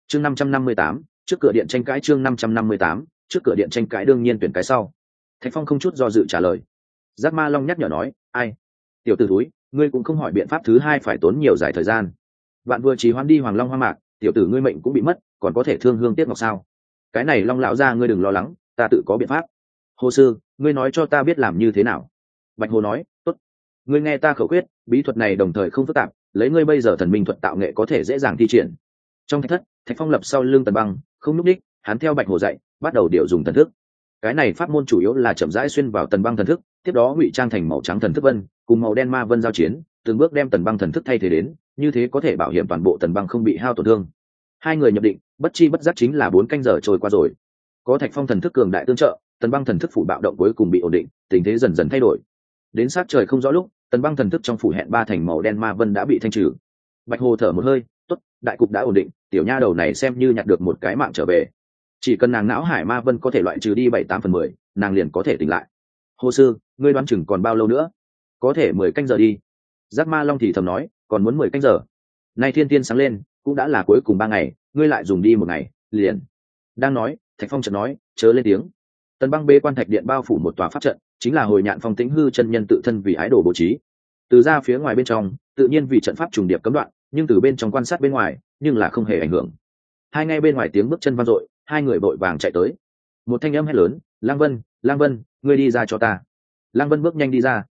chương 558, trước cửa điện tranh cãi. chương 558, trước cửa điện tranh cãi. Đương nhiên tuyển cái sau. Thạch Phong không chút do dự trả lời. Giác Ma Long nhắc nhở nói, ai? Tiểu tử thúi, ngươi cũng không hỏi biện pháp thứ hai phải tốn nhiều dài thời gian. Bạn vừa trì hoãn đi Hoàng Long Hoa Mạc, tiểu tử ngươi mệnh cũng bị mất, còn có thể thương hương tiếc ngọc sao? Cái này Long lão gia ngươi đừng lo lắng, ta tự có biện pháp. Hồ sư, ngươi nói cho ta biết làm như thế nào. Bạch Hồ nói, tốt. Ngươi nghe ta khẩu quyết, bí thuật này đồng thời không phức tạp, lấy ngươi bây giờ thần minh thuật tạo nghệ có thể dễ dàng thi triển. Trong thạch thất, Thạch Phong lập sau lưng Tần Băng, không núp đích, hắn theo Bạch Hồ dạy, bắt đầu điều dùng thần thức. Cái này pháp môn chủ yếu là chậm rãi xuyên vào Tần Băng thần thức, tiếp đó ngụy trang thành màu trắng thần thức vân, cùng màu đen ma vân giao chiến, từng bước đem Tần Băng thần thức thay thế đến, như thế có thể bảo hiểm toàn bộ Tần Băng không bị hao tổn thương. Hai người nhập định, bất chi bất giác chính là 4 canh giờ trôi qua rồi. Có Thạch Phong thần thức cường đại tương trợ, Tần Băng thần thức phủ bạo động cuối cùng bị ổn định, tình thế dần dần thay đổi. Đến sát trời không rõ lúc, Tần Băng thần thức trong phủ hẹn 3 thành màu đen ma vân đã bị thanh trừ. Bạch Hồ thở một hơi, tốt, đại cục đã ổn định, tiểu nha đầu này xem như nhặt được một cái mạng trở về. Chỉ cần nàng não hải ma vân có thể loại trừ đi 7-8/10, nàng liền có thể tỉnh lại. Hồ sư, ngươi đoán chừng còn bao lâu nữa? Có thể 10 canh giờ đi. Giác Ma Long thì thầm nói, còn muốn 10 canh giờ. Nay thiên tiên sáng lên, cũng đã là cuối cùng 3 ngày, ngươi lại dùng đi 1 ngày, liền. Đang nói, Thạch Phong chợt nói, chớ lên tiếng. Tần Băng bê quan thạch điện bao phủ một tòa pháp trận, chính là Hồi Nhạn Phong Tĩnh Hư chân nhân tự thân vì ái đồ bố trí. Từ ra phía ngoài bên trong, tự nhiên vì trận pháp trùng điệp cấm đoạn, nhưng từ bên trong quan sát bên ngoài, nhưng là không hề ảnh hưởng. Hai ngay bên ngoài tiếng bước chân vang dội, hai người vội vàng chạy tới. Một thanh âm hét lớn, Lang Vân, ngươi đi ra cho ta. Lang Vân bước nhanh đi ra,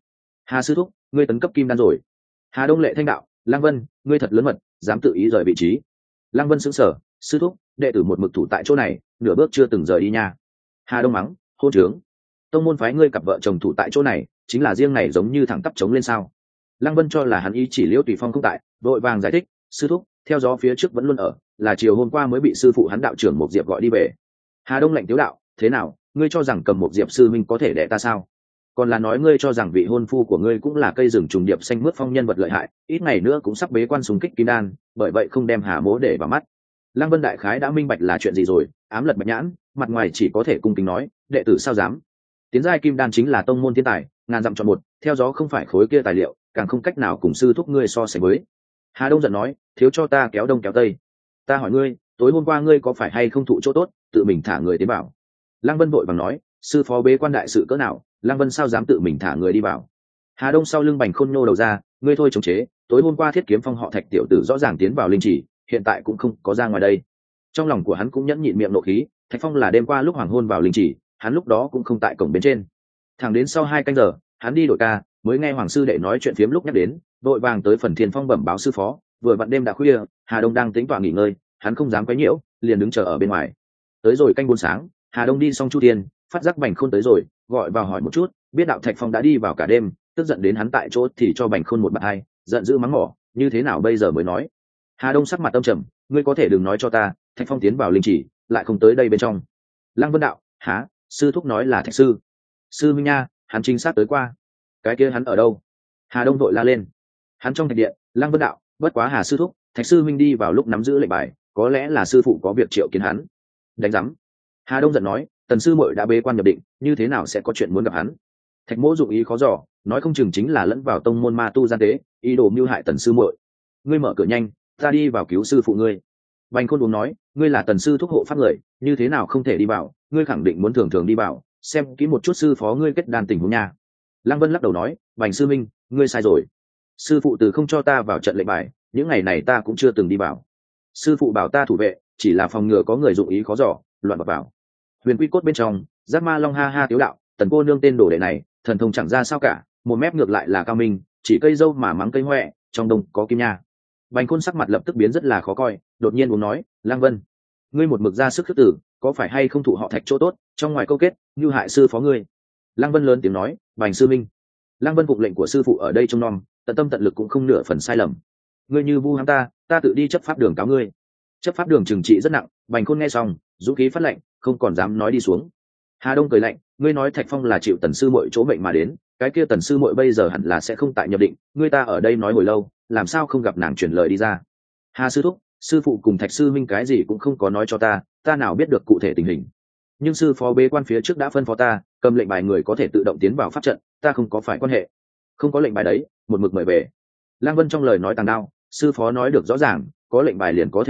Hà sư thúc, ngươi tấn cấp kim đan rồi. Hà Đông Lệ thanh đạo, Lang Vân, ngươi thật lớn mật, dám tự ý rời vị trí. Lang Vân sững sờ, sư thúc, đệ tử một mực thủ tại chỗ này, nửa bước chưa từng rời đi nha. Hà Đông mắng, hôn trướng. Tông môn phái ngươi cặp vợ chồng thủ tại chỗ này, chính là riêng này giống như thẳng tắp chống lên sao? Lang Vân cho là hắn ý chỉ Liễu Tùy Phong không tại, vội vàng giải thích, sư thúc, theo gió phía trước vẫn luôn ở, là chiều hôm qua mới bị sư phụ hắn đạo trưởng một diệp gọi đi về. Hà Đông lạnh tiếu đạo, thế nào, ngươi cho rằng cầm một diệp sư minh có thể đẻ ta sao? Còn là nói ngươi cho rằng vị hôn phu của ngươi cũng là cây rừng trùng điệp xanh mướt phong nhân vật lợi hại, ít ngày nữa cũng sắp bế quan súng kích kim đan, bởi vậy không đem Hà Mỗ để vào mắt. Lăng Vân đại khái đã minh bạch là chuyện gì rồi, ám lật bạch nhãn, mặt ngoài chỉ có thể cung kính nói, đệ tử sao dám? Tiến giai kim đan chính là tông môn thiên tài, ngàn dặm chọn một, theo gió không phải khối kia tài liệu, càng không cách nào cùng sư thúc ngươi so sánh với. Hà Đông giận nói, thiếu cho ta kéo đông kéo tây. Ta hỏi ngươi, tối hôm qua ngươi có phải hay không thụ chỗ tốt, tự mình thả người tiến bảo? Lăng Vân vội vàng nói, sư phó bế quan đại sự cỡ nào, Lăng Vân sao dám tự mình thả người đi vào? Hà Đông sau lưng bành khôn nhô đầu ra, ngươi thôi chống chế, tối hôm qua Thiết Kiếm Phong họ Thạch tiểu tử rõ ràng tiến vào linh chỉ, hiện tại cũng không có ra ngoài đây. Trong lòng của hắn cũng nhẫn nhịn miệng nộ khí, Thạch Phong là đêm qua lúc hoàng hôn vào linh chỉ, hắn lúc đó cũng không tại cổng bên trên. Thẳng đến sau 2 canh giờ, hắn đi đổi ca, mới nghe hoàng sư đệ nói chuyện phiếm lúc nhắc đến, vội vàng tới Phần Thiên Phong bẩm báo sư phó, vừa vặn đêm đã khuya, Hà Đông đang tính tọa nghỉ ngơi, hắn không dám quấy nhiễu, liền đứng chờ ở bên ngoài. Tới rồi canh 4 sáng, Hà Đông đi xong Chu Tiên, phát giác Bành Khôn tới rồi, gọi vào hỏi một chút, biết đạo Thạch Phong đã đi vào cả đêm, tức giận đến hắn tại chỗ thì cho Bành Khôn một bạt hai, giận dữ mắng mỏ, như thế nào bây giờ mới nói. Hà Đông sắc mặt âm trầm, ngươi có thể đừng nói cho ta, Thạch Phong tiến vào linh chỉ, lại không tới đây bên trong. Lăng Vân đạo, há, sư thúc nói là Thạch sư. Sư minh nha, hắn chính xác tới qua. Cái kia hắn ở đâu? Hà Đông vội la lên. Hắn trong thạch điện. Lăng Vân đạo, bất quá Hà sư thúc, Thạch sư minh đi vào lúc nắm giữ lệnh bài, có lẽ là sư phụ có việc triệu kiến hắn. Đánh rắm. Hà Đông giận nói, Tần sư muội đã bế quan nhập định, như thế nào sẽ có chuyện muốn gặp hắn? Thạch Mỗ dụng ý khó dò, nói không chừng chính là lẫn vào tông môn ma tu gian tế, ý đồ mưu hại Tần sư muội. Ngươi mở cửa nhanh, ta đi vào cứu sư phụ ngươi. Bành Khôn uống nói, ngươi là Tần sư thúc hộ pháp người, như thế nào không thể đi vào, ngươi khẳng định muốn thường thường đi vào, xem kỹ một chút sư phó ngươi kết đan tình huống nha. Lăng Vân lắc đầu nói, Bành sư minh, ngươi sai rồi. Sư phụ từ không cho ta vào trận lệnh bài, những ngày này ta cũng chưa từng đi vào. Sư phụ bảo ta thủ vệ, chỉ là phòng ngừa có người dụng ý khó dò, loạn vào. Huyền Quy Cốt bên trong, Giác Ma Long ha ha tiếu đạo, Tần cô nương tên đồ đệ này, thần thông chẳng ra sao cả, một mép ngược lại là cao minh, chỉ cây dâu mà mắng cây hoẹ, trong đông có kim nha. Bành Khôn sắc mặt lập tức biến rất là khó coi, đột nhiên uống nói, Lăng Vân, ngươi một mực ra sức khước tử, có phải hay không thụ họ Thạch chỗ tốt, trong ngoài câu kết, như hại sư phó ngươi. Lăng Vân lớn tiếng nói, Bành sư minh. Lăng Vân phụng lệnh của sư phụ ở đây trông nom, tận tâm tận lực cũng không nửa phần sai lầm. Ngươi như vu hãm ta tự đi chấp pháp đường cáo ngươi. Chấp pháp đường trừng trị rất nặng. Bành Khôn nghe xong, dũng khí phát lệnh, không còn dám nói đi xuống. Hà Đông cười lạnh, ngươi nói Thạch Phong là chịu Tần sư muội chỗ mệnh mà đến, cái kia Tần sư muội bây giờ hẳn là sẽ không tại nhập định, ngươi ta ở đây nói hồi lâu, làm sao không gặp nàng truyền lời đi ra. Hà sư thúc, sư phụ cùng Thạch sư minh cái gì cũng không có nói cho ta nào biết được cụ thể tình hình. Nhưng sư phó bế quan phía trước đã phân phó ta, cầm lệnh bài người có thể tự động tiến vào pháp trận, ta không có phải quan hệ. Không có lệnh bài đấy, một mực mời về. Lăng Vân trong lời nói tàng đao, sư phó nói được rõ ràng, có lệnh bài liền có thể vào,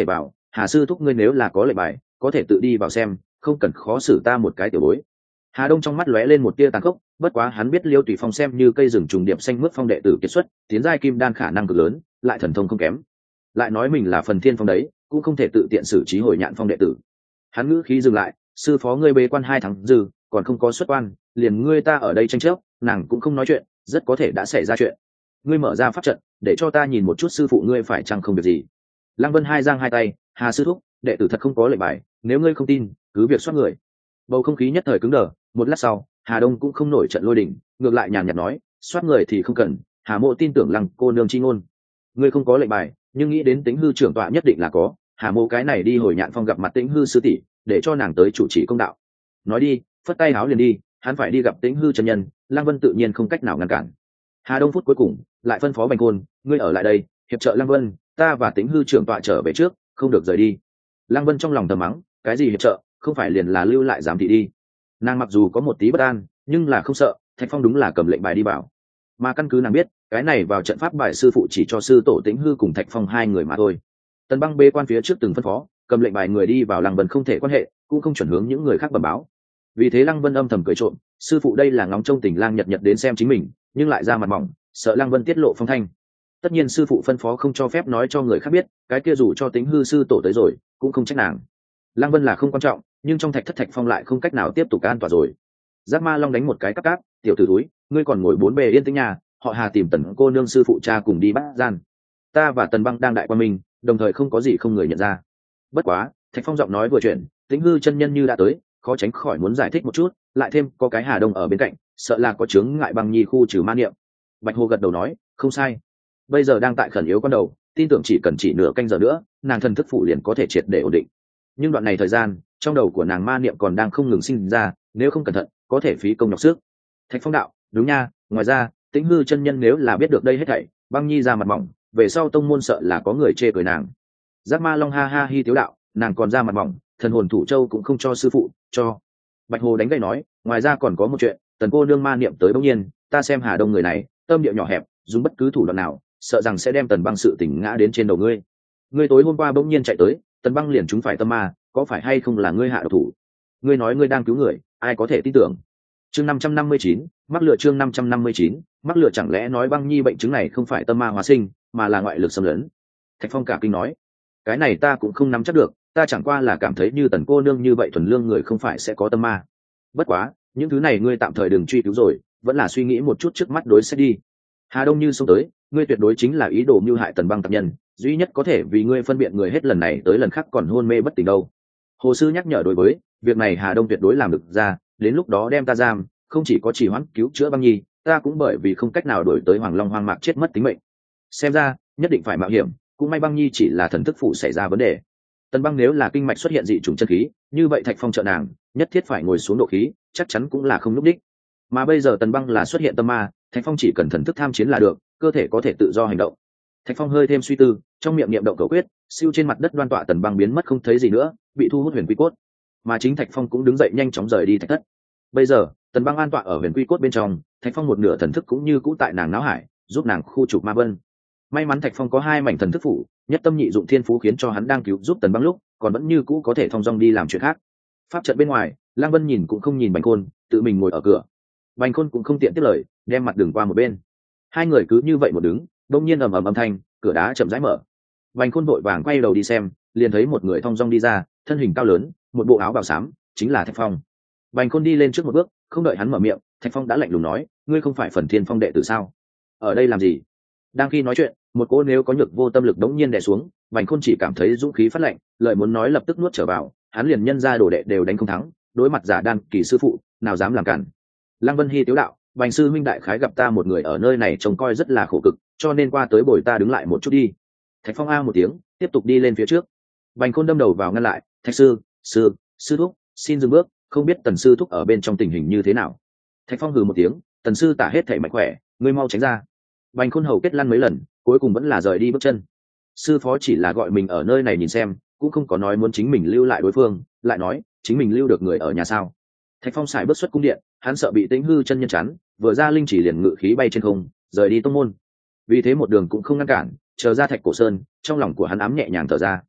Hà sư thúc ngươi nếu là có lệnh bài có thể tự đi vào xem, không cần khó xử ta một cái tiểu bối. Hà Đông trong mắt lóe lên một tia tàn khốc, bất quá hắn biết Liêu Tùy Phong xem như cây rừng trùng điệp xanh mướt phong đệ tử kiệt xuất, tiến giai kim đan khả năng cực lớn, lại thần thông không kém. Lại nói mình là phần thiên phong đấy, cũng không thể tự tiện xử trí hồi nhạn phong đệ tử. Hắn ngữ khí dừng lại, sư phó ngươi bế quan 2 tháng dư, còn không có xuất quan, liền ngươi ta ở đây tranh chấp, nàng cũng không nói chuyện, rất có thể đã xảy ra chuyện. Ngươi mở ra pháp trận, để cho ta nhìn một chút sư phụ ngươi phải chăng không việc gì. Lăng Vân hai giang hai tay, Hà sư thúc, đệ tử thật không có lệnh bài, nếu ngươi không tin, cứ việc soát người. Bầu không khí nhất thời cứng đờ, một lát sau, Hà Đông cũng không nổi trận lôi đình, ngược lại nhàn nhạt nói, soát người thì không cần, Hà Mộ tin tưởng Lăng cô nương chi ngôn. Ngươi không có lệnh bài, nhưng nghĩ đến Tĩnh Hư trưởng tọa nhất định là có, Hà Mộ cái này đi hồi nhạn phong gặp mặt Tĩnh Hư sư tỷ, để cho nàng tới chủ trì công đạo. Nói đi, phất tay áo liền đi, hắn phải đi gặp Tĩnh Hư chân nhân, Lăng Vân tự nhiên không cách nào ngăn cản. Hà Đông phút cuối cùng lại phân phó Bành Côn, ngươi ở lại đây, hiệp trợ Lăng Vân, ta và Tĩnh Hư trưởng tọa trở về trước, không được rời đi. Lăng Vân trong lòng thầm mắng, cái gì hiệp trợ, không phải liền là lưu lại giám thị đi. Nàng mặc dù có một tí bất an, nhưng là không sợ, Thạch Phong đúng là cầm lệnh bài đi bảo. Mà căn cứ nàng biết, cái này vào trận pháp bài sư phụ chỉ cho sư tổ Tĩnh Hư cùng Thạch Phong 2 người mà thôi. Tần Băng bê quan phía trước từng phân phó, cầm lệnh bài người đi vào Lăng Vân không thể quan hệ, cũng không chuẩn hướng những người khác bẩm báo. Vì thế Lăng Vân âm thầm cười trộm, sư phụ đây là ngóng trông Tình Lang nhật nhật đến xem chính mình, nhưng lại ra mặt mỏng, sợ Lăng Vân tiết lộ phong thanh. Tất nhiên sư phụ phân phó không cho phép nói cho người khác biết, cái kia dù cho Tĩnh Hư sư tổ tới rồi, cũng không trách nàng. Lăng Vân là không quan trọng, nhưng trong Thạch Thất Thạch Phong lại không cách nào tiếp tục an toàn rồi. Giác Ma Long đánh một cái cắp cáp, tiểu tử túi, ngươi còn ngồi 4 bề yên tĩnh nhà, họ Hà tìm Tần cô nương sư phụ cha cùng đi bắt gian. Ta và Tần Băng đang đại quan minh, đồng thời không có gì không người nhận ra. Bất quá, Thạch Phong giọng nói vừa chuyển, Tĩnh Hư chân nhân như đã tới, khó tránh khỏi muốn giải thích một chút, lại thêm có cái Hà Đông ở bên cạnh, sợ là có chướng ngại Băng Nhi khu trừ ma niệm. Bạch Hồ gật đầu nói, không sai. Bây giờ đang tại khẩn yếu con đầu, tin tưởng chỉ cần nửa canh giờ nữa, nàng thần thức phủ liền có thể triệt để ổn định. Nhưng đoạn này thời gian, trong đầu của nàng ma niệm còn đang không ngừng sinh ra, nếu không cẩn thận, có thể phí công nhọc sức. Thạch Phong đạo, đúng nha, ngoài ra, Tĩnh Hư chân nhân nếu là biết được đây hết thảy, Băng Nhi ra mặt mỏng, về sau tông môn sợ là có người chê cười nàng. Giác Ma Long ha ha hi tiếu đạo, nàng còn ra mặt mỏng, thần hồn thủ châu cũng không cho sư phụ, cho. Bạch Hồ đánh gậy nói, ngoài ra còn có một chuyện, Tần cô nương ma niệm tới bỗng nhiên, ta xem Hà Đông người này, tâm địa nhỏ hẹp, dùng bất cứ thủ đoạn nào, sợ rằng sẽ đem Tần Băng sự tình ngã đến trên đầu ngươi. Ngươi tối hôm qua bỗng nhiên chạy tới, Tần Băng liền chúng phải tâm ma, có phải hay không là ngươi hạ độc thủ? Ngươi nói ngươi đang cứu người, ai có thể tin tưởng? Chương 559, mắc lừa chương 559, mắc lừa chẳng lẽ nói Băng Nhi bệnh chứng này không phải tâm ma hóa sinh, mà là ngoại lực xâm lấn? Thạch Phong cả kinh nói, cái này ta cũng không nắm chắc được, ta chẳng qua là cảm thấy như Tần cô nương như vậy thuần lương người không phải sẽ có tâm ma. Bất quá, những thứ này ngươi tạm thời đừng truy cứu rồi, vẫn là suy nghĩ một chút trước mắt đối xét đi. Hà Đông như xông tới, ngươi tuyệt đối chính là ý đồ mưu hại Tần Băng tạp nhân, duy nhất có thể vì ngươi phân biệt người hết lần này tới lần khác còn hôn mê bất tỉnh đâu. Hồ sư nhắc nhở đối với việc này Hà Đông tuyệt đối làm được ra, đến lúc đó đem ta giam, không chỉ có chỉ hoãn cứu chữa Băng Nhi, ta cũng bởi vì không cách nào đổi tới Hoàng Long hoang mạc chết mất tính mệnh. Xem ra, nhất định phải mạo hiểm, cũng may Băng Nhi chỉ là thần thức phụ xảy ra vấn đề. Tần Băng nếu là kinh mạch xuất hiện dị trùng chân khí, như vậy Thạch Phong trợ nàng, nhất thiết phải ngồi xuống độ khí, chắc chắn cũng là không lúc đích. Mà bây giờ Tần Băng là xuất hiện tâm ma, Thạch Phong chỉ cần thần thức tham chiến là được, cơ thể có thể tự do hành động. Thạch Phong hơi thêm suy tư, trong miệng niệm động cầu quyết, siêu trên mặt đất đoan tọa Tần Băng biến mất không thấy gì nữa, bị thu hút huyền quy cốt. Mà chính Thạch Phong cũng đứng dậy nhanh chóng rời đi thạch thất. Bây giờ, Tần Băng an tọa ở huyền quy cốt bên trong, Thạch Phong một nửa thần thức cũng như cũ tại nàng não hải, giúp nàng khu trục ma vân. May mắn Thạch Phong có 2 mảnh thần thức phủ, nhất tâm nhị dụng thiên phú khiến cho hắn đang cứu giúp Tần Băng lúc, còn vẫn như cũ có thể thong dong đi làm chuyện khác. Pháp trận bên ngoài, Lang Vân nhìn cũng không nhìn Bành Khôn, tự mình ngồi ở cửa. Bành Khôn cũng không tiện tiếp lời, đem mặt đường qua một bên. 2 người cứ như vậy một đứng, đột nhiên ầm ầm âm thanh, cửa đá chậm rãi mở. Bành Khôn vội vàng quay đầu đi xem, liền thấy một người thong dong đi ra, thân hình cao lớn, một bộ áo bào xám, chính là Thạch Phong. Bành Khôn đi lên trước một bước, không đợi hắn mở miệng, Thạch Phong đã lạnh lùng nói, ngươi không phải Phần Thiên Phong đệ tử sao? Ở đây làm gì? Đang khi nói chuyện, một cô nếu có nhược vô tâm lực đống nhiên đè xuống, Bành Khôn chỉ cảm thấy dũng khí phát lạnh, lời muốn nói lập tức nuốt trở vào, hắn liền nhân ra đồ đệ đều đánh không thắng, đối mặt giả đan kỳ sư phụ, nào dám làm cản. Lăng Vân Hi tiếu đạo, Bành sư huynh đại khái gặp ta một người ở nơi này trông coi rất là khổ cực, cho nên qua tới bồi ta đứng lại một chút đi. Thạch Phong a một tiếng, tiếp tục đi lên phía trước. Bành Khôn đâm đầu vào ngăn lại, Thạch sư thúc, xin dừng bước, không biết Tần sư thúc ở bên trong tình hình như thế nào. Thạch Phong hừ một tiếng, Tần sư tả hết thảy mạnh khỏe, ngươi mau tránh ra. Bành Khôn hầu kết lăn mấy lần, cuối cùng vẫn là rời đi bước chân. Sư phó chỉ là gọi mình ở nơi này nhìn xem, cũng không có nói muốn chính mình lưu lại đối phương, lại nói chính mình lưu được người ở nhà sao. Thạch Phong xài bước xuất cung điện, hắn sợ bị Tĩnh Hư chân nhân chắn, vừa ra linh chỉ liền ngự khí bay trên không, rời đi tông môn. Vì thế một đường cũng không ngăn cản, chờ ra Thạch Cổ Sơn, trong lòng của hắn ám nhẹ nhàng thở ra.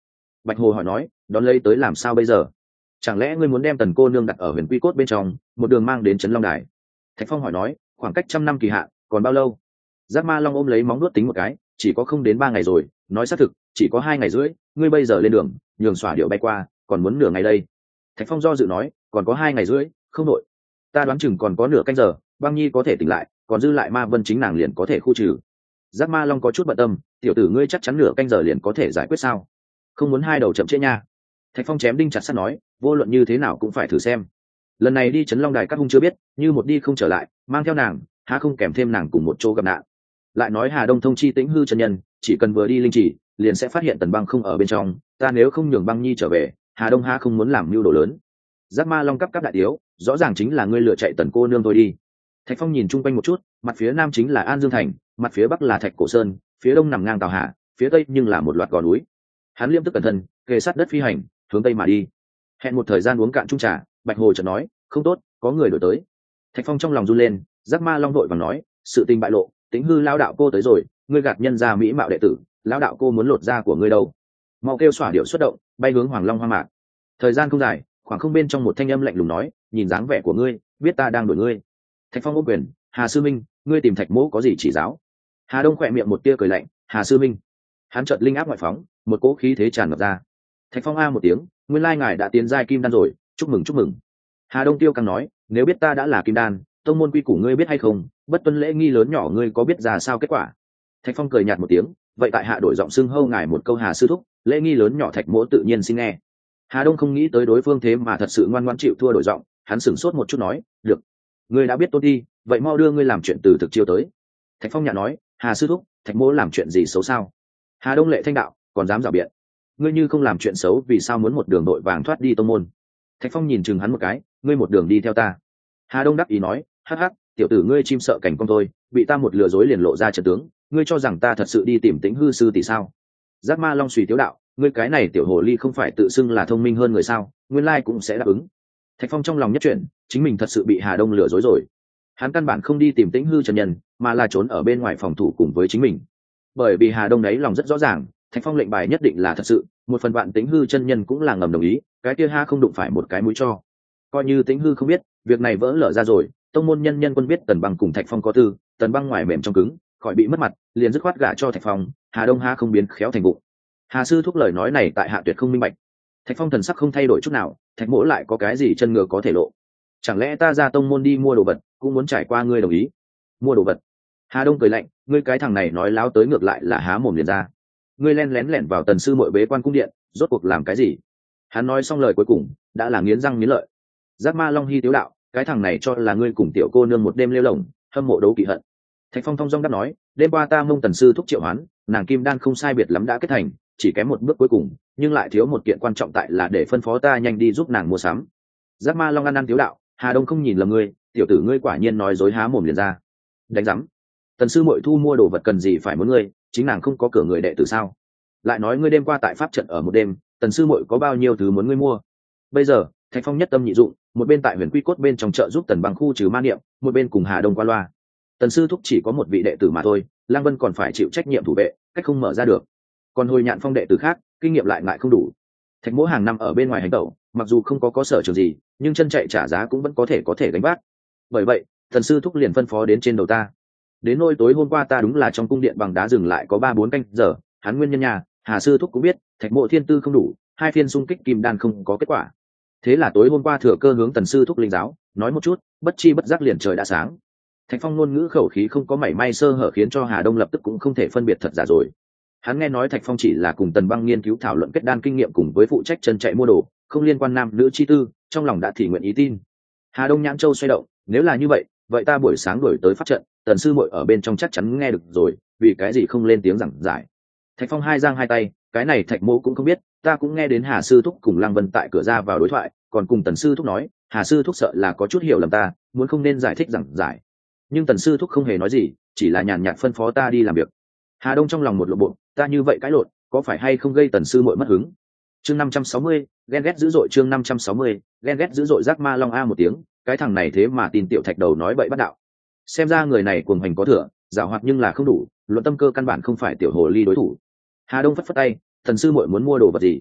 Bạch Hồ hỏi nói, đón lấy tới làm sao bây giờ? Chẳng lẽ ngươi muốn đem Tần cô nương đặt ở Huyền Quy Cốt bên trong, một đường mang đến Trấn Long Đài? Thạch Phong hỏi nói, khoảng cách 100 năm kỳ hạn, còn bao lâu? Giác Ma Long ôm lấy móng nuốt tính một cái, chỉ có không đến 3 ngày rồi, nói xác thực, chỉ có 2 ngày rưỡi, ngươi bây giờ lên đường, nhường xỏa điệu bay qua, còn muốn nửa ngày đây. Thạch Phong do dự nói, còn có 2 ngày rưỡi, không đội. Ta đoán chừng còn có nửa canh giờ, Băng Nhi có thể tỉnh lại, còn dư lại Ma Vân chính nàng liền có thể khu trừ. Giác Ma Long có chút bận tâm, tiểu tử ngươi chắc chắn nửa canh giờ liền có thể giải quyết sao? Không muốn hai đầu chậm trễ nha. Thạch Phong chém đinh chặt sắt nói, vô luận như thế nào cũng phải thử xem. Lần này đi Trấn Long Đài các hung chưa biết, như một đi không trở lại, mang theo nàng, há không kèm thêm nàng cùng một chỗ gặp nạn. Lại nói Hà Đông thông chi Tĩnh Hư chân nhân, chỉ cần vừa đi linh chỉ, liền sẽ phát hiện Tần Băng không ở bên trong, ta nếu không nhường Băng Nhi trở về, Hà Đông há không muốn làm mưu đồ lớn. Giác Ma Long cấp đại tiếu, rõ ràng chính là ngươi lựa chạy Tần cô nương thôi đi. Thạch Phong nhìn chung quanh một chút, mặt phía nam chính là An Dương Thành, mặt phía bắc là Thạch Cổ Sơn, phía đông nằm ngang Tào Hà, phía tây nhưng là một loạt gò núi. Hắn liêm tức cẩn thận, kề sát đất phi hành, hướng tây mà đi. Hẹn một thời gian uống cạn chung trà, Bạch Hồ chợt nói, không tốt, có người đổi tới. Thạch Phong trong lòng run lên, Giác Ma Long đội vàng nói, sự tình bại lộ, Tĩnh Hư lão đạo cô tới rồi, ngươi gạt nhân gia mỹ mạo đệ tử, lão đạo cô muốn lột da của ngươi đâu. Mau kêu xỏa điệu xuất động, bay hướng Hoàng Long Hoa Mạc. Thời gian không dài, khoảng không bên trong một thanh âm lạnh lùng nói, nhìn dáng vẻ của ngươi, biết ta đang đuổi ngươi. Thạch Phong ôm quyền, Hà sư minh, ngươi tìm Thạch mỗ có gì chỉ giáo? Hà Đông khỏe miệng một tia cười lạnh, Hà sư minh. Hắn chợt linh áp ngoại phóng, một cỗ khí thế tràn ngập ra. Thạch Phong a một tiếng, nguyên lai ngài đã tiến giai kim đan rồi, chúc mừng chúc mừng. Hà Đông tiêu càng nói, nếu biết ta đã là kim đan, tông môn quy củ ngươi biết hay không, bất tuân lễ nghi lớn nhỏ ngươi có biết ra sao kết quả? Thạch Phong cười nhạt một tiếng, vậy tại hạ đổi giọng xưng hâu ngài một câu Hà sư thúc, lễ nghi lớn nhỏ Thạch mỗ tự nhiên xin nghe. Hà Đông không nghĩ tới đối phương thế mà thật sự ngoan ngoãn chịu thua đổi giọng, hắn sửng sốt một chút nói, được, ngươi đã biết tốt đi, vậy mau đưa ngươi làm chuyện từ thực chiêu tới. Thạch Phong nhạt nói, Hà sư thúc, Thạch mỗ làm chuyện gì xấu sao? Hà Đông lệ thanh đạo, còn dám rảo biện, ngươi như không làm chuyện xấu vì sao muốn một đường đội vàng thoát đi tông môn? Thạch Phong nhìn chừng hắn một cái, ngươi một đường đi theo ta. Hà Đông đắc ý nói, hắc hắc, tiểu tử ngươi chim sợ cảnh con tôi, bị ta một lừa dối liền lộ ra trận tướng, ngươi cho rằng ta thật sự đi tìm Tĩnh Hư sư tỷ sao? Giác Ma Long suy tiếu đạo, ngươi cái này tiểu hồ ly không phải tự xưng là thông minh hơn người sao, nguyên lai cũng sẽ đáp ứng. Thạch Phong trong lòng nhất chuyển, chính mình thật sự bị Hà Đông lừa dối rồi. Hắn căn bản không đi tìm Tĩnh Hư chân nhân, mà là trốn ở bên ngoài phòng thủ cùng với chính mình. Bởi vì Hà Đông đấy lòng rất rõ ràng, Thạch Phong lệnh bài nhất định là thật sự, một phần bạn Tĩnh Hư chân nhân cũng là ngầm đồng ý, cái kia ha không đụng phải một cái mũi cho. Coi như Tĩnh Hư không biết, việc này vỡ lở ra rồi, tông môn nhân nhân quân biết Tần Băng cùng Thạch Phong có tư, Tần Băng ngoài mềm trong cứng, khỏi bị mất mặt, liền dứt khoát gả cho Thạch Phong, Hà Đông ha không biến khéo thành bụng. Hà sư thúc lời nói này tại hạ tuyệt không minh bạch. Thạch Phong thần sắc không thay đổi chút nào, Thạch mỗ lại có cái gì chân ngựa có thể lộ? Chẳng lẽ ta ra tông môn đi mua đồ vật, cũng muốn trải qua ngươi đồng ý? Mua đồ vật? Hà Đông cười lạnh, ngươi cái thằng này nói láo tới ngược lại là há mồm liền ra. Ngươi len lén lẻn vào Tần sư muội bế quan cung điện, rốt cuộc làm cái gì? Hắn nói xong lời cuối cùng, đã là nghiến răng nghiến lợi. Giác Ma Long hi tiếu đạo, cái thằng này cho là ngươi cùng tiểu cô nương một đêm lêu lồng, hâm mộ đấu kỵ hận. Thạch Phong thong dong đáp nói, đêm qua ta mông Tần sư thúc triệu hoán, nàng kim đan không sai biệt lắm đã kết thành, chỉ kém một bước cuối cùng, nhưng lại thiếu một kiện quan trọng tại là để phân phó ta nhanh đi giúp nàng mua sắm. Giác Ma Long ăn tiếu đạo, Hà Đông không nhìn lầm ngươi, tiểu tử ngươi quả nhiên nói dối há mồm liền ra. Đánh rắm. Tần sư muội thu mua đồ vật cần gì phải muốn ngươi, chính nàng không có cửa người đệ tử sao? Lại nói ngươi đêm qua tại pháp trận ở một đêm, Tần sư muội có bao nhiêu thứ muốn ngươi mua? Bây giờ, Thạch Phong nhất tâm nhị dụng, một bên tại Huyền Quy Cốt bên trong chợ giúp Tần Băng khu trừ ma niệm, một bên cùng Hà Đông qua loa. Tần sư thúc chỉ có một vị đệ tử mà thôi, Lang Vân còn phải chịu trách nhiệm thủ vệ, cách không mở ra được. Còn Hồi Nhạn Phong đệ tử khác, kinh nghiệm lại ngại không đủ. Thạch Mỗ hàng năm ở bên ngoài hành tẩu, mặc dù không có sở trường gì, nhưng chân chạy trả giá cũng vẫn có thể gánh vác. Bởi vậy, Tần sư thúc liền phân phó đến trên đầu ta. Đến nôi tối hôm qua ta đúng là trong cung điện bằng đá dừng lại có 3-4 canh giờ, hắn nguyên nhân nhà, Hà sư thúc cũng biết, Thạch Mộ thiên tư không đủ, 2 phiên xung kích kim đan không có kết quả. Thế là tối hôm qua thừa cơ hướng Tần sư thúc linh giáo, nói một chút, bất chi bất giác liền trời đã sáng. Thạch Phong ngôn ngữ khẩu khí không có mảy may sơ hở khiến cho Hà Đông lập tức cũng không thể phân biệt thật giả rồi. Hắn nghe nói Thạch Phong chỉ là cùng Tần Băng nghiên cứu thảo luận kết đan kinh nghiệm cùng với phụ trách chân chạy mua đồ, không liên quan nam nữ chi tư, trong lòng đã thì nguyện ý tin. Hà Đông nhãn châu xoay động, nếu là như vậy ta buổi sáng đuổi tới pháp trận, Tần sư muội ở bên trong chắc chắn nghe được rồi, vì cái gì không lên tiếng giảng giải? Thạch Phong hai giang hai tay, cái này Thạch Mỗ cũng không biết, ta cũng nghe đến Hà sư thúc cùng Lăng Vân tại cửa ra vào đối thoại, còn cùng Tần sư thúc nói, Hà sư thúc sợ là có chút hiểu lầm ta, muốn không nên giải thích giảng giải. Nhưng Tần sư thúc không hề nói gì, chỉ là nhàn nhạt phân phó ta đi làm việc. Hà Đông trong lòng một lộ bộ, ta như vậy cãi lộn, có phải hay không gây Tần sư muội mất hứng? Chương 560, ghen ghét dữ dội, chương 560, ghen ghét dữ dội. Giác Ma Long a một tiếng, cái thằng này thế mà tin tiểu Thạch đầu nói bậy bắt đạo. Xem ra người này cuồng hành có thừa, giảo hoạt nhưng là không đủ, luận tâm cơ căn bản không phải tiểu hồ ly đối thủ. Hà Đông phất phất tay, Tần sư muội muốn mua đồ vật gì?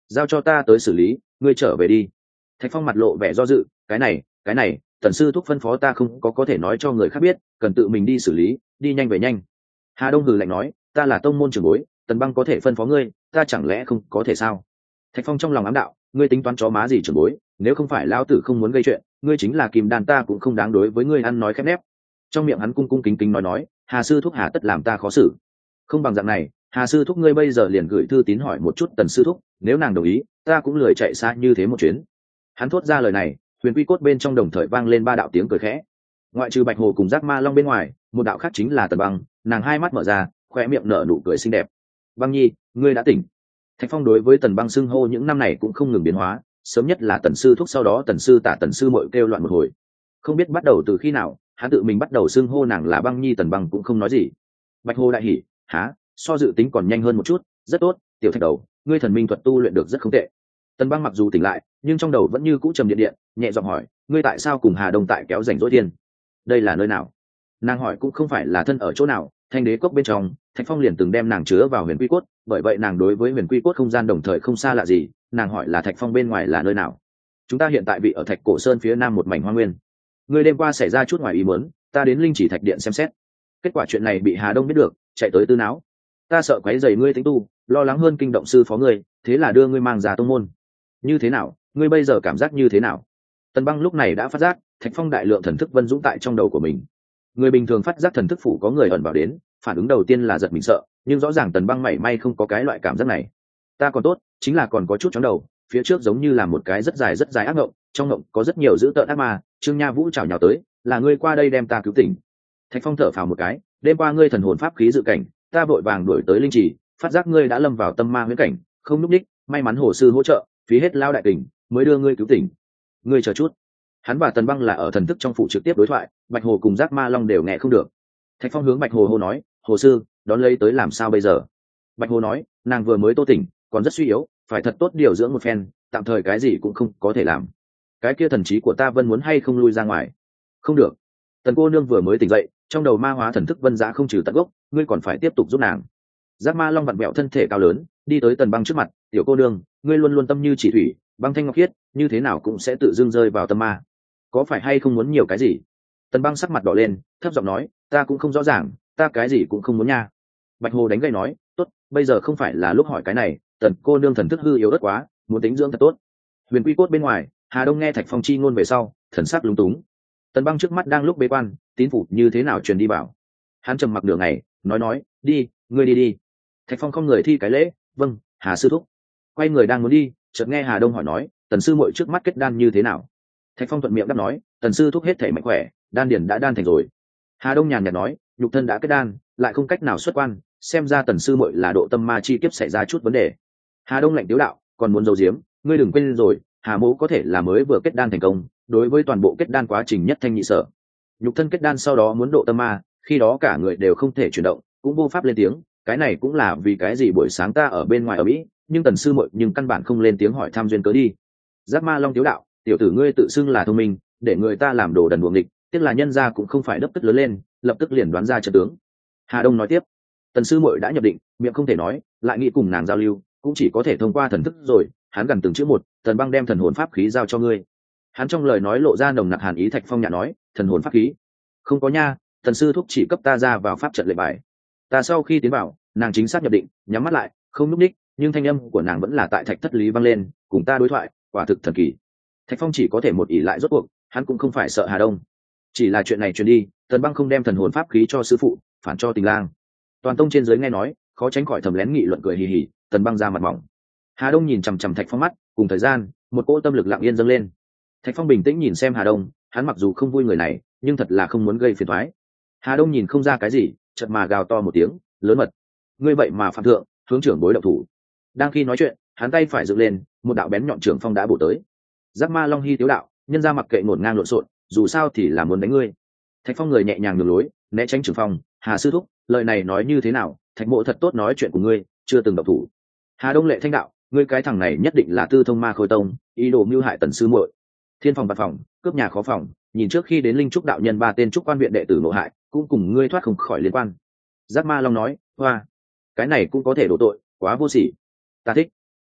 giao cho ta tới xử lý, ngươi trở về đi. Thạch Phong mặt lộ vẻ do dự, cái này tần sư thúc phân phó ta không có thể nói cho người khác biết, cần tự mình đi xử lý, đi nhanh về nhanh. Hà Đông hừ lạnh nói, ta là tông môn trưởng bối, Tần Băng có thể phân phó ngươi, ta chẳng lẽ không có thể sao? Thạch Phong trong lòng ám đạo, ngươi tính toán chó má gì trưởng bối, nếu không phải lão tử không muốn gây chuyện, ngươi chính là kim đan ta cũng không đáng đối với ngươi ăn nói khép nép. Trong miệng hắn cung cung kính kính nói, Hà sư thúc hà tất làm ta khó xử. Không bằng dạng này, Hà sư thúc ngươi bây giờ liền gửi thư tín hỏi một chút Tần sư thúc, nếu nàng đồng ý, ta cũng lười chạy xa như thế một chuyến. Hắn thốt ra lời này, huyền quy cốt bên trong đồng thời vang lên 3 đạo tiếng cười khẽ. Ngoại trừ Bạch Hồ cùng Giác Ma Long bên ngoài, một đạo khác chính là Tần Băng, nàng hai mắt mở ra, khoe miệng nở nụ cười xinh đẹp. Băng nhi, ngươi đã tỉnh. Thạch Phong đối với Tần Băng xưng hô những năm này cũng không ngừng biến hóa, sớm nhất là Tần sư thúc, sau đó Tần sư tả, Tần sư muội kêu loạn một hồi. Không biết bắt đầu từ khi nào, hắn tự mình bắt đầu xưng hô nàng là Băng nhi. Tần Băng cũng không nói gì. Bạch Hồ đại hỉ, há, so dự tính còn nhanh hơn một chút, rất tốt, tiểu Thạch đầu, ngươi thần minh thuật tu luyện được rất không tệ. Tần Băng mặc dù tỉnh lại, nhưng trong đầu vẫn như cũ trầm điện điện, nhẹ giọng hỏi, ngươi tại sao cùng Hà Đông tại kéo rảnh rỗi thiên? Đây là nơi nào? Nàng hỏi cũng không phải là thân ở chỗ nào, Thanh Đế cốc bên trong, Thạch Phong liền từng đem nàng chứa vào huyền quy cốt, bởi vậy nàng đối với huyền quy cốt không gian đồng thời không xa lạ gì. Nàng hỏi là Thạch Phong bên ngoài là nơi nào? Chúng ta hiện tại bị ở Thạch Cổ Sơn phía nam một mảnh hoang nguyên. Ngươi đêm qua xảy ra chút ngoài ý muốn, ta đến Linh Chỉ Thạch Điện xem xét. Kết quả chuyện này bị Hà Đông biết được, chạy tới tư não. Ta sợ quấy rầy ngươi tính tu, lo lắng hơn kinh động sư phó ngươi, thế là đưa ngươi mang ra tông môn. Như thế nào, ngươi bây giờ cảm giác như thế nào? Tần Băng lúc này đã phát giác, Thạch Phong đại lượng thần thức vân dũng tại trong đầu của mình. Người bình thường phát giác thần thức phủ có người ẩn vào đến, phản ứng đầu tiên là giật mình sợ, nhưng rõ ràng Tần Băng mảy may không có cái loại cảm giác này. Ta còn tốt, chính là còn có chút chóng đầu, phía trước giống như là một cái rất dài ác ngộng, trong ngộng có rất nhiều dữ tợn ác ma, Trương Nha Vũ chảo nhào tới, là ngươi qua đây đem ta cứu tỉnh. Thạch Phong thở phào một cái, đêm qua ngươi thần hồn pháp khí dự cảnh, ta vội vàng đuổi tới linh trì, phát giác ngươi đã lâm vào tâm ma huyễn cảnh, không lúc đích, may mắn hồ sư hỗ trợ, phí hết lao đại tình, mới đưa ngươi cứu tỉnh. Ngươi chờ chút. Hắn và Tần Băng là ở thần thức trong phủ trực tiếp đối thoại, Bạch Hồ cùng Giác Ma Long đều nghe không được. Thạch Phong hướng Bạch Hồ hô nói, hồ sư, đón lấy tới làm sao bây giờ? Bạch Hồ nói, nàng vừa mới tô tỉnh, còn rất suy yếu, phải thật tốt điều dưỡng một phen, tạm thời cái gì cũng không có thể làm. Cái kia thần trí của ta Vân muốn hay không lui ra ngoài? Không được. Tần cô nương vừa mới tỉnh dậy, trong đầu ma hóa thần thức Vân Giá không trừ tận gốc, ngươi còn phải tiếp tục giúp nàng. Giác Ma Long vặn vẹo thân thể cao lớn, đi tới Tần Băng trước mặt, tiểu cô nương, ngươi luôn luôn tâm như chỉ thủy, băng thanh ngọc khiết, như thế nào cũng sẽ tự dưng rơi vào tâm ma. Có phải hay không muốn nhiều cái gì? Tần Băng sắc mặt đỏ lên, thấp giọng nói, ta cũng không rõ ràng, ta cái gì cũng không muốn nha. Bạch Hồ đánh gậy nói, tốt, bây giờ không phải là lúc hỏi cái này, Tần cô nương thần thức hư yếu đất quá, muốn tính dưỡng thật tốt. Huyền Quy Cốt bên ngoài, Hà Đông nghe Thạch Phong chi ngôn về sau, thần sắc lúng túng. Tần Băng trước mắt đang lúc bế quan, tín phủ như thế nào truyền đi bảo. Hắn trầm mặc nửa ngày, nói, đi, ngươi đi đi. Thạch Phong không người thi cái lễ, vâng, Hà sư thúc. Quay người đang muốn đi, chợt nghe Hà Đông hỏi nói, Tần sư muội trước mắt kết đan như thế nào? Thạch Phong thuận miệng đáp nói, Tần sư thúc hết thể mạnh khỏe, đan điển đã đan thành rồi. Hà Đông nhàn nhạt nói, nhục thân đã kết đan, lại không cách nào xuất quan, xem ra Tần sư muội là độ tâm ma chi kiếp xảy ra chút vấn đề. Hà Đông lạnh tiếu đạo, còn muốn giấu giếm, ngươi đừng quên rồi, Hà mỗ có thể là mới vừa kết đan thành công, đối với toàn bộ kết đan quá trình nhất thanh nhị sở. Nhục thân kết đan sau đó muốn độ tâm ma, khi đó cả người đều không thể chuyển động, cũng vô pháp lên tiếng, cái này cũng là vì cái gì buổi sáng ta ở bên ngoài ở Mỹ, nhưng Tần sư muội nhưng căn bản không lên tiếng hỏi thăm duyên cớ đi. Giác Ma Long tiếu đạo, tiểu tử ngươi tự xưng là thông minh, để người ta làm đồ đần buồng địch, tiếc là nhân gia cũng không phải đấp tức lớn lên, lập tức liền đoán ra trận tướng. Hà Đông nói tiếp, Tần sư muội đã nhập định, miệng không thể nói, lại nghĩ cùng nàng giao lưu, cũng chỉ có thể thông qua thần thức rồi. Hắn gần từng chữ một, Tần Băng đem thần hồn pháp khí giao cho ngươi. Hắn trong lời nói lộ ra nồng nặc hàn ý. Thạch Phong nhã nói, thần hồn pháp khí? Không có nha, Tần sư thúc chỉ cấp ta ra vào pháp trận lệnh bài. Ta sau khi tiến vào, nàng chính xác nhập định, nhắm mắt lại, không nhúc ních, nhưng thanh âm của nàng vẫn là tại thạch thất lý vang lên, cùng ta đối thoại, quả thực thần kỳ. Thạch Phong chỉ có thể một ỷ lại rốt cuộc, hắn cũng không phải sợ Hà Đông, chỉ là chuyện này truyền đi, Tần Băng không đem thần hồn pháp khí cho sư phụ, phản cho Tình Lang. Toàn tông trên dưới nghe nói, khó tránh khỏi thầm lén nghị luận cười hì hì. Tần Băng ra mặt mỏng. Hà Đông nhìn chằm chằm Thạch Phong mắt, cùng thời gian, một cỗ tâm lực lặng yên dâng lên. Thạch Phong bình tĩnh nhìn xem Hà Đông, hắn mặc dù không vui người này, nhưng thật là không muốn gây phiền toái. Hà Đông nhìn không ra cái gì, chợt mà gào to một tiếng, lớn mật. Ngươi vậy mà phạm thượng, hướng trưởng bối động thủ. Đang khi nói chuyện, hắn tay phải dựng lên, một đạo bén nhọn trưởng phong đã bổ tới. Giác Ma Long Hy tiếu đạo, nhân ra mặc kệ ngổn ngang lộn xộn, dù sao thì là muốn đánh ngươi. Thạch Phong người nhẹ nhàng đường lối, né tránh trưởng phong. Hà sư thúc, lời này nói như thế nào? Thạch mộ thật tốt nói chuyện của ngươi, chưa từng động thủ. Hà Đông lệ thanh đạo, ngươi cái thằng này nhất định là tư thông ma khôi tông, ý đồ mưu hại Tần sư muội. Thiên phòng bạt phòng, cướp nhà khó phòng, nhìn trước khi đến linh trúc đạo nhân 3 tên trúc quan viện đệ tử nội hại, cũng cùng ngươi thoát không khỏi liên quan. Giác Ma Long nói, hoa, cái này cũng có thể đổ tội, quá vô sỉ. Ta thích.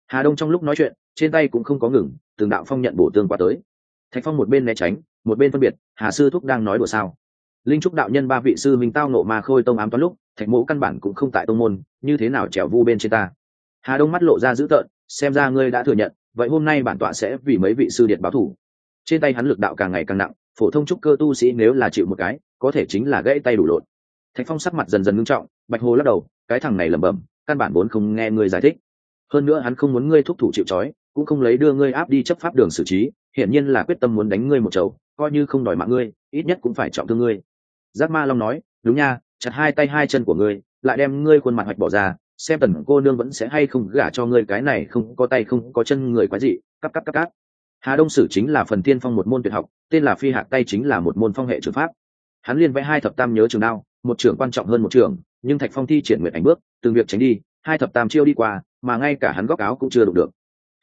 Hà Đông trong lúc nói chuyện trên tay cũng không có ngừng, từng đạo phong nhận bổ tương qua tới. Thạch Phong một bên né tránh một bên phân biệt, Hà sư thúc đang nói đùa sao? Linh trúc đạo nhân ba vị sư minh tao nộ ma khôi tông ám toán lúc, Thạch mỗ căn bản cũng không tại tông môn, như thế nào trèo vu bên trên ta? Hà Đông mắt lộ ra dữ tợn, xem ra ngươi đã thừa nhận, vậy hôm nay bản tọa sẽ vì mấy vị sư điện báo thù. Trên tay hắn lực đạo càng ngày càng nặng, phổ thông trúc cơ tu sĩ nếu là chịu một cái, có thể chính là gãy tay đủ lộn. Thạch Phong sắc mặt dần dần ngưng trọng, Bạch Hồ lắc đầu, cái thằng này lẩm bẩm, căn bản vốn không nghe ngươi giải thích. Hơn nữa hắn không muốn ngươi thúc thủ chịu trói, cũng không lấy đưa ngươi áp đi chấp pháp đường xử trí, hiển nhiên là quyết tâm muốn đánh ngươi một chầu, coi như không đòi mạng ngươi, ít nhất cũng phải trọng thương ngươi. Giác Ma Long nói, đúng nha, chặt hai tay hai chân của ngươi, lại đem ngươi khuôn mặt hoạch bỏ ra, xem Tần cô nương vẫn sẽ hay không gả cho ngươi cái này không có tay không có chân người quái dị. Cắp. Hà Đông Sử chính là phần tiên phong một môn tuyệt học, tên là phi hạc tay, chính là một môn phong hệ trường pháp. Hắn liên vẽ hai thập tam nhớ trường đao, một trường quan trọng hơn một trường, nhưng Thạch Phong thi triển nguyện ảnh bước, từng việc tránh đi, hai thập tam chiêu đi qua, mà ngay cả hắn góc áo cũng chưa đụng được.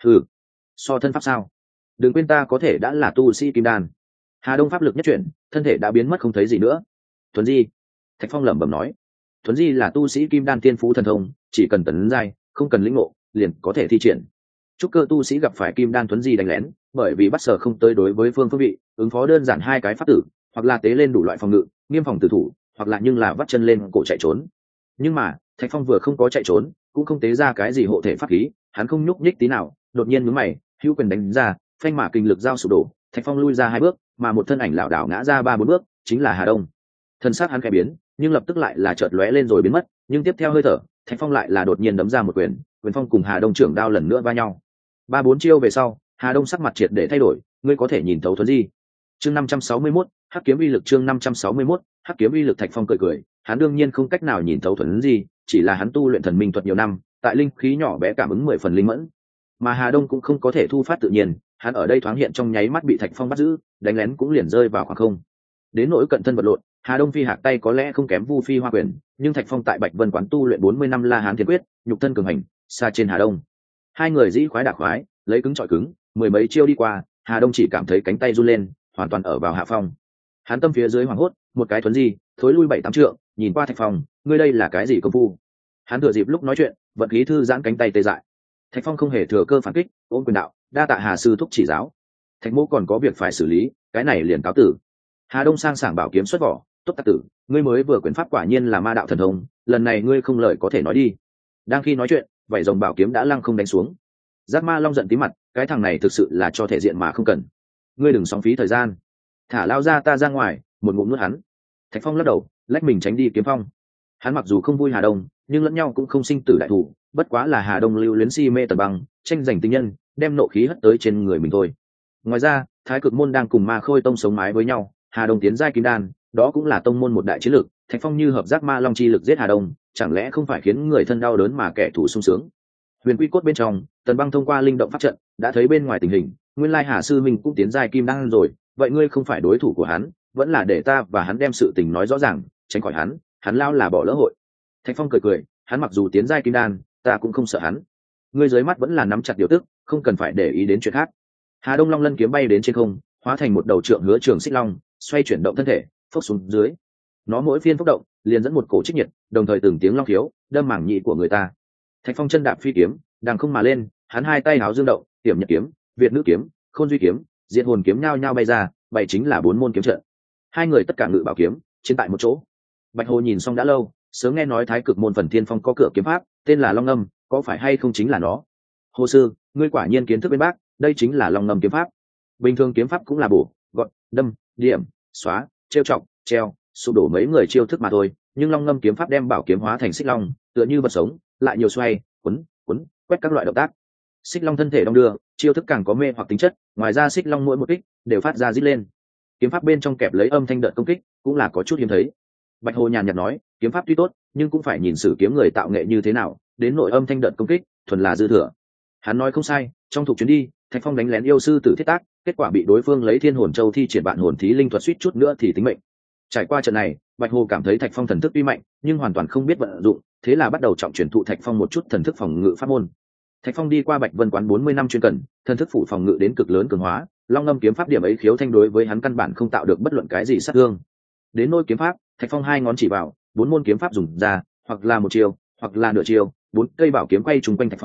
So thân pháp sao? Đừng quên ta có thể đã là tu sĩ kim đan. Hà Đông pháp lực nhất chuyển, thân thể đã biến mất không thấy gì nữa. Thuấn di. Thạch Phong lẩm bẩm nói, thuấn di là tu sĩ kim đan tiên phú thần thông, chỉ cần tấn giai, không cần lĩnh ngộ, liền có thể thi triển. Trúc cơ tu sĩ gặp phải kim đan thuấn di đánh lén, bởi vì bắt sở không tới đối với phương vị, ứng phó đơn giản hai cái pháp tử, hoặc là tế lên đủ loại phòng ngự, nghiêm phòng tử thủ, hoặc là nhưng là vắt chân lên cổ chạy trốn. Nhưng mà Thạch Phong vừa không có chạy trốn, cũng không tế ra cái gì hộ thể pháp khí, hắn không nhúc nhích tí nào, đột nhiên nhướng mày, hữu quyền đánh ra, phanh mà kinh lực giao sụp đổ, Thạch Phong lui ra hai bước, mà một thân ảnh lảo đảo ngã ra ba bốn bước, chính là Hà Đông. Thân xác hắn khẽ biến, nhưng lập tức lại là chợt lóe lên rồi biến mất, nhưng tiếp theo hơi thở, Thạch Phong lại là đột nhiên đấm ra một quyền, quyền phong cùng Hà Đông trưởng đao lần nữa va nhau. Ba bốn chiêu về sau, Hà Đông sắc mặt triệt để thay đổi, ngươi có thể nhìn thấu thuấn di. Chương 561, Hắc kiếm uy lực. Chương 561, Hắc kiếm uy lực. Thạch Phong cười, hắn đương nhiên không cách nào nhìn thấu thuấn di, chỉ là hắn tu luyện thần minh thuật nhiều năm, tại linh khí nhỏ bé cảm ứng 10 phần linh mẫn. Mà Hà Đông cũng không có thể thu phát tự nhiên, hắn ở đây thoáng hiện trong nháy mắt bị Thạch Phong bắt giữ, đánh lén cũng liền rơi vào khoảng không. Đến nỗi cận thân vật lộn, Hà Đông phi hạc tay có lẽ không kém Vu Phi Hoa quyền, nhưng Thạch Phong tại Bạch Vân quán tu luyện 40 năm La Hán Thiên Quyết, nhục thân cường hành, xa trên Hà Đông. Hai người dĩ khoái đả khoái, lấy cứng chọi cứng, mười mấy chiêu đi qua, Hà Đông chỉ cảm thấy cánh tay run lên, hoàn toàn ở vào hạ phong. Hắn tâm phía dưới hoảng hốt, một cái thuấn di, thối lui 7-8 trượng, nhìn qua Thạch Phong, ngươi đây là cái gì công phu? Hắn thừa dịp lúc nói chuyện, vận khí thư giãn cánh tay tê dại. Thạch Phong không hề thừa cơ phản kích, ôm quyền đạo, đa tạ Hà sư thúc chỉ giáo. Thạch mỗ còn có việc phải xử lý, cái này liền cáo tử. Hà Đông sang sảng bảo kiếm xuất vỏ, tốt tắc tử, ngươi mới vừa quyền pháp quả nhiên là ma đạo thần thông, lần này ngươi không lời có thể nói đi. Đang khi nói chuyện, vảy rồng bảo kiếm đã lăng không đánh xuống. Giác Ma Long giận tí mặt, cái thằng này thực sự là cho thể diện mà không cần. Ngươi đừng sóng phí thời gian, thả lao ra ta ra ngoài, một ngụm nuốt hắn. Thạch Phong lắc đầu, lách mình tránh đi kiếm phong. Hắn mặc dù không vui Hà Đông, nhưng lẫn nhau cũng không sinh tử đại thủ, bất quá là Hà Đông lưu luyến si mê tần băng, tranh giành tinh nhân, đem nộ khí hất tới trên người mình thôi. Ngoài ra, Thái Cực môn đang cùng Ma Khôi tông sống mái với nhau, Hà Đông tiến giai kim đan, đó cũng là tông môn một đại chiến lược. Thạch Phong như hợp Giác Ma Long chi lực giết Hà Đông, chẳng lẽ không phải khiến người thân đau đớn mà kẻ thù sung sướng? Huyền Quy cốt bên trong, Tần Băng thông qua linh động pháp trận đã thấy bên ngoài tình hình, nguyên lai Hà sư mình cũng tiến giai kim đan rồi, vậy ngươi không phải đối thủ của hắn, vẫn là để ta và hắn đem sự tình nói rõ ràng, tránh khỏi hắn lao là bỏ lỡ hội. Thạch Phong cười, hắn mặc dù tiến giai kim đan, ta cũng không sợ hắn. Ngươi dưới mắt vẫn là nắm chặt điều tức, không cần phải để ý đến chuyện khác. Hà Đông Long lân kiếm bay đến trên không, hóa thành một đầu trượng hứa trường xích long, xoay chuyển động thân thể, phốc xuống dưới. Nó mỗi phiên phốc động, liền dẫn một cổ trích nhiệt, đồng thời từng tiếng long khiếu, đâm mảng nhị của người ta. Thạch Phong chân đạp phi kiếm, đằng không mà lên, hắn hai tay háo dương động, tiểm nhật kiếm, việt nữ kiếm, khôn duy kiếm, diệt hồn kiếm nhao nhao bay ra, bảy chính là 4 môn kiếm trận. Hai người tất cả ngự bảo kiếm, chiến tại một chỗ. Bạch Hồ nhìn xong đã lâu, sớm nghe nói Thái Cực môn Phần Thiên Phong có cửa kiếm pháp, tên là Long Ngâm, có phải hay không chính là nó? Hồ sư, ngươi quả nhiên kiến thức bên bác, đây chính là Long Ngâm kiếm pháp. Bình thường kiếm pháp cũng là bổ, gọn, đâm, điểm, xóa, trêu chọc, treo, sụp đổ mấy người chiêu thức mà thôi, nhưng Long Ngâm kiếm pháp đem bảo kiếm hóa thành xích long, tựa như vật sống, lại nhiều xoay, quấn, quét các loại động tác. Xích long thân thể đong đưa, chiêu thức càng có mê hoặc tính chất, ngoài ra xích long mỗi một kích đều phát ra rít lên. Kiếm pháp bên trong kẹp lấy âm thanh đợt công kích, cũng là có chút hiếm thấy. Bạch Hồ nhàn nhạt nói, kiếm pháp tuy tốt, nhưng cũng phải nhìn sử kiếm người tạo nghệ như thế nào, đến nội âm thanh đợt công kích, thuần là dư thừa. Hắn nói không sai, trong thuộc chuyến đi, Thạch Phong đánh lén yêu sư Tử Thiết Tác, kết quả bị đối phương lấy Thiên Hồn Châu thi triển Vạn Hồn Thí Linh thuật suýt chút nữa thì tính mệnh. Trải qua trận này, Bạch Hồ cảm thấy Thạch Phong thần thức tuy mạnh, nhưng hoàn toàn không biết vận dụng, thế là bắt đầu trọng truyền thụ Thạch Phong một chút thần thức phòng ngự pháp môn. Thạch Phong đi qua Bạch Vân quán 40 năm chuyên cần, thần thức phủ phòng ngự đến cực lớn cường hóa, Long Ngâm kiếm pháp điểm ấy khiếu thanh đối với hắn căn bản không tạo được bất luận cái gì sát thương. Đến nỗi kiếm pháp, Thạch Phong hai ngón chỉ vào, 4 môn kiếm pháp dùng ra, hoặc là một chiều, hoặc là nửa chiều, 4 cây bảo kiếm quay trùng quanh Thạch Phong,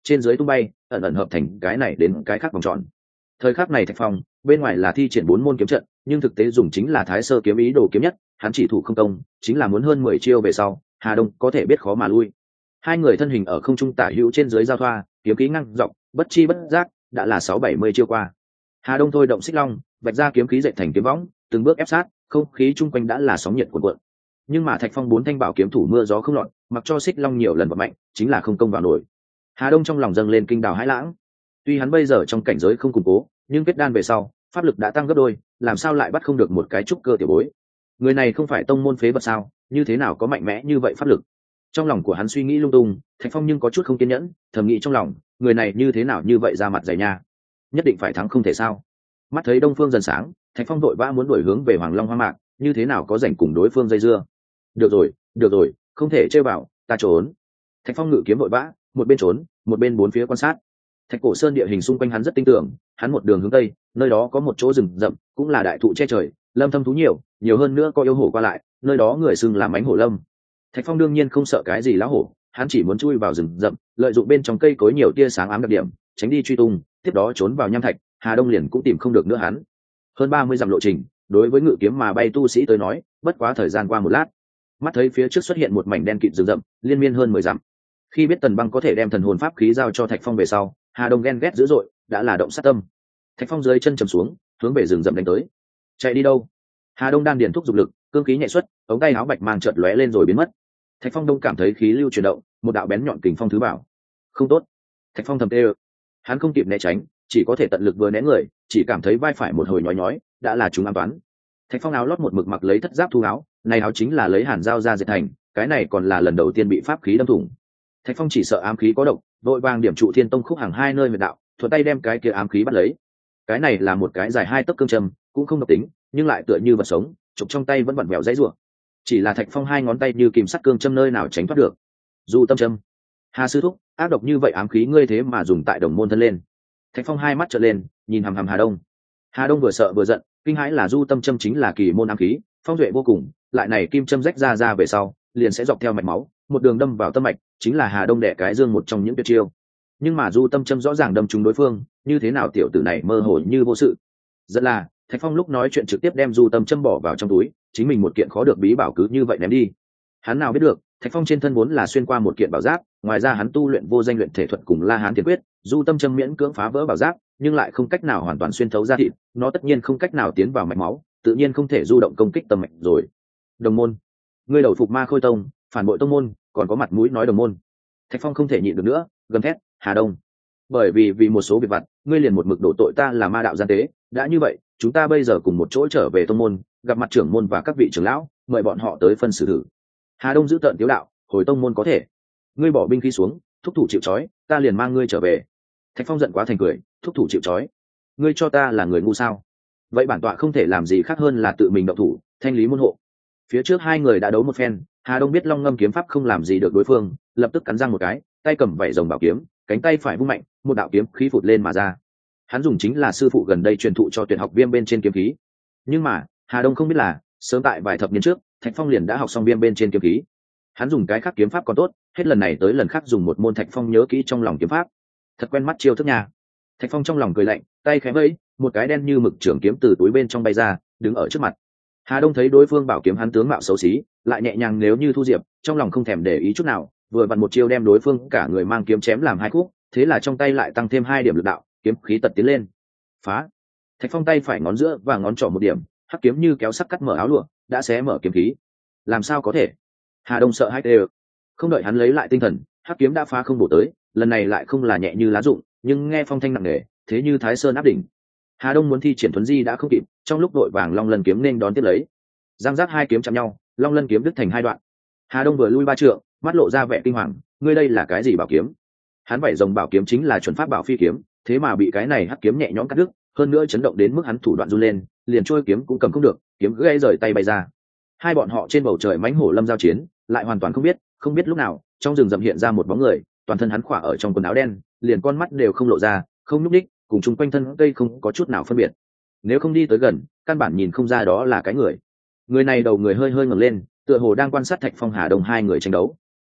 trên dưới tung bay ẩn ẩn hợp thành cái này đến cái khác vòng tròn. Thời khắc này Thạch Phong bên ngoài là thi triển 4 môn kiếm trận, nhưng thực tế dùng chính là Thái Sơ kiếm ý đồ kiếm nhất, hắn chỉ thủ không công, chính là muốn hơn 10 chiêu về sau, Hà Đông có thể biết khó mà lui. Hai người thân hình ở không trung tả hữu trên dưới giao thoa, kiếm khí ngăng dọc, bất chi bất giác đã là 6-70 chiêu qua. Hà Đông thôi động xích long, vạch ra kiếm khí dệt thành kiếm võng, từng bước ép sát, không khí chung quanh đã là sóng nhiệt cuộn cuộn. Nhưng mà Thạch Phong 4 thanh bảo kiếm thủ mưa gió không loạn, mặc cho xích long nhiều lần vận mạnh, chính là không công vào nổi. Hà Đông trong lòng dâng lên kinh đào hãi lãng. Tuy hắn bây giờ trong cảnh giới không củng cố, nhưng kết đan về sau, pháp lực đã tăng gấp đôi, làm sao lại bắt không được một cái trúc cơ tiểu bối? Người này không phải tông môn phế vật sao, như thế nào có mạnh mẽ như vậy pháp lực? Trong lòng của hắn suy nghĩ lung tung, Thạch Phong nhưng có chút không kiên nhẫn, thầm nghĩ trong lòng, người này như thế nào như vậy ra mặt dày nha, nhất định phải thắng không thể sao? Mắt thấy Đông Phương dần sáng, Thạch Phong vội vã muốn đuổi hướng về Hoàng Long Hoang Mạc, như thế nào có rảnh cùng đối phương dây dưa? Được rồi, không thể chơi vào, ta trốn. Thạch Phong ngự kiếm vội vã, một bên trốn, một bên bốn phía quan sát. Thạch Cổ Sơn địa hình xung quanh hắn rất tinh tưởng, hắn một đường hướng tây, nơi đó có một chỗ rừng rậm, cũng là đại thụ che trời, lâm thâm thú nhiều hơn nữa có yêu hổ qua lại, nơi đó người xưng làm ánh hổ lâm. Thạch Phong đương nhiên không sợ cái gì lá hổ, hắn chỉ muốn chui vào rừng rậm, lợi dụng bên trong cây cối nhiều tia sáng ám đặc điểm, tránh đi truy tung, tiếp đó trốn vào nham thạch, Hà Đông liền cũng tìm không được nữa hắn. Hơn 30 dặm lộ trình, đối với ngự kiếm mà bay tu sĩ tới nói, bất quá thời gian qua một lát. Mắt thấy phía trước xuất hiện một mảnh đen kịt rừng rậm, liên miên hơn 10 dặm. Khi biết Tần Băng có thể đem thần hồn pháp khí giao cho Thạch Phong về sau, Hà Đông ghen ghét dữ dội, đã là động sát tâm. Thạch Phong dưới chân trầm xuống, hướng về rừng rậm đánh tới. Chạy đi đâu? Hà Đông đan điền thúc dục lực, cương khí nhẹ xuất, ống tay áo bạch mang chợt lóe lên rồi biến mất. Thạch Phong đông cảm thấy khí lưu chuyển động, một đạo bén nhọn kình phong thứ bảo. Không tốt. Thạch Phong thầm tê, hắn không kịp né tránh, chỉ có thể tận lực vừa né người, chỉ cảm thấy vai phải một hồi nhói nhói, đã là chúng an toán. Thạch Phong áo lót một mực mặc lấy thất giáp thu áo, này áo chính là lấy hàn dao ra dệt thành, cái này còn là lần đầu tiên bị pháp khí đâm thủng. Thạch Phong chỉ sợ ám khí có độc, vội vàng điểm trụ Thiên Tông khúc hàng hai nơi huyệt đạo, thuận tay đem cái kia ám khí bắt lấy. Cái này là một cái dài 2 tấc cương châm, cũng không độc tính, nhưng lại tựa như vật sống, chụp trong tay vẫn vặn vẹo dãy rủa. Chỉ là Thạch Phong 2 ngón tay như kìm sắt cương châm nơi nào tránh thoát được. Du tâm châm. Hà sư thúc, ác độc như vậy ám khí ngươi thế mà dùng tại đồng môn thân lên. Thạch Phong 2 mắt trợn lên, nhìn hằm hằm Hà Đông. Hà Đông vừa sợ vừa giận, kinh hãi là du tâm châm chính là kỳ môn ám khí, phong duệ vô cùng, lại này kim châm rách ra về sau, liền sẽ dọc theo mạch máu, một đường đâm vào tâm mạch, chính là Hà Đông đẻ cái dương một trong những tuyệt chiêu. Nhưng mà du tâm châm rõ ràng đâm trúng đối phương, như thế nào tiểu tử này mơ hồ như vô sự. Rất là, Thạch Phong lúc nói chuyện trực tiếp đem du tâm châm bỏ vào trong túi, chính mình một kiện khó được bí bảo cứ như vậy ném đi. Hắn nào biết được, Thạch Phong trên thân vốn là xuyên qua một kiện bảo giáp, ngoài ra hắn tu luyện vô danh luyện thể thuật cùng La Hán Thiền quyết, du tâm châm miễn cưỡng phá vỡ bảo giáp, nhưng lại không cách nào hoàn toàn xuyên thấu ra thịt, nó tất nhiên không cách nào tiến vào mạch máu, tự nhiên không thể du động công kích tâm mạch rồi. Đồng môn, ngươi đầu phục Ma Khôi Tông, phản bội tông môn, còn có mặt mũi nói đồng môn. Thạch Phong không thể nhịn được nữa, gầm thét, Hà Đông, bởi vì một số việc vặt, ngươi liền một mực đổ tội ta là ma đạo gian tế, đã như vậy, chúng ta bây giờ cùng một chỗ trở về tông môn, gặp mặt trưởng môn và các vị trưởng lão, mời bọn họ tới phân xử thử. Hà Đông giữ tợn tiếu đạo, hồi tông môn có thể, ngươi bỏ binh khí xuống, thúc thủ chịu trói, ta liền mang ngươi trở về. Thạch Phong giận quá thành cười, thúc thủ chịu trói, ngươi cho ta là người ngu sao? Vậy bản tọa không thể làm gì khác hơn là tự mình động thủ, thanh lý môn hộ. Phía trước hai người đã đấu một phen, Hà Đông biết Long Ngâm kiếm pháp không làm gì được đối phương, lập tức cắn răng một cái, tay cầm vảy rồng bảo kiếm, cánh tay phải vung mạnh, một đạo kiếm khí phụt lên mà ra. Hắn dùng chính là sư phụ gần đây truyền thụ cho tuyển học viêm bên trên kiếm khí. Nhưng mà Hà Đông không biết là, sớm tại vài thập niên trước, Thạch Phong liền đã học xong viêm bên trên kiếm khí. Hắn dùng cái khác kiếm pháp còn tốt, hết lần này tới lần khác dùng một môn Thạch Phong nhớ kỹ trong lòng kiếm pháp. Thật quen mắt chiêu thức nhà. Thạch Phong trong lòng cười lạnh, tay khẽ vẫy, một cái đen như mực trường kiếm từ túi bên trong bay ra, đứng ở trước mặt. Hà Đông thấy đối phương bảo kiếm hắn tướng mạo xấu xí, lại nhẹ nhàng nếu như thu diệp, trong lòng không thèm để ý chút nào, vừa vặn một chiêu đem đối phương cả người mang kiếm chém làm hai khúc, thế là trong tay lại tăng thêm 2 điểm lực đạo, kiếm khí tật tiến lên. Phá! Thạch Phong tay phải ngón giữa và ngón trỏ một điểm, hắc kiếm như kéo sắc cắt mở áo lụa, đã xé mở kiếm khí. Làm sao có thể? Hà Đông sợ hãi đều. Không đợi hắn lấy lại tinh thần, hắc kiếm đã phá không bổ tới, lần này lại không là nhẹ như lá rụng, nhưng nghe phong thanh nặng nề, thế như Thái Sơn áp đỉnh. Hà Đông muốn thi triển thuấn di đã không kịp, trong lúc đội vàng Long Lân kiếm nên đón tiếp lấy. Giang giác 2 kiếm chạm nhau, Long Lân kiếm đứt thành 2 đoạn. Hà Đông vừa lui 3 trượng, mắt lộ ra vẻ kinh hoàng, ngươi đây là cái gì bảo kiếm? Hắn vảy rồng bảo kiếm chính là chuẩn pháp bảo phi kiếm, thế mà bị cái này hắc kiếm nhẹ nhõm cắt đứt, hơn nữa chấn động đến mức hắn thủ đoạn run lên, liền trôi kiếm cũng cầm không được, kiếm gãy rời tay bay ra. Hai bọn họ trên bầu trời mãnh hổ lâm giao chiến, lại hoàn toàn không biết lúc nào, trong rừng rậm hiện ra một bóng người, toàn thân hắn khỏa ở trong quần áo đen, liền con mắt đều không lộ ra, không nhúc nhích, cùng chung quanh thân cây không có chút nào phân biệt. Nếu không đi tới gần, căn bản nhìn không ra đó là cái người. Người này đầu người hơi hơi ngẩng lên, tựa hồ đang quan sát Thạch Phong Hà Đông hai người tranh đấu.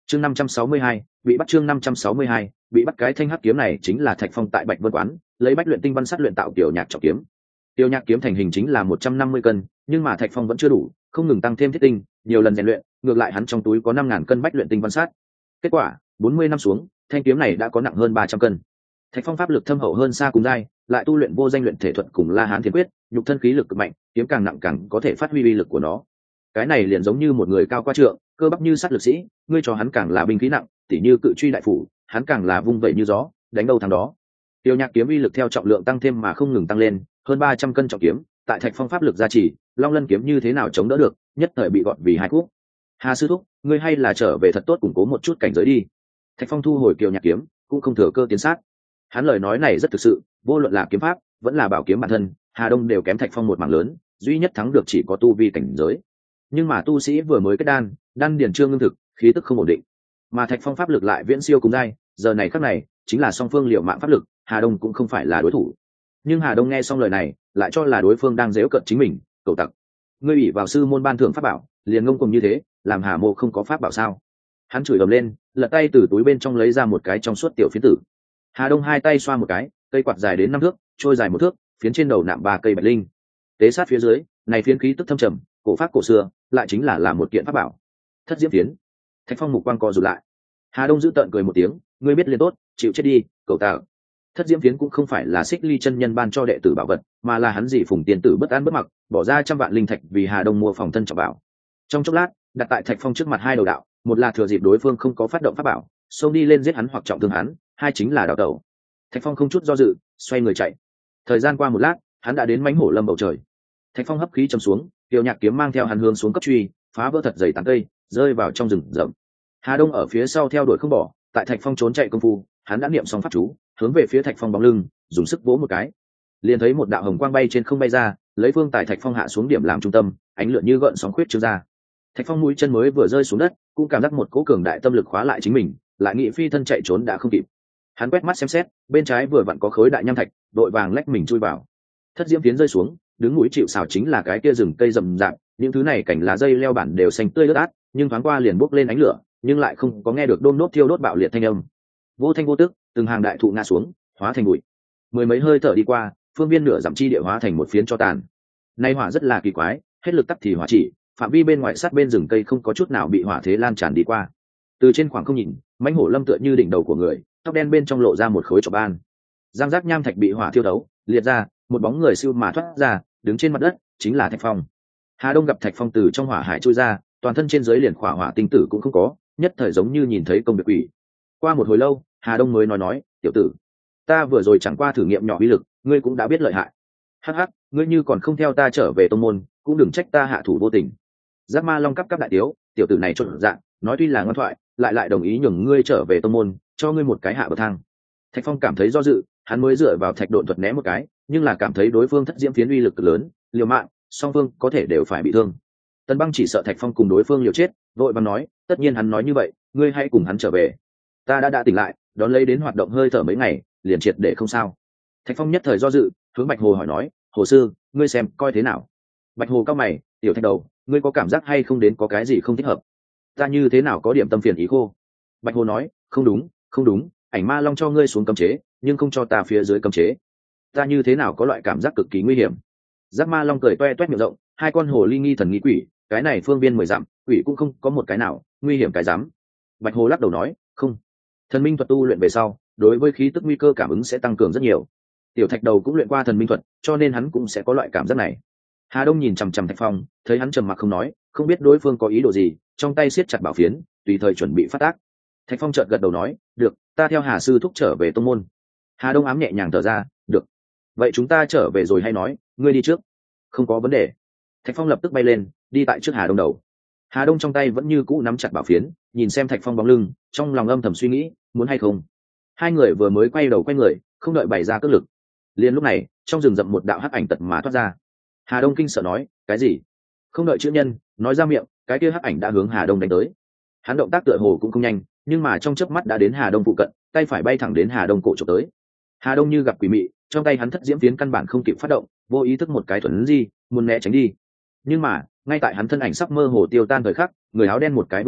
chương 562, bị bắt. chương 562, bị bắt. Cái thanh hắc kiếm này chính là Thạch Phong tại Bạch Vân quán lấy bách luyện tinh văn sắt luyện tạo tiểu nhạc trọng kiếm. Tiểu nhạc kiếm thành hình chính là 150 cân, nhưng mà Thạch Phong vẫn chưa đủ, không ngừng tăng thêm thiết tinh, nhiều lần rèn luyện, ngược lại hắn trong túi có 5.000 cân bách luyện tinh văn sắt. Kết quả, 40 năm xuống, thanh kiếm này đã có nặng hơn 300 cân. Thạch Phong pháp lực thâm hậu hơn xa cùng giai, lại tu luyện vô danh luyện thể thuật cùng La Hán Thiên Quyết, nhục thân khí lực cực mạnh, kiếm càng nặng càng có thể phát huy uy lực của nó. Cái này liền giống như một người cao qua trượng, cơ bắp như sắt lực sĩ, ngươi cho hắn càng là binh khí nặng, tỉ như cự truy đại phủ, hắn càng là vung vẩy như gió, đánh đâu thắng đó. Tiêu nhạc kiếm uy lực theo trọng lượng tăng thêm mà không ngừng tăng lên, hơn 300 cân trọng kiếm, tại Thạch Phong pháp lực gia trì, Long Lân kiếm như thế nào chống đỡ được, nhất thời bị gọt vì hai khúc. Hà sư thúc, ngươi hay là trở về thật tốt củng cố một chút cảnh giới đi. Thạch Phong thu hồi kiều nhạc kiếm, cũng không thừa cơ tiến sát. Hắn lời nói này rất thực sự, vô luận là kiếm pháp, vẫn là bảo kiếm bản thân, Hà Đông đều kém Thạch Phong một mảng lớn, duy nhất thắng được chỉ có tu vi cảnh giới. Nhưng mà tu sĩ vừa mới kết đan điền chưa ngưng thực, khí tức không ổn định, mà Thạch Phong pháp lực lại viễn siêu cùng giai, giờ này khắc này chính là song phương liều mạng pháp lực, Hà Đông cũng không phải là đối thủ. Nhưng Hà Đông nghe xong lời này, lại cho là đối phương đang giễu cợt chính mình, cẩu tặc. Ngươi ủy vào sư môn ban thưởng pháp bảo, liền ngông cuồng như thế, làm Hà Mộ không có pháp bảo sao? Hắn chửi ầm lên, lật tay từ túi bên trong lấy ra một cái trong suốt tiểu phiến tử. Hà Đông hai tay xoa một cái, cây quạt dài đến 5 thước, trôi dài 1 thước, phiến trên đầu nạm 3 cây bạch linh. Tế sát phía dưới, này phiến khí tức thâm trầm, cổ pháp cổ xưa, lại chính là một kiện pháp bảo. Thất diễm phiến. Thạch Phong mục quang co rụt lại. Hà Đông giữ tợn cười một tiếng, ngươi biết liền tốt, chịu chết đi, cậu tặc. Thất diễm phiến cũng không phải là Xích Ly chân nhân ban cho đệ tử bảo vật, mà là hắn dị phùng tiền tử bất an bất mặc, bỏ ra 100 vạn linh thạch vì Hà Đông mua phòng thân trọng bảo. Trong chốc lát, đặt tại Thạch Phong trước mặt hai đầu đạo, một là thừa dịp đối phương không có phát động pháp bảo, xông đi lên giết hắn hoặc trọng thương hắn, hai chính là đào tẩu. Thạch Phong không chút do dự, xoay người chạy. Thời gian qua một lát, hắn đã đến mãnh hổ lâm bầu trời. Thạch Phong hấp khí chầm xuống, tiểu nhạc kiếm mang theo hắn hướng xuống cấp truy, phá vỡ thật dày tán cây, rơi vào trong rừng rậm. Hà Đông ở phía sau theo đuổi không bỏ, tại Thạch Phong trốn chạy công phu, hắn đã niệm xong pháp chú, hướng về phía Thạch Phong bóng lưng, dùng sức vỗ một cái, liền thấy một đạo hồng quang bay trên không bay ra, lấy phương tại Thạch Phong hạ xuống điểm làm trung tâm, ánh lửa như gợn sóng khuyết trương ra. Thạch Phong mũi chân mới vừa rơi xuống đất, cũng cảm giác một cỗ cường đại tâm lực khóa lại chính mình, lại nghị phi thân chạy trốn đã không kịp. Hắn quét mắt xem xét, bên trái vừa vặn có khối đại nham thạch, đội vàng lách mình chui vào. Thất diễm phiến rơi xuống, đứng mũi chịu sào chính là cái kia rừng cây rậm rạp, những thứ này cảnh lá dây leo bản đều xanh tươi ướt át, nhưng thoáng qua liền bốc lên ánh lửa, nhưng lại không có nghe được đôm đốt thiêu đốt bạo liệt thanh âm. Vô thanh vô tức, từng hàng đại thụ ngã xuống, hóa thành bụi. Mười mấy hơi thở đi qua, phương viên nửa dặm chi địa hóa thành một phiến cho tàn. Nay hỏa rất là kỳ quái, hết lực tắt thì hỏa chỉ, phạm vi bên ngoài sát bên rừng cây không có chút nào bị hỏa thế lan tràn đi qua. Từ trên khoảng không nhìn, mãnh hổ lâm tựa như đỉnh đầu của người, tóc đen bên trong lộ ra một khối trọc ban. Giang giác nham thạch bị hỏa thiêu đấu, liệt ra, một bóng người siêu mà thoát ra, đứng trên mặt đất, chính là Thạch Phong. Hà Đông gặp Thạch Phong từ trong hỏa hải trôi ra, toàn thân trên dưới liền khỏa hỏa tinh tử cũng không có, nhất thời giống như nhìn thấy công việc quỷ. Qua một hồi lâu, Hà Đông mới nói, tiểu tử, ta vừa rồi chẳng qua thử nghiệm nhỏ uy lực, ngươi cũng đã biết lợi hại. Hắc hắc, ngươi như còn không theo ta trở về tông môn, cũng đừng trách ta hạ thủ vô tình. Giác Ma Long cắp đại tiếu, tiểu tử này trộn dạng, nói tuy là ngoan thoại, lại đồng ý nhường ngươi trở về tông môn, cho ngươi một cái hạ bậc thang. Thạch Phong cảm thấy do dự, hắn mới dựa vào thạch độn thuật né một cái, nhưng là cảm thấy đối phương thất diễm phiến uy lực cực lớn, liều mạng, song phương có thể đều phải bị thương. Tần Băng chỉ sợ Thạch Phong cùng đối phương liều chết, vội vàng nói, tất nhiên hắn nói như vậy, ngươi hãy cùng hắn trở về. Ta đã tỉnh lại, đón lấy đến hoạt động hơi thở mấy ngày, liền triệt để không sao. Thạch Phong nhất thời do dự, hướng Bạch Hồ hỏi nói, Hồ sư, ngươi xem coi thế nào? Bạch Hồ cao mày, tiểu Thạch đầu, ngươi có cảm giác hay không đến có cái gì không thích hợp? Ta như thế nào có điểm tâm phiền ý khô? Bạch Hồ nói, không đúng, ảnh ma long cho ngươi xuống cấm chế, nhưng không cho ta phía dưới cấm chế. Ta như thế nào có loại cảm giác cực kỳ nguy hiểm? Giác Ma Long cười toe toét miệng rộng, hai con hồ ly nghi thần nghi quỷ, cái này phương viên 10 dặm, quỷ cũng không có một cái nào, nguy hiểm cái dám. Bạch Hồ lắc đầu nói, không. Thần minh thuật tu luyện về sau, đối với khí tức nguy cơ cảm ứng sẽ tăng cường rất nhiều. Tiểu Thạch đầu cũng luyện qua thần minh thuật, cho nên hắn cũng sẽ có loại cảm giác này. Hà Đông nhìn chằm chằm Thạch Phong, thấy hắn trầm mặc không nói, không biết đối phương có ý đồ gì, trong tay siết chặt bảo phiến, tùy thời chuẩn bị phát tác. Thạch Phong chợt gật đầu nói, được, ta theo Hà sư thúc trở về tông môn. Hà Đông ám nhẹ nhàng thở ra, được. Vậy chúng ta trở về rồi hay nói, ngươi đi trước. Không có vấn đề. Thạch Phong lập tức bay lên, đi tại trước Hà Đông đầu. Hà Đông trong tay vẫn như cũ nắm chặt bảo phiến, nhìn xem Thạch Phong bóng lưng, trong lòng âm thầm suy nghĩ, muốn hay không. Hai người vừa mới quay đầu quay người, không đợi bày ra cước lực. Liền lúc này, trong rừng rậm một đạo hắc ảnh tật mà thoát ra. Hà Đông kinh sợ nói, cái gì? Không đợi chữ nhân nói ra miệng, cái kia hắc ảnh đã hướng Hà Đông đánh tới. Hắn động tác tựa hồ cũng không nhanh, nhưng mà trong chớp mắt đã đến Hà Đông phụ cận, tay phải bay thẳng đến Hà Đông cổ chụp tới. Hà Đông như gặp quỷ mị, trong tay hắn thất diễm phiến căn bản không kịp phát động, vô ý thức một cái thuần di, muốn né tránh đi. Nhưng mà, ngay tại hắn thân ảnh sắp mơ hồ tiêu tan thời khắc, người áo đen một cái vươn người,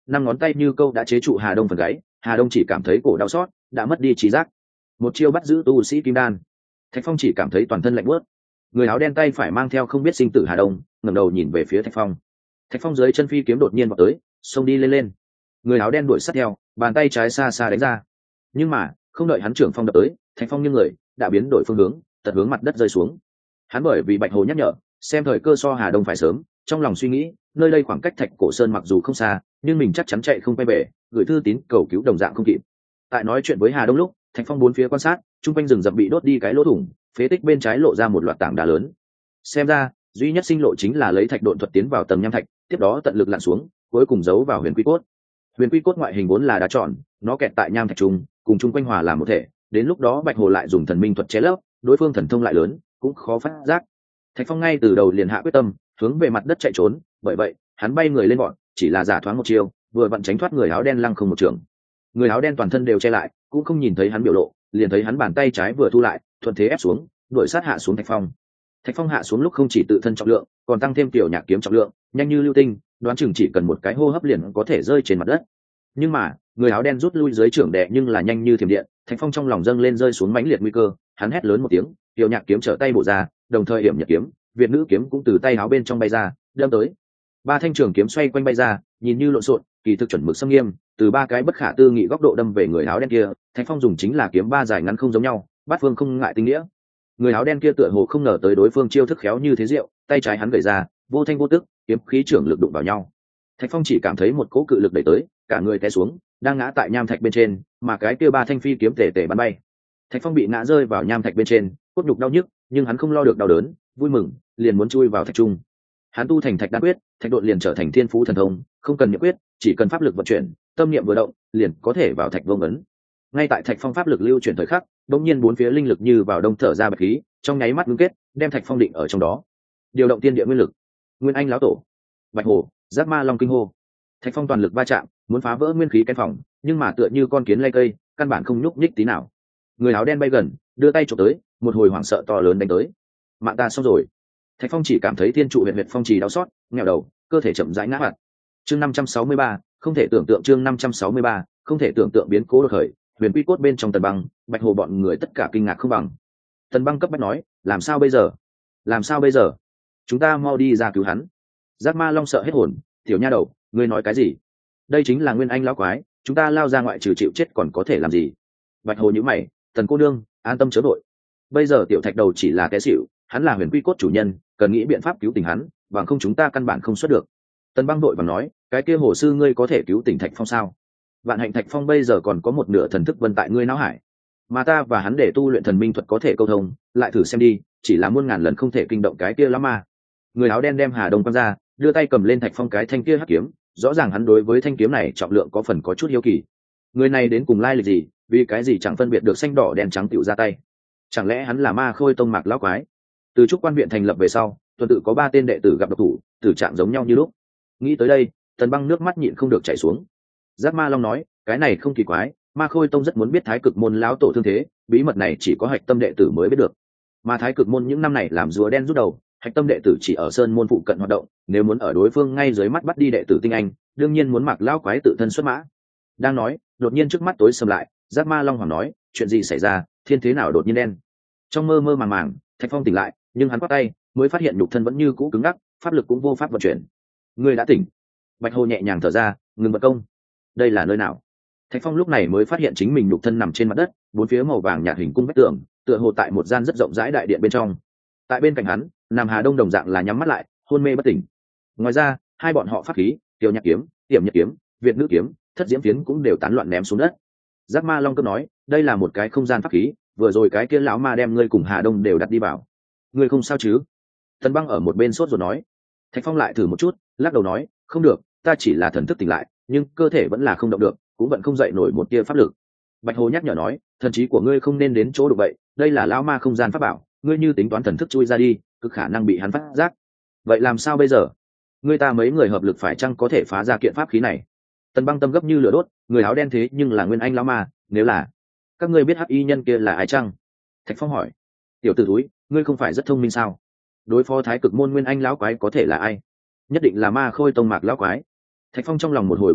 năm ngón tay như câu đã chế trụ Hà Đông phần gáy. Hà Đông chỉ cảm thấy cổ đau xót, đã mất đi trí giác. Một chiêu bắt giữ tu sĩ kim đan. Thạch Phong chỉ cảm thấy toàn thân lạnh buốt. Người áo đen tay phải mang theo không biết sinh tử Hà Đông, ngẩng đầu nhìn về phía Thạch Phong. Thạch Phong dưới chân phi kiếm đột nhiên vọt tới, xông đi lên. Người áo đen đuổi sát theo, bàn tay trái xa xa đánh ra. Nhưng mà không đợi hắn trưởng phong đập tới, Thạch Phong nghiêng người đã biến đổi phương hướng, tật hướng mặt đất rơi xuống. Hắn bởi vì Bạch Hồ nhắc nhở, xem thời cơ so Hà Đông phải sớm, trong lòng suy nghĩ, nơi đây khoảng cách Thạch Cổ Sơn mặc dù không xa, nhưng mình chắc chắn chạy không quay về, gửi thư tín cầu cứu đồng dạng không kịp. Tại nói chuyện với Hà Đông lúc, Thạch Phong bốn phía quan sát, trung quanh rừng rậm bị đốt đi cái lỗ thủng, phế tích bên trái lộ ra một loạt tảng đá lớn. Xem ra, duy nhất sinh lộ chính là lấy thạch độn thuật tiến vào tầng nham thạch, tiếp đó tận lực lặn xuống, cuối cùng giấu vào huyền quy cốt. Huyền quy cốt ngoại hình vốn là đá tròn, nó kẹt tại nham thạch trung, cùng chung quanh hòa làm một thể, đến lúc đó Bạch Hồ lại dùng thần minh thuật che lấp, đối phương thần thông lại lớn, cũng khó phát giác. Thạch Phong ngay từ đầu liền hạ quyết tâm, hướng về mặt đất chạy trốn, bởi vậy, hắn bay người lên bọn, chỉ là giả thoáng một chiêu, vừa vặn tránh thoát người áo đen lăng không một trường. Người áo đen toàn thân đều che lại, cũng không nhìn thấy hắn biểu lộ, liền thấy hắn bàn tay trái vừa thu lại, thuận thế ép xuống, đuổi sát hạ xuống Thạch Phong. Thạch Phong hạ xuống lúc không chỉ tự thân trọng lượng, còn tăng thêm tiểu nhạc kiếm trọng lượng, nhanh như lưu tinh, đoán chừng chỉ cần một cái hô hấp liền có thể rơi trên mặt đất. Nhưng mà, người áo đen rút lui dưới trưởng đệ nhưng là nhanh như thiểm điện, Thạch Phong trong lòng dâng lên rơi xuống mãnh liệt nguy cơ, hắn hét lớn một tiếng, tiểu nhạc kiếm trở tay bổ ra, đồng thời hiểm nhật kiếm, Việt nữ kiếm cũng từ tay áo bên trong bay ra, đâm tới. Ba thanh trường kiếm xoay quanh bay ra, nhìn như lộn xộn, kỳ thực chuẩn mực xâm nghiêm, từ ba cái bất khả tư nghị góc độ đâm về người áo đen kia. Thạch Phong dùng chính là kiếm ba dài ngắn không giống nhau, bát phương không ngại tinh nghĩa. Người áo đen kia tựa hồ không ngờ tới đối phương chiêu thức khéo như thế diệu, tay trái hắn gẩy ra, vô thanh vô tức, kiếm khí trưởng lực đụng vào nhau. Thạch Phong chỉ cảm thấy một cỗ cự lực đẩy tới, cả người té xuống, đang ngã tại nham thạch bên trên, mà cái kia ba thanh phi kiếm tề tề bắn bay. Thạch Phong bị ngã rơi vào nham thạch bên trên, cốt nhục đau nhức, nhưng hắn không lo được đau đớn, vui mừng, liền muốn chui vào thạch trung. Hắn tu thành thạch đan quyết, thạch độn liền trở thành thiên phú thần thông, không cần niệm quyết, chỉ cần pháp lực vận chuyển, tâm niệm vừa động, liền có thể vào thạch vô ngấn. Ngay tại Thạch Phong pháp lực lưu chuyển thời khắc, đột nhiên bốn phía linh lực như vào đông thở ra bạch khí, trong nháy mắt ngưng kết, đem Thạch Phong định ở trong đó. Điều động tiên địa nguyên lực. Nguyên Anh lão tổ, Bạch Hồ, Giác Ma Long kinh hô. Thạch Phong toàn lực va chạm, muốn phá vỡ nguyên khí căn phòng, nhưng mà tựa như con kiến lay cây, căn bản không nhúc nhích tí nào. Người áo đen bay gần, đưa tay chụp tới, một hồi hoảng sợ to lớn đánh tới. Mạng ta xong rồi. Thạch Phong chỉ cảm thấy thiên trụ huyệt phong trì đau xót, nghèo đầu, cơ thể chậm rãi ngã mặt. Chương 563, không thể tưởng tượng chương 563, không thể tưởng tượng biến cố đột khởi, huyền quy cốt bên trong Tần Băng, Bạch Hồ bọn người tất cả kinh ngạc không bằng. Tần Băng cấp bách nói, làm sao bây giờ? Làm sao bây giờ? Chúng ta mau đi ra cứu hắn. Giác Ma Long sợ hết hồn, tiểu nha đầu, ngươi nói cái gì? Đây chính là Nguyên Anh lão quái, chúng ta lao ra ngoại trừ chịu chết còn có thể làm gì? Bạch Hồ nhíu mày, Tần cô nương, an tâm chớ vội. Bây giờ tiểu Thạch đầu chỉ là té xỉu, hắn là huyền quy cốt chủ nhân, cần nghĩ biện pháp cứu tỉnh hắn, bằng không chúng ta căn bản không xuất được. Tần Băng đội và nói, cái kia hồ sư ngươi có thể cứu tỉnh Thạch Phong sao? Vạn Hạnh Thạch Phong bây giờ còn có một nửa thần thức vân tại ngươi não hải, mà ta và hắn để tu luyện thần minh thuật có thể câu thông, lại thử xem đi, chỉ là muôn ngàn lần không thể kinh động cái kia lắm mà. Người áo đen đem Hà Đông quăng ra, đưa tay cầm lên Thạch Phong cái thanh kia hắc kiếm, rõ ràng hắn đối với thanh kiếm này trọng lượng có phần có chút hiếu kỳ. Người này đến cùng lai lịch gì, vì cái gì chẳng phân biệt được xanh đỏ đen trắng tiểu ra tay? Chẳng lẽ hắn là Ma Khôi Tông Mạc lão quái? Từ trúc quan viện thành lập về sau, tuần tự có 3 tên đệ tử gặp độc thủ, tử trạng giống nhau như lúc. Nghĩ tới đây, Tần Băng nước mắt nhịn không được chảy xuống. Giác Ma Long nói, cái này không kỳ quái, Ma Khôi Tông rất muốn biết Thái Cực môn lão tổ thương thế, bí mật này chỉ có hạch tâm đệ tử mới biết được. Mà Thái Cực môn những năm này làm rùa đen rút đầu, hạch tâm đệ tử chỉ ở sơn môn phụ cận hoạt động, nếu muốn ở đối phương ngay dưới mắt bắt đi đệ tử tinh anh, đương nhiên muốn Mạc lão quái tự thân xuất mã. Đang nói, đột nhiên trước mắt tối sầm lại, Giác Ma Long hoảng nói, chuyện gì xảy ra, thiên thế nào đột nhiên đen? Trong mơ mơ màng màng, Thạch Phong tỉnh lại, nhưng hắn quát tay, mới phát hiện nhục thân vẫn như cũ cứng ngắc, pháp lực cũng vô pháp vận chuyển. Ngươi đã tỉnh. Bạch Hồ nhẹ nhàng thở ra, ngừng vận công. Đây là nơi nào? Thạch Phong lúc này mới phát hiện chính mình nhục thân nằm trên mặt đất, bốn phía màu vàng nhạt hình cung vách tường, tựa hồ tại một gian rất rộng rãi đại điện bên trong. Tại bên cạnh hắn, Nam Hà Đông đồng dạng là nhắm mắt lại, hôn mê bất tỉnh. Ngoài ra, hai bọn họ pháp khí, Tiểu Nhạc kiếm, Tiềm Nhật kiếm, Việt nữ kiếm, Thất Diễm phiến cũng đều tán loạn ném xuống đất. Giác Ma Long cấp nói, đây là một cái không gian pháp khí, vừa rồi cái kia lão ma đem ngươi cùng Hà Đông đều đặt đi vào. Ngươi không sao chứ? Tần Băng ở một bên sốt ruột nói. Thạch Phong lại thử một chút, lắc đầu nói, không được, ta chỉ là thần thức tỉnh lại, nhưng cơ thể vẫn là không động được, cũng vẫn không dậy nổi một tia pháp lực. Bạch Hồ nhắc nhở nói, thần trí của ngươi không nên đến chỗ được vậy, đây là lão ma không gian pháp bảo, ngươi như tính toán thần thức chui ra đi, cực khả năng bị hắn phát giác. Vậy làm sao bây giờ? Ngươi ta mấy người hợp lực phải chăng có thể phá ra kiện pháp khí này? Tần Băng tâm gấp như lửa đốt, người áo đen thế nhưng là Nguyên Anh lão ma, nếu là các ngươi biết hắc y nhân kia là ai chăng? Thạch Phong hỏi. Tiểu tử thúi, ngươi không phải rất thông minh sao? Đối phó Thái Cực môn Nguyên Anh lão quái có thể là ai? Nhất định là Ma Khôi Tông Mạc lão quái. Thạch Phong trong lòng một hồi bối rối,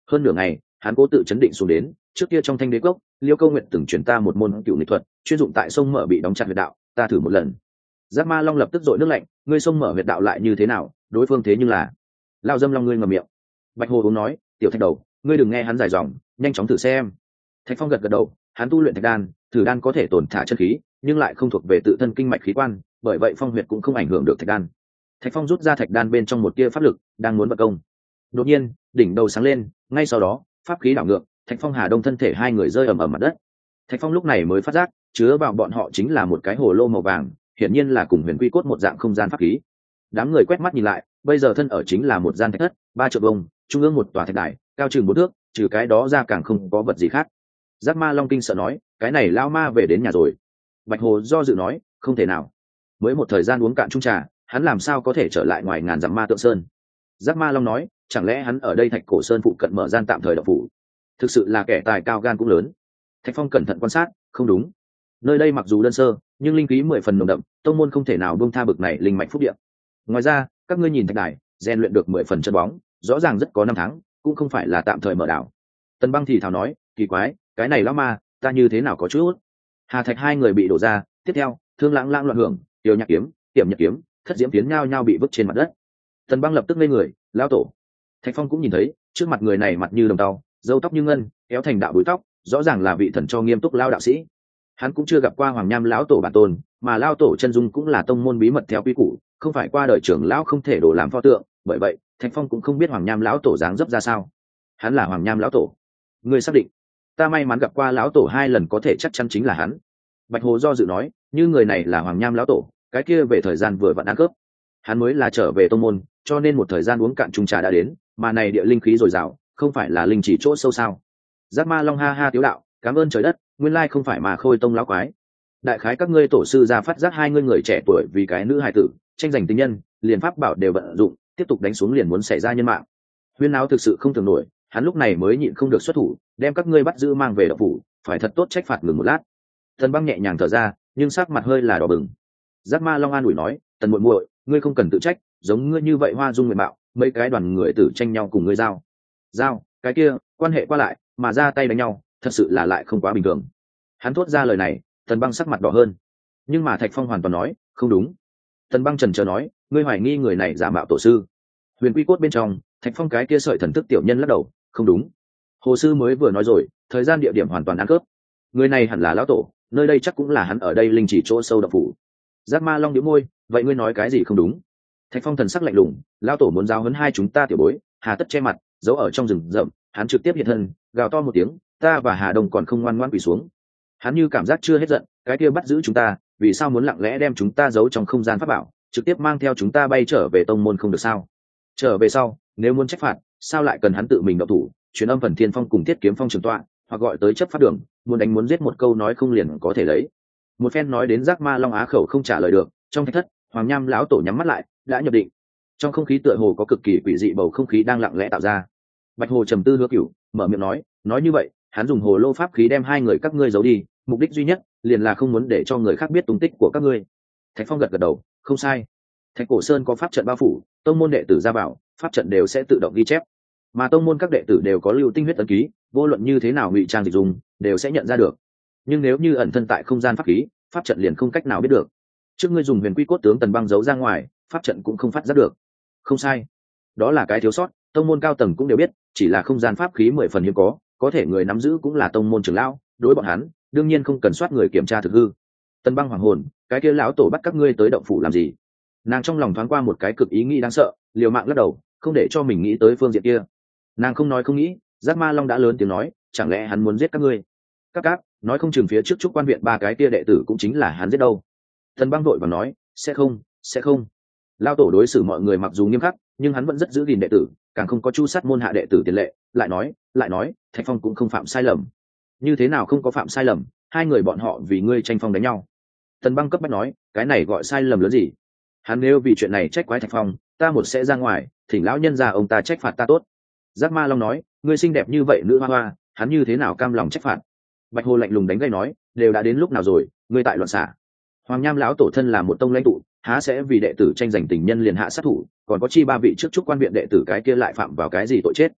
hơn nửa ngày hắn cố tự chấn định xuống đến. Trước kia trong Thanh Đế Cốc, Liêu Câu Nguyệt từng chuyển ta một môn cựu nghịch thuật, chuyên dụng tại sông mở bị đóng chặt huyệt đạo, ta thử một lần. Giác Ma Long lập tức dội nước lạnh, ngươi sông mở huyệt đạo lại như thế nào, đối phương thế nhưng là Lao Dâm Long, ngươi ngậm miệng. Bạch Hồ uống nói, tiểu Thạch Đầu, ngươi đừng nghe hắn dài dòng, nhanh chóng thử xem. Thạch Phong gật gật đầu, hắn tu luyện thạch đan, thử đan có thể tổn thả chân khí, nhưng lại không thuộc về tự thân kinh mạch khí quan, bởi vậy phong huyệt cũng không ảnh hưởng được thạch đan. Thạch Phong rút ra thạch đan bên trong một tia pháp lực, đang muốn vận công. Đột nhiên, đỉnh đầu sáng lên, ngay sau đó, pháp khí đảo ngược, Thạch Phong Hà Đông thân thể hai người rơi ầm ầm mặt đất. Thạch Phong lúc này mới phát giác, chứa vào bọn họ chính là một cái hồ lô màu vàng, hiển nhiên là cùng Huyền Quy Cốt một dạng không gian pháp khí. Đám người quét mắt nhìn lại, bây giờ thân ở chính là một gian thạch thất, 3 trượng vuông, trung ương một tòa thạch đài, cao chừng 4 thước, trừ cái đó ra càng không có vật gì khác. Giác Ma Long kinh sợ nói, cái này lao ma về đến nhà rồi. Bạch Hồ do dự nói, không thể nào, mới một thời gian uống cạn chung trà, hắn làm sao có thể trở lại ngoài ngàn dặm Ma Tượng Sơn. Giác Ma Long nói, chẳng lẽ hắn ở đây Thạch Cổ Sơn phụ cận mở gian tạm thời động phủ? Thực sự là kẻ tài cao gan cũng lớn. Thạch Phong cẩn thận quan sát, không đúng, nơi đây mặc dù đơn sơ nhưng linh khí 10 phần nồng đậm, tông môn không thể nào buông tha bực này linh mạch phúc địa. Ngoài ra các ngươi nhìn thạch đài, rèn luyện được 10 phần chân bóng, rõ ràng rất có năm tháng, cũng không phải là tạm thời mở đảo. Tần Băng thì thào nói, kỳ quái, cái này lão ma ta như thế nào có chút. Hà Thạch hai người bị đổ ra, tiếp theo Thương Lãng Lãng loạn hưởng, Tiêu Nhạc Kiếm, Tiệm Nhật Kiếm, Thất Diễm Tiến nhao nhao bị vứt trên mặt đất. Tần Băng lập tức ngây người, lão tổ. Thạch Phong cũng nhìn thấy, trước mặt người này mặt như đồng tàu, râu tóc như ngân, kéo thành đạo búi tóc, rõ ràng là vị thần cho nghiêm túc lao đạo sĩ. Hắn cũng chưa gặp qua Hoàng Nham lão tổ bản tôn, mà lao tổ chân dung cũng là tông môn bí mật theo quy củ, không phải qua đời trưởng lão không thể đổ làm pho tượng, bởi vậy Thạch Phong cũng không biết Hoàng Nham lão tổ dáng dấp ra sao. Hắn là Hoàng Nham lão tổ? Ngươi xác định? Ta may mắn gặp qua lão tổ 2 lần, có thể chắc chắn chính là hắn. Bạch Hồ do dự nói, như người này là Hoàng Nham lão tổ, cái kia về thời gian vừa vặn ăn cướp, hắn mới là trở về tông môn, cho nên một thời gian uống cạn chung trà đã đến, mà này địa linh khí dồi dào, không phải là linh chỉ chỗ sâu sao? Giác Ma Long ha ha tiếu đạo, cảm ơn trời đất, nguyên lai không phải mà Khôi tông lão quái. Đại khái các ngươi tổ sư ra phát giác 2 người trẻ tuổi vì cái nữ hài tử tranh giành tình nhân, liền pháp bảo đều vận dụng, tiếp tục đánh xuống liền muốn xảy ra nhân mạng. Huyên áo thực sự không thường nổi, hắn lúc này mới nhịn không được xuất thủ, đem các ngươi bắt giữ mang về động phủ, phải thật tốt trách phạt ngừng một lát. Tần Băng nhẹ nhàng thở ra, nhưng sắc mặt hơi là đỏ bừng. Giác Ma Long an ủi nói, Tần muội muội, ngươi không cần tự trách, giống ngươi như vậy hoa dung nguyện mạo, mấy cái đoàn người tử tranh nhau cùng ngươi giao cái kia quan hệ qua lại mà ra tay đánh nhau, thật sự là lại không quá bình thường. Hắn thốt ra lời này, Tần Băng sắc mặt đỏ hơn, nhưng mà Thạch Phong hoàn toàn nói không đúng. Tần Băng trần trờ nói, ngươi hoài nghi người này giả mạo tổ sư? Huyền Quy Cốt bên trong, Thạch Phong cái kia sợi thần thức tiểu nhân lắc đầu, không đúng. Hồ sư mới vừa nói rồi, thời gian địa điểm hoàn toàn ăn khớp. Người này hẳn là lão tổ, nơi đây chắc cũng là hắn ở đây linh chỉ chỗ sâu động phủ. Giác Ma Long nhíu môi, vậy ngươi nói cái gì không đúng? Thạch Phong thần sắc lạnh lùng, lão tổ muốn giáo huấn hai chúng ta tiểu bối, hà tất che mặt giấu ở trong rừng rậm. Hắn trực tiếp hiện thân, gào to một tiếng, ta và Hà Đông còn không ngoan ngoãn quỳ xuống. Hắn như cảm giác chưa hết giận, cái kia bắt giữ chúng ta, vì sao muốn lặng lẽ đem chúng ta giấu trong không gian pháp bảo, trực tiếp mang theo chúng ta bay trở về tông môn không được sao? Trở về sau, nếu muốn trách phạt, sao lại cần hắn tự mình động thủ, truyền âm Phần Thiên Phong cùng Thiết Kiếm Phong trường tọa, hoặc gọi tới chấp pháp đường, muốn đánh muốn giết một câu nói không liền có thể lấy. Một phen nói đến Giác Ma Long á khẩu không trả lời được, trong thạch thất, Hoàng Nham lão tổ nhắm mắt lại, đã nhập định. Trong không khí tựa hồ có cực kỳ quỷ dị bầu không khí đang lặng lẽ tạo ra. Bạch Hồ trầm tư hứa cửu, mở miệng nói như vậy, hắn dùng hồ lô pháp khí đem 2 người các ngươi giấu đi, mục đích duy nhất liền là không muốn để cho người khác biết tung tích của các ngươi. Thạch Phong gật gật đầu, không sai. Thạch Cổ Sơn có pháp trận bao phủ, tông môn đệ tử ra vào, pháp trận đều sẽ tự động ghi chép, mà tông môn các đệ tử đều có lưu tinh huyết ấn ký, vô luận như thế nào ngụy trang dịch dùng, đều sẽ nhận ra được. Nhưng nếu như ẩn thân tại không gian pháp khí, pháp trận liền không cách nào biết được. Trước ngươi dùng Huyền Quy Cốt tướng Tần Băng giấu ra ngoài, pháp trận cũng không phát giác được. Không sai, đó là cái thiếu sót, tông môn cao tầng cũng đều biết, chỉ là không gian pháp khí 10 phần hiếm có thể người nắm giữ cũng là tông môn trưởng lão, đối bọn hắn đương nhiên không cần soát người kiểm tra thực hư. Tần Băng hoàng hồn, cái kia lão tổ bắt các ngươi tới động phủ làm gì? Nàng trong lòng thoáng qua một cái cực ý nghĩ đáng sợ, liều mạng lắc đầu, không để cho mình nghĩ tới phương diện kia. Nàng không nói không nghĩ, Giác Ma Long đã lớn tiếng nói, chẳng lẽ hắn muốn giết các ngươi? Các nói không chừng phía trước trúc quan viện 3 cái kia đệ tử cũng chính là hắn giết đâu. Tần Băng vội và nói, sẽ không. Lão tổ đối xử mọi người mặc dù nghiêm khắc, nhưng hắn vẫn rất giữ gìn đệ tử, càng không có chu sát môn hạ đệ tử tiền lệ. Lại nói, Thạch Phong cũng không phạm sai lầm. Như thế nào không có phạm sai lầm? 2 người bọn họ vì ngươi tranh phong đánh nhau. Tần Băng cấp bách nói, cái này gọi sai lầm lớn gì? Hắn nếu vì chuyện này trách quái Thạch Phong, ta một sẽ ra ngoài, thỉnh lão nhân ra ông ta trách phạt ta tốt. Giác Ma Long nói, ngươi xinh đẹp như vậy nữ hoa hoa, hắn như thế nào cam lòng trách phạt? Bạch Hồ lạnh lùng đánh gây nói, đều đã đến lúc nào rồi, ngươi tại loạn xả. Hoàng Nham lão tổ thân là một tông lãnh tụ, há sẽ vì đệ tử tranh giành tình nhân liền hạ sát thủ, còn có chi 3 vị trước trúc quan viện đệ tử cái kia lại phạm vào cái gì tội chết?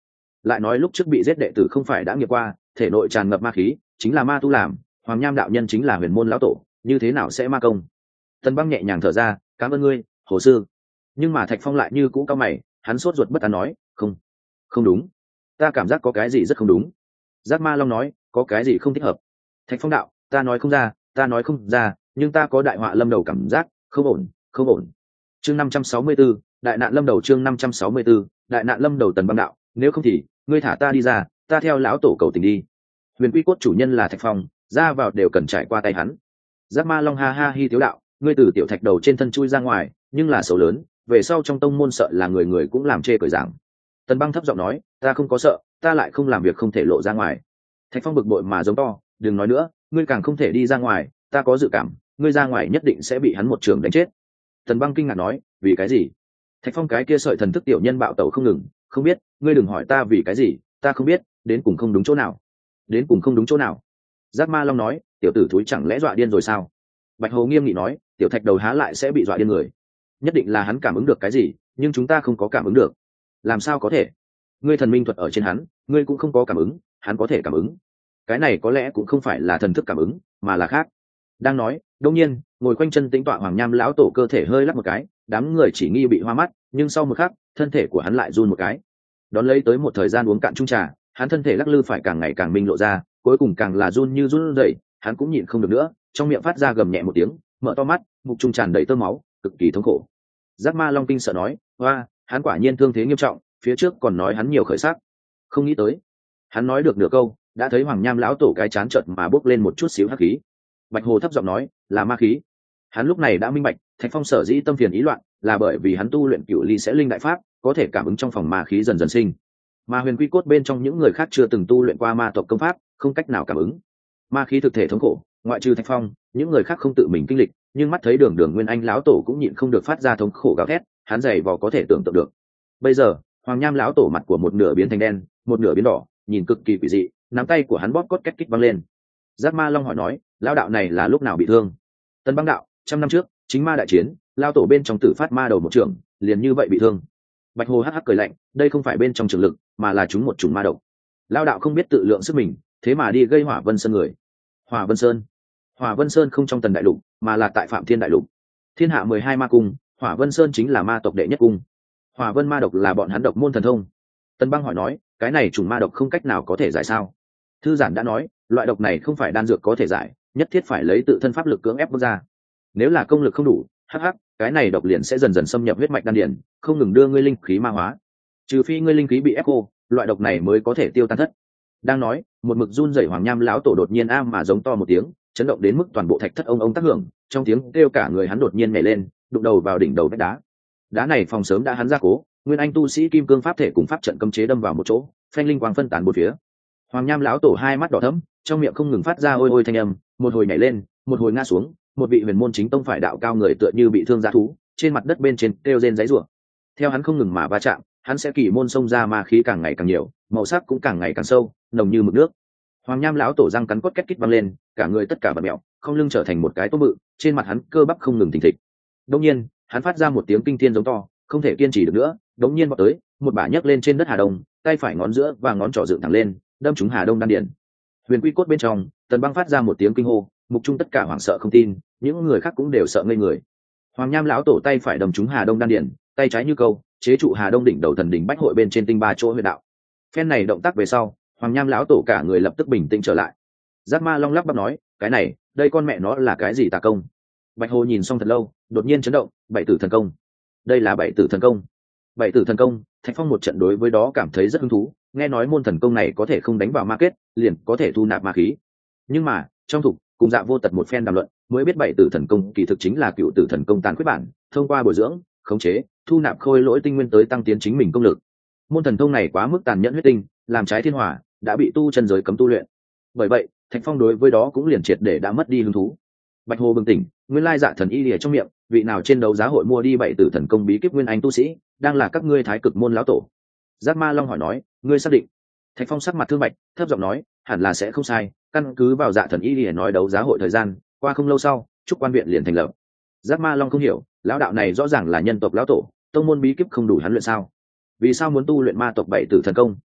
lại nói lúc trước bị giết đệ tử không phải đã nghiệp qua, thể nội tràn ngập ma khí, chính là ma tu làm, Hoàng Nham đạo nhân chính là huyền môn lão tổ, như thế nào sẽ ma công? Tần Băng nhẹ nhàng thở ra, cảm ơn ngươi, hồ sư. Nhưng mà Thạch Phong lại như cũ cao mày, hắn sốt ruột bất an nói, không, không đúng, ta cảm giác có cái gì rất không đúng. Giác Ma Long nói, có cái gì không thích hợp. Thạch Phong đạo, ta nói không ra, nhưng ta có đại họa lâm đầu cảm giác, không ổn, không ổn. Chương 564, đại nạn lâm đầu. Chương 564, đại nạn lâm đầu. Tần Băng đạo, nếu không thì ngươi thả ta đi ra, ta theo lão tổ cầu tình đi. Huyền Quy cốt chủ nhân là Thạch Phong, ra vào đều cần trải qua tay hắn. Giác Ma Long ha ha hi tiếu đạo, ngươi từ tiểu thạch đầu trên thân chui ra ngoài, nhưng là xấu lớn, về sau trong tông môn sợ là người người cũng làm chê cười giảng. Tần Băng thấp giọng nói, ta không có sợ, ta lại không làm việc không thể lộ ra ngoài. Thạch Phong bực bội mà giống to, đừng nói nữa, ngươi càng không thể đi ra ngoài, ta có dự cảm, ngươi ra ngoài nhất định sẽ bị hắn một trường đánh chết. Tần Băng kinh ngạc nói, vì cái gì? Thạch Phong cái kia sợi thần thức tiểu nhân bạo tẩu không ngừng, không biết, ngươi đừng hỏi ta vì cái gì, ta không biết, đến cùng không đúng chỗ nào. Đến cùng không đúng chỗ nào? Giác Ma Long nói, tiểu tử thúi chẳng lẽ dọa điên rồi sao? Bạch Hồ nghiêm nghị nói, tiểu thạch đầu há lại sẽ bị dọa điên người? Nhất định là hắn cảm ứng được cái gì, nhưng chúng ta không có cảm ứng được. Làm sao có thể? Ngươi thần minh thuật ở trên hắn, ngươi cũng không có cảm ứng, hắn có thể cảm ứng. Cái này có lẽ cũng không phải là thần thức cảm ứng, mà là khác. Đang nói, đương nhiên, ngồi quanh chân tĩnh tọa Hoàng Nham lão tổ cơ thể hơi lắc một cái, đám người chỉ nghi bị hoa mắt, nhưng sau một khắc, thân thể của hắn lại run một cái. Đón lấy tới một thời gian uống cạn chung trà, hắn thân thể lắc lư phải càng ngày càng minh lộ ra, cuối cùng càng là run như run rẩy, hắn cũng nhịn không được nữa, trong miệng phát ra gầm nhẹ một tiếng, mở to mắt, bụng trung tràn đầy tơ máu, cực kỳ thống khổ. Giác Ma Long kinh sợ nói, hoa, hắn quả nhiên thương thế nghiêm trọng, phía trước còn nói hắn nhiều khởi sắc, không nghĩ tới. Hắn nói được nửa câu, đã thấy Hoàng Nham lão tổ cái chán chợt mà bốc lên một chút xíu hắc khí. Bạch Hồ thấp giọng nói, là ma khí. Hắn lúc này đã minh bạch, Thạch Phong sở dĩ tâm phiền ý loạn, là bởi vì hắn tu luyện Cửu Ly sẽ linh đại pháp, có thể cảm ứng trong phòng ma khí dần dần sinh. Mà Huyền Quy cốt bên trong những người khác chưa từng tu luyện qua ma tộc công pháp, không cách nào cảm ứng. Ma khí thực thể thống khổ, ngoại trừ Thạch Phong, những người khác không tự mình kinh lịch, nhưng mắt thấy Đường Đường Nguyên Anh lão tổ cũng nhịn không được phát ra thống khổ gào thét, hắn dày vò có thể tưởng tượng được. Bây giờ, Hoàng Nham lão tổ mặt của một nửa biến thành đen, một nửa biến đỏ, nhìn cực kỳ quỷ dị, nắm tay của hắn bóp cốt két kích văng lên. Giác Ma Long hỏi nói, lão đạo này là lúc nào bị thương? Tân Băng đạo, 100 năm trước, chính ma đại chiến, lao tổ bên trong tử phát ma đầu một trưởng, liền như vậy bị thương. Bạch Hồ hắc hắc cười lạnh, đây không phải bên trong trường lực, mà là chúng một chủng ma độc. Lao đạo không biết tự lượng sức mình, thế mà đi gây Hỏa Vân Sơn người. Hỏa Vân Sơn? Hỏa Vân Sơn không trong Tần đại lục, mà là tại Phạm Thiên đại lục. Thiên hạ 12 ma cung, Hỏa Vân Sơn chính là ma tộc đệ nhất cung. Hỏa Vân ma độc là bọn hắn độc môn thần thông. Tân Băng hỏi nói, cái này chủng ma độc không cách nào có thể giải sao? Thư giản đã nói, loại độc này không phải đan dược có thể giải, nhất thiết phải lấy tự thân pháp lực cưỡng ép bước ra. Nếu là công lực không đủ, hắc, cái này độc liền sẽ dần dần xâm nhập huyết mạch đan điền, không ngừng đưa ngươi linh khí ma hóa. Trừ phi ngươi linh khí bị ép khô, loại độc này mới có thể tiêu tan thất. Đang nói, một mực run rẩy Hoàng Nham lão tổ đột nhiên a mà giống to một tiếng, chấn động đến mức toàn bộ thạch thất ông tác hưởng, trong tiếng kêu cả người hắn đột nhiên nhảy lên, đụng đầu vào đỉnh đầu vách đá. Đá này phòng sớm đã hắn ra cố, Nguyên Anh tu sĩ kim cương pháp thể cùng pháp trận cấm chế đâm vào một chỗ, phanh linh quang phân tán bốn phía. Hoàng Nham lão tổ hai mắt đỏ thẫm, trong miệng không ngừng phát ra ôi ôi thanh âm, một hồi nhảy lên, một hồi ngã xuống, một vị huyền môn chính tông phải đạo cao người tựa như bị thương dã thú, trên mặt đất bên trên kêu rên giãy giụa. Theo hắn không ngừng mà va chạm, hắn sẽ kỳ môn xông ra ma khí càng ngày càng nhiều, màu sắc cũng càng ngày càng sâu, nồng như mực nước. Hoàng Nham lão tổ răng cắn cốt két kít văng lên, cả người tất cả bặm mèo, không lưng trở thành một cái tôm bự, trên mặt hắn cơ bắp không ngừng thình thịch. Đột nhiên, hắn phát ra một tiếng kinh thiên giống to, không thể kiên trì được nữa, đột nhiên vọt tới, một bả nhấc lên trên đất Hà Đông, tay phải ngón giữa và ngón trỏ dựng thẳng lên, đâm trúng Hà Đông đan điền. Huyền Quy cốt bên trong, Tần Băng phát ra một tiếng kinh hô, mục trung tất cả hoảng sợ không tin, những người khác cũng đều sợ ngây người. Hoàng Nham lão tổ tay phải đâm trúng Hà Đông đan điền, tay trái như câu chế trụ Hà Đông đỉnh đầu thần đỉnh bách hội bên trên tinh ba chỗ huyệt đạo. Phen này động tác về sau, Hoàng Nham lão tổ cả người lập tức bình tĩnh trở lại. Giác Ma Long lắp bắp nói, cái này, đây con mẹ nó là cái gì tà công? Bạch Hồ nhìn xong thật lâu, đột nhiên chấn động, bảy tử thần công. Đây là bảy tử thần công. Bảy tử thần công, Thạch Phong một trận đối với đó cảm thấy rất hứng thú, nghe nói môn thần công này có thể không đánh vào ma kết, liền có thể thu nạp ma khí. Nhưng mà, trong thục, cùng Dạ Vô Tật một phen đàm luận, mới biết bảy tử thần công kỳ thực chính là cựu tử thần công tàn khuyết bản, thông qua bồi dưỡng, khống chế, thu nạp khôi lỗi tinh nguyên tới tăng tiến chính mình công lực. Môn thần thông này quá mức tàn nhẫn huyết tinh, làm trái thiên hỏa, đã bị tu chân giới cấm tu luyện. Bởi vậy, Thạch Phong đối với đó cũng liền triệt để đã mất đi hứng thú. Bạch Hồ bừng tỉnh, nguyên lai Dạ Thần y lìa trong miệng, vị nào trên đấu giá hội mua đi bảy tử thần công bí kíp nguyên anh tu sĩ, đang là các ngươi Thái Cực môn lão tổ. Giác Ma Long hỏi nói, ngươi xác định? Thạch Phong sắc mặt thương bạch, thấp giọng nói, hẳn là sẽ không sai, căn cứ vào Dạ Thần y lìa nói đấu giá hội thời gian, qua không lâu sau, trúc quan viện liền thành lập. Giác Ma Long không hiểu, lão đạo này rõ ràng là nhân tộc lão tổ, tông môn bí kíp không đủ hắn luyện sao? Vì sao muốn tu luyện ma tộc bảy tử thần công?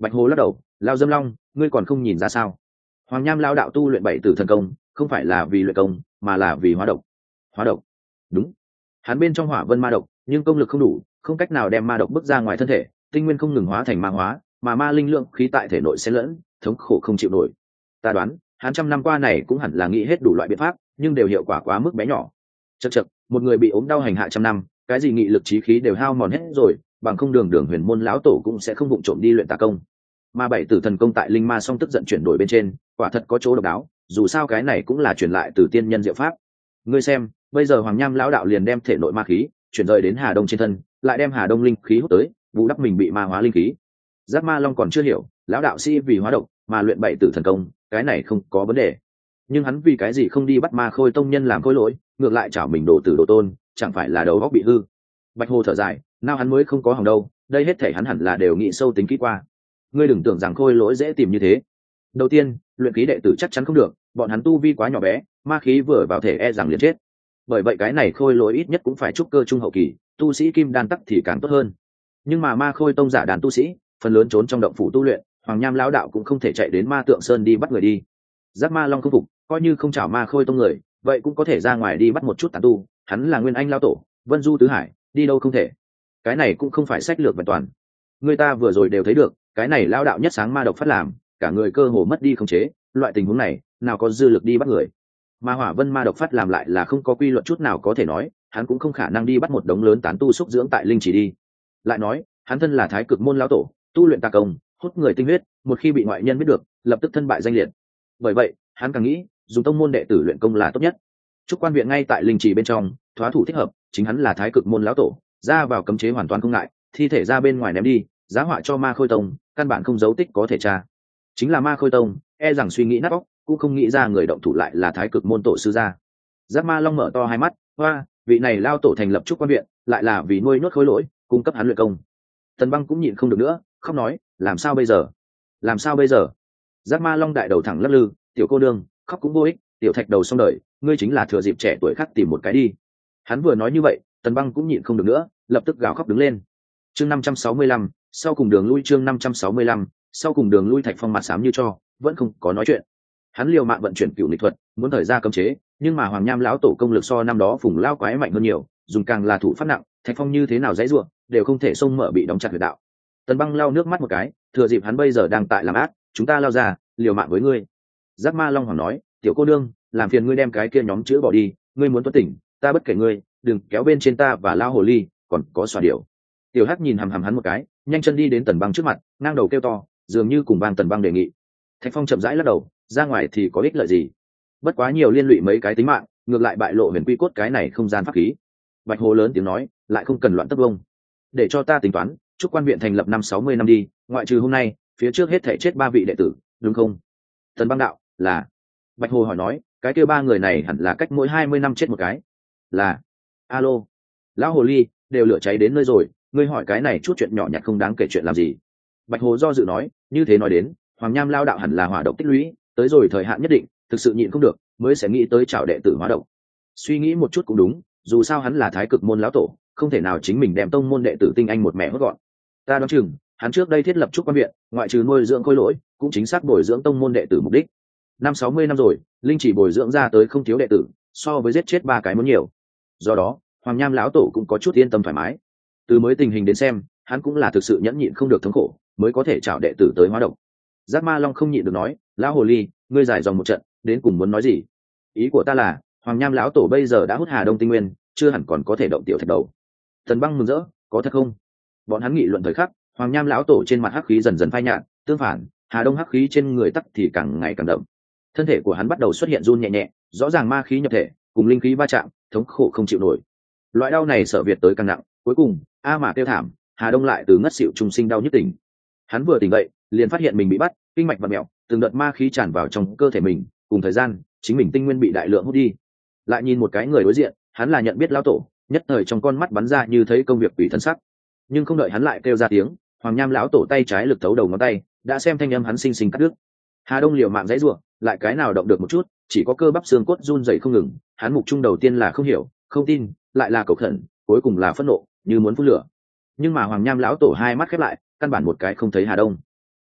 Bạch Hồ lắc đầu, lao dâm long, ngươi còn không nhìn ra sao? Hoàng Nham lao đạo tu luyện bảy tử thần công, không phải là vì luyện công, mà là vì hóa độc. Hóa độc? Đúng. Hắn bên trong hỏa vân ma độc, nhưng công lực không đủ, không cách nào đem ma độc bước ra ngoài thân thể, tinh nguyên không ngừng hóa thành ma hóa, mà ma linh lượng khí tại thể nội xen lẫn, thống khổ không chịu nổi. Ta đoán, hắn trăm năm qua này cũng hẳn là nghĩ hết đủ loại biện pháp, nhưng đều hiệu quả quá mức bé nhỏ. Chậc chậc, một người bị ốm đau hành hạ trăm năm, cái gì nghị lực trí khí đều hao mòn hết rồi, bằng không đường huyền môn lão tổ cũng sẽ không vụng trộm đi luyện tà công. Mà bảy tử thần công tại linh ma song tức giận chuyển đổi bên trên, quả thật có chỗ độc đáo, dù sao cái này cũng là truyền lại từ tiên nhân diệu pháp. Ngươi xem, bây giờ Hoàng Nham lão đạo liền đem thể nội ma khí chuyển rời đến Hà Đông trên thân, lại đem Hà Đông linh khí hút tới, bù đắp mình bị ma hóa linh khí. Giác Ma Long còn chưa hiểu, lão đạo sĩ vì hóa độc mà luyện bảy tử thần công, cái này không có vấn đề. Nhưng hắn vì cái gì không đi bắt Ma Khôi tông nhân làm khôi lỗi, ngược lại chảo mình đồ tử đồ tôn, chẳng phải là đầu óc bị hư. Bạch Hồ thở dài, nào hắn mới không có hỏng đâu, đây hết thể hắn hẳn là đều nghĩ sâu tính kỹ qua. Ngươi đừng tưởng rằng khôi lỗi dễ tìm như thế. Đầu tiên, luyện khí đệ tử chắc chắn không được, bọn hắn tu vi quá nhỏ bé, ma khí vừa vào thể e rằng liền chết. Bởi vậy cái này khôi lỗi ít nhất cũng phải trúc cơ trung hậu kỳ, tu sĩ kim đan tắc thì càng tốt hơn. Nhưng mà Ma Khôi tông giả đàn tu sĩ, phần lớn trốn trong động phủ tu luyện, Hoàng Nham lão đạo cũng không thể chạy đến Ma Tượng Sơn đi bắt người đi. Giác Ma Long không phục, coi như không chảo Ma Khôi tông người, vậy cũng có thể ra ngoài đi bắt một chút tán tu, hắn là Nguyên Anh lão tổ, Vân Du tứ hải, đi đâu không thể. Cái này cũng không phải sách lược vẹn toàn. Người ta vừa rồi đều thấy được, cái này lão đạo nhất sáng ma độc phát làm, cả người cơ hồ mất đi khống chế, loại tình huống này, nào có dư lực đi bắt người. Mà Hỏa Vân ma độc phát làm lại là không có quy luật chút nào có thể nói, hắn cũng không khả năng đi bắt một đống lớn tán tu xúc dưỡng tại linh chỉ đi. Lại nói, hắn thân là Thái Cực môn lão tổ, tu luyện tà công, hút người tinh huyết, một khi bị ngoại nhân biết được, lập tức thân bại danh liệt. Bởi vậy, hắn càng nghĩ, dùng tông môn đệ tử luyện công là tốt nhất. Trúc Quan viện ngay tại linh trì bên trong, thóa thủ thích hợp, chính hắn là Thái Cực môn lão tổ, ra vào cấm chế hoàn toàn không ngại, thi thể ra bên ngoài ném đi, giá họa cho Ma Khôi tông, căn bản không dấu tích có thể tra. Chính là Ma Khôi tông, e rằng suy nghĩ nát óc, cũng không nghĩ ra người động thủ lại là Thái Cực môn tổ sư gia. Giác Ma Long mở to hai mắt, hoa, vị này lao tổ thành lập Trúc Quan viện, lại là vì nuôi nhốt khối lỗi, cung cấp hắn luyện công. Tần Băng cũng nhịn không được nữa, khóc nói, làm sao bây giờ? Làm sao bây giờ? Giác Ma Long đại đầu thẳng lắc lư, tiểu cô đương, khóc cũng vô ích, tiểu thạch đầu xong đời, ngươi chính là thừa dịp trẻ tuổi khác tìm một cái đi. Hắn vừa nói như vậy, Tần Băng cũng nhịn không được nữa, lập tức gào khóc đứng lên. Chương 565, sau cùng đường lui chương 565, sau cùng đường lui Thạch Phong mặt xám như cho, vẫn không có nói chuyện. Hắn liều mạng vận chuyển cựu nghịch thuật, muốn thời ra cấm chế, nhưng mà Hoàng Nham lão tổ công lực so năm đó Phùng lao quái mạnh hơn nhiều, dùng càng là thủ pháp nặng, Thạch Phong như thế nào dãy ruộng, đều không thể xông mở bị đóng chặt huyệt đạo. Tần Băng lau nước mắt một cái, thừa dịp hắn bây giờ đang tại làm ác, chúng ta lao ra, liều mạng với ngươi. Giác Ma Long hoàng nói, tiểu cô đương, làm phiền ngươi đem cái kia nhóm chữ bỏ đi, ngươi muốn tuất tỉnh, ta bất kể ngươi, đừng kéo bên trên ta và lao hồ ly, còn có xòa điểu. Tiểu Hắc nhìn hằm hằm hắn một cái, nhanh chân đi đến Tần Băng trước mặt, ngang đầu kêu to, dường như cùng bang Tần Băng đề nghị. Thạch Phong chậm rãi lắc đầu, ra ngoài thì có ích lợi gì? Bất quá nhiều liên lụy mấy cái tính mạng, ngược lại bại lộ huyền quy cốt cái này không gian pháp khí. Bạch Hồ lớn tiếng nói, lại không cần loạn tất vông. Để cho ta tính toán, Trúc Quan viện thành lập năm 60 năm đi, ngoại trừ hôm nay, phía trước hết thể chết 3 vị đệ tử, đúng không? Tần Băng đạo, là. Bạch Hồ hỏi nói, cái kia 3 người này hẳn là cách mỗi 20 năm chết một cái. Là. Alo. Lão hồ ly, đều lửa cháy đến nơi rồi, ngươi hỏi cái này chút chuyện nhỏ nhặt không đáng kể chuyện làm gì. Bạch Hồ do dự nói, như thế nói đến, Hoàng Nham lao đạo hẳn là hỏa độc tích lũy, tới rồi thời hạn nhất định, thực sự nhịn không được, mới sẽ nghĩ tới chào đệ tử hóa độc. Suy nghĩ một chút cũng đúng, dù sao hắn là Thái Cực môn lão tổ, không thể nào chính mình đem tông môn đệ tử tinh anh một mẹ hốt gọn. Ta đoán chừng, hắn trước đây thiết lập Trúc Quan viện, ngoại trừ nuôi dưỡng khôi lỗi, cũng chính xác bồi dưỡng tông môn đệ tử mục đích. Năm 60 năm rồi, linh chỉ bồi dưỡng ra tới không thiếu đệ tử, so với giết chết 3 cái muốn nhiều. Do đó, Hoàng Nham lão tổ cũng có chút yên tâm thoải mái. Từ mới tình hình đến xem, hắn cũng là thực sự nhẫn nhịn không được thống khổ, mới có thể chào đệ tử tới hóa độc. Giác Ma Long không nhịn được nói, lão hồ ly, ngươi giải dòng một trận, đến cùng muốn nói gì? Ý của ta là, Hoàng Nham lão tổ bây giờ đã hút Hà Đông tinh nguyên, chưa hẳn còn có thể động tiểu thạch đầu. Tần Băng mừng rỡ, có thật không? Bọn hắn nghị luận thời khắc, Hoàng Nham lão tổ trên mặt hắc khí dần dần phai nhạt, tương phản, Hà Đông hắc khí trên người tắc thì càng ngày càng đậm. Thân thể của hắn bắt đầu xuất hiện run nhẹ nhẹ, rõ ràng ma khí nhập thể, cùng linh khí va chạm, thống khổ không chịu nổi. Loại đau này sợ việt tới càng nặng, cuối cùng, a mà kêu thảm, Hà Đông lại từ ngất xỉu trùng sinh đau nhức tỉnh. Hắn vừa tỉnh dậy, liền phát hiện mình bị bắt, kinh mạch vặn mèo, từng đợt ma khí tràn vào trong cơ thể mình, cùng thời gian, chính mình tinh nguyên bị đại lượng hút đi. Lại nhìn một cái người đối diện, hắn là nhận biết lão tổ, nhất thời trong con mắt bắn ra như thấy công việc quỷ thần sắc. Nhưng không đợi hắn lại kêu ra tiếng, Hoàng Nham lão tổ tay trái lực thấu đầu ngón tay, đã xem thanh âm hắn sinh sinh cắt đứt. Hà Đông liều mạng dãy rủa, lại cái nào động được một chút, chỉ có cơ bắp xương cốt run rẩy không ngừng. Hắn mục trung đầu tiên là không hiểu, không tin, lại là cầu khẩn, cuối cùng là phẫn nộ, như muốn phun lửa. Nhưng mà Hoàng Nham lão tổ hai mắt khép lại, căn bản một cái không thấy Hà Đông.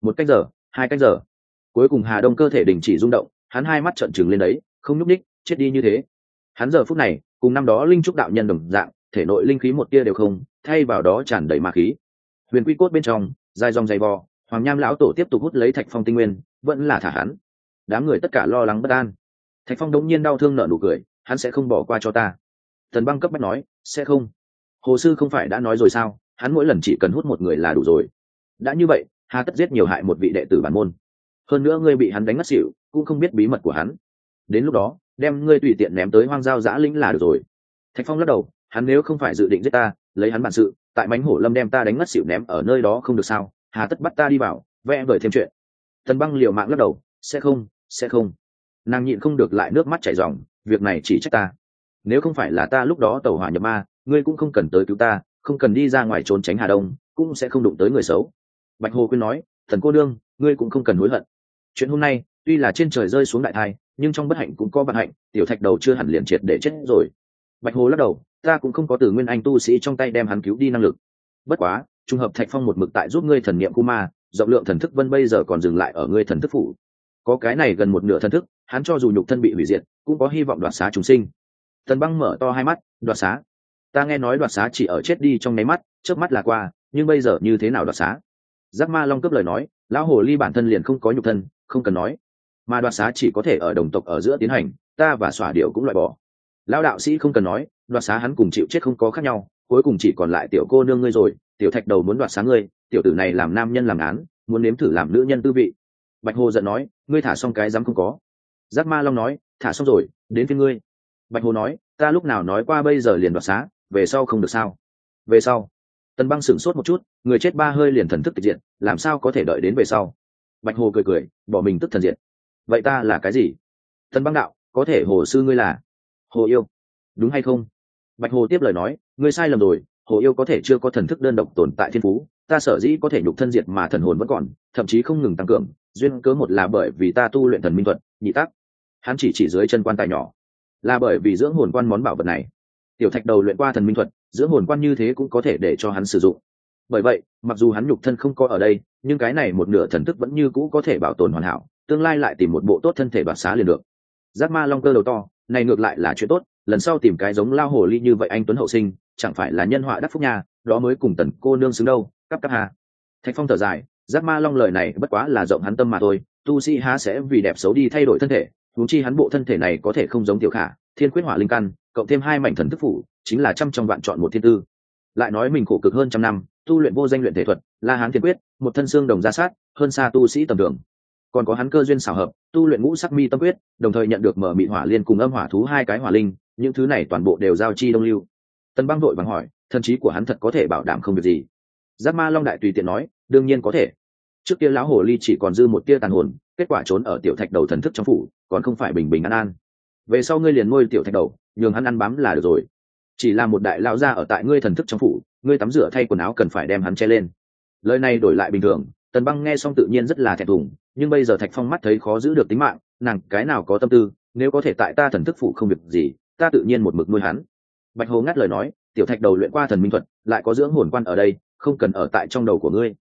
1 canh giờ, 2 canh giờ. Cuối cùng Hà Đông cơ thể đình chỉ rung động, hắn hai mắt trợn trừng lên đấy, không nhúc nhích, chết đi như thế. Hắn giờ phút này cùng năm đó linh trúc đạo nhân đồng dạng, thể nội linh khí một tia đều không, thay vào đó tràn đầy ma khí. Huyền quy cốt bên trong dài dòng dày vò, Hoàng Nham lão tổ tiếp tục hút lấy Thạch Phong tinh nguyên, vẫn là thả hắn. Đám người tất cả lo lắng bất an. Thạch Phong đống nhiên đau thương nở nụ cười, hắn sẽ không bỏ qua cho ta. Thần Băng cấp bách nói, sẽ không. Hồ sư không phải đã nói rồi sao, hắn mỗi lần chỉ cần hút một người là đủ rồi. Đã như vậy, hà tất giết nhiều hại một vị đệ tử bản môn. Hơn nữa ngươi bị hắn đánh ngất xỉu, cũng không biết bí mật của hắn. Đến lúc đó, đem ngươi tùy tiện ném tới hoang giao dã lĩnh là được rồi. Thạch Phong lắc đầu, hắn nếu không phải dự định giết ta, lấy hắn bản sự, tại mánh hổ lâm đem ta đánh ngất xỉu ném ở nơi đó không được sao, hà tất bắt ta đi vào, vẽ vời thêm chuyện. Thần Băng liều mạng lắc đầu, sẽ không, sẽ không. Nàng nhịn không được lại nước mắt chảy ròng, việc này chỉ trách ta. Nếu không phải là ta lúc đó tẩu hỏa nhập ma, ngươi cũng không cần tới cứu ta, không cần đi ra ngoài trốn tránh Hà Đông, cũng sẽ không đụng tới người xấu. Bạch Hồ khuyên nói, thần cô đương, ngươi cũng không cần hối hận. Chuyện hôm nay tuy là trên trời rơi xuống đại thai, nhưng trong bất hạnh cũng có vận hạnh, tiểu Thạch đầu chưa hẳn liền triệt để chết rồi. Bạch Hồ lắc đầu, ta cũng không có từ nguyên anh tu sĩ trong tay đem hắn cứu đi năng lực. Bất quá trùng hợp Thạch Phong một mực tại giúp ngươi thần niệm khu ma, rộng lượng thần thức vân bây giờ còn dừng lại ở ngươi thần thức phủ, có cái này gần một nửa thần thức, hắn cho dù nhục thân bị hủy diệt cũng có hy vọng đoạt xá chúng sinh. Tần Băng mở to hai mắt, đoạt xá? Ta nghe nói đoạt xá chỉ ở chết đi trong nháy mắt, chớp mắt là qua, nhưng bây giờ như thế nào đoạt xá? Giác Ma Long cướp lời nói, lão hồ ly bản thân liền không có nhục thân, không cần nói, mà đoạt xá chỉ có thể ở đồng tộc ở giữa tiến hành, ta và xỏa điệu cũng loại bỏ. Lão đạo sĩ không cần nói, đoạt xá hắn cùng chịu chết không có khác nhau, cuối cùng chỉ còn lại tiểu cô nương ngươi rồi. Tiểu Thạch đầu muốn đoạt xá ngươi, tiểu tử này làm nam nhân làm án, muốn nếm thử làm nữ nhân tư vị. Bạch Hồ giận nói, ngươi thả xong cái dám không có. Giác Ma Long nói, thả xong rồi, đến phiên ngươi. Bạch Hồ nói, ta lúc nào nói qua bây giờ liền đoạt xá, về sau không được sao? Về sau? Tần Băng sửng sốt một chút, người chết ba hơi liền thần thức tịch diệt, làm sao có thể đợi đến về sau? Bạch Hồ cười cười, bỏ mình tức thần diệt. Vậy ta là cái gì? Tần Băng đạo, có thể Hồ sư ngươi là Hồ yêu, đúng hay không? Bạch Hồ tiếp lời nói, ngươi sai lầm rồi, Hồ yêu có thể chưa có thần thức đơn độc tồn tại thiên phú, ta sở dĩ có thể nhục thân diệt mà thần hồn vẫn còn, thậm chí không ngừng tăng cường, duyên cớ một là bởi vì ta tu luyện thần minh thuật, nhị tác, hắn chỉ dưới chân quan tài nhỏ, là bởi vì dưỡng hồn quan món bảo vật này. Tiểu Thạch đầu luyện qua thần minh thuật, dưỡng hồn quan như thế cũng có thể để cho hắn sử dụng. Bởi vậy, mặc dù hắn nhục thân không có ở đây, nhưng cái này một nửa thần thức vẫn như cũ có thể bảo tồn hoàn hảo, tương lai lại tìm một bộ tốt thân thể đoạt xá liền được. Giác Ma Long cơ đầu to, này ngược lại là chuyện tốt, lần sau tìm cái giống lao hồ ly như vậy anh tuấn hậu sinh, chẳng phải là nhân họa đắc phúc nha, đó mới cùng Tần cô nương xứng đâu. Cắp hà. Thạch Phong thở dài, Giác Ma Long lời này bất quá là rộng hắn tâm mà thôi, tu sĩ há sẽ vì đẹp xấu đi thay đổi thân thể, huống chi hắn bộ thân thể này có thể không giống Tiểu Khả, thiên quyết hỏa linh căn, cộng thêm 2 mảnh thần thức phủ, chính là trăm trong vạn chọn một thiên tư. Lại nói mình khổ cực hơn trăm năm, tu luyện vô danh luyện thể thuật, La Hán thiên quyết, một thân xương đồng ra sát, hơn xa tu sĩ tầm thường. Còn có hắn cơ duyên xảo hợp, tu luyện ngũ sắc mi tâm quyết, đồng thời nhận được mở mị hỏa liên cùng âm hỏa thú 2 cái hỏa linh, những thứ này toàn bộ đều giao chi đông lưu. Tần Băng đội vàng hỏi, thần trí của hắn thật có thể bảo đảm không việc gì? Giác Ma Long đại tùy tiện nói, đương nhiên có thể. Trước kia lão hồ ly chỉ còn dư một tia tàn hồn, kết quả trốn ở Tiểu Thạch đầu thần thức trong phủ, còn không phải bình bình an an. Về sau ngươi liền nuôi Tiểu Thạch đầu, nhường hắn ăn bám là được rồi. Chỉ là một đại lão gia ở tại ngươi thần thức trong phủ, ngươi tắm rửa thay quần áo cần phải đem hắn che lên. Lời này đổi lại bình thường, Tần Băng nghe xong tự nhiên rất là thẹn thùng, nhưng bây giờ Thạch Phong mắt thấy khó giữ được tính mạng, nàng cái nào có tâm tư, nếu có thể tại ta thần thức phủ không việc gì, ta tự nhiên một mực nuôi hắn. Bạch Hồ ngắt lời nói, Tiểu Thạch đầu luyện qua thần minh thuật, lại có dưỡng hồn quan ở đây, không cần ở tại trong đầu của ngươi.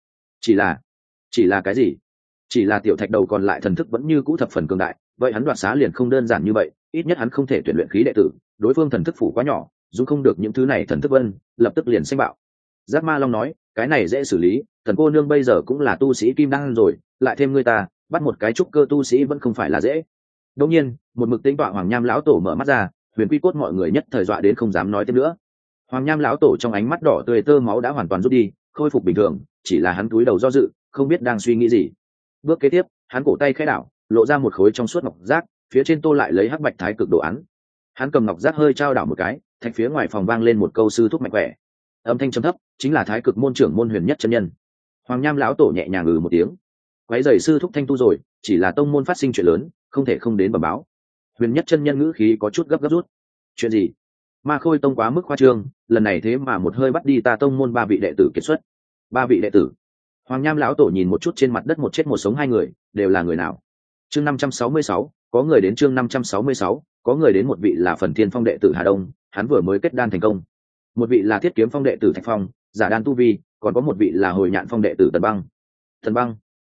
Chỉ là cái gì? Chỉ là Tiểu Thạch đầu còn lại thần thức vẫn như cũ thập phần cường đại, vậy hắn đoạt xá liền không đơn giản như vậy, ít nhất hắn không thể tuyển luyện khí đệ tử, đối phương thần thức phủ quá nhỏ, dù không được những thứ này thần thức vân, lập tức liền sinh bạo. Giác Ma Long nói, cái này dễ xử lý, thần cô nương bây giờ cũng là tu sĩ kim đan rồi, lại thêm ngươi ta, bắt một cái trúc cơ tu sĩ vẫn không phải là dễ. Đột nhiên, một mực tính tọa Hoàng Nham lão tổ mở mắt ra, Huyền Quy cốt mọi người nhất thời dọa đến không dám nói tiếp nữa. Hoàng Nham lão tổ trong ánh mắt đỏ tươi tơ máu đã hoàn toàn rút đi, khôi phục bình thường, chỉ là hắn cúi đầu do dự, không biết đang suy nghĩ gì. Bước kế tiếp, hắn cổ tay khẽ đảo, lộ ra một khối trong suốt ngọc giác, phía trên tô lại lấy hắc bạch thái cực đồ án. Hắn cầm ngọc giác hơi trao đảo một cái, thạch phía ngoài phòng vang lên một câu sư thúc mạnh khỏe. Âm thanh trầm thấp, chính là thái cực môn trưởng môn Huyền Nhất chân nhân. Hoàng Nham lão tổ nhẹ nhàng một tiếng. Quái giày sư thúc thanh tu rồi, chỉ là tông môn phát sinh chuyện lớn, không thể không đến bẩm báo. Huyền Nhất chân nhân ngữ khí có chút gấp rút. Chuyện gì? Ma Khôi tông quá mức khoa trương, lần này thế mà một hơi bắt đi ta tông môn 3 vị đệ tử kiệt xuất. 3 vị đệ tử? Hoàng Nham lão tổ nhìn một chút trên mặt đất một chết một sống 2 người, đều là người nào? Chương 566, có người đến chương 566, có người đến, một vị là Phần Thiên Phong đệ tử Hà Đông, hắn vừa mới kết đan thành công. Một vị là Thiết Kiếm Phong đệ tử Thạch Phong, giả đan tu vi, còn có một vị là Hồi Nhạn Phong đệ tử Tần Băng. Tần Băng?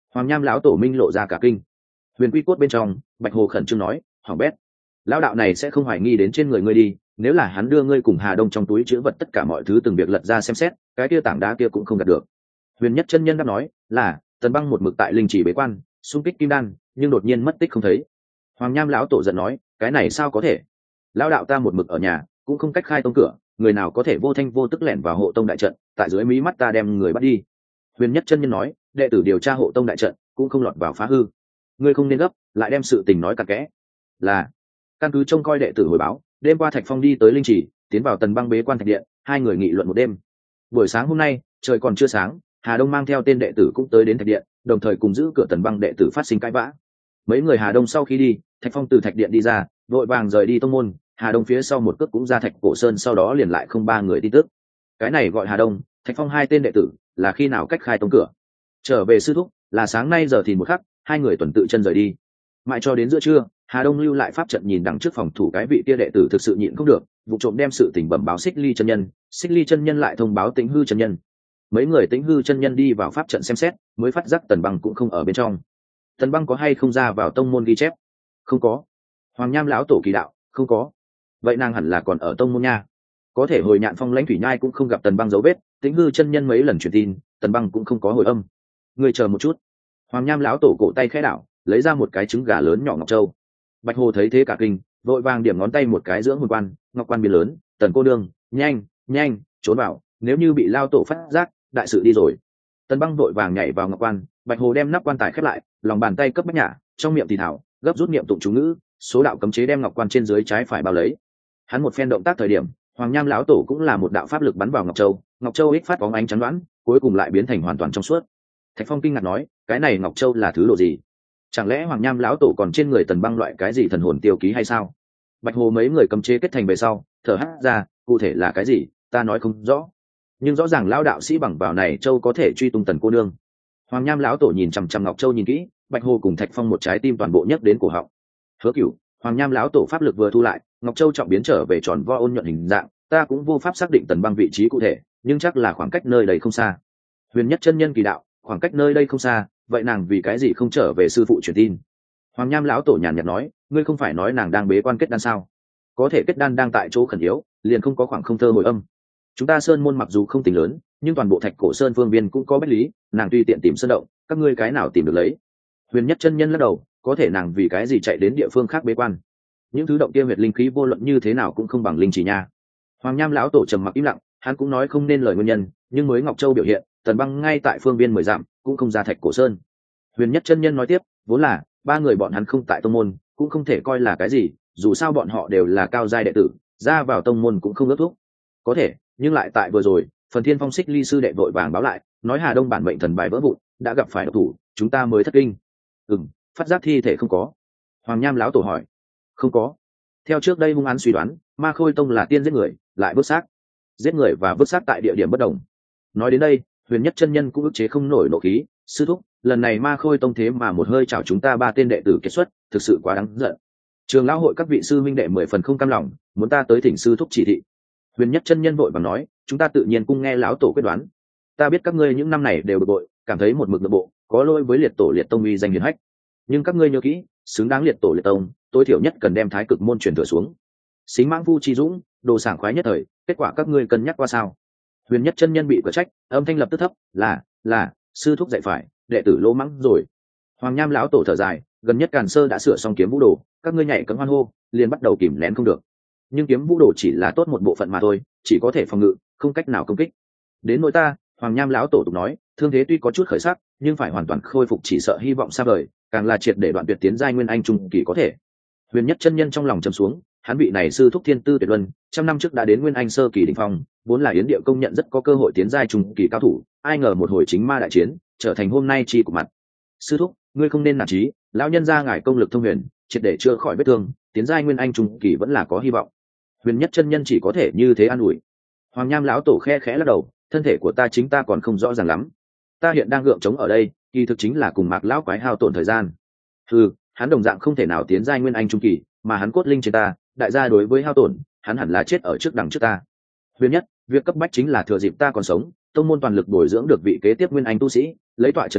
Hoàng Nham lão tổ minh lộ ra cả kinh. Huyền Quy cốt bên trong, Bạch Hồ khẩn trương nói, hỏng bét, lão đạo này sẽ không hoài nghi đến trên người ngươi đi, nếu là hắn đưa ngươi cùng Hà Đông trong túi chứa vật tất cả mọi thứ từng việc lật ra xem xét, cái kia tảng đá kia cũng không gạt được. Huyền Nhất chân nhân đáp nói, là Tần Băng một mực tại linh chỉ bế quan, xung kích kim đan, nhưng đột nhiên mất tích không thấy. Hoàng Nham lão tổ giận nói, cái này sao có thể? Lão đạo ta một mực ở nhà, cũng không cách khai tông cửa, người nào có thể vô thanh vô tức lẻn vào hộ tông đại trận, tại dưới mí mắt ta đem người bắt đi. Huyền Nhất chân nhân nói, đệ tử điều tra hộ tông đại trận, cũng không lọt vào phá hư. Ngươi không nên gấp, lại đem sự tình nói cặn kẽ. Là căn cứ trông coi đệ tử hồi báo, đêm qua Thạch Phong đi tới linh chỉ, tiến vào Tần Băng bế quan thạch điện, hai người nghị luận một đêm. Buổi sáng hôm nay, trời còn chưa sáng, Hà Đông mang theo tên đệ tử cũng tới đến thạch điện, đồng thời cùng giữ cửa Tần Băng đệ tử phát sinh cãi vã. Mấy người Hà Đông sau khi đi, Thạch Phong từ thạch điện đi ra, vội vàng rời đi tông môn. Hà Đông phía sau một cước cũng ra Thạch Cổ Sơn, sau đó liền lại không ba người tin tức. Cái này gọi Hà Đông, Thạch Phong hai tên đệ tử, là khi nào cách khai tông cửa? Trở về sư thúc, là sáng nay giờ thì một khắc, hai người tuần tự chân rời đi. Mãi cho đến giữa trưa, Hà Đông lưu lại pháp trận nhìn đằng trước phòng thủ cái vị kia đệ tử thực sự nhịn không được, vụ trộm đem sự tình bẩm báo Xích Ly chân nhân, Xích Ly chân nhân lại thông báo Tĩnh Hư chân nhân. Mấy người Tĩnh Hư chân nhân đi vào pháp trận xem xét, mới phát giác Tần Băng cũng không ở bên trong. Tần Băng có hay không ra vào tông môn ghi chép? Không có. Hoàng Nham lão tổ kỳ đạo, không có. Vậy nàng hẳn là còn ở tông môn nha. Có thể hồi Nhạn Phong Lãnh Thủy Nhai cũng không gặp Tần Băng dấu vết, Tĩnh Hư chân nhân mấy lần truyền tin, Tần Băng cũng không có hồi âm. Ngươi chờ một chút. Hoàng Nham lão tổ cổ tay khẽ đảo, lấy ra một cái trứng gà lớn nhỏ ngọc châu. Bạch Hồ thấy thế cả kinh, vội vàng điểm ngón tay một cái dưỡng hồn quan, ngọc quan biến lớn, Tần cô đương, nhanh, nhanh, trốn vào, nếu như bị lao tổ phát giác, đại sự đi rồi. Tần Băng vội vàng nhảy vào ngọc quan, Bạch Hồ đem nắp quan tài khép lại, lòng bàn tay cấp bách nhả, trong miệng thì thảo, gấp rút niệm tụng chú ngữ, số đạo cấm chế đem ngọc quan trên dưới trái phải bao lấy. Hắn một phen động tác thời điểm, Hoàng Nham lão tổ cũng là một đạo pháp lực bắn vào ngọc châu ích phát bóng ánh trắng đoán, cuối cùng lại biến thành hoàn toàn trong suốt. Thạch Phong kinh ngạc nói, cái này ngọc châu là thứ đồ gì? Chẳng lẽ Hoàng Nham lão tổ còn trên người Tần Băng loại cái gì thần hồn tiêu ký hay sao? Bạch Hồ mấy người cấm chế kết thành về sau, thở hắt ra, cụ thể là cái gì, ta nói không rõ. Nhưng rõ ràng lão đạo sĩ bằng vào này châu có thể truy tung Tần cô nương. Hoàng Nham lão tổ nhìn chằm chằm ngọc châu nhìn kỹ, Bạch Hồ cùng Thạch Phong một trái tim toàn bộ nhấc đến cổ họng. Hứa Cửu, Hoàng Nham lão tổ pháp lực vừa thu lại, ngọc châu trọng biến trở về tròn vo ôn nhuận hình dạng, ta cũng vô pháp xác định Tần Băng vị trí cụ thể, nhưng chắc là khoảng cách nơi đây không xa. Huyền Nhất chân nhân kỳ đạo, khoảng cách nơi đây không xa, vậy nàng vì cái gì không trở về sư phụ truyền tin? Hoàng Nham lão tổ nhàn nhạt nói, ngươi không phải nói nàng đang bế quan kết đan sao? Có thể kết đan đang tại chỗ khẩn yếu, liền không có khoảng không thơ hồi âm. Chúng ta sơn môn mặc dù không tính lớn, nhưng toàn bộ Thạch Cổ Sơn phương viên cũng có bách lý, nàng tùy tiện tìm sơn động, các ngươi cái nào tìm được lấy? Huyền Nhất chân nhân lắc đầu, có thể nàng vì cái gì chạy đến địa phương khác bế quan? Những thứ động kia huyệt linh khí vô luận như thế nào cũng không bằng linh chỉ nha. Hoàng Nham lão tổ trầm mặc im lặng, hắn cũng nói không nên lời nguyên nhân, nhưng mới Ngọc Châu biểu hiện, Tần Băng ngay tại phương viên 10 dặm, cũng không ra Thạch Cổ Sơn. Huyền Nhất chân nhân nói tiếp, vốn là ba người bọn hắn không tại tông môn, cũng không thể coi là cái gì, dù sao bọn họ đều là cao giai đệ tử, ra vào tông môn cũng không ước thúc. Có thể, nhưng lại tại vừa rồi, Phần Thiên Phong Xích Ly sư đệ vội vàng báo lại, nói Hà Đông bản mệnh thần bài vỡ vụn, đã gặp phải độc thủ, chúng ta mới thất kinh. Phát giác thi thể không có. Hoàng Nham lão tổ hỏi. Không có. Theo trước đây hung án suy đoán, Ma Khôi Tông là tiên giết người, lại vứt xác. Giết người và vứt xác tại địa điểm bất đồng. Nói đến đây, Huyền Nhất chân nhân cũng ức chế không nổi nộ khí, sư thúc, lần này Ma Khôi Tông thế mà một hơi chảo chúng ta ba tên đệ tử kết xuất, thực sự quá đáng giận. Trường lão hội các vị sư minh đệ 10 phần không cam lòng, muốn ta tới thỉnh sư thúc chỉ thị. Huyền Nhất chân nhân vội vàng nói, chúng ta tự nhiên cung nghe lão tổ quyết đoán. Ta biết các ngươi những năm này đều bực bội, cảm thấy một mực nội bộ, có lỗi với liệt tổ liệt tông uy danh hiển hách. Nhưng các ngươi nhớ kỹ, xứng đáng liệt tổ liệt tông, tối thiểu nhất cần đem thái cực môn truyền thừa xuống. Xính mãng vu chi dũng, đồ sảng khoái nhất thời, kết quả các ngươi cân nhắc qua sao? Huyền Nhất chân nhân bị quả trách, âm thanh lập tức thấp, là sư thúc dạy phải, đệ tử lỗ mắng rồi. Hoàng Nham lão tổ thở dài, gần nhất Càn Sơ đã sửa xong kiếm vũ đồ, các ngươi nhảy cấm hoan hô, liền bắt đầu kìm nén không được. Nhưng kiếm vũ đồ chỉ là tốt một bộ phận mà thôi, chỉ có thể phòng ngự, không cách nào công kích. Đến nỗi ta, Hoàng Nham lão tổ tục nói, thương thế tuy có chút khởi sắc, nhưng phải hoàn toàn khôi phục chỉ sợ hy vọng xa vời, càng là triệt để đoạn tuyệt tiến giai nguyên anh trung kỳ có thể. Huyền Nhất chân nhân trong lòng trầm xuống, hắn vị này sư thúc thiên tư tuyệt luân, trăm năm trước đã đến nguyên anh sơ kỳ đỉnh phong, vốn là yến địa công nhận rất có cơ hội tiến giai trung kỳ cao thủ, ai ngờ một hồi chính ma đại chiến, trở thành hôm nay chi của mặt. Sư thúc, ngươi không nên nản chí, lão nhân gia ngài công lực thông huyền, triệt để chữa khỏi vết thương, tiến giai nguyên anh trung kỳ vẫn là có hy vọng. Huyền Nhất chân nhân chỉ có thể như thế an ủi. Hoàng Nham lão tổ khe khẽ lắc đầu, thân thể của ta chính ta còn không rõ ràng lắm, ta hiện đang gượng chống ở đây, kỳ thực chính là cùng Mạc lão quái hao tổn thời gian. Hắn đồng dạng không thể nào tiến giai nguyên anh trung kỳ, mà hắn cốt linh trên ta, đại gia đối với hao tổn, hắn hẳn là chết ở trước đằng trước ta. Huyền Nhất, việc cấp bách chính là thừa dịp ta còn sống, tông môn toàn lực bồi dưỡng được vị kế tiếp nguyên anh tu sĩ, lấy tọa trấn đại cục,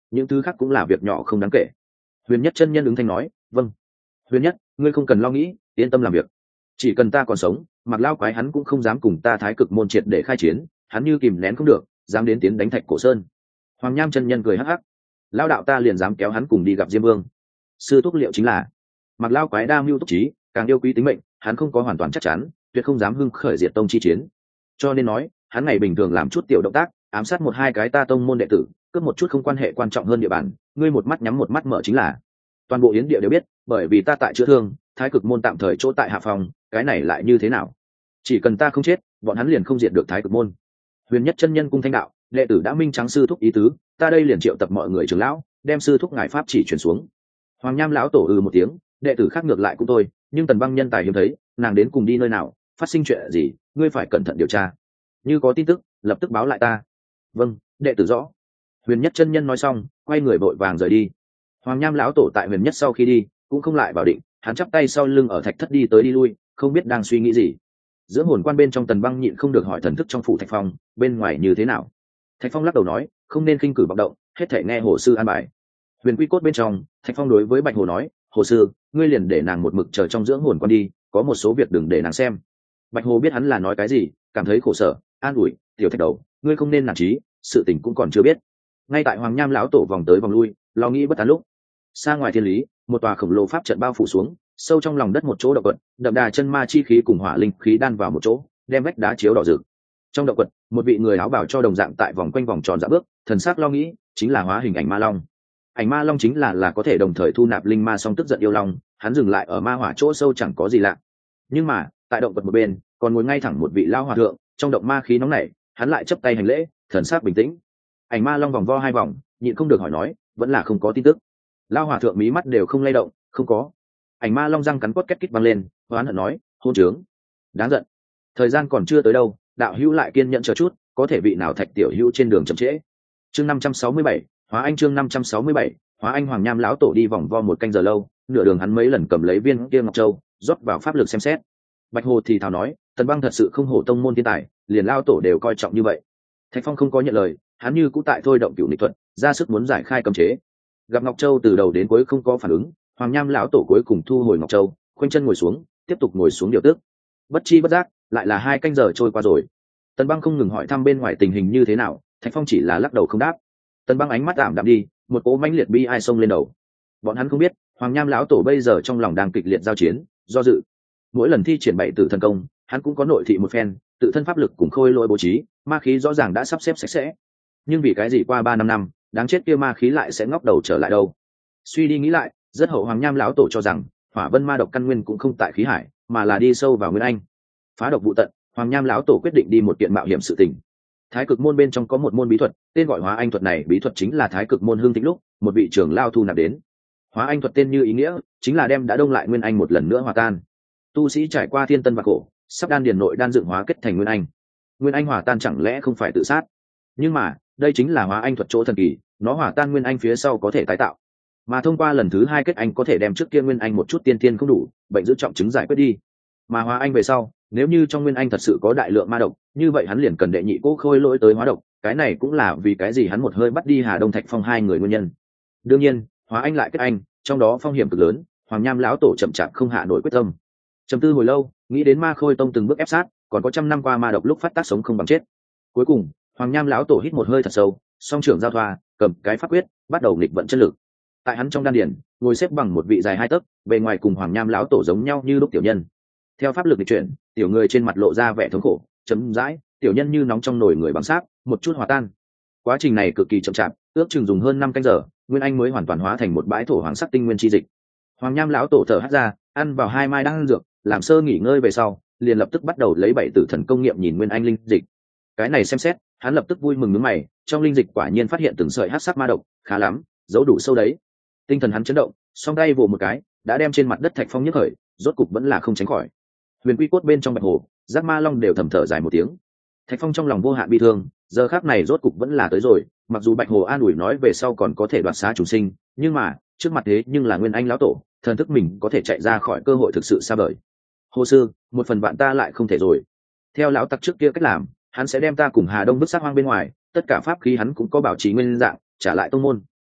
những thứ khác cũng là việc nhỏ không đáng kể. Huyền Nhất chân nhân ứng thanh nói, vâng. Huyền Nhất, ngươi không cần lo nghĩ, yên tâm làm việc. Chỉ cần ta còn sống, Mặc Lao Quái hắn cũng không dám cùng ta Thái Cực môn triệt để khai chiến, hắn như kìm nén không được, dám đến tiến đánh Thạch Cổ Sơn. Hoàng Nham chân nhân cười hắc hắc, lao đạo ta liền dám kéo hắn cùng đi gặp Diêm Vương. Sư thúc liệu chính là Mặc Lao Quái đa mưu túc trí, càng yêu quý tính mệnh, hắn không có hoàn toàn chắc chắn, tuyệt không dám hưng khởi diệt tông chi chiến. Cho nên nói, hắn ngày bình thường làm chút tiểu động tác, ám sát một hai cái ta tông môn đệ tử, cướp một chút không quan hệ quan trọng hơn địa bàn, ngươi một mắt nhắm một mắt mở chính là. Toàn bộ yến địa đều biết, bởi vì ta tại chữa thương, Thái Cực môn tạm thời chỗ tại hạ phòng, cái này lại như thế nào? Chỉ cần ta không chết, bọn hắn liền không diệt được Thái Cực môn. Huyền Nhất chân nhân cung thanh đạo, đệ tử đã minh trắng sư thúc ý tứ, ta đây liền triệu tập mọi người trưởng lão, đem sư thúc ngài pháp chỉ truyền xuống. Hoàng Nham lão tổ một tiếng, đệ tử khác ngược lại cũng tôi, nhưng Tần Băng nhân tài hiếm thấy, nàng đến cùng đi nơi nào, phát sinh chuyện gì, ngươi phải cẩn thận điều tra. Như có tin tức, lập tức báo lại ta. Vâng, đệ tử rõ. Huyền Nhất chân nhân nói xong, quay người vội vàng rời đi. Hoàng Nham lão tổ tại Huyền Nhất sau khi đi, cũng không lại vào định, hắn chắp tay sau lưng ở thạch thất đi tới đi lui, không biết đang suy nghĩ gì. Giữa hồn quan bên trong Tần Băng nhịn không được hỏi thần thức trong phủ Thạch Phong, bên ngoài như thế nào. Thạch Phong lắc đầu nói, không nên khinh cử vọng động, hết thể nghe hồ sư an bài. Huyền Quy cốt bên trong, Thạch Phong đối với Bạch Hồ nói, hồ sư, ngươi liền để nàng một mực chờ trong dưỡng hồn quan đi, có một số việc đừng để nàng xem. Bạch Hồ biết hắn là nói cái gì, cảm thấy khổ sở, an ủi, tiểu Thạch đầu, ngươi không nên nản chí, sự tình cũng còn chưa biết. Ngay tại Hoàng Nham lão tổ vòng tới vòng lui, lo nghĩ bất an lúc, xa ngoài thiên lý, một tòa khổng lồ pháp trận bao phủ xuống, sâu trong lòng đất một chỗ động quật, đậm đà chân ma chi khí cùng hỏa linh khí đan vào một chỗ, đem vách đá chiếu đỏ rực. Trong động quật, một vị người áo bào cho đồng dạng tại vòng quanh vòng tròn dạo bước, thần sắc lo nghĩ, chính là hóa hình ảnh ma long. Ảnh ma long chính là có thể đồng thời thu nạp linh ma song tức giận yêu long, hắn dừng lại ở ma hỏa chỗ sâu chẳng có gì lạ. Nhưng mà, tại động quật một bên, còn ngồi ngay thẳng một vị lao hòa thượng, trong động ma khí nóng nảy, hắn lại chấp tay hành lễ, thần sắc bình tĩnh. Ảnh ma long vòng vo hai vòng, nhịn không được hỏi nói, vẫn là không có tin tức. Lao hòa thượng mí mắt đều không lay động, không có. Ảnh ma long răng cắn cốt két kít văng lên, oán hận nói, hôn trướng, đáng giận. Thời gian còn chưa tới đâu, đạo hữu lại kiên nhẫn chờ chút, có thể vị nào Thạch tiểu hữu trên đường chậm trễ. Chương 567, Hóa Anh chương 567, Hóa Anh. Hoàng Nham lão tổ đi vòng vo một canh giờ lâu, nửa đường hắn mấy lần cầm lấy viên kia ngọc châu, rót vào pháp lực xem xét. Bạch Hồ thì thào nói, Tần Băng thật sự không hổ tông môn thiên tài, liền lao tổ đều coi trọng như vậy. Thạch Phong không có nhận lời, hắn như cũ tại thôi động cửu nghịch thuật, ra sức muốn giải khai cấm chế. Gặp Ngọc Châu từ đầu đến cuối không có phản ứng, Hoàng Nham lão tổ cuối cùng thu hồi Ngọc Châu, khoanh chân ngồi xuống, tiếp tục ngồi xuống điều tức. Bất chi bất giác, lại là 2 canh giờ trôi qua rồi. Tần Băng không ngừng hỏi thăm bên ngoài tình hình như thế nào, Thạch Phong chỉ là lắc đầu không đáp. Tần Băng ánh mắt ảm đạm đi, một cỗ mãnh liệt bi ai xông lên đầu. Bọn hắn không biết, Hoàng Nham lão tổ bây giờ trong lòng đang kịch liệt giao chiến, do dự. Mỗi lần thi triển bảy tử thần công, hắn cũng có nội thị một phen, tự thân pháp lực cùng khôi lỗi bố trí, ma khí rõ ràng đã sắp xếp sạch sẽ. Nhưng vì cái gì qua 3-5 năm, đáng chết kia ma khí lại sẽ ngóc đầu trở lại đâu? Suy đi nghĩ lại, rất hậu Hoàng Nham lão tổ cho rằng, Hỏa Vân ma độc căn nguyên cũng không tại khí hải, mà là đi sâu vào nguyên anh. Phá độc vụ tận, Hoàng Nham lão tổ quyết định đi một kiện mạo hiểm sự tình. Thái Cực môn bên trong có một môn bí thuật, tên gọi Hóa Anh thuật này, bí thuật chính là Thái Cực môn hưng thịnh lúc, một vị trưởng lao thu nạp đến. Hóa Anh thuật tên như ý nghĩa, chính là đem đã đông lại nguyên anh một lần nữa hòa tan. Tu sĩ trải qua thiên tân và khổ, sắp đan điền nội đan dựng hóa kết thành nguyên anh. Nguyên anh hòa tan chẳng lẽ không phải tự sát? Nhưng mà, đây chính là Hóa Anh thuật chỗ thần kỳ, nó hòa tan nguyên anh phía sau có thể tái tạo. Mà thông qua lần thứ 2 kết anh có thể đem trước kia nguyên anh một chút tiên tiên không đủ, bệnh giữ trọng chứng giải quyết đi. Mà Hóa Anh về sau, nếu như trong nguyên anh thật sự có đại lượng ma độc, như vậy hắn liền cần đệ nhị cố khôi lỗi tới hóa độc, cái này cũng là vì cái gì hắn một hơi bắt đi Hà Đông Thạch Phong 2 người nguyên nhân. Đương nhiên, Hóa Anh lại kết anh, trong đó phong hiểm cực lớn, Hoàng Nham lão tổ chậm chạp không hạ nổi quyết tâm. Trầm tư hồi lâu, nghĩ đến Ma Khôi Tông từng bước ép sát, còn có 100 năm qua ma độc lúc phát tác sống không bằng chết. Cuối cùng, Hoàng Nham lão tổ hít một hơi thật sâu, song trưởng giao thoa, cầm cái pháp quyết, bắt đầu nghịch vận chân lực. Tại hắn trong đan điển, ngồi xếp bằng một vị dài 2 tấc, bề ngoài cùng Hoàng Nham lão tổ giống nhau như lúc tiểu nhân. Theo pháp lực di chuyển, tiểu người trên mặt lộ ra vẻ thống khổ, chấm dãi, tiểu nhân như nóng trong nồi người bằng sáp, một chút hòa tan. Quá trình này cực kỳ chậm chạp, ước chừng dùng hơn 5 canh giờ, nguyên anh mới hoàn toàn hóa thành một bãi thổ hoàng sắc tinh nguyên chi dịch. Hoàng Nham lão tổ thở hắt ra, ăn vào 2 mai đan dược, làm sơ nghỉ ngơi về sau, liền lập tức bắt đầu lấy bảy tử thần công nghiệm nhìn nguyên anh linh dịch. Cái này xem xét, hắn lập tức vui mừng nhướng mày, trong linh dịch quả nhiên phát hiện từng sợi hắc sắc ma độc, khá lắm, giấu đủ sâu đấy. Tinh thần hắn chấn động, song tay vồ một cái, đã đem trên mặt đất Thạch Phong nhấc khởi, rốt cục vẫn là không tránh khỏi. Huyền Quy cốt bên trong Bạch Hồ, Giác Ma Long đều thầm thở dài một tiếng. Thạch Phong trong lòng vô hạn bi thương, giờ khắc này rốt cục vẫn là tới rồi, mặc dù Bạch Hồ an ủi nói về sau còn có thể đoạt xá chủ sinh, nhưng mà, trước mặt thế nhưng là Nguyên Anh lão tổ, thần thức mình có thể chạy ra khỏi cơ hội thực sự xa vời. Hồ sư, một phần bạn ta lại không thể rồi. Theo lão tặc trước kia cách làm, hắn sẽ đem ta cùng Hà Đông vứt xác hoang bên ngoài, tất cả pháp khí hắn cũng có bảo trì nguyên dạng, trả lại tông môn.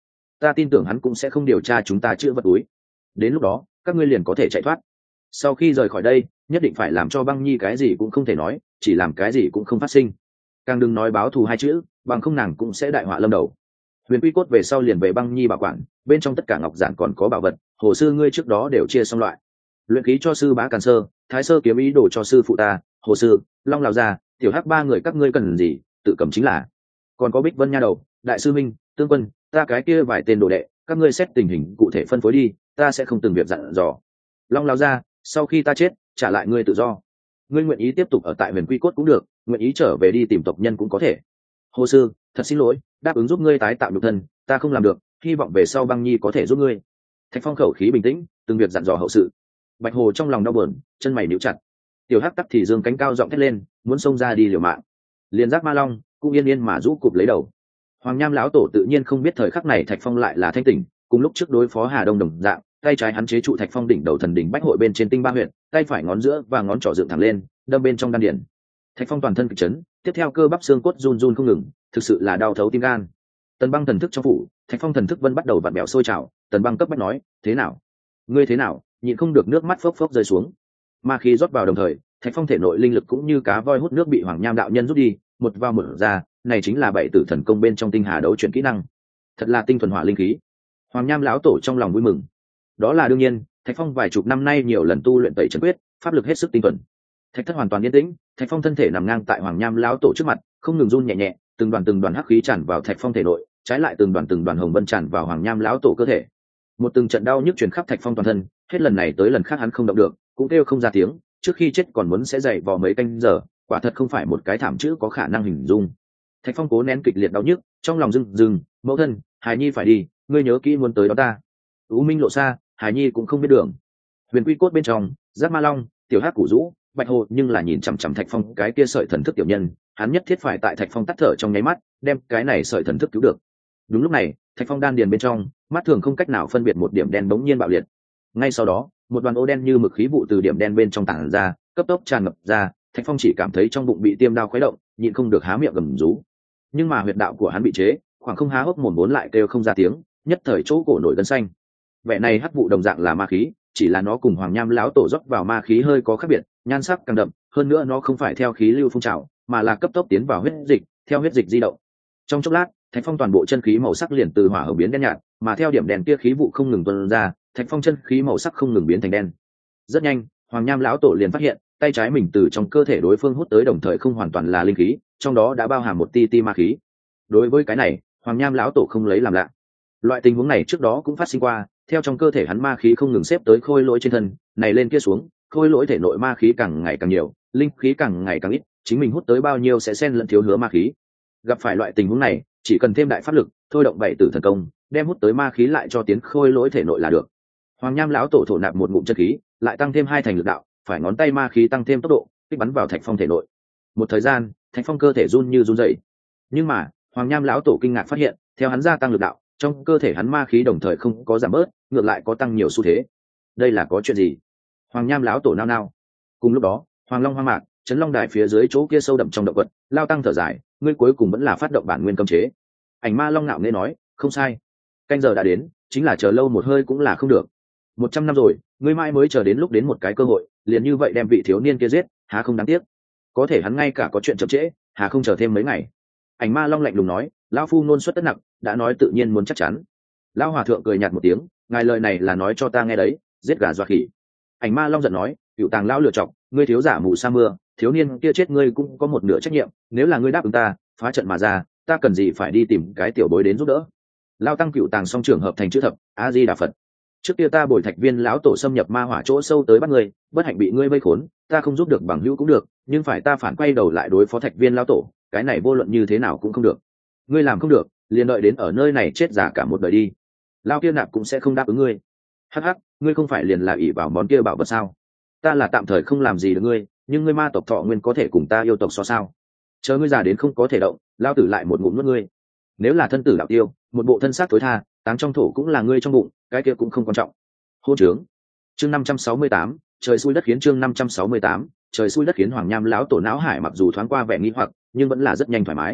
ta tin tưởng hắn cũng sẽ không điều tra chúng ta chữa vật túi. Đến lúc đó các ngươi liền có thể chạy thoát. Sau khi rời khỏi đây nhất định phải làm cho Băng Nhi cái gì cũng không thể nói, chỉ làm cái gì cũng không phát sinh, càng đừng nói báo thù hai chữ, bằng không nàng cũng sẽ đại họa lâm đầu. Huyền Quy Cốt về sau liền về Băng Nhi bảo quản, bên trong tất cả ngọc giản còn có bảo vật, hồ sư ngươi trước đó đều chia xong loại. Luyện khí cho sư Bá Càn Sơ, Thái Sơ kiếm ý đồ cho sư phụ ta, hồ sư, Long Lão gia, Tiểu Hắc ba người các ngươi cần gì, tự cầm chính là. Còn có Bích Vân nha đầu, Đại sư Minh, Tương Quân, ta cái kia vài tên đồ đệ, các ngươi xét tình hình cụ thể phân phối đi, ta sẽ không từng việc dặn dò. Long Lão gia, sau khi ta chết, trả lại ngươi tự do. Ngươi nguyện ý tiếp tục ở tại Huyền Quy Cốt cũng được, nguyện ý trở về đi tìm tộc nhân cũng có thể. Hồ sư, thật xin lỗi, đáp ứng giúp ngươi tái tạo nhục thân, ta không làm được, hy vọng về sau Băng Nhi có thể giúp ngươi. Thạch Phong khẩu khí bình tĩnh, từng việc dặn dò hậu sự. Bạch Hồ trong lòng đau buồn, chân mày níu chặt. Tiểu Hắc tắc thì dương cánh cao giọng thét lên, muốn xông ra đi liều mạng. Liên giác Ma Long cũng yên yên mà rũ cụp lấy đầu. Hoàng Nham lão tổ tự nhiên không biết thời khắc này Thạch Phong lại là thanh tỉnh, cùng lúc trước đối phó Hà Đông đồng dạng, tay trái hắn chế trụ Thạch Phong đỉnh đầu thần đỉnh bách hội bên trên tinh ba huyện, tay phải ngón giữa và ngón trỏ dựng thẳng lên, đâm bên trong đan điền. Thạch Phong toàn thân kịch chấn, tiếp theo cơ bắp xương cốt run run không ngừng, thực sự là đau thấu tim gan. Tần Băng thần thức trong phủ, Thạch Phong thần thức vân bắt đầu vặn bèo sôi trào, Tần Băng cấp bách nói, thế nào? Ngươi thế nào? Nhịn không được nước mắt phốc phốc rơi xuống. Ma khí rót vào đồng thời, Thạch Phong thể nội linh lực cũng như cá voi hút nước bị Hoàng Nham đạo nhân rút đi, một vào một ra, này chính là bảy tử thần công bên trong tinh hà đấu chuyển kỹ năng. Thật là tinh thuần hỏa linh khí. Hoàng Nham lão tổ trong lòng vui mừng. Đó là đương nhiên, Thạch Phong vài chục năm nay nhiều lần tu luyện tẩy trấn quyết, pháp lực hết sức tinh thuần. Thạch Thất hoàn toàn yên tĩnh, Thạch Phong thân thể nằm ngang tại Hoàng Nham lão tổ trước mặt, không ngừng run nhẹ nhẹ, từng đoàn hắc khí tràn vào Thạch Phong thể nội, trái lại từng đoàn hồng vân tràn vào Hoàng Nham lão tổ cơ thể. Một từng trận đau nhức truyền khắp Thạch Phong toàn thân, hết lần này tới lần khác hắn không động được, cũng kêu không ra tiếng, trước khi chết còn muốn sẽ dậy vò mấy canh giờ, quả thật không phải một cái thảm chữ có khả năng hình dung. Thạch Phong cố nén kịch liệt đau nhức, trong lòng dừng, mẫu thân, Hải Nhi phải đi, ngươi nhớ kỹ muốn tới đó ta. U Minh lộ xa, Hải Nhi cũng không biết đường. Huyền Quy Cốt bên trong, Giác Ma Long, Tiểu Hắc Củ Dũ, Bạch Hồ nhưng là nhìn chằm chằm Thạch Phong cái kia sợi thần thức tiểu nhân, hắn nhất thiết phải tại Thạch Phong tắt thở trong nháy mắt, đem cái này sợi thần thức cứu được. Đúng lúc này, Thạch Phong đan điền bên trong, mắt thường không cách nào phân biệt một điểm đen bỗng nhiên bạo liệt. Ngay sau đó, một đoàn ô đen như mực khí vụ từ điểm đen bên trong tản ra, cấp tốc tràn ngập ra, Thạch Phong chỉ cảm thấy trong bụng bị tiêm đao khuấy động, nhịn không được há miệng gầm rú. Nhưng mà huyệt đạo của hắn bị chế, khoảng không há hốc mồm vốn lại kêu không ra tiếng, nhất thời chỗ cổ nổi gân xanh. Vẻ này hắc vụ đồng dạng là ma khí, chỉ là nó cùng Hoàng Nham lão tổ rót vào ma khí hơi có khác biệt, nhan sắc càng đậm, hơn nữa nó không phải theo khí lưu phun trào, mà là cấp tốc tiến vào huyết dịch, theo huyết dịch di động. Trong chốc lát, Thạch Phong toàn bộ chân khí màu sắc liền từ hỏa hồng biến đen nhạt, mà theo điểm đèn kia khí vụ không ngừng tuôn ra, Thạch Phong chân khí màu sắc không ngừng biến thành đen. Rất nhanh, Hoàng Nham lão tổ liền phát hiện, tay trái mình từ trong cơ thể đối phương hút tới đồng thời không hoàn toàn là linh khí, trong đó đã bao hàm một ti ma khí. Đối với cái này, Hoàng Nham lão tổ không lấy làm lạ. Loại tình huống này trước đó cũng phát sinh qua, theo trong cơ thể hắn ma khí không ngừng xếp tới khôi lỗi trên thân, này lên kia xuống, khôi lỗi thể nội ma khí càng ngày càng nhiều, linh khí càng ngày càng ít, chính mình hút tới bao nhiêu sẽ xen lẫn thiếu hứa ma khí. Gặp phải loại tình huống này, chỉ cần thêm đại pháp lực, thôi động bảy tử thần công, đem hút tới ma khí lại cho tiến khôi lỗi thể nội là được. Hoàng Nham lão tổ thổ nạp một ngụm chân khí, lại tăng thêm hai thành lực đạo, phải ngón tay ma khí tăng thêm tốc độ, kích bắn vào Thạch Phong thể nội. Một thời gian, Thạch Phong cơ thể run như run rẩy. Nhưng mà, Hoàng Nham lão tổ kinh ngạc phát hiện, theo hắn gia tăng lực đạo, trong cơ thể hắn ma khí đồng thời không có giảm bớt, ngược lại có tăng nhiều xu thế. Đây là có chuyện gì? Hoàng Nham lão tổ nao nao. Cùng lúc đó, Hoàng Long Hoang Mạc, Trấn Long Đài phía dưới chỗ kia sâu đậm trong động vật, lao tăng thở dài, ngươi cuối cùng vẫn là phát động bản nguyên cấm chế. Ảnh Ma Long ngạo nghễ nói, không sai. Canh giờ đã đến, chính là chờ lâu một hơi cũng là không được. 100 năm rồi, ngươi mãi mới chờ đến lúc đến một cái cơ hội, liền như vậy đem vị thiếu niên kia giết, há không đáng tiếc? Có thể hắn ngay cả có chuyện chậm trễ, há không chờ thêm mấy ngày? Ảnh Ma Long lạnh lùng nói, lão phu ngôn xuất tất nặng, đã nói tự nhiên muốn chắc chắn. Lão hòa thượng cười nhạt một tiếng, ngài lời này là nói cho ta nghe đấy, giết gà dọa khỉ. Ảnh Ma Long giận nói, cựu tàng lão lựa chọc, ngươi thiếu giả mù sa mưa, thiếu niên kia chết ngươi cũng có một nửa trách nhiệm, nếu là ngươi đáp ứng ta, phá trận mà ra, ta cần gì phải đi tìm cái tiểu bối đến giúp đỡ? Lao tăng cựu tàng song trường hợp thành chữ thập, a di đà phật. Trước kia ta bồi Thạch Viên lão tổ xâm nhập ma hỏa chỗ sâu tới bắt ngươi, bất hạnh bị ngươi vây khốn, ta không giúp được bằng hữu cũng được, nhưng phải ta phản quay đầu lại đối phó Thạch Viên lão tổ, cái này vô luận như thế nào cũng không được. Ngươi làm không được, liền đợi đến ở nơi này chết giả cả một đời đi. Lao kia nạp cũng sẽ không đáp ứng ngươi. Hắc hắc, ngươi không phải liền là ỷ vào món kia bảo vật sao? Ta là tạm thời không làm gì được ngươi, nhưng ngươi ma tộc thọ nguyên có thể cùng ta yêu tộc so sao? Chờ ngươi già đến không có thể động, lao tử lại một ngụm nuốt ngươi. Nếu là thân tử đạo tiêu, một bộ thân xác tối tha, táng trong thổ cũng là ngươi trong bụng, cái kia cũng không quan trọng. Hôn trướng. Chương 568, trời xui đất khiến. Chương 568, trời xui đất khiến. Hoàng Nham lão tổ não hải mặc dù thoáng qua vẻ nghi hoặc, nhưng vẫn là rất nhanh thoải mái.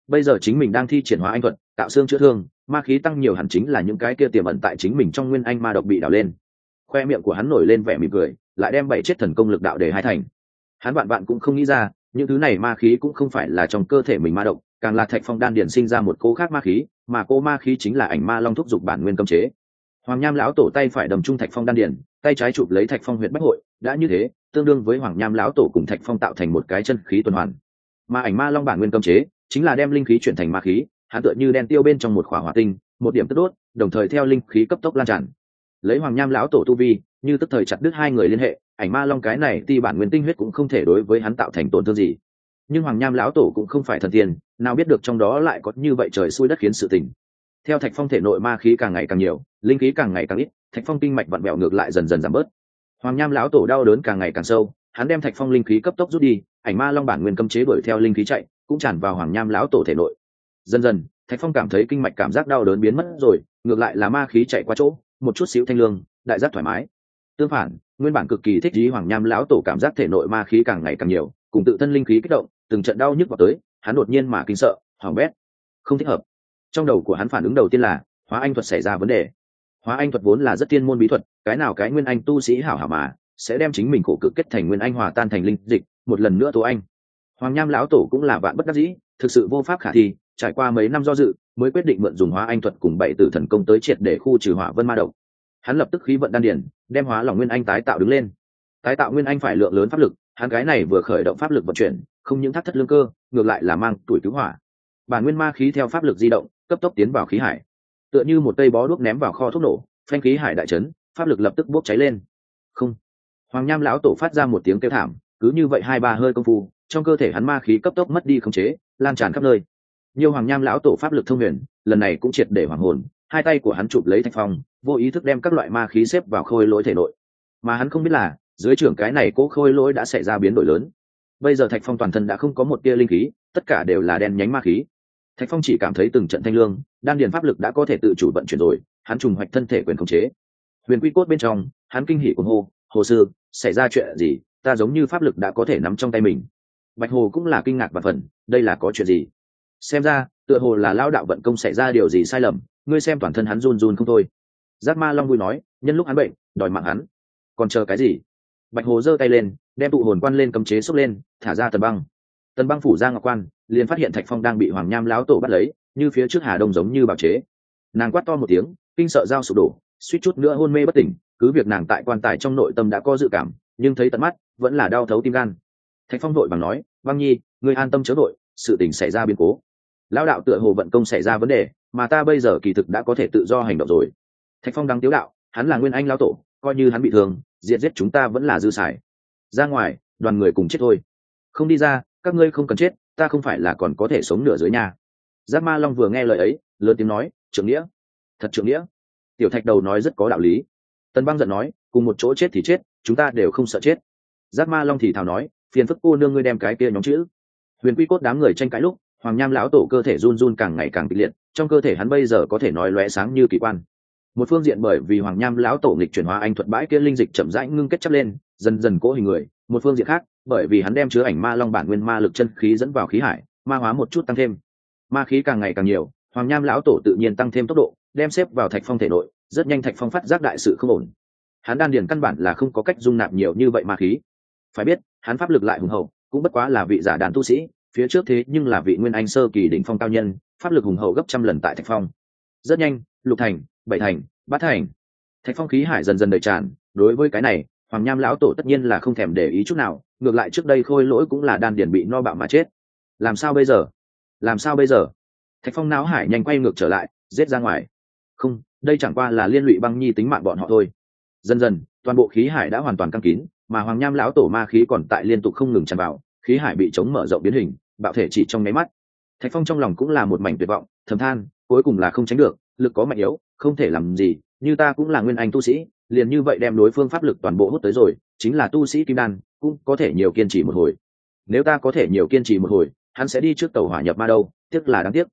bây giờ chính mình đang thi triển hóa anh thuật tạo xương chữa thương, ma khí tăng nhiều hẳn chính là những cái kia tiềm ẩn tại chính mình trong nguyên anh ma độc bị đảo lên. Khoe miệng của hắn nổi lên vẻ mỉm cười, lại đem 7 chết thần công lực đạo để hai thành. Hắn bạn cũng không nghĩ ra, những thứ này ma khí cũng không phải là trong cơ thể mình ma độc, càng là Thạch Phong đan điển sinh ra một cô khác ma khí, mà cô ma khí chính là ảnh ma long thúc dục bản nguyên cấm chế. Hoàng Nham lão tổ tay phải đầm trung Thạch Phong đan điển, tay trái chụp lấy Thạch Phong huyệt bách hội, đã như thế, tương đương với Hoàng Nham lão tổ cùng Thạch Phong tạo thành một cái chân khí tuần hoàn. Mà ảnh ma long bản nguyên cấm chế, chính là đem linh khí chuyển thành ma khí, hắn tựa như đen tiêu bên trong một khỏa hỏa tinh, một điểm tức đốt, đồng thời theo linh khí cấp tốc lan tràn. Lấy Hoàng Nham lão tổ tu vi, như tức thời chặt đứt hai người liên hệ, ảnh ma long cái này ti bản nguyên tinh huyết cũng không thể đối với hắn tạo thành tổn thương gì. Nhưng Hoàng Nham lão tổ cũng không phải thần tiên, nào biết được trong đó lại có như vậy trời xui đất khiến sự tình. Theo Thạch Phong thể nội ma khí càng ngày càng nhiều, linh khí càng ngày càng ít, Thạch Phong kinh mạch vặn vẹo ngược lại dần dần giảm bớt. Hoàng Nham lão tổ đau đớn càng ngày càng sâu, hắn đem Thạch Phong linh khí cấp tốc rút đi, ảnh ma long bản nguyên cấm chế đuổi theo linh khí chạy, cũng tràn vào Hoàng Nham lão tổ thể nội. Dần dần, Thạch Phong cảm thấy kinh mạch cảm giác đau đớn biến mất rồi, ngược lại là ma khí chạy qua chỗ, một chút xíu thanh lương, đại giác thoải mái. Tương phản, nguyên bản cực kỳ thích ý Hoàng Nham lão tổ cảm giác thể nội ma khí càng ngày càng nhiều, cùng tự thân linh khí kích động, từng trận đau nhức vào tới, hắn đột nhiên mà kinh sợ, hoảng bét, không thích hợp. Trong đầu của hắn phản ứng đầu tiên là hóa anh thuật xảy ra vấn đề. Hóa anh thuật vốn là rất tiên môn bí thuật, cái nào cái nguyên anh tu sĩ hảo hảo mà sẽ đem chính mình khổ cực kết thành nguyên anh hòa tan thành linh dịch, một lần nữa tố anh. Hoàng Nham lão tổ cũng là vạn bất đắc dĩ, thực sự vô pháp khả thi, trải qua mấy năm do dự, mới quyết định mượn dùng hóa anh thuật cùng 7 tử thần công tới triệt để khu trừ hỏa vân ma độc. Hắn lập tức khí vận đan điển, đem hóa lòng nguyên anh tái tạo đứng lên. Tái tạo nguyên anh phải lượng lớn pháp lực, hắn cái này vừa khởi động pháp lực vận chuyển, không những thắt thất lương cơ, ngược lại là mang tuổi cứu hỏa. Bản nguyên ma khí theo pháp lực di động, cấp tốc tiến vào khí hải, tựa như một cây bó đuốc ném vào kho thuốc nổ, phanh khí hải đại chấn, pháp lực lập tức bốc cháy lên. Không. Hoàng Nham lão tổ phát ra một tiếng kêu thảm, cứ như vậy 2-3 hơi công phu, trong cơ thể hắn ma khí cấp tốc mất đi khống chế, lan tràn khắp nơi. Nhiều Hoàng Nham lão tổ pháp lực thông huyền, lần này cũng triệt để hoàng hồn, hai tay của hắn chụp lấy Thạch Phong, vô ý thức đem các loại ma khí xếp vào khôi lỗi thể nội. Mà hắn không biết là, dưới trưởng cái này cố khôi lỗi đã xảy ra biến đổi lớn. Bây giờ Thạch Phong toàn thân đã không có một tia linh khí, tất cả đều là đen nhánh ma khí. Thạch Phong chỉ cảm thấy từng trận thanh lương, đan điền pháp lực đã có thể tự chủ vận chuyển rồi, hắn trùng hoạch thân thể quyền khống chế. Huyền quy cốt bên trong, hắn kinh hỉ cuồng hô, "Hồ sư, xảy ra chuyện gì? Ta giống như pháp lực đã có thể nắm trong tay mình." Bạch Hồ cũng là kinh ngạc và phần, đây là có chuyện gì? Xem ra, tựa hồ là lao đạo vận công xảy ra điều gì sai lầm, ngươi xem toàn thân hắn run run không thôi. Giác Ma Long vui nói, nhân lúc hắn bệnh, đòi mạng hắn. Còn chờ cái gì? Bạch Hồ giơ tay lên, đem tụ hồn quan lên cấm chế xốc lên, thả ra tần băng. Tần băng phủ ra ngọc quan, liền phát hiện Thạch Phong đang bị Hoàng Nham lão tổ bắt lấy, như phía trước Hà Đông giống như bào chế. Nàng quát to một tiếng, kinh sợ dao sụp đổ, suýt chút nữa hôn mê bất tỉnh. Cứ việc nàng tại quan tài trong nội tâm đã có dự cảm, nhưng thấy tận mắt, vẫn là đau thấu tim gan. Thạch Phong vội vàng nói, Băng Nhi, ngươi an tâm chớ vội, sự tình xảy ra biến cố. Lão đạo tựa hồ vận công xảy ra vấn đề, mà ta bây giờ kỳ thực đã có thể tự do hành động rồi. Thạch Phong đang tiếu đạo, hắn là nguyên anh lão tổ, coi như hắn bị thương, diệt giết chúng ta vẫn là dư xài. Ra ngoài, đoàn người cùng chết thôi. Không đi ra, các ngươi không cần chết, ta không phải là còn có thể sống nửa dưới nhà. Giác Ma Long vừa nghe lời ấy, lớn tiếng nói, trưởng nghĩa, thật trưởng nghĩa. Tiểu Thạch đầu nói rất có đạo lý. Tần Băng giận nói, cùng một chỗ chết thì chết, chúng ta đều không sợ chết. Giác Ma Long thì thào nói, phiền phức cô nương ngươi đem cái kia nhóm chữ. Huyền Quy Cốt đám người tranh cãi lúc, Hoàng Nham lão tổ cơ thể run run càng ngày càng kịch liệt, trong cơ thể hắn bây giờ có thể nói lóe sáng như kỳ quan. Một phương diện bởi vì Hoàng Nham lão tổ nghịch chuyển hóa anh thuật bãi kia linh dịch chậm rãi ngưng kết chắp lên, dần dần cố hình người, một phương diện khác, bởi vì hắn đem chứa ảnh ma long bản nguyên ma lực chân khí dẫn vào khí hải, ma hóa một chút tăng thêm. Ma khí càng ngày càng nhiều, Hoàng Nham lão tổ tự nhiên tăng thêm tốc độ, đem xếp vào Thạch Phong thể nội, rất nhanh Thạch Phong phát giác đại sự không ổn. Hắn đan điền căn bản là không có cách dung nạp nhiều như vậy ma khí. Phải biết, hắn pháp lực lại hùng hậu, cũng bất quá là vị giả đàn tu sĩ, phía trước thế nhưng là vị nguyên anh sơ kỳ đỉnh phong cao nhân, pháp lực hùng hậu gấp trăm lần tại Thạch Phong. Rất nhanh, lục thành, bảy thành, bát thành, Thạch Phong khí hải dần dần đầy tràn. Đối với cái này, Hoàng Nham lão tổ tất nhiên là không thèm để ý chút nào, ngược lại trước đây khôi lỗi cũng là đan điền bị no bạo mà chết. Làm sao bây giờ? Làm sao bây giờ? Thạch Phong não hải nhanh quay ngược trở lại, giết ra ngoài. Không, đây chẳng qua là liên lụy Băng Nhi tính mạng bọn họ thôi. Dần dần, toàn bộ khí hải đã hoàn toàn căng kín, mà Hoàng Nham lão tổ ma khí còn tại liên tục không ngừng tràn vào, khí hải bị chống mở rộng biến hình, bạo thể chỉ trong nháy mắt. Thạch Phong trong lòng cũng là một mảnh tuyệt vọng, thầm than, cuối cùng là không tránh được, lực có mạnh yếu, không thể làm gì, như ta cũng là nguyên anh tu sĩ, liền như vậy đem đối phương pháp lực toàn bộ hút tới rồi, chính là tu sĩ kim đan, cũng có thể nhiều kiên trì một hồi. Nếu ta có thể nhiều kiên trì một hồi, hắn sẽ đi trước tàu hỏa nhập ma đâu, tiếc là đáng tiếc.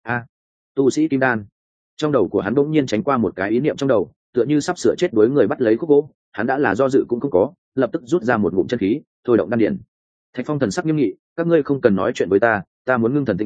Tu sĩ kim đan. Trong đầu của hắn bỗng nhiên tránh qua một cái ý niệm trong đầu, tựa như sắp sửa chết đuối người bắt lấy khúc gỗ, hắn đã là do dự cũng không có, lập tức rút ra một ngụm chân khí, thôi động đan điển. Thạch Phong thần sắc nghiêm nghị, các ngươi không cần nói chuyện với ta, ta muốn ngưng thần tinh khí,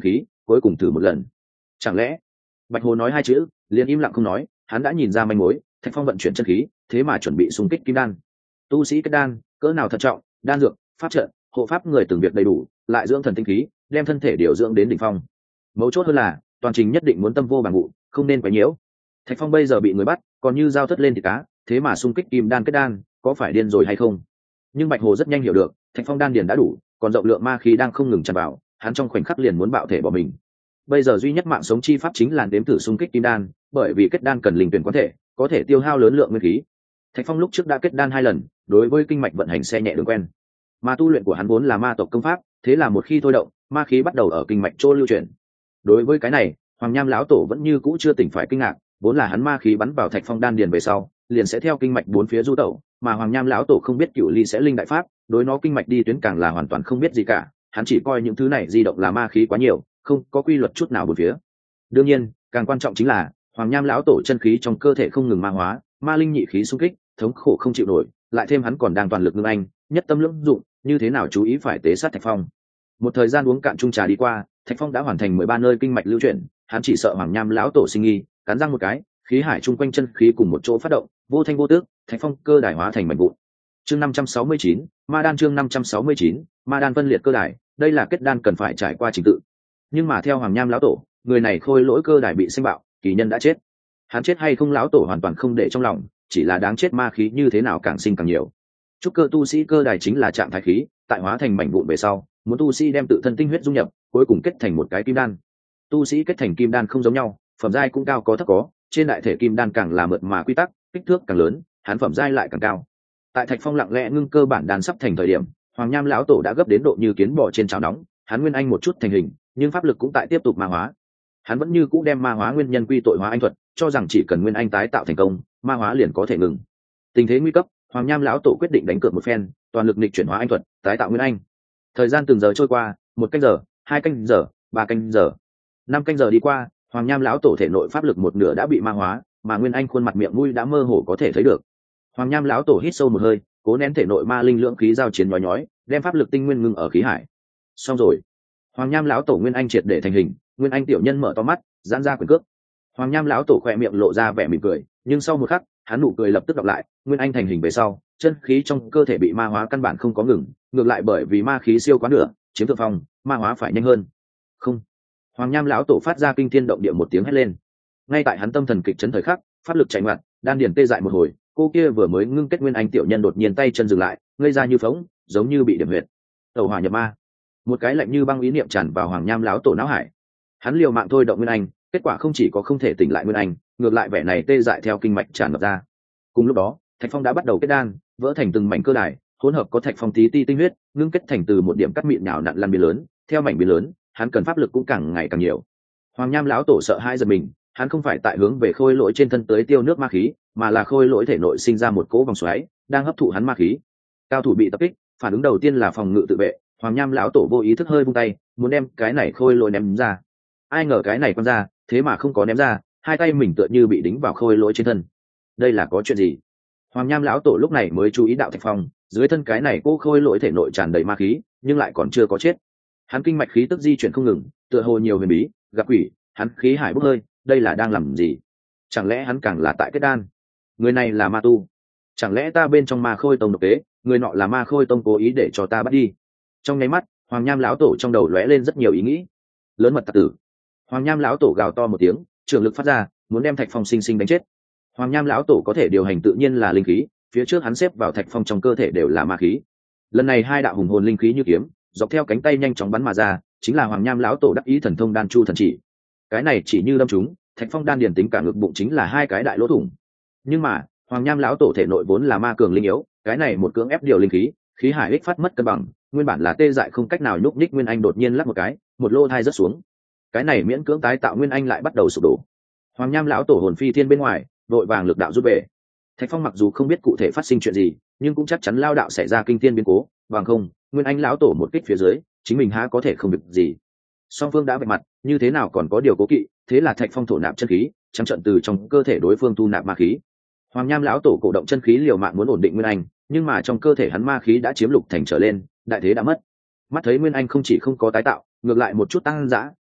cuối cùng thử một lần. Chẳng lẽ? Bạch Hồ nói hai chữ liền im lặng không nói, hắn đã nhìn ra manh mối. Thạch Phong vận chuyển chân khí, thế mà chuẩn bị xung kích kim đan. Tu sĩ kết đan cỡ nào thận trọng, đan dược, pháp trận, hộ pháp người từng việc đầy đủ, lại dưỡng thần tinh khí, đem thân thể điều dưỡng đến đỉnh phong. Mấu chốt hơn là toàn trình nhất định muốn tâm vô bằng vụ, không nên quấy nhiễu. Thạch Phong bây giờ bị người bắt, còn như dao thất lên thì cá, thế mà xung kích kim đan kết đan, có phải điên rồi hay không? Nhưng Bạch Hồ rất nhanh hiểu được, Thạch Phong đan điền đã đủ, còn rộng lượng ma khí đang không ngừng tràn vào, hắn trong khoảnh khắc liền muốn bạo thể bỏ mình. Bây giờ duy nhất mạng sống chi pháp chính là đếm thử xung kích kim đan, bởi vì kết đan cần linh tuyển quán thể, có thể tiêu hao lớn lượng nguyên khí. Thạch Phong lúc trước đã kết đan 2 lần, đối với kinh mạch vận hành xe nhẹ đường quen. Mà tu luyện của hắn vốn là ma tộc công pháp, thế là một khi thôi động, ma khí bắt đầu ở kinh mạch chỗ lưu chuyển. Đối với cái này, Hoàng Nham lão tổ vẫn như cũ chưa tỉnh phải kinh ngạc, vốn là hắn ma khí bắn vào Thạch Phong đan điền về sau, liền sẽ theo kinh mạch bốn phía du tẩu, mà Hoàng Nham lão tổ không biết Cửu Ly sẽ linh đại pháp, đối nó kinh mạch đi tuyến càng là hoàn toàn không biết gì cả, hắn chỉ coi những thứ này di động là ma khí quá nhiều, không có quy luật chút nào bốn phía. Đương nhiên, càng quan trọng chính là Hoàng Nham lão tổ chân khí trong cơ thể không ngừng ma hóa, ma linh nhị khí xung kích, thống khổ không chịu nổi, lại thêm hắn còn đang toàn lực ngưng anh, nhất tâm lưỡng dụng, như thế nào chú ý phải tế sát Thạch Phong. Một thời gian uống cạn chung trà đi qua, Thạch Phong đã hoàn thành 13 nơi kinh mạch lưu chuyển, hắn chỉ sợ Hoàng Nham lão tổ sinh nghi, cắn răng một cái, khí hải chung quanh chân khí cùng một chỗ phát động, vô thanh vô tước, Thạch Phong cơ đài hóa thành mảnh vụn. Chương 569, Ma đan chương 569, Ma đan phân liệt cơ đài, đây là kết đan cần phải trải qua trình tự. Nhưng mà theo Hoàng Nham lão tổ, người này khôi lỗi cơ đài bị sinh bạo, kỳ nhân đã chết. Hắn chết hay không lão tổ hoàn toàn không để trong lòng, chỉ là đáng chết ma khí như thế nào càng sinh càng nhiều. Trúc cơ tu sĩ cơ đài chính là trạng thái khí, tại hóa thành mảnh vụn về sau, muốn tu sĩ đem tự thân tinh huyết dung nhập, cuối cùng kết thành một cái kim đan. Tu sĩ kết thành kim đan không giống nhau, phẩm giai cũng cao có thấp có, trên đại thể kim đan càng là mượt mà quy tắc, kích thước càng lớn, hắn phẩm giai lại càng cao. Tại Thạch Phong lặng lẽ ngưng cơ bản đan sắp thành thời điểm, Hoàng Nham lão tổ đã gấp đến độ như kiến bò trên chảo nóng, hắn nguyên anh một chút thành hình, nhưng pháp lực cũng tại tiếp tục ma hóa. Hắn vẫn như cũ đem ma hóa nguyên nhân quy tội hóa anh thuật, cho rằng chỉ cần nguyên anh tái tạo thành công, ma hóa liền có thể ngừng. Tình thế nguy cấp, Hoàng Nham lão tổ quyết định đánh cược một phen, toàn lực nghịch chuyển hóa anh thuật, tái tạo nguyên anh. Thời gian từng giờ trôi qua, 1 canh giờ, 2 canh giờ, 3 canh giờ, 5 canh giờ đi qua, Hoàng Nham lão tổ thể nội pháp lực một nửa đã bị ma hóa, mà nguyên anh khuôn mặt miệng mũi đã mơ hồ có thể thấy được. Hoàng Nham lão tổ hít sâu một hơi, cố nén thể nội ma linh lượng khí giao chiến nhói nhói, đem pháp lực tinh nguyên ngưng ở khí hải. Xong rồi. Hoàng Nham lão tổ nguyên anh triệt để thành hình, nguyên anh tiểu nhân mở to mắt, giãn ra quyền cước. Hoàng Nham lão tổ khỏe miệng lộ ra vẻ mỉm cười, nhưng sau một khắc, hắn nụ cười lập tức đọc lại, nguyên anh thành hình về sau, chân khí trong cơ thể bị ma hóa căn bản không có ngừng, ngược lại bởi vì ma khí siêu quá nửa, chiếm thượng phong, ma hóa phải nhanh hơn. Không. Hoàng Nham lão tổ phát ra kinh thiên động địa một tiếng hét lên. Ngay tại hắn tâm thần kịch chấn thời khắc, pháp lực chạy ngoặt, đan điền tê dại một hồi, cô kia vừa mới ngưng kết nguyên anh tiểu nhân đột nhiên tay chân dừng lại, ngây ra như phỗng, giống như bị điểm huyệt. Tẩu hỏa nhập ma. Một cái lạnh như băng ý niệm tràn vào Hoàng Nham lão tổ não hải. Hắn liều mạng thôi động nguyên anh, kết quả không chỉ có không thể tỉnh lại nguyên anh, ngược lại vẻ này tê dại theo kinh mạch tràn ngập ra. Cùng lúc đó, Thạch Phong đã bắt đầu kết đan, vỡ thành từng mảnh cơ đài, hỗn hợp có Thạch Phong tí ti tinh huyết, ngưng kết thành từ một điểm cắt mịn nhào nặn lăn biến lớn, theo mảnh biến lớn, hắn cần pháp lực cũng càng ngày càng nhiều. Hoàng Nham lão tổ sợ hãi giật mình, hắn không phải tại hướng về khôi lỗi trên thân tới tiêu nước ma khí, mà là khôi lỗi thể nội sinh ra một cỗ vòng xoáy, đang hấp thụ hắn ma khí. Cao thủ bị tập kích, phản ứng đầu tiên là phòng ngự tự vệ, Hoàng Nham lão tổ vô ý thức hơi vung tay, muốn đem cái này khôi lỗi ném ra. Ai ngờ cái này quăng ra, thế mà không có ném ra, hai tay mình tựa như bị đính vào khôi lỗi trên thân. Đây là có chuyện gì? Hoàng Nham lão tổ lúc này mới chú ý đạo Thạch Phong, dưới thân cái này cô khôi lỗi thể nội tràn đầy ma khí, nhưng lại còn chưa có chết. Hắn kinh mạch khí tức di chuyển không ngừng, tựa hồ nhiều huyền bí, gặp quỷ, hắn khí hải bốc hơi, đây là đang làm gì? Chẳng lẽ hắn càng là tại kết đan? Người này là ma tu? Chẳng lẽ ta bên trong ma khôi tông độc tế, người nọ là ma khôi tông cố ý để cho ta bắt đi? Trong nháy mắt, Hoàng Nham lão tổ trong đầu lóe lên rất nhiều ý nghĩ. Lớn mật tặc tử! Hoàng Nham lão tổ gào to một tiếng, trường lực phát ra, muốn đem Thạch Phong sinh sinh đánh chết. Hoàng Nham lão tổ có thể điều hành tự nhiên là linh khí, phía trước hắn xếp vào Thạch Phong trong cơ thể đều là ma khí. Lần này hai đạo hùng hồn linh khí như kiếm, dọc theo cánh tay nhanh chóng bắn mà ra, chính là Hoàng Nham lão tổ đắc ý thần thông đan chu thần chỉ. Cái này chỉ như đâm chúng, Thạch Phong đan điền tính cả ngực bụng chính là hai cái đại lỗ thủng. Nhưng mà, Hoàng Nham lão tổ thể nội vốn là ma cường linh yếu, cái này một cưỡng ép điều linh khí, khí hải ích phát mất cân bằng, nguyên bản là tê dại không cách nào nhúc nhích nguyên anh đột nhiên lắc một cái, một lô thai rớt xuống. Cái này miễn cưỡng tái tạo nguyên anh lại bắt đầu sụp đổ. Hoàng Nham lão tổ hồn phi thiên bên ngoài, vội vàng lực đạo rút về. Thạch Phong mặc dù không biết cụ thể phát sinh chuyện gì, nhưng cũng chắc chắn lao đạo xảy ra kinh thiên biến cố, bằng không, nguyên anh lão tổ một kích phía dưới, chính mình há có thể không được gì. Song phương đã vạch mặt, như thế nào còn có điều cố kỵ, thế là Thạch Phong thổ nạp chân khí, trắng trận từ trong cơ thể đối phương thu nạp ma khí. Hoàng Nham lão tổ cổ động chân khí liều mạng muốn ổn định nguyên anh, nhưng mà trong cơ thể hắn ma khí đã chiếm lục thành trở lên, đại thế đã mất. Mắt thấy nguyên anh không chỉ không có tái tạo, ngược lại một chút tăng dã,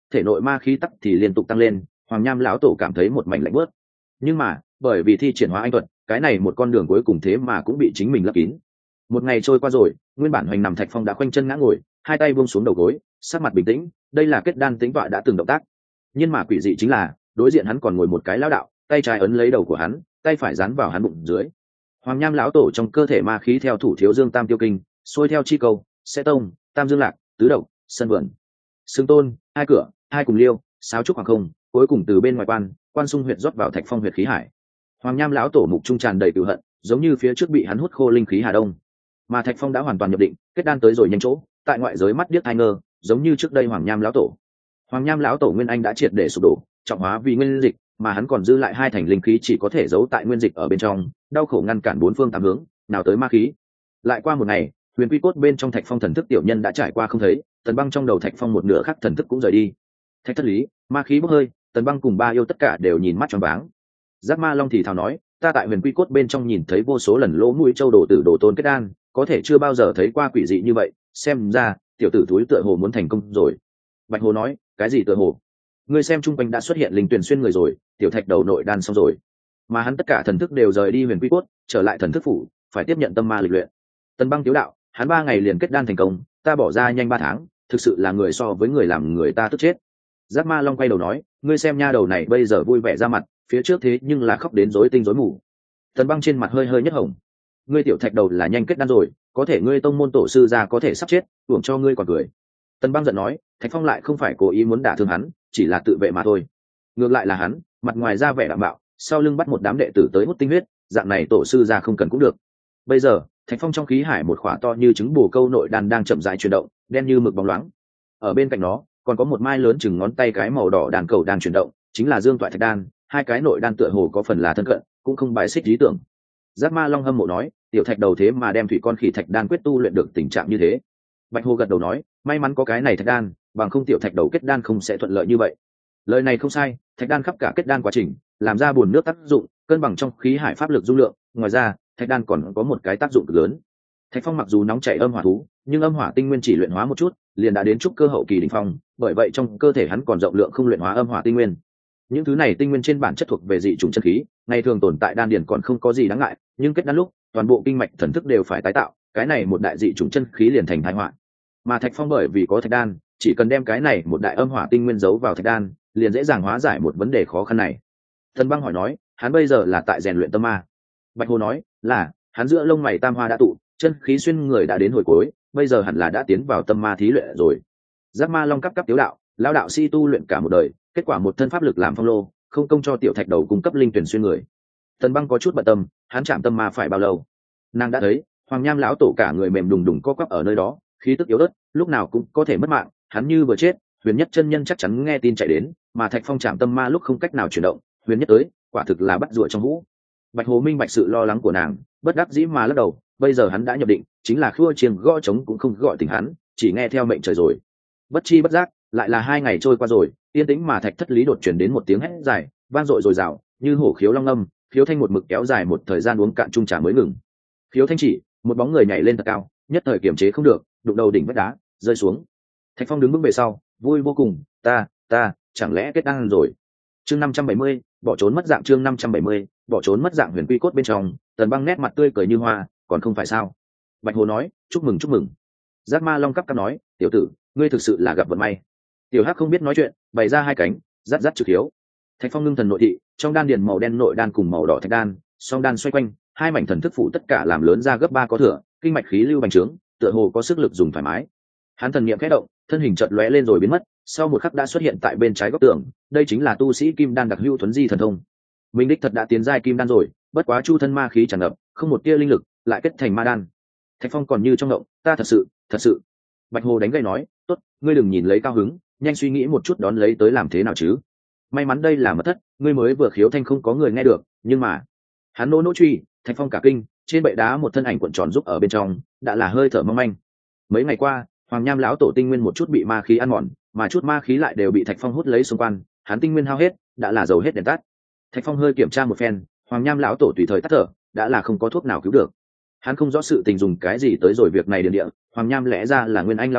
thể nội ma khí tắc thì liên tục tăng lên. Hoàng Nham lão tổ cảm thấy một mảnh lạnh bớt, nhưng mà bởi vì thi triển hóa anh thuật, cái này một con đường cuối cùng thế mà cũng bị chính mình lấp kín. Một ngày trôi qua rồi, nguyên bản hoành nằm Thạch Phong đã khoanh chân ngã ngồi, hai tay buông xuống đầu gối, sắc mặt bình tĩnh. Đây là kết đan tính tọa đã từng động tác, nhưng mà quỷ dị chính là đối diện hắn còn ngồi một cái lão đạo, tay trái ấn lấy đầu của hắn, tay phải dán vào hắn bụng dưới. Hoàng Nham lão tổ trong cơ thể ma khí theo thủ thiếu dương tam tiêu kinh xuôi theo chi cầu, sẽ tông, tam dương lạc, tứ độc, sân vườn, xương tôn, hai cửa, hai cùng liêu, sáo trúc hoàng không, cuối cùng từ bên ngoài quan sung huyệt rót vào Thạch Phong huyệt khí hải. Hoàng Nham lão tổ mục trung tràn đầy cừu hận, giống như phía trước bị hắn hút khô linh khí Hà Đông, mà Thạch Phong đã hoàn toàn nhập định, kết đan tới rồi nhanh chỗ, tại ngoại giới mắt điếc tai ngơ, giống như trước đây Hoàng Nham lão tổ. Hoàng Nham lão tổ nguyên anh đã triệt để sụp đổ, trọng hóa vì nguyên dịch, mà hắn còn dư lại hai thành linh khí chỉ có thể giấu tại nguyên dịch ở bên trong, đau khổ ngăn cản bốn phương tám hướng, nào tới ma khí. Lại qua một ngày, huyền quy cốt bên trong Thạch Phong thần thức tiểu nhân đã trải qua không thấy, Tần Băng trong đầu Thạch Phong một nửa khác thần thức cũng rời đi. Thạch thất lý, ma khí bốc hơi, Tần Băng cùng ba yêu tất cả đều nhìn mắt tròn váng. Giác Ma Long thì thào nói, ta tại huyền quy cốt bên trong nhìn thấy vô số lần lỗ mũi châu đồ tử đồ tôn kết đan, có thể chưa bao giờ thấy qua quỷ dị như vậy, xem ra tiểu tử túi tựa hồ muốn thành công rồi. Bạch Hồ nói, cái gì tựa hồ? Ngươi xem chung quanh đã xuất hiện linh tuyển xuyên người rồi, tiểu Thạch đầu nội đan xong rồi, mà hắn tất cả thần thức đều rời đi huyền quy cốt, trở lại thần thức phủ, phải tiếp nhận tâm ma lịch luyện. Tần Băng tiếu đạo, hắn 3 ngày liền kết đan thành công, ta bỏ ra nhanh 3 tháng, thực sự là người so với người làm người ta tức chết. Giác Ma Long quay đầu nói, ngươi xem nha đầu này bây giờ vui vẻ ra mặt, phía trước thế nhưng là khóc đến rối tinh rối mù. Tần Băng trên mặt hơi hơi nhất hồng, ngươi tiểu Thạch đầu là nhanh kết đan rồi, có thể ngươi tông môn tổ sư ra có thể sắp chết, uổng cho ngươi còn cười. Tần Băng giận nói, Thạch Phong lại không phải cố ý muốn đả thương hắn, chỉ là tự vệ mà thôi. Ngược lại là hắn, mặt ngoài ra vẻ đạm bạo, sau lưng bắt một đám đệ tử tới hút tinh huyết, dạng này tổ sư ra không cần cũng được. Bây giờ, Thạch Phong trong khí hải một khỏa to như trứng bồ câu nội đan đang chậm rãi chuyển động, đen như mực bóng loáng. Ở bên cạnh nó, còn có một mai lớn chừng ngón tay cái màu đỏ đàn cầu đang chuyển động, chính là Dương Toại Thạch Đan, hai cái nội đan tựa hồ có phần là thân cận, cũng không bài xích lý tưởng. Giác Ma Long hâm mộ nói, tiểu Thạch đầu thế mà đem thủy con khỉ Thạch Đan quyết tu luyện được tình trạng như thế. Bạch Hồ gật đầu nói, may mắn có cái này Thạch Đan, bằng không tiểu Thạch đầu kết đan không sẽ thuận lợi như vậy. Lời này không sai, Thạch Đan khắp cả kết đan quá trình, làm ra bùn nước tác dụng, cân bằng trong khí hải pháp lực dung lượng, ngoài ra, Thạch Đan còn có một cái tác dụng cực lớn. Thạch Phong mặc dù nóng chảy âm hỏa thú, nhưng âm hỏa tinh nguyên chỉ luyện hóa một chút, liền đã đến trúc cơ hậu kỳ đỉnh phong, bởi vậy trong cơ thể hắn còn rộng lượng không luyện hóa âm hỏa tinh nguyên. Những thứ này tinh nguyên trên bản chất thuộc về dị chủng chân khí, ngày thường tồn tại đan điền còn không có gì đáng ngại, nhưng kết đan lúc, toàn bộ kinh mạch thần thức đều phải tái tạo, cái này một đại dị chủng chân khí liền thành tai họa. Mà Thạch Phong bởi vì có Thạch Đan, chỉ cần đem cái này một đại âm hỏa tinh nguyên giấu vào Thạch Đan, liền dễ dàng hóa giải một vấn đề khó khăn này. Thần Băng hỏi nói, hắn bây giờ là tại rèn luyện tâm ma. Bạch Hồ nói, là, hắn giữa lông mày tam hoa đã tụ, chân khí xuyên người đã đến hồi cuối, bây giờ hẳn là đã tiến vào tâm ma thí luyện rồi. Giác Ma Long cấp tiếu đạo, lão đạo si tu luyện cả một đời, kết quả một thân pháp lực làm phong lô, không công cho tiểu Thạch đầu cung cấp linh tuyển xuyên người. Thần Băng có chút bận tâm, hắn chạm tâm ma phải bao lâu? Nàng đã thấy, Hoàng Nham lão tổ cả người mềm đùng đùng co quắp ở nơi đó, khí tức yếu ớt, lúc nào cũng có thể mất mạng, hắn như vừa chết, Huyền Nhất chân nhân chắc chắn nghe tin chạy đến, mà Thạch Phong chạm tâm ma lúc không cách nào chuyển động, Huyền Nhất tới, quả thực là bắt rùa trong hũ. Bạch Hồ minh bạch sự lo lắng của nàng, bất đắc dĩ mà lắc đầu, bây giờ hắn đã nhập định, chính là khua chiêng gõ trống cũng không gọi tỉnh hắn, chỉ nghe theo mệnh trời rồi. Bất chi bất giác, lại là 2 ngày trôi qua rồi, yên tĩnh mà Thạch thất lý đột chuyển đến một tiếng hét dài, vang dội rồi rào, như hổ khiếu long âm, khiếu thanh một mực kéo dài một thời gian uống cạn chung trà mới ngừng. Khiếu thanh chỉ, một bóng người nhảy lên thật cao, nhất thời kiềm chế không được, đụng đầu đỉnh vách đá, rơi xuống. Thạch Phong đứng bước về sau, vui vô cùng, ta, chẳng lẽ kết đan rồi? Chương 570, bỏ trốn mất dạng. Chương 570, bỏ trốn mất dạng. Huyền quy cốt bên trong, Tần Băng nét mặt tươi cười như hoa, còn không phải sao? Bạch Hồ nói, chúc mừng. Giác Ma Long cắp nói, tiểu tử, ngươi thực sự là gặp vận may. Tiểu Hắc không biết nói chuyện, bày ra hai cánh, rát trực hiếu. Thạch Phong ngưng thần nội thị, trong đan điền màu đen nội đan cùng màu đỏ thạch đan, song đan xoay quanh, hai mảnh thần thức phủ tất cả làm lớn ra gấp 3 có thừa, kinh mạch khí lưu bành trướng, tựa hồ có sức lực dùng thoải mái. Hắn thần niệm khẽ động, thân hình chợt lóe lên rồi biến mất, sau một khắc đã xuất hiện tại bên trái góc tường, đây chính là tu sĩ kim đan đặc hữu thuấn di thần thông. Minh đích thật đã tiến giai kim đan rồi, bất quá chu thân ma khí tràn ngập, không một tia linh lực, lại kết thành ma đan. Thạch Phong còn như trong động, ta thật sự. Bạch Hồ đánh gậy nói, tốt, ngươi đừng nhìn lấy cao hứng, nhanh suy nghĩ một chút đón lấy tới làm thế nào chứ. May mắn đây là mật thất, ngươi mới vừa khiếu thanh không có người nghe được, nhưng mà hắn nỗ truy, Thạch Phong cả kinh, trên bệ đá một thân ảnh cuộn tròn giúp ở bên trong, đã là hơi thở mong manh. Mấy ngày qua, Hoàng Nham lão tổ tinh nguyên một chút bị ma khí ăn mòn, mà chút ma khí lại đều bị Thạch Phong hút lấy xung quanh, hắn tinh nguyên hao hết, đã là dầu hết đèn tắt. Thạch Phong hơi kiểm tra một phen, Hoàng Nham lão tổ tùy thời tắt thở, đã là không có thuốc nào cứu được. Hắn không rõ sự tình dùng cái gì tới rồi việc này điền địa, Hoàng Nham lẽ ra là nguyên anh lão tổ,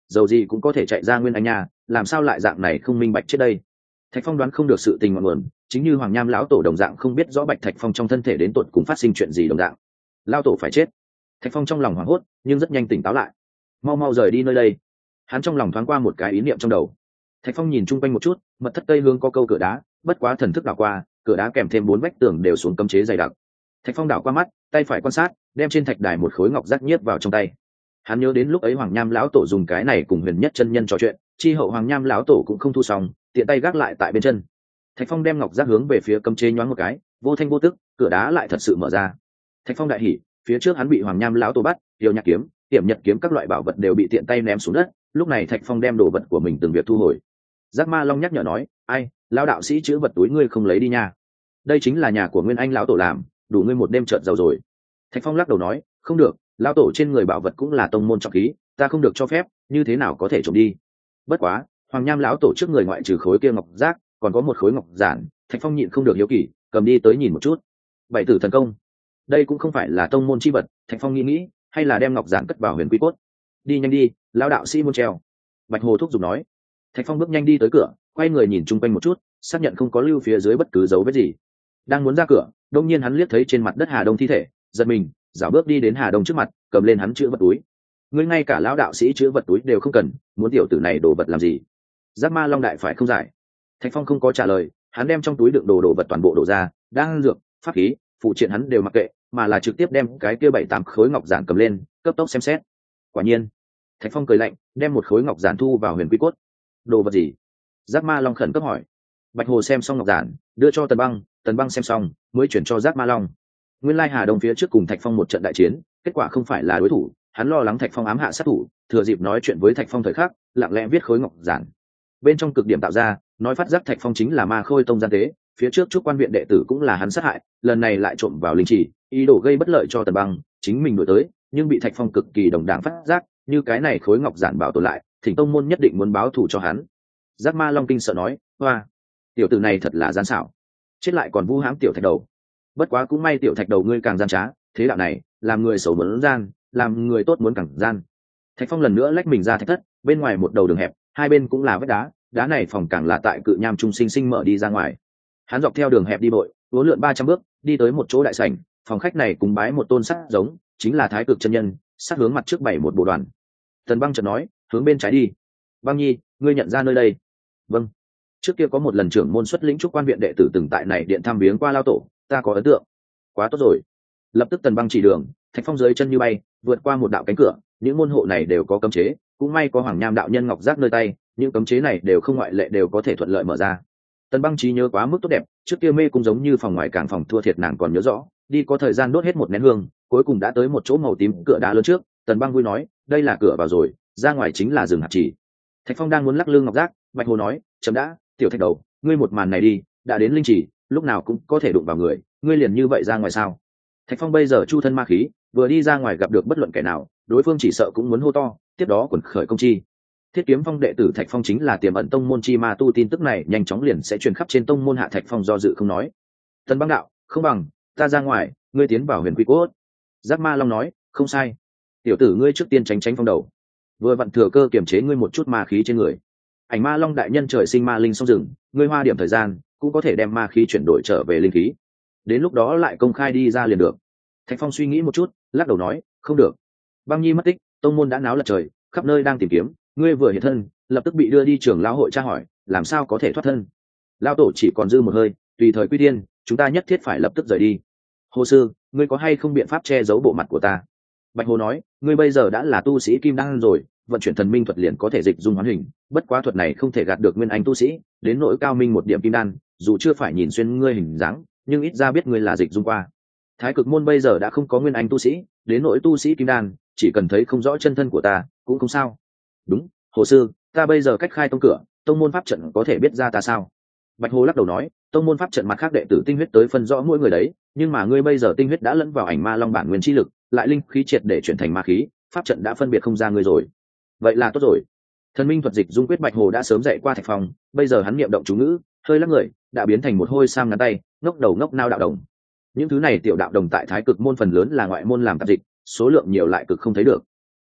dầu gì cũng có thể chạy ra nguyên anh nha, làm sao lại dạng này không minh bạch trước đây. Thạch Phong đoán không được sự tình ngọn nguồn, chính như Hoàng Nham lão tổ đồng dạng không biết rõ Bạch Thạch Phong trong thân thể đến tột cùng phát sinh chuyện gì đồng dạng. Lão tổ phải chết. Thạch Phong trong lòng hoảng hốt, nhưng rất nhanh tỉnh táo lại. Mau mau rời đi nơi đây. Hắn trong lòng thoáng qua một cái ý niệm trong đầu. Thạch Phong nhìn chung quanh một chút, mật thất tây hướng có câu cửa đá, bất quá thần thức đảo qua, cửa đá kèm thêm 4 vách tường đều xuống cấm chế dày đặc. Thạch Phong đảo qua mắt, tay phải quan sát, đem trên thạch đài một khối ngọc giác nhiếp vào trong tay. Hắn nhớ đến lúc ấy Hoàng Nham lão tổ dùng cái này cùng Huyền Nhất chân nhân trò chuyện, chi hậu Hoàng Nham lão tổ cũng không thu xong, tiện tay gác lại tại bên chân. Thạch Phong đem ngọc giác hướng về phía cấm chế nhoáng một cái, vô thanh vô tức, cửa đá lại thật sự mở ra. Thạch Phong đại hỉ, phía trước hắn bị Hoàng Nham lão tổ bắt, Tiêu Nhạc kiếm, Tiệm Nhật kiếm các loại bảo vật đều bị tiện tay ném xuống đất, lúc này Thạch Phong đem đồ vật của mình từng việc thu hồi. Giác Ma Long nhắc nhở nói, ai, lão đạo sĩ chữ vật túi ngươi không lấy đi nha. Đây chính là nhà của Nguyên Anh lão tổ làm, đủ ngươi một đêm trợn giàu rồi. Thạch Phong lắc đầu nói, không được, lão tổ trên người bảo vật cũng là tông môn trọng khí, ta không được cho phép, như thế nào có thể trộm đi. Bất quá, Hoàng Nham lão tổ trước người ngoại trừ khối kia ngọc giác, còn có một khối ngọc giản, Thạch Phong nhịn không được hiếu kỳ, cầm đi tới nhìn một chút. Bảy tử thần công, đây cũng không phải là tông môn chi vật, Thạch Phong nghĩ, hay là đem ngọc giản cất vào huyền quy cốt. Đi nhanh đi, lão đạo sĩ muốn treo. Bạch Hồ thúc giục nói. Thạch Phong bước nhanh đi tới cửa, quay người nhìn chung quanh một chút, xác nhận không có lưu phía dưới bất cứ dấu vết gì. Đang muốn ra cửa, đột nhiên hắn liếc thấy trên mặt đất Hà Đông thi thể, giật mình, dạo bước đi đến Hà Đông trước mặt, cầm lên hắn chữ vật túi. Ngươi ngay cả lão đạo sĩ chữ vật túi đều không cần, muốn tiểu tử này đồ vật làm gì? Giác Ma Long đại phải không giải. Thạch Phong không có trả lời, hắn đem trong túi đựng đồ vật toàn bộ đổ ra, đang dược, pháp khí, phụ triện hắn đều mặc kệ, mà là trực tiếp đem cái kia 7-8 khối ngọc giản cầm lên, cấp tốc xem xét. Quả nhiên, Thạch Phong cười lạnh, đem một khối ngọc giản thu vào huyền quy cốt. Đồ vật gì? Giác Ma Long khẩn cấp hỏi. Bạch Hồ xem xong ngọc giản, đưa cho Tần Băng xem xong, mới chuyển cho Giác Ma Long. Nguyên lai Hà Đông phía trước cùng Thạch Phong một trận đại chiến, kết quả không phải là đối thủ, hắn lo lắng Thạch Phong ám hạ sát thủ, thừa dịp nói chuyện với Thạch Phong thời khắc, lặng lẽ viết khối ngọc giản. Bên trong cực điểm tạo ra, nói phát giác Thạch Phong chính là Ma Khôi tông gian tế, phía trước trúc quan viện đệ tử cũng là hắn sát hại, lần này lại trộm vào linh chỉ, ý đồ gây bất lợi cho Tần Băng, chính mình đuổi tới, nhưng bị Thạch Phong cực kỳ đồng đảng phát giác, như cái này khối ngọc giản bảo tồn lại, Thỉnh tông môn nhất định muốn báo thù cho hắn. Giác Ma Long kinh sợ nói, hoa, tiểu tử này thật là gian xảo, chết lại còn vu hãm tiểu Thạch đầu. Bất quá cũng may tiểu Thạch đầu ngươi càng gian trá, thế đạo này, làm người xấu muốn gian, làm người tốt muốn càng gian. Thạch Phong lần nữa lách mình ra thạch thất, bên ngoài một đầu đường hẹp, hai bên cũng là vách đá, đá này phòng càng là tại cự nham trung sinh sinh mở đi ra ngoài. Hắn dọc theo đường hẹp đi bội, uốn lượn 300 bước, đi tới một chỗ đại sảnh, phòng khách này cùng bái một tôn sắc giống, chính là Thái Cực chân nhân, sát hướng mặt trước bảy một bộ đoàn. Tần Băng chợt nói, hướng bên trái đi. Băng Nhi, ngươi nhận ra nơi đây? Vâng. Trước kia có một lần trưởng môn xuất lĩnh trúc quan viện đệ tử từng tại này điện thăm viếng qua lao tổ, ta có ấn tượng. Quá tốt rồi. Lập tức Tần Băng chỉ đường, Thạch Phong dưới chân như bay, vượt qua một đạo cánh cửa, những môn hộ này đều có cấm chế, cũng may có Hoàng Nham đạo nhân ngọc giác nơi tay, những cấm chế này đều không ngoại lệ đều có thể thuận lợi mở ra. Tần Băng trí nhớ quá mức tốt đẹp, trước kia mê cũng giống như phòng ngoài càng phòng thua thiệt nàng còn nhớ rõ, đi có thời gian đốt hết một nén hương, cuối cùng đã tới một chỗ màu tím cửa đá lớn trước, Tần Băng vui nói, đây là cửa vào rồi, ra ngoài chính là rừng hạt chỉ. Thạch Phong đang muốn lắc lư ngọc giác, Bạch Hồ nói, chấm đã, tiểu Thạch đầu, ngươi một màn này đi, đã đến linh chỉ, lúc nào cũng có thể đụng vào người, ngươi liền như vậy ra ngoài sao? Thạch Phong bây giờ chu thân ma khí, vừa đi ra ngoài gặp được bất luận kẻ nào, đối phương chỉ sợ cũng muốn hô to, tiếp đó quần khởi công chi. Thiết Kiếm Phong đệ tử Thạch Phong chính là tiềm ẩn tông môn chi ma tu, tin tức này nhanh chóng liền sẽ truyền khắp trên tông môn. Hạ Thạch Phong do dự không nói. Tần Băng đạo, không bằng ta ra ngoài, ngươi tiến vào huyền quy cốt. Giác Ma Long nói, không sai, tiểu tử ngươi trước tiên tránh phong đầu, vừa vặn thừa cơ kiểm chế ngươi một chút ma khí trên người. Ảnh Ma Long đại nhân trời sinh ma linh song rừng, ngươi hoa điểm thời gian cũng có thể đem ma khí chuyển đổi trở về linh khí, đến lúc đó lại công khai đi ra liền được. Thạch Phong suy nghĩ một chút, lắc đầu nói, không được. Băng Nhi mất tích, tông môn đã náo lật trời, khắp nơi đang tìm kiếm, ngươi vừa hiện thân, lập tức bị đưa đi trưởng lão hội tra hỏi, làm sao có thể thoát thân? Lão tổ chỉ còn dư một hơi, tùy thời quy tiên, chúng ta nhất thiết phải lập tức rời đi. Hồ sư, ngươi có hay không biện pháp che giấu bộ mặt của ta? Bạch Hồ nói, ngươi bây giờ đã là tu sĩ kim đan rồi, vận chuyển thần minh thuật liền có thể dịch dung hoán hình, bất quá thuật này không thể gạt được nguyên anh tu sĩ, đến nỗi cao minh một điểm kim đan, dù chưa phải nhìn xuyên ngươi hình dáng, nhưng ít ra biết ngươi là dịch dung qua. Thái Cực môn bây giờ đã không có nguyên anh tu sĩ, đến nỗi tu sĩ kim đan, chỉ cần thấy không rõ chân thân của ta cũng không sao. Đúng, Hồ sư, ta bây giờ cách khai tông cửa, tông môn pháp trận có thể biết ra ta sao? Bạch Hồ lắc đầu nói, tông môn pháp trận mặt khác đệ tử tinh huyết tới phân rõ mỗi người đấy, nhưng mà ngươi bây giờ tinh huyết đã lẫn vào Ảnh Ma Long bản nguyên chi lực, lại linh khí triệt để chuyển thành ma khí, pháp trận đã phân biệt không ra ngươi rồi. Vậy là tốt rồi. Thần minh thuật dịch dung quyết Bạch Hồ đã sớm dạy qua Thạch Phong, bây giờ hắn niệm động chú ngữ, hơi lắc người, đã biến thành một hôi sam ngắn tay, ngốc đầu ngốc nao đạo đồng. Những thứ này tiểu đạo đồng tại Thái Cực môn phần lớn là ngoại môn làm tạp dịch, số lượng nhiều lại cực không thấy được.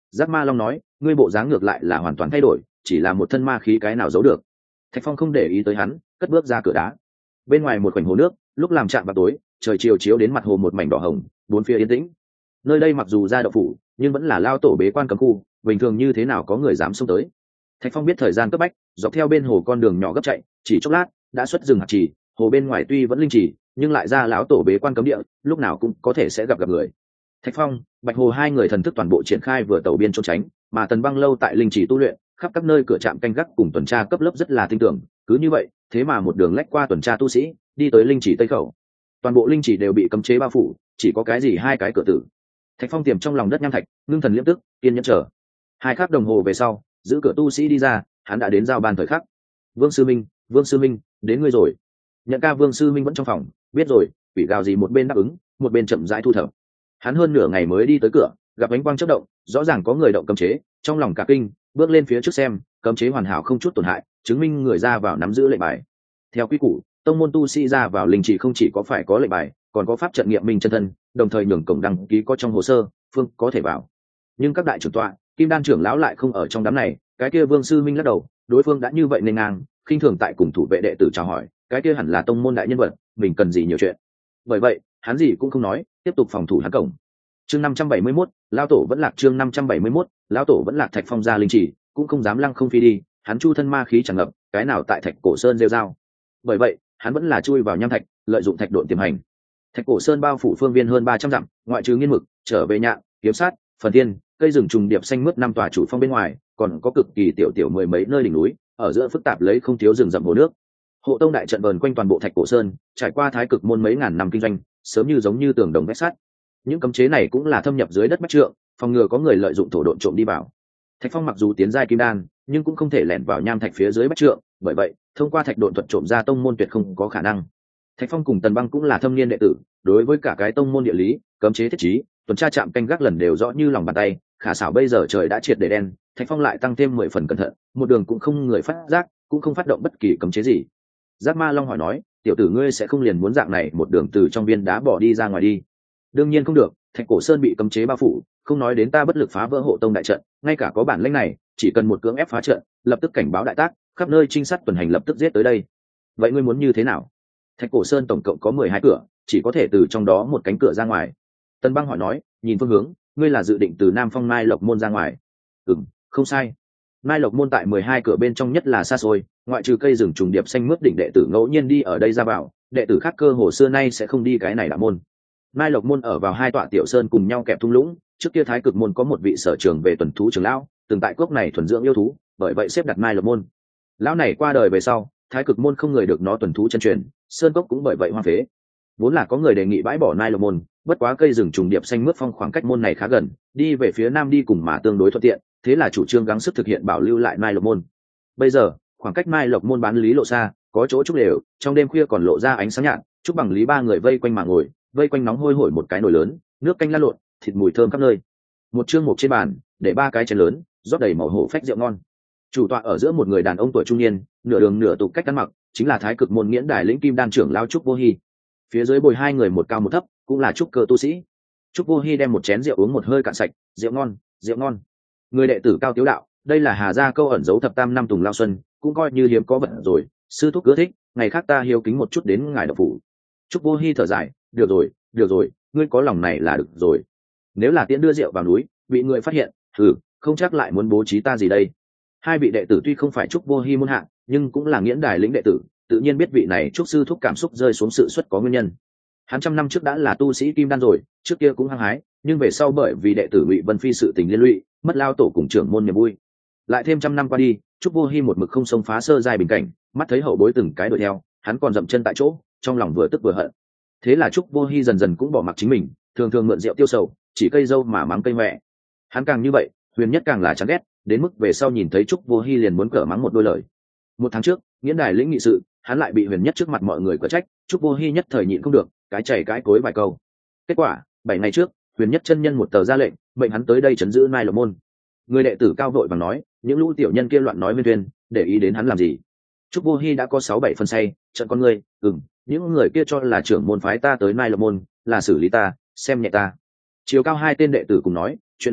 Giác Ma Long nói, ngươi bộ dáng ngược lại là hoàn toàn thay đổi, chỉ là một thân ma khí cái nào giấu được. Thạch Phong không để ý tới hắn, cất bước ra cửa đá. Bên ngoài một khoảnh hồ nước, lúc làm chạm vào tối, trời chiều chiếu đến mặt hồ một mảnh đỏ hồng, bốn phía yên tĩnh. Nơi đây mặc dù ra động phủ, nhưng vẫn là lao tổ bế quan cấm khu, bình thường như thế nào có người dám xông tới. Thạch Phong biết thời gian cấp bách, dọc theo bên hồ con đường nhỏ gấp chạy, chỉ chốc lát đã xuất rừng hạt trì. Hồ bên ngoài tuy vẫn linh trì, nhưng lại ra lão tổ bế quan cấm địa, lúc nào cũng có thể sẽ gặp người. Thạch Phong, Bạch Hồ hai người thần thức toàn bộ triển khai vừa tẩu biên trốn tránh, mà Tần Băng lâu tại linh trì tu luyện, khắp các nơi cửa trạm canh gác cùng tuần tra cấp lớp rất là tin tưởng. Cứ như vậy, thế mà một đường lách qua tuần tra tu sĩ, đi tới linh trì tây khẩu. Toàn bộ linh trì đều bị cấm chế bao phủ, chỉ có cái gì hai cái cửa tử. Thạch Phong tiềm trong lòng đất nham thạch, ngưng thần liễm tức, kiên nhẫn chờ. 2 khắc đồng hồ về sau, giữ cửa tu sĩ đi ra, hắn đã đến giao ban thời khắc. Vương sư minh, đến ngươi rồi. Nhận ca Vương sư minh vẫn trong phòng, biết rồi, quỷ gào gì một bên đáp ứng, một bên chậm rãi thu thập. Hắn hơn nửa ngày mới đi tới cửa, gặp ánh quang chớp động, rõ ràng có người động cấm chế, trong lòng cả kinh, bước lên phía trước xem, cấm chế hoàn hảo không chút tổn hại, chứng minh người ra vào nắm giữ lệnh bài. Theo quy củ, tông môn tu sĩ ra vào linh trì không chỉ có phải có lệnh bài, còn có pháp trận nghiệm minh chân thân, đồng thời nhường cổng đăng ký có trong hồ sơ, phương có thể vào. Nhưng các đại trưởng tọa, Kim Đan trưởng lão lại không ở trong đám này, cái kia Vương sư minh lắc đầu, đối phương đã như vậy nên ngang, khinh thường tại cùng thủ vệ đệ tử chào hỏi, cái kia hẳn là tông môn đại nhân vật, mình cần gì nhiều chuyện. Bởi vậy, hắn gì cũng không nói, tiếp tục phòng thủ hắn cổng. Chương 571, lão tổ vẫn lạc. Chương 571, lão tổ vẫn lạc. Thạch Phong ra linh trì, cũng không dám lăng không phi đi, hắn chu thân ma khí tràn ngập, cái nào tại Thạch Cổ Sơn rêu rao. Bởi vậy, hắn vẫn là chui vào nham thạch, lợi dụng thạch độn tiềm hành. Thạch Cổ Sơn bao phủ phương viên hơn 300 dặm, ngoại trừ nghiên mực, trở về nhạn, kiếm sát, phần thiên, cây rừng trùng điệp xanh mướt 5 tòa chủ phong bên ngoài, còn có cực kỳ tiểu mười mấy nơi đỉnh núi, ở giữa phức tạp lấy không thiếu rừng rậm hồ nước. Hộ tông đại trận vờn quanh toàn bộ Thạch Cổ Sơn, trải qua thái cực môn mấy ngàn năm kinh doanh, sớm như giống như tường đồng vách sắt. Những cấm chế này cũng là thâm nhập dưới đất bách trượng, phòng ngừa có người lợi dụng thổ độn trộm đi vào. Thạch Phong mặc dù tiến giai kim đan, nhưng cũng không thể lẻn vào nham thạch phía dưới bách trượng, bởi vậy, thông qua thạch độn thuật trộm ra tông môn tuyệt không có khả năng. Thạch Phong cùng Tần Băng cũng là thâm niên đệ tử, đối với cả cái tông môn địa lý, cấm chế thiết trí, tuần tra chạm canh gác lần đều rõ như lòng bàn tay. Khả xảo bây giờ trời đã triệt để đen, Thạch Phong lại tăng thêm 10 phần cẩn thận, một đường cũng không người phát giác, cũng không phát động bất kỳ cấm chế gì. Giác Ma Long hỏi nói, tiểu tử ngươi sẽ không liền muốn dạng này một đường từ trong viên đá bỏ đi ra ngoài đi? Đương nhiên không được, Thạch Cổ Sơn bị cấm chế bao phủ, không nói đến ta bất lực phá vỡ hộ tông đại trận, ngay cả có bản lĩnh này, chỉ cần một cưỡng ép phá trận, lập tức cảnh báo đại tác, khắp nơi trinh sát tuần hành lập tức giết tới đây. Vậy ngươi muốn như thế nào? Thạch Cổ Sơn tổng cộng có 12 cửa, chỉ có thể từ trong đó một cánh cửa ra ngoài. Tần Băng hỏi nói, nhìn phương hướng, ngươi là dự định từ Nam Phong Mai Lộc môn ra ngoài? Không sai. Mai Lộc môn tại 12 cửa bên trong nhất là xa xôi, ngoại trừ cây rừng trùng điệp xanh mướt đỉnh đệ tử ngẫu nhiên đi ở đây ra vào, đệ tử khác cơ hồ xưa nay sẽ không đi cái này đạo môn. Mai Lộc môn ở vào 2 tọa tiểu sơn cùng nhau kẹp thung lũng, trước kia thái cực môn có một vị sở trường về tuần thú trưởng lão, từng tại cốc này thuần dưỡng yêu thú, bởi vậy xếp đặt Mai Lộc môn. Lão này qua đời về sau, thái cực môn không người được nó tuần thú chân truyền, sơn cốc cũng bởi vậy hoang phế. Vốn là có người đề nghị bãi bỏ Mai Lộc môn, bất quá cây rừng trùng điệp xanh mướt phong khoảng cách môn này khá gần, đi về phía nam đi cùng mà tương đối thuận tiện, thế là chủ trương gắng sức thực hiện bảo lưu lại Mai Lộc môn. Bây giờ, khoảng cách Mai Lộc môn bán lý lộ xa, có chỗ trúc đều, trong đêm khuya còn lộ ra ánh sáng nhạt, Trúc Bằng Lý 3 người vây quanh mà ngồi, vây quanh nóng hôi hổi một cái nồi lớn, nước canh lan lộn, thịt mùi thơm khắp nơi. Một chương mục trên bàn, để 3 cái chén lớn, rót đầy màu hổ phách rượu ngon. Chủ tọa ở giữa một người đàn ông tuổi trung niên, nửa đường nửa tục cách ăn mặc, chính là thái cực môn nghiễn đài lĩnh kim đan trưởng lão Trúc Vô Hi. Phía dưới bồi 2 người một cao một thấp, cũng là trúc cơ tu sĩ. Trúc Vô Hi đem một chén rượu uống một hơi cạn sạch, rượu ngon, rượu ngon. Người đệ tử Cao Tiếu đạo, đây là Hà gia câu ẩn giấu thập tam năm Tùng Lao Xuân, cũng coi như hiếm có vật rồi, sư thúc ưa thích, ngày khác ta hiếu kính một chút đến ngài đạo phủ. Trúc Vô Hi thở dài, được rồi, ngươi có lòng này là được rồi. Nếu là tiễn đưa rượu vào núi, bị người phát hiện, không chắc lại muốn bố trí ta gì đây. 2 vị đệ tử tuy không phải Trúc Vô Hi môn hạ, nhưng cũng là nghiễn đài lĩnh đệ tử, tự nhiên biết vị này Trúc sư thúc cảm xúc rơi xuống sự xuất có nguyên nhân. Hắn 100 năm trước đã là tu sĩ kim đan rồi, trước kia cũng hăng hái, nhưng về sau bởi vì đệ tử Ngụy Vân Phi sự tình liên lụy, mất lao tổ cùng trưởng môn niềm vui. Lại thêm 100 năm qua đi, Trúc Vô Hi một mực không xông phá sơ giai bình cảnh, mắt thấy hậu bối từng cái đuổi theo, hắn còn dậm chân tại chỗ, trong lòng vừa tức vừa hận. Thế là Trúc Vô Hi dần dần cũng bỏ mặc chính mình, thường thường mượn rượu tiêu sầu, chỉ cây dâu mà mắng cây mẹ. Hắn càng như vậy, Huyền Nhất càng là chán ghét, đến mức về sau nhìn thấy Trúc Vô Hi liền muốn cở mắng một đôi lời. 1 tháng trước, nghiễn đài lĩnh nghị sự, hắn lại bị Huyền Nhất trước mặt mọi người quở trách, Trúc Vô Hi nhất thời nhịn không được, cái chảy cái cối vài câu. Kết quả, 7 ngày trước, Huyền Nhất chân nhân một tờ ra lệnh, mệnh hắn tới đây trấn giữ Mai Lộc môn. Người đệ tử Cao vội bằng nói, những lũ tiểu nhân kia loạn nói viên tuyên, để ý đến hắn làm gì? Trúc Vô Hi đã có 6-7 phân say, trận con ngươi, những người kia cho là trưởng môn phái ta tới Mai Lộc môn, là xử lý ta, xem nhẹ ta. Chiều Cao 2 tên đệ tử cùng nói, chuyện này,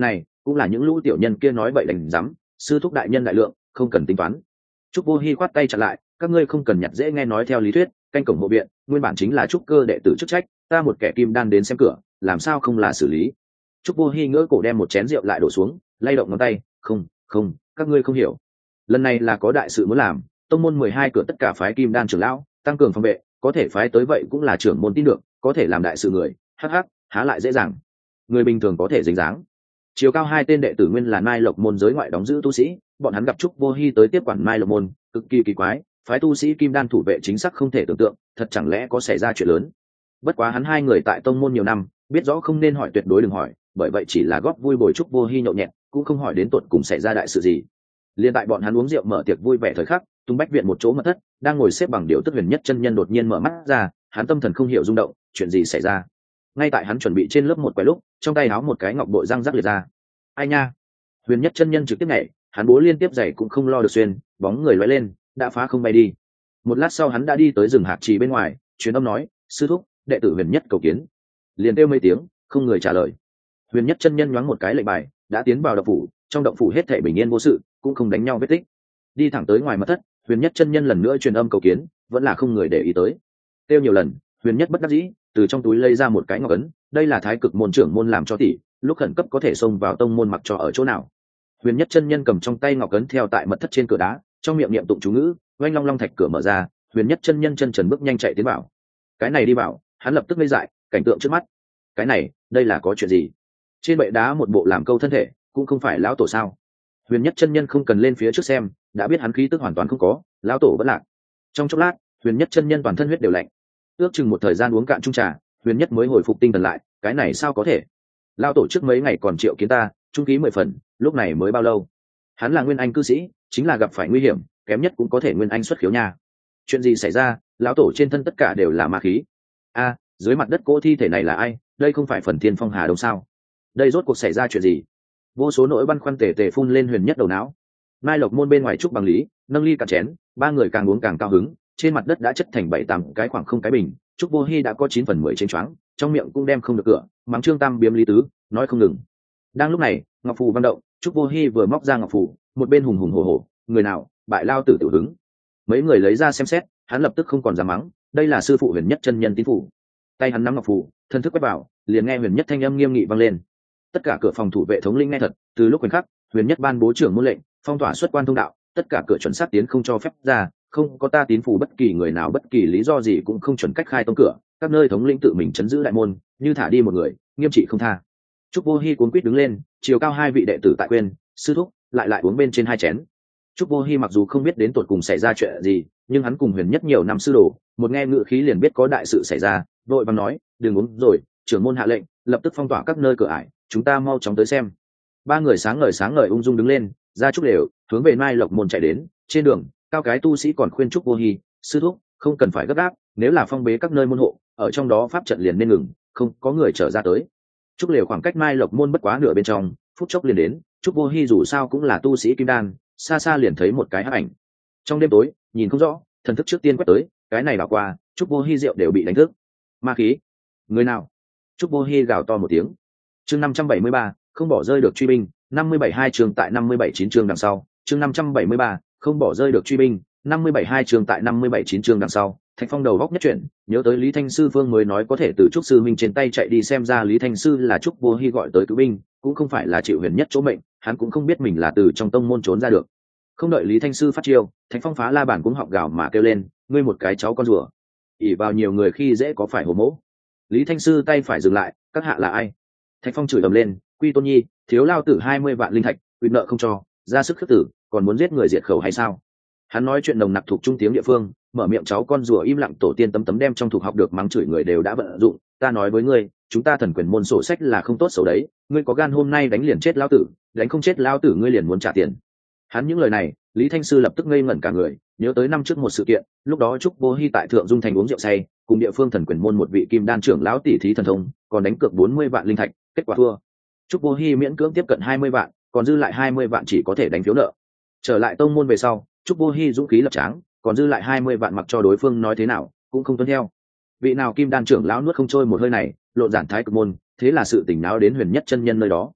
cũng là những lũ tiểu nhân kia nói bậy đành rắm, sư thúc đại nhân đại lượng, không cần tính toán. Trúc Vô Hi khoát tay chặn lại, các ngươi không cần nhặt dễ nghe nói theo lý thuyết, canh cổng hộ viện, nguyên bản chính là trúc cơ đệ tử chức trách, ta một kẻ kim đan đến xem cửa, làm sao không là xử lý. Trúc Vô Hi ngỡ cổ đem một chén rượu lại đổ xuống, lay động ngón tay, không, các ngươi không hiểu. Lần này là có đại sự muốn làm, tông môn 12 cửa tất cả phái kim đan trưởng lão, tăng cường phòng vệ, có thể phái tới vậy cũng là trưởng môn tin được, có thể làm đại sự người, hắc, há lại dễ dàng. Người bình thường có thể dính dáng. Chiều cao 2 tên đệ tử nguyên là Mai Lộc môn giới ngoại đóng giữ tu sĩ, bọn hắn gặp Trúc Vô Hi tới tiếp quản Mai Lộc môn, cực kỳ kỳ quái, phái tu sĩ kim đan thủ vệ chính xác không thể tưởng tượng, thật chẳng lẽ có xảy ra chuyện lớn. Bất quá hắn hai người tại tông môn nhiều năm, biết rõ không nên hỏi tuyệt đối đừng hỏi, bởi vậy chỉ là góp vui bồi Trúc Vô Hi nhậu nhẹt, cũng không hỏi đến tột cùng xảy ra đại sự gì. Liên tại bọn hắn uống rượu mở tiệc vui vẻ thời khắc, Tung Bách viện một chỗ mật thất, đang ngồi xếp bằng điệu tức huyền nhất chân nhân đột nhiên mở mắt ra, hắn tâm thần không hiểu rung động, chuyện gì xảy ra. Ngay tại hắn chuẩn bị trên lớp một quẻ lúc, trong tay áo một cái ngọc bội răng rắc liệt ra. Ai nha. Huyền nhất chân nhân trực tiếp nhảy, hắn bố liên tiếp giày cũng không lo được xuyên, bóng người lóe lên, đã phá không bay đi. Một lát sau hắn đã đi tới rừng hạc trì bên ngoài, truyền âm nói, sư thúc, đệ tử huyền nhất cầu kiến. Liền kêu mấy tiếng, không người trả lời. Huyền nhất chân nhân nhoáng một cái lệnh bài, đã tiến vào động phủ, trong động phủ hết thảy bình yên vô sự, cũng không đánh nhau vết tích. Đi thẳng tới ngoài mật thất, huyền nhất chân nhân lần nữa truyền âm cầu kiến, vẫn là không người để ý tới. Tiêu nhiều lần, huyền nhất bất đắc dĩ, từ trong túi lấy ra một cái ngọc ấn, đây là thái cực môn trưởng môn làm cho tỷ, lúc khẩn cấp có thể xông vào tông môn mặc cho ở chỗ nào. Huyền nhất chân nhân cầm trong tay ngọc ấn theo tại mật thất trên cửa đá, trong miệng niệm tụng chú ngữ, oanh long long thạch cửa mở ra, huyền nhất chân nhân chân trần bước nhanh chạy tiến vào. Cái này đi vào, hắn lập tức ngây dại, cảnh tượng trước mắt. Cái này, đây là có chuyện gì? Trên bệ đá một bộ làm câu thân thể, cũng không phải lão tổ sao? Huyền nhất chân nhân không cần lên phía trước xem, đã biết hắn khí tức hoàn toàn không có, lão tổ vẫn lạc. Trong chốc lát, huyền nhất chân nhân toàn thân huyết đều lạnh. Ước chừng một thời gian uống cạn chung trà, huyền nhất mới hồi phục tinh thần lại, cái này sao có thể? Lão tổ trước mấy ngày còn triệu kiến ta, trung khí 10 phần, lúc này mới bao lâu? Hắn là nguyên anh cư sĩ, chính là gặp phải nguy hiểm, kém nhất cũng có thể nguyên anh xuất khiếu nha. Chuyện gì xảy ra? Lão tổ trên thân tất cả đều là ma khí. A, dưới mặt đất cỗ thi thể này là ai? Đây không phải Phần Thiên Phong Hà Đông sao? Đây rốt cuộc xảy ra chuyện gì? Vô số nỗi băn khoăn tề tề phun lên huyền nhất đầu não. Mai Lộc môn bên ngoài trúc bằng lý, nâng ly cạn chén, ba người càng uống càng cao hứng, trên mặt đất đã chất thành 7-8 cái khoảng không cái bình, Trúc Vô Hi đã có 9 phần 10 chênh choáng, trong miệng cũng đem không được cửa, mắng Trương Tam biếm lý tứ, nói không ngừng. Đang lúc này, ngọc phù vang động, Trúc Vô Hi vừa móc ra ngọc phù, một bên hùng hùng hổ hổ, người nào, bại lao tử tiểu hứng. Mấy người lấy ra xem xét, hắn lập tức không còn dám mắng, đây là sư phụ huyền nhất chân nhân tín phủ. Tay hắn nắm ngọc phù, thân thức quét vào, liền nghe huyền nhất thanh âm nghiêm nghị vang lên. Tất cả cửa phòng thủ vệ thống lĩnh nghe thật, từ lúc khoảnh khắc, huyền nhất ban bố trưởng môn lệnh, phong tỏa xuất quan thông đạo, tất cả cửa chuẩn xác tiến không cho phép ra, không có ta tín phủ bất kỳ người nào bất kỳ lý do gì cũng không chuẩn cách khai tông cửa, các nơi thống lĩnh tự mình chấn giữ đại môn, như thả đi một người, nghiêm trị không tha. Trúc Vô Hi cuống quýt đứng lên, chiều cao 2 vị đệ tử tại quên, sư thúc, lại uống bên trên 2 chén. Trúc Vô Hi mặc dù không biết đến tột cùng xảy ra chuyện gì, nhưng hắn cùng huyền nhất nhiều năm sư đồ, một nghe ngữ khí liền biết có đại sự xảy ra, vội vàng nói, đừng uống rồi, trưởng môn hạ lệnh, lập tức phong tỏa các nơi cửa ải, chúng ta mau chóng tới xem. Ba người sáng ngời ung dung đứng lên, ra trúc đều, hướng về Mai Lộc môn chạy đến. Trên đường, cao cái tu sĩ còn khuyên Trúc Vô Hi, sư thúc, không cần phải gấp gáp, nếu là phong bế các nơi môn hộ, ở trong đó pháp trận liền nên ngừng, không có người trở ra tới. Trúc lều khoảng cách Mai Lộc môn bất quá nửa bên trong, phút chốc liền đến. Trúc Vô Hi dù sao cũng là tu sĩ kim đan, xa xa liền thấy một cái hắc ảnh. Trong đêm tối, nhìn không rõ, thần thức trước tiên quét tới, cái này đảo qua, Trúc Vô Hi rượu đều bị đánh thức. Ma khí, người nào? Trúc Vô Hi gào to một tiếng. Chương 573, không bỏ rơi được truy binh, 57 chương tại 57 chương đằng sau. Chương 573, không bỏ rơi được truy binh, 57 chương tại 57 chương đằng sau. Thạch Phong đầu góc nhất chuyển, nhớ tới Lý Thanh Sư Phương mới nói có thể từ Trúc sư minh trên tay chạy đi, xem ra Lý Thanh Sư là Trúc Vô Hi gọi tới cứu binh, cũng không phải là chịu huyền nhất chỗ mệnh, hắn cũng không biết mình là từ trong tông môn trốn ra được. Không đợi Lý Thanh Sư phát chiêu, Thạch Phong phá la bàn cũng họng gào mà kêu lên, ngươi một cái cháu con rùa, ỷ vào nhiều người khi dễ có phải hồ mỗ. Lý Thanh Sư tay phải dừng lại, các hạ là ai? Thạch Phong chửi ầm lên, Quy Tôn Nhi, thiếu lao tử 20 vạn linh thạch, quy nợ không cho, ra sức khước tử, còn muốn giết người diệt khẩu hay sao? Hắn nói chuyện nồng nặc thuộc trung tiếng địa phương, mở miệng cháu con rùa im lặng, tổ tiên tấm tấm đem trong thuộc học được mắng chửi người đều đã vận dụng. Ta nói với ngươi, chúng ta thần quyền môn sổ sách là không tốt xấu đấy, ngươi có gan hôm nay đánh liền chết lao tử, đánh không chết lao tử ngươi liền muốn trả tiền. Hắn những lời này, Lý Thanh Sư lập tức ngây ngẩn cả người, nhớ tới năm trước một sự kiện, lúc đó Trúc Vô Hi tại Thượng Dung Thành uống rượu say, cùng địa phương thần quyền môn một vị kim đan trưởng lão tỷ thí thần thông, còn đánh cược 40 vạn linh thạch, kết quả thua. Trúc Vô Hi miễn cưỡng tiếp cận 20 vạn, còn dư lại 20 vạn chỉ có thể đánh phiếu nợ. Trở lại tông môn về sau, Trúc Vô Hi dũng khí lập tráng, còn dư lại 20 vạn mặc cho đối phương nói thế nào, cũng không tuân theo. Vị nào kim đan trưởng lão nuốt không trôi một hơi này, lộn giản thái cực môn, thế là sự tình náo đến huyền nhất chân nhân nơi đó.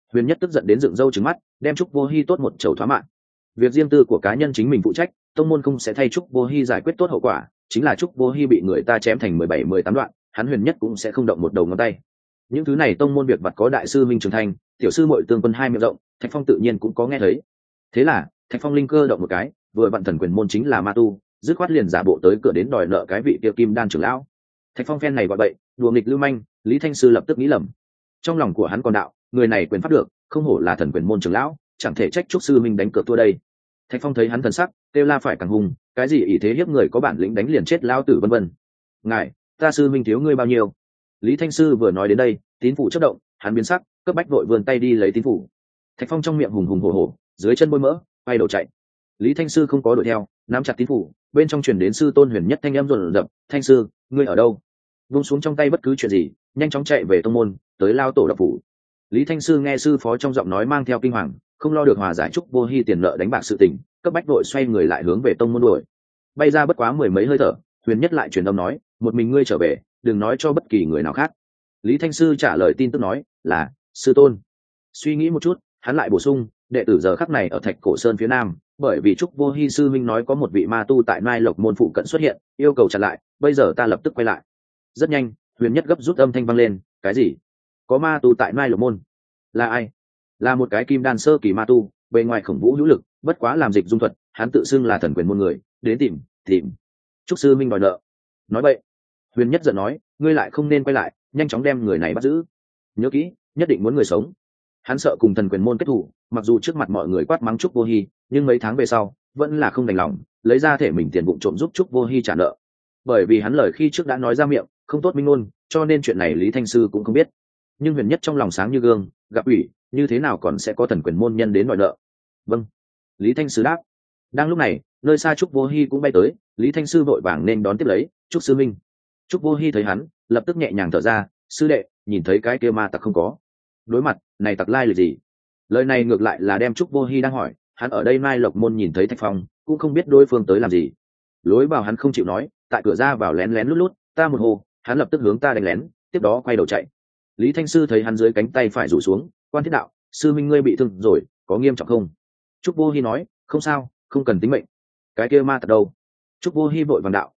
Huyền Nhất tức giận đến dựng râu trừng mắt, đem Trúc Vô Hi tốt một chầu thoá mạng. Việc riêng tư của cá nhân chính mình phụ trách, tông môn không sẽ thay Trúc Vô Hi giải quyết tốt hậu quả, chính là Trúc Vô Hi bị người ta chém thành 17-18 đoạn, hắn Huyền Nhất cũng sẽ không động một đầu ngón tay. Những thứ này tông môn việc vặt có đại sư Minh Trường Thành, tiểu sư muội Tương Quân hai miệng rộng, Thạch Phong tự nhiên cũng có nghe thấy. Thế là, Thạch Phong linh cơ động một cái, vừa vặn thần quyền môn chính là ma tu, dứt khoát liền giả bộ tới cửa đến đòi nợ cái vị kia Kim Đan trưởng lão. Thạch Phong phen này gọi bậy, đùa nghịch lưu manh, Lý Thanh Sư lập tức nghĩ lầm. Trong lòng của hắn còn đạo, người này quyền pháp được, không hổ là thần quyền môn trưởng lão, chẳng thể trách Trúc sư Minh đánh cược thua đây. Thạch Phong thấy hắn thần sắc, kêu la phải càng hùng, cái gì ỷ thế hiếp người có bản lĩnh đánh liền chết lão tử vân vân. Ngài, ta sư Minh thiếu ngươi bao nhiêu? Lý Thanh Sư vừa nói đến đây, tín phủ chớp động, hắn biến sắc, cấp bách vội vươn tay đi lấy tín phủ. Thạch Phong trong miệng hùng hùng hổ hổ, dưới chân bôi mỡ, quay đầu chạy. Lý Thanh Sư không có đuổi theo, nắm chặt tín phủ, bên trong truyền đến sư tôn Huyền Nhất thanh âm rồn rập, "Thanh sư, ngươi ở đâu?" Vung xuống trong tay bất cứ chuyện gì, nhanh chóng chạy về tông môn, tới lao tổ đập phủ. Lý Thanh Sư nghe sư phó trong giọng nói mang theo kinh hoàng, không lo được hòa giải Trúc Vô Hi tiền nợ đánh bạc sự tình, cấp bách vội xoay người lại hướng về tông môn đuổi. Bay ra bất quá mười mấy hơi thở, Huyền Nhất lại truyền âm nói, "Một mình ngươi trở về, đừng nói cho bất kỳ người nào khác." Lý Thanh Sư trả lời tin tức nói, "Là sư tôn." Suy nghĩ một chút, hắn lại bổ sung, "Đệ tử giờ khắc này ở Thạch Cổ Sơn phía nam, bởi vì Trúc Vô Hi sư minh nói có một vị ma tu tại Nai Lộc môn phụ cận xuất hiện, yêu cầu chặn lại, bây giờ ta lập tức quay lại." Rất nhanh, Huyền Nhất gấp rút âm thanh vang lên, "Cái gì? Có ma tu tại Nai Lộc môn? Là ai?" Là một cái kim đan sơ kỳ ma tu, bề ngoài khổng vũ hữu lực, bất quá làm dịch dung thuật, hắn tự xưng là thần quyền môn người, đến tìm Trúc sư minh đòi nợ. Nói vậy, Huyền Nhất giận nói, "Ngươi lại không nên quay lại, nhanh chóng đem người này bắt giữ. Nhớ kỹ, nhất định muốn người sống." Hắn sợ cùng thần quyền môn kết thù, mặc dù trước mặt mọi người quát mắng Trúc Vô Hi, nhưng mấy tháng về sau vẫn là không đành lòng, lấy ra thể mình tiền vụng trộm giúp Trúc Vô Hi trả nợ. Bởi vì hắn lời khi trước đã nói ra miệng, không tốt minh ngôn, cho nên chuyện này Lý Thanh Sư cũng không biết. Nhưng Huyền Nhất trong lòng sáng như gương, gặp ủy, như thế nào còn sẽ có thần quyền môn nhân đến đòi nợ. "Vâng." Lý Thanh Sư đáp. Đang lúc này, nơi xa Trúc Vô Hi cũng bay tới, Lý Thanh Sư vội vàng nên đón tiếp lấy, "Trúc sư minh." Trúc Vô Hi thấy hắn, lập tức nhẹ nhàng thở ra, "Sư đệ, nhìn thấy cái kia ma tặc không có?" Đối mặt, này tặc lai là gì? Lời này ngược lại là đem Trúc Vô Hi đang hỏi, hắn ở đây Mai Lộc môn nhìn thấy Thạch Phong, cũng không biết đối phương tới làm gì. Lối vào hắn không chịu nói, tại cửa ra vào lén lén lút lút, ta một hồ, hắn lập tức hướng ta đánh lén, tiếp đó quay đầu chạy. Lý Thanh Sư thấy hắn dưới cánh tay phải rủ xuống, "Quan Thiết Đạo, sư minh ngươi bị thương rồi, có nghiêm trọng không?" Trúc Vô Hi nói, "Không sao, không cần tính mệnh." "Cái kia ma tặc đâu?" Trúc Vô Hi vội vàng đạo,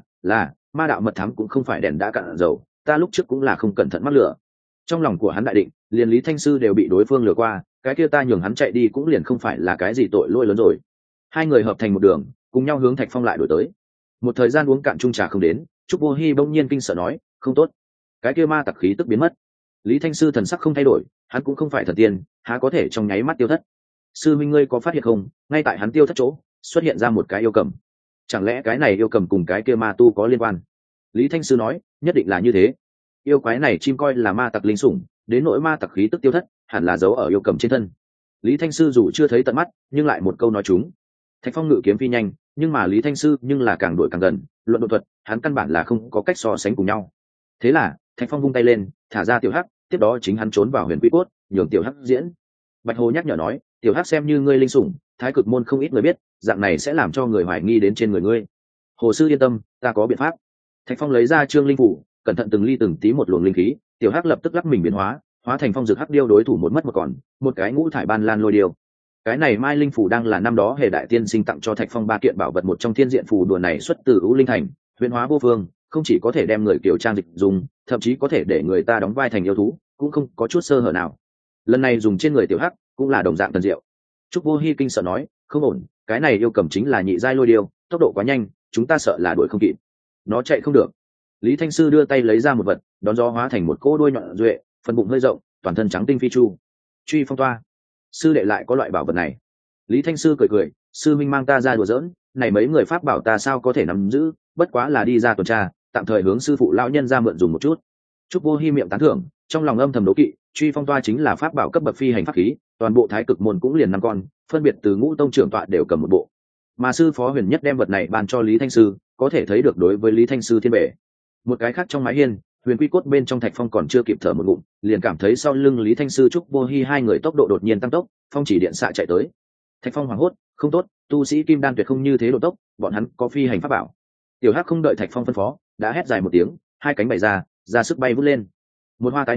là ma đạo mật thám cũng không phải đèn đã cạn dầu, ta lúc trước cũng là không cẩn thận mắc lửa." Trong lòng của hắn đại định, liền Lý Thanh Sư đều bị đối phương lừa qua, cái kia ta nhường hắn chạy đi cũng liền không phải là cái gì tội lỗi lớn rồi. Hai người hợp thành một đường, cùng nhau hướng Thạch Phong lại đổi tới. Một thời gian uống cạn chung trà không đến, Trúc Vô Hi bỗng nhiên kinh sợ nói, "Không tốt." Cái kia ma tặc khí tức biến mất. Lý Thanh Sư thần sắc không thay đổi, hắn cũng không phải thần tiên, há có thể trong nháy mắt tiêu thất. "Sư minh ngươi có phát hiện không, ngay tại hắn tiêu thất chỗ, xuất hiện ra một cái yêu cầm. Chẳng lẽ cái này yêu cầm cùng cái kia ma tu có liên quan?" Lý Thanh Sư nói, "Nhất định là như thế. Yêu quái này chim coi là ma tặc linh sủng, đến nỗi ma tặc khí tức tiêu thất, hẳn là giấu ở yêu cầm trên thân." Lý Thanh Sư dù chưa thấy tận mắt, nhưng lại một câu nói trúng. Thạch Phong ngự kiếm phi nhanh, nhưng mà Lý Thanh Sư nhưng là càng đuổi càng gần, luận độ thuật, hắn căn bản là không có cách so sánh cùng nhau. Thế là, Thạch Phong vung tay lên, thả ra Tiểu Hắc, tiếp đó chính hắn trốn vào Huyền Quy Cốt, nhường Tiểu Hắc diễn. Bạch Hồ nhắc nhở nói, "Tiểu Hắc xem như ngươi linh sủng, Thái Cực môn không ít người biết, dạng này sẽ làm cho người hoài nghi đến trên người ngươi. Hồ sư yên tâm, ta có biện pháp." Thạch Phong lấy ra trương linh phủ, cẩn thận từng ly từng tí một luồng linh khí, Tiểu Hắc lập tức lắc mình biến hóa, hóa thành phong dược hắc điêu đối thủ một mất một còn, một cái ngũ thải ban lan lôi điêu. Cái này Mai Linh phủ đang là năm đó Hề đại tiên sinh tặng cho Thạch Phong ba kiện bảo vật một trong thiên diện phù đùa này xuất từ U Linh Thành, huyền hóa vô phương, không chỉ có thể đem người kiểu trang dịch dùng, thậm chí có thể để người ta đóng vai thành yêu thú, cũng không có chút sơ hở nào. Lần này dùng trên người Tiểu Hắc, cũng là đồng dạng thần diệu. Trúc Vô Hi kinh sợ nói, "Không ổn, cái này yêu cầm chính là nhị giai lôi điêu, tốc độ quá nhanh, chúng ta sợ là đuổi không kịp. Nó chạy không được." Lý Thanh Sư đưa tay lấy ra một vật, đón gió hóa thành một cỗ đuôi nhọn duệ, phần bụng hơi rộng, toàn thân trắng tinh phi chu. Truy phong toa. Sư đệ lại có loại bảo vật này. Lý Thanh Sư cười cười, "Sư minh mang ta ra đùa giỡn, này mấy người pháp bảo ta sao có thể nắm giữ, bất quá là đi ra tuần tra, tạm thời hướng sư phụ lão nhân ra mượn dùng một chút." Trúc Vô Hi miệng tán thưởng, trong lòng âm thầm đố kỵ, truy phong toa chính là pháp bảo cấp bậc phi hành pháp khí, toàn bộ Thái Cực môn cũng liền 5 con, phân biệt từ Ngũ tông trưởng tọa đều cầm một bộ. Mà sư phó Huyền Nhất đem vật này ban cho Lý Thanh Sư, có thể thấy được đối với Lý Thanh Sư thiên bệ. Một cái khác trong mái hiên, Huyền Quy Cốt bên trong Thạch Phong còn chưa kịp thở một ngụm, liền cảm thấy sau lưng Lý Thanh Sư Trúc Vô Hi hai người tốc độ đột nhiên tăng tốc, phong chỉ điện xạ chạy tới. Thạch Phong hoảng hốt, không tốt, tu sĩ kim đan tuyệt không như thế độ tốc, bọn hắn có phi hành pháp bảo. Tiểu Hắc không đợi Thạch Phong phân phó, đã hét dài một tiếng, hai cánh bày ra, ra sức bay vút lên. Một hoa tái đi,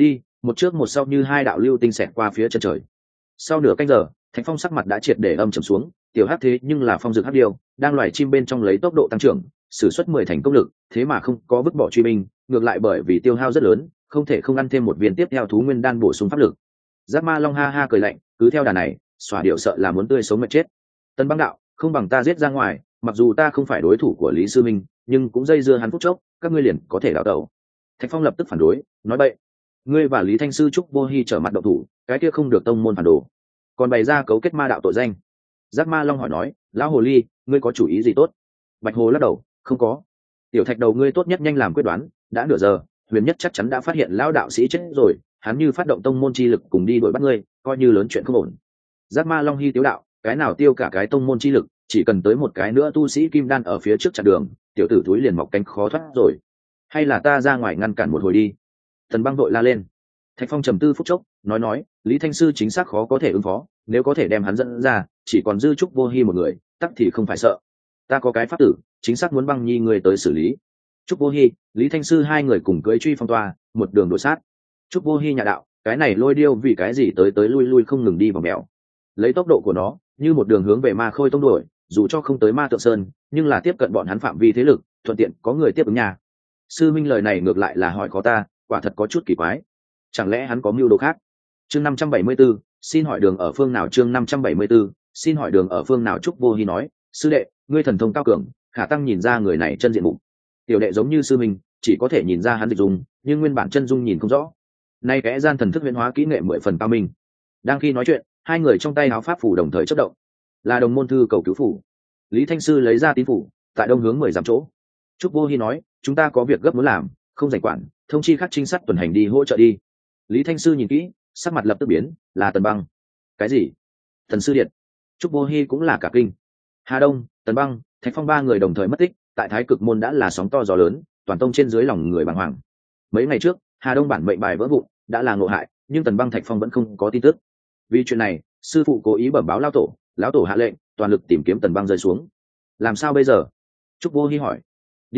một trước một sau như hai đạo lưu tinh xẹt qua phía chân trời. Sau nửa canh giờ, Thạch Phong sắc mặt đã triệt để âm trầm xuống, tiểu hắc thế nhưng là phong dược hắc điêu, đang loài chim bên trong lấy tốc độ tăng trưởng, sử xuất 10 thành công lực, thế mà không có vứt bỏ truy binh, ngược lại bởi vì tiêu hao rất lớn, không thể không ăn thêm một viên tiếp theo thú nguyên đan bổ sung pháp lực. Giác Ma Long ha ha cười lạnh, cứ theo đà này, xóa điệu sợ là muốn tươi sống mệt chết. Tân Băng đạo, không bằng ta giết ra ngoài, mặc dù ta không phải đối thủ của Lý Sư Minh, nhưng cũng dây dưa hắn phút chốc, các ngươi liền có thể đào tẩu. Thạch Phong lập tức phản đối, nói bậy, ngươi và Lý Thanh Sư Trúc Vô Hi trở mặt động thủ, cái kia không được tông môn phản đồ, còn bày ra cấu kết ma đạo tội danh. Giác Ma Long hỏi nói, lão hồ ly, ngươi có chủ ý gì tốt? Bạch Hồ lắc đầu, không có. Tiểu Thạch đầu ngươi tốt nhất nhanh làm quyết đoán, đã nửa giờ, Huyền Nhất chắc chắn đã phát hiện lão đạo sĩ chết rồi, hắn như phát động tông môn chi lực cùng đi đuổi bắt ngươi, coi như lớn chuyện không ổn. Giác Ma Long Hi tiếu đạo, cái nào tiêu cả cái tông môn chi lực, chỉ cần tới một cái nữa tu sĩ kim đan ở phía trước chặn đường, tiểu tử túi liền mọc cánh khó thoát rồi. Hay là ta ra ngoài ngăn cản một hồi đi. Tần Băng vội la lên. Thạch Phong trầm tư phút chốc, nói, Lý Thanh Sư chính xác khó có thể ứng phó, nếu có thể đem hắn dẫn ra, chỉ còn dư Trúc Vô Hi một người, tắc thì không phải sợ. Ta có cái pháp tử, chính xác muốn Băng Nhi người tới xử lý. Trúc Vô Hi, Lý Thanh Sư hai người cùng cưỡi truy phong toa, một đường đuổi sát. Trúc Vô Hi nhà đạo, cái này lôi điêu vì cái gì tới tới lui lui không ngừng đi vào mèo. Lấy tốc độ của nó, như một đường hướng về Ma Khôi tông đuổi, dù cho không tới Ma Tượng Sơn, nhưng là tiếp cận bọn hắn phạm vi thế lực, thuận tiện có người tiếp ứng nhà. Sư Minh lời này ngược lại là hỏi khó ta, quả thật có chút kỳ quái. Chẳng lẽ hắn có mưu đồ khác? Chương 574, xin hỏi đường ở phương nào? Chương 574, xin hỏi đường ở phương nào? Trúc Vô Hi nói, sư đệ, ngươi thần thông cao cường, khả tăng nhìn ra người này chân diện mục. Tiểu đệ giống như sư minh, chỉ có thể nhìn ra hắn dịch dung, nhưng nguyên bản chân dung nhìn không rõ. Nay kẽ gian thần thức huyễn hóa kỹ nghệ 10 phần cao minh. Đang khi nói chuyện, hai người trong tay áo pháp phủ đồng thời chớp động, là đồng môn thư cầu cứu phủ. Lý Thanh Sư lấy ra tín phủ, tại đông hướng 10 dặm chỗ. Trúc Vô Hi nói, chúng ta có việc gấp muốn làm, không rảnh quản, thông chi các trinh sát tuần hành đi hỗ trợ đi. Lý Thanh Sư nhìn kỹ, sắc mặt lập tức biến, là Tần Băng. Cái gì? Thần sư điện? Trúc Vô Hi cũng là cả kinh. Hà Đông, Tần Băng, Thạch Phong ba người đồng thời mất tích, tại Thái Cực môn đã là sóng to gió lớn, toàn tông trên dưới lòng người bàng hoàng. Mấy ngày trước, Hà Đông bản mệnh bài vỡ vụn, đã là ngộ hại, nhưng Tần Băng, Thạch Phong vẫn không có tin tức. Vì chuyện này, sư phụ cố ý bẩm báo lão tổ hạ lệnh, toàn lực tìm kiếm Tần Băng rơi xuống. Làm sao bây giờ? Trúc Vô Hi hỏi.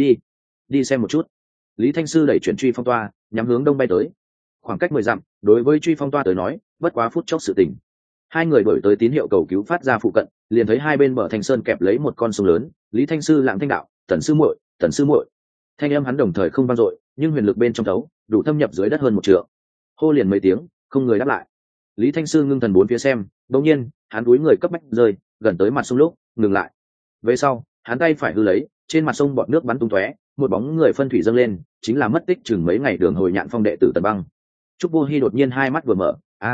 Đi xem một chút. Lý Thanh Sư đẩy chuyển truy phong toa, nhắm hướng đông bay tới. Khoảng cách 10 dặm, đối với truy phong toa tới nói, bất quá phút chốc sự tình. Hai người đổi tới tín hiệu cầu cứu phát ra phụ cận, liền thấy hai bên bờ thành sơn kẹp lấy một con sông lớn. Lý Thanh Sư lặng thanh đạo, Tần sư muội. Thanh âm hắn đồng thời không vang dội, nhưng huyền lực bên trong thấu, đủ thâm nhập dưới đất hơn 1 trượng. Hô liền mấy tiếng, không người đáp lại. Lý Thanh Sư ngưng thần bốn phía xem, đột nhiên, hắn đuối người cấp bách rơi, gần tới mặt sông lúc, ngừng lại. Về sau, hắn tay phải hư lấy, trên mặt sông bọt nước bắn tung tóe, một bóng người phân thủy dâng lên, chính là mất tích chừng mấy ngày đường hồi nhạn phong đệ tử Tần Băng. Trúc Vô Hi đột nhiên hai mắt vừa mở,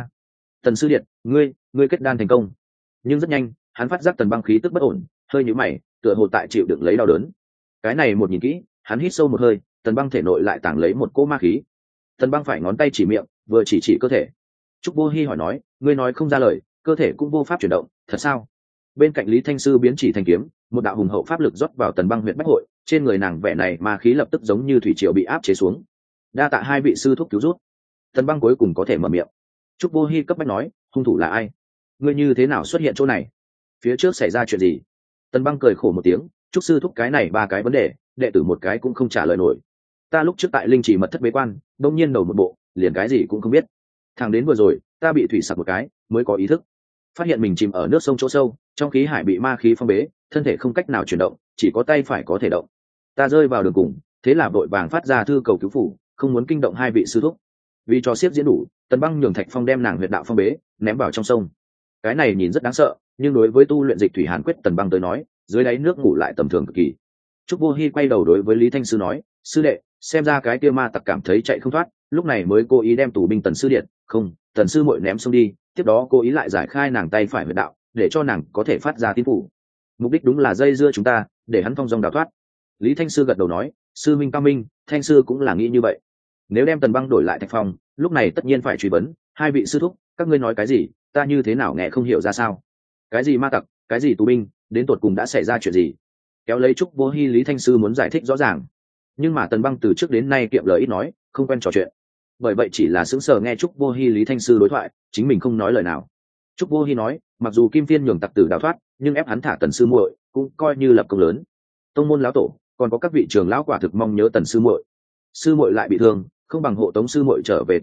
Tần sư điện, ngươi kết đan thành công. Nhưng rất nhanh, hắn phát giác Tần Băng khí tức bất ổn, hơi nhíu mày, tựa hồ tại chịu đựng lấy đau đớn. Cái này một nhìn kỹ, hắn hít sâu một hơi, Tần Băng thể nội lại tàng lấy một cỗ ma khí. Tần Băng phải ngón tay chỉ miệng, vừa chỉ cơ thể. Trúc Vô Hi hỏi nói, ngươi nói không ra lời, cơ thể cũng vô pháp chuyển động, thật sao? Bên cạnh Lý Thanh Sư biến chỉ thành kiếm, một đạo hùng hậu pháp lực rót vào Tần Băng huyệt bách hội, trên người nàng vẻ này ma khí lập tức giống như thủy triều bị áp chế xuống. Đa tạ hai vị sư thúc cứu giúp. Tần Băng cuối cùng có thể mở miệng. Trúc Vô Hi cấp bách nói, hung thủ là ai? Ngươi như thế nào xuất hiện chỗ này? Phía trước xảy ra chuyện gì? Tần Băng cười khổ một tiếng, Trúc sư thúc cái này 3 cái vấn đề, đệ tử một cái cũng không trả lời nổi. Ta lúc trước tại linh chỉ mật thất bế quan, đông nhiên đầu một bộ, liền cái gì cũng không biết. Thẳng đến vừa rồi, ta bị thủy sặc một cái, mới có ý thức. Phát hiện mình chìm ở nước sông chỗ sâu, trong khí hải bị ma khí phong bế, thân thể không cách nào chuyển động, chỉ có tay phải có thể động. Ta rơi vào đường cùng, thế là vội vàng phát ra thư cầu cứu phủ, không muốn kinh động hai vị sư thúc. Vì cho xiết diễn đủ, Tần Băng nhường Thạch Phong đem nàng huyệt đạo phong bế, ném vào trong sông. Cái này nhìn rất đáng sợ, nhưng đối với tu luyện dịch thủy hàn quyết Tần Băng tới nói, dưới đáy nước ngủ lại tầm thường cực kỳ. Trúc Vô Hi quay đầu đối với Lý Thanh Sư nói, sư đệ, xem ra cái kia ma tặc cảm thấy chạy không thoát, lúc này mới cố ý đem tù binh Tần sư điện, không, Tần sư muội ném sông đi, tiếp đó cố ý lại giải khai nàng tay phải huyệt đạo, để cho nàng có thể phát ra tín phủ. Mục đích đúng là dây dưa chúng ta, để hắn phong dong đào thoát. Lý Thanh Sư gật đầu nói, sư minh cao minh, Thanh sư cũng là nghĩ như vậy. Nếu đem Tần Băng đổi lại Thạch Phong, lúc này tất nhiên phải truy vấn, hai vị sư thúc, các ngươi nói cái gì, ta như thế nào nghe không hiểu ra sao? Cái gì ma tặc, cái gì tù binh, đến tột cùng đã xảy ra chuyện gì? Kéo lấy Trúc Vô Hi, Lý Thanh Sư muốn giải thích rõ ràng, nhưng mà Tần Băng từ trước đến nay kiệm lời ít nói, không quen trò chuyện, bởi vậy chỉ là sững sờ nghe Trúc Vô Hi, Lý Thanh Sư đối thoại, chính mình không nói lời nào. Trúc Vô Hi nói, mặc dù Kim Phiên nhường tặc tử đào thoát, nhưng ép hắn thả Tần sư muội, cũng coi như lập công lớn. Tông môn lão tổ, còn có các vị trưởng lão quả thực mong nhớ Tần sư muội. Sư muội lại bị thương, không bằng hộ tống sư muội trở về tông môn,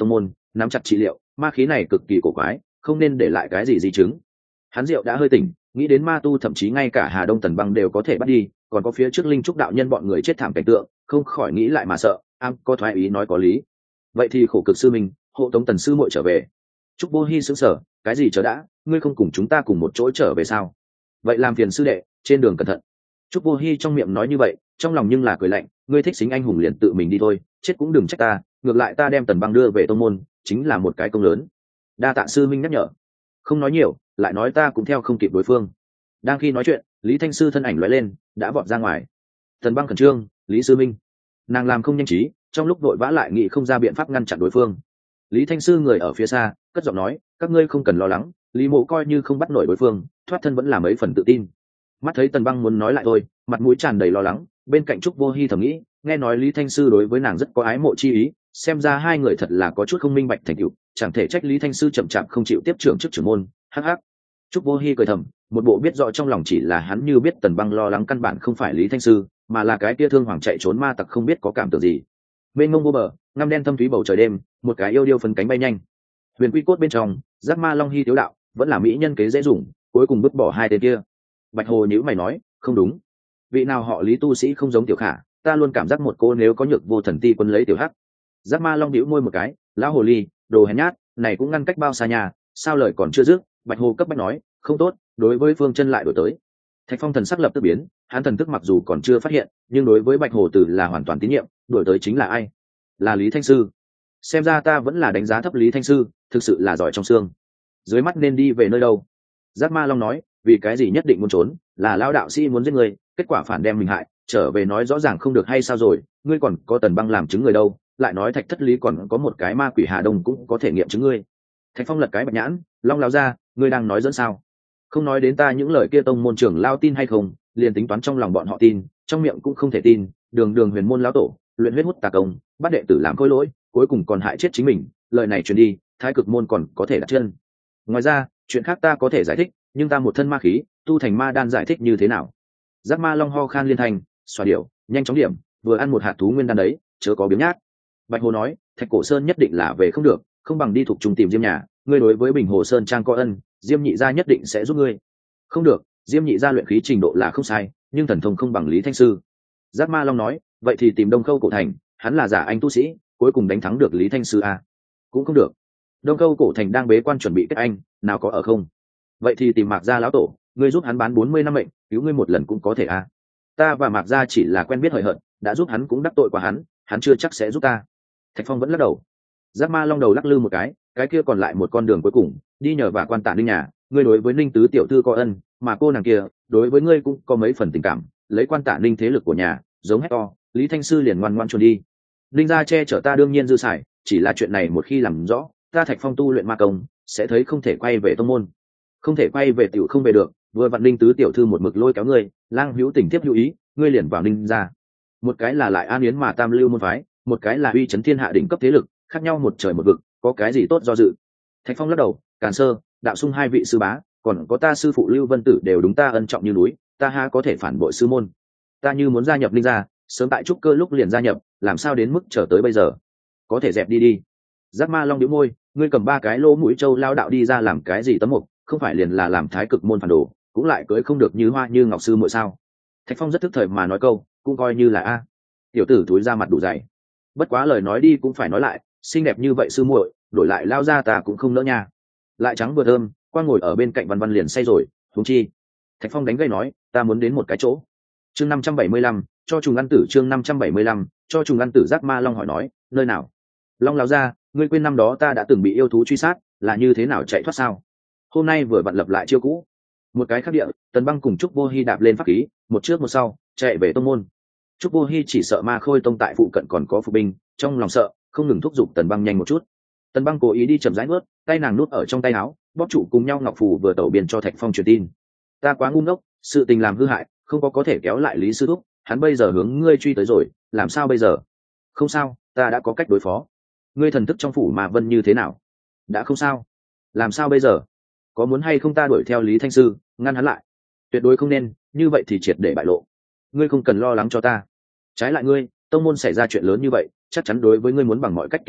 nắm chặt trị liệu, ma khí này cực kỳ cổ quái, không nên để lại cái gì di chứng. Hắn rượu đã hơi tỉnh, nghĩ đến ma tu thậm chí ngay cả Hà Đông Tần Băng đều có thể bắt đi, còn có phía trước Linh Trúc đạo nhân bọn người chết thảm cảnh tượng, không khỏi nghĩ lại mà sợ. Có thoái ý nói có lý. Vậy thì khổ cực sư mình, hộ tống Tần sư muội trở về. Trúc Vô Hi sững sờ, cái gì chờ đã, ngươi không cùng chúng ta cùng một chỗ trở về sao? Vậy làm phiền sư đệ, trên đường cẩn thận. Trúc Vô Hi trong miệng nói như vậy, trong lòng nhưng là cười lạnh, ngươi thích xính anh hùng liền tự mình đi thôi, chết cũng đừng trách ta, ngược lại ta đem Tần Băng đưa về tông môn, chính là một cái công lớn. Đa tạ sư minh nhắc nhở. Không nói nhiều, lại nói ta cũng theo không kịp đối phương. Đang khi nói chuyện, Lý Thanh sư thân ảnh lóe lên, đã vọt ra ngoài. Tần Băng khẩn trương, Lý sư minh. Nàng làm không nhanh trí, trong lúc vội vã lại nghĩ không ra biện pháp ngăn chặn đối phương. Lý Thanh sư người ở phía xa, cất giọng nói, các ngươi không cần lo lắng, Lý Mộ coi như không bắt nổi đối phương, thoát thân vẫn là mấy phần tự tin. Mắt thấy Tần Băng muốn nói lại thôi, mặt mũi tràn đầy lo lắng, bên cạnh Trúc Vô Hi thầm nghĩ, nghe nói Lý Thanh sư đối với nàng rất có ái mộ chi ý, xem ra hai người thật là có chút không minh bạch thành tựu, chẳng thể trách Lý Thanh sư chậm chạp không chịu tiếp trưởng chức trưởng môn. Hắc hắc. Trúc Vô Hi cười thầm, một bộ biết rõ trong lòng chỉ là hắn như biết Tần Băng lo lắng căn bản không phải Lý Thanh sư, mà là cái kia thương hoàng chạy trốn ma tặc không biết có cảm tưởng gì. Bên ngông vô bờ, ngăm đen thâm thúy bầu trời đêm, một cái yêu điêu phấn cánh bay nhanh. Huyền Quy cốt bên trong, Giác Ma Long Hy thiếu đạo, vẫn là mỹ nhân kế dễ dùng, cuối cùng vứt bỏ hai tên kia. Bạch Hồ nhíu mày nói, không đúng, vị nào họ Lý tu sĩ không giống Tiểu Khả, ta luôn cảm giác một cô nếu có nhược vô thần ti quân lấy Tiểu Hắc. Giác Ma Long nhíu môi một cái, lão hồ ly, đồ hèn nhát, này cũng ngăn cách bao xa nhà, sao lời còn chưa dứt, Bạch Hồ cấp bách nói, không tốt, đối với Phương Chân lại đổi tới. Thạch Phong thần sắc lập tức biến, hắn thần thức mặc dù còn chưa phát hiện, nhưng đối với Bạch Hồ Tử là hoàn toàn tín nhiệm, đổi tới chính là ai? Là Lý Thanh sư. Xem ra ta vẫn là đánh giá thấp Lý Thanh sư, thực sự là giỏi trong xương. Dưới mắt nên đi về nơi đâu? Giác Ma Long nói, vì cái gì nhất định muốn trốn, là lão đạo sĩ muốn giết người, kết quả phản đem mình hại, trở về nói rõ ràng không được hay sao rồi, ngươi còn có Tần Băng làm chứng người đâu, lại nói Thạch Thất Lý còn có một cái ma quỷ Hà Đông cũng có thể nghiệm chứng ngươi. Thạch Phong lật cái bạch nhãn, Long lão ra, ngươi đang nói dẫn sao? Không nói đến ta những lời kia tông môn trưởng lao tin hay không, liền tính toán trong lòng bọn họ tin, trong miệng cũng không thể tin, đường đường huyền môn lão tổ, luyện huyết hút tà công, bắt đệ tử làm khôi lỗi, cuối cùng còn hại chết chính mình, lời này truyền đi, thái cực môn còn có thể đặt chân. Ngoài ra, chuyện khác ta có thể giải thích, nhưng ta một thân ma khí, tu thành ma đan giải thích như thế nào? Giác Ma Long ho khan liên thành, xoa điểu, nhanh chóng điểm, vừa ăn một hạt thú nguyên đan đấy, chớ có biếng nhác. Bạch Hồ nói, Thạch Cổ Sơn nhất định là về không được, không bằng đi thuộc trùng tìm Diêm nhà, ngươi đối với Bình Hồ Sơn trang có ân, Diêm nhị gia nhất định sẽ giúp ngươi. Không được, Diêm nhị gia luyện khí trình độ là không sai, nhưng thần thông không bằng Lý Thanh sư. Giác Ma Long nói, vậy thì tìm Đông Khâu Cổ Thành, hắn là giả anh tu sĩ, cuối cùng đánh thắng được Lý Thanh sư a. Cũng không được. Đông Khâu Cổ Thành đang bế quan chuẩn bị kết anh, nào có ở không? Vậy thì tìm Mạc Gia lão tổ, ngươi giúp hắn bán 40 năm mệnh, cứu ngươi một lần cũng có thể a. Ta và Mạc Gia chỉ là quen biết hời hợt, đã giúp hắn cũng đắc tội qua hắn chưa chắc sẽ giúp ta. Thạch Phong vẫn lắc đầu. Giác Ma Long đầu lắc lư một cái kia còn lại một con đường cuối cùng, đi nhờ và quan tạ Ninh nhà, ngươi đối với Ninh tứ tiểu thư có ân, mà cô nàng kia đối với ngươi cũng có mấy phần tình cảm, lấy quan tạ Ninh thế lực của nhà, giống hét to, Lý Thanh sư liền ngoan ngoãn chuồn đi. Ninh gia che chở ta đương nhiên dư xài, chỉ là chuyện này một khi làm rõ, ta Thạch Phong tu luyện ma công, sẽ thấy không thể quay về tông môn. Không thể quay về tiểu không về được, vừa vặn Ninh tứ tiểu thư một mực lôi kéo ngươi, lang hữu tình tiếp hữu ý, ngươi liền vào Ninh gia. Một cái là lại an yến mà tam lưu môn phái, một cái là uy chấn thiên hạ đỉnh cấp thế lực, khác nhau một trời một vực, có cái gì tốt do dự? Thạch Phong lắc đầu, Càn Sơ, Đạo Sung hai vị sư bá, còn có ta sư phụ Lưu Vân Tử đều đúng ta ân trọng như núi, ta ha có thể phản bội sư môn? Ta như muốn gia nhập Ninh gia, sớm tại trúc cơ lúc liền gia nhập, làm sao đến mức chờ tới bây giờ? Có thể dẹp đi đi. Giác Ma Long nhíu môi, ngươi cầm 3 cái lỗ mũi châu lao đạo đi ra làm cái gì tấm mục, không phải liền là làm thái cực môn phản đồ, cũng lại cưới không được như Hoa như Ngọc sư muội sao? Thạch Phong rất thức thời mà nói câu, cũng coi như là a. Tiểu tử túi ra mặt đủ dày. Bất quá lời nói đi cũng phải nói lại, xinh đẹp như vậy sư muội, đổi lại lao ra ta cũng không nỡ nha. Lại trắng vừa thơm, qua ngồi ở bên cạnh Văn Văn liền say rồi, huống chi. Thạch Phong đánh gây nói, ta muốn đến một cái chỗ. Chương 575, cho trùng ăn tử. Chương 575, cho trùng ăn tử. Giác Ma Long hỏi nói, nơi nào? Long lão gia, ngươi quên năm đó ta đã từng bị yêu thú truy sát, là như thế nào chạy thoát sao? Hôm nay vừa vặn lập lại chiêu cũ. Một cái khác địa, Tần Băng cùng Trúc Vô Hi đạp lên pháp khí, một trước một sau, chạy về tông môn. Trúc Vô Hi chỉ sợ Ma Khôi tông tại phụ cận còn có phục binh, trong lòng sợ, không ngừng thúc giục Tần Băng nhanh một chút. Tần Băng cố ý đi chậm rãi nuốt, tay nàng nuốt ở trong tay áo, bóp trụ cùng nhau ngọc phù vừa tẩu biên cho Thạch Phong truyền tin. Ta quá ngu ngốc, sự tình làm hư hại, không có thể kéo lại Lý sư thúc, hắn bây giờ hướng ngươi truy tới rồi, làm sao bây giờ? Không sao, ta đã có cách đối phó. Ngươi thần thức trong phủ mà Vân như thế nào? Đã không sao. Làm sao bây giờ? Có muốn hay không ta đuổi theo Lý Thanh sư, ngăn hắn lại? Tuyệt đối không nên, như vậy thì triệt để bại lộ. Ngươi không cần lo lắng cho ta. Trái lại ngươi, tông môn xảy ra chuyện lớn như vậy, chắc chắn đối với ngươi muốn bằng mọi cách kiểm tra,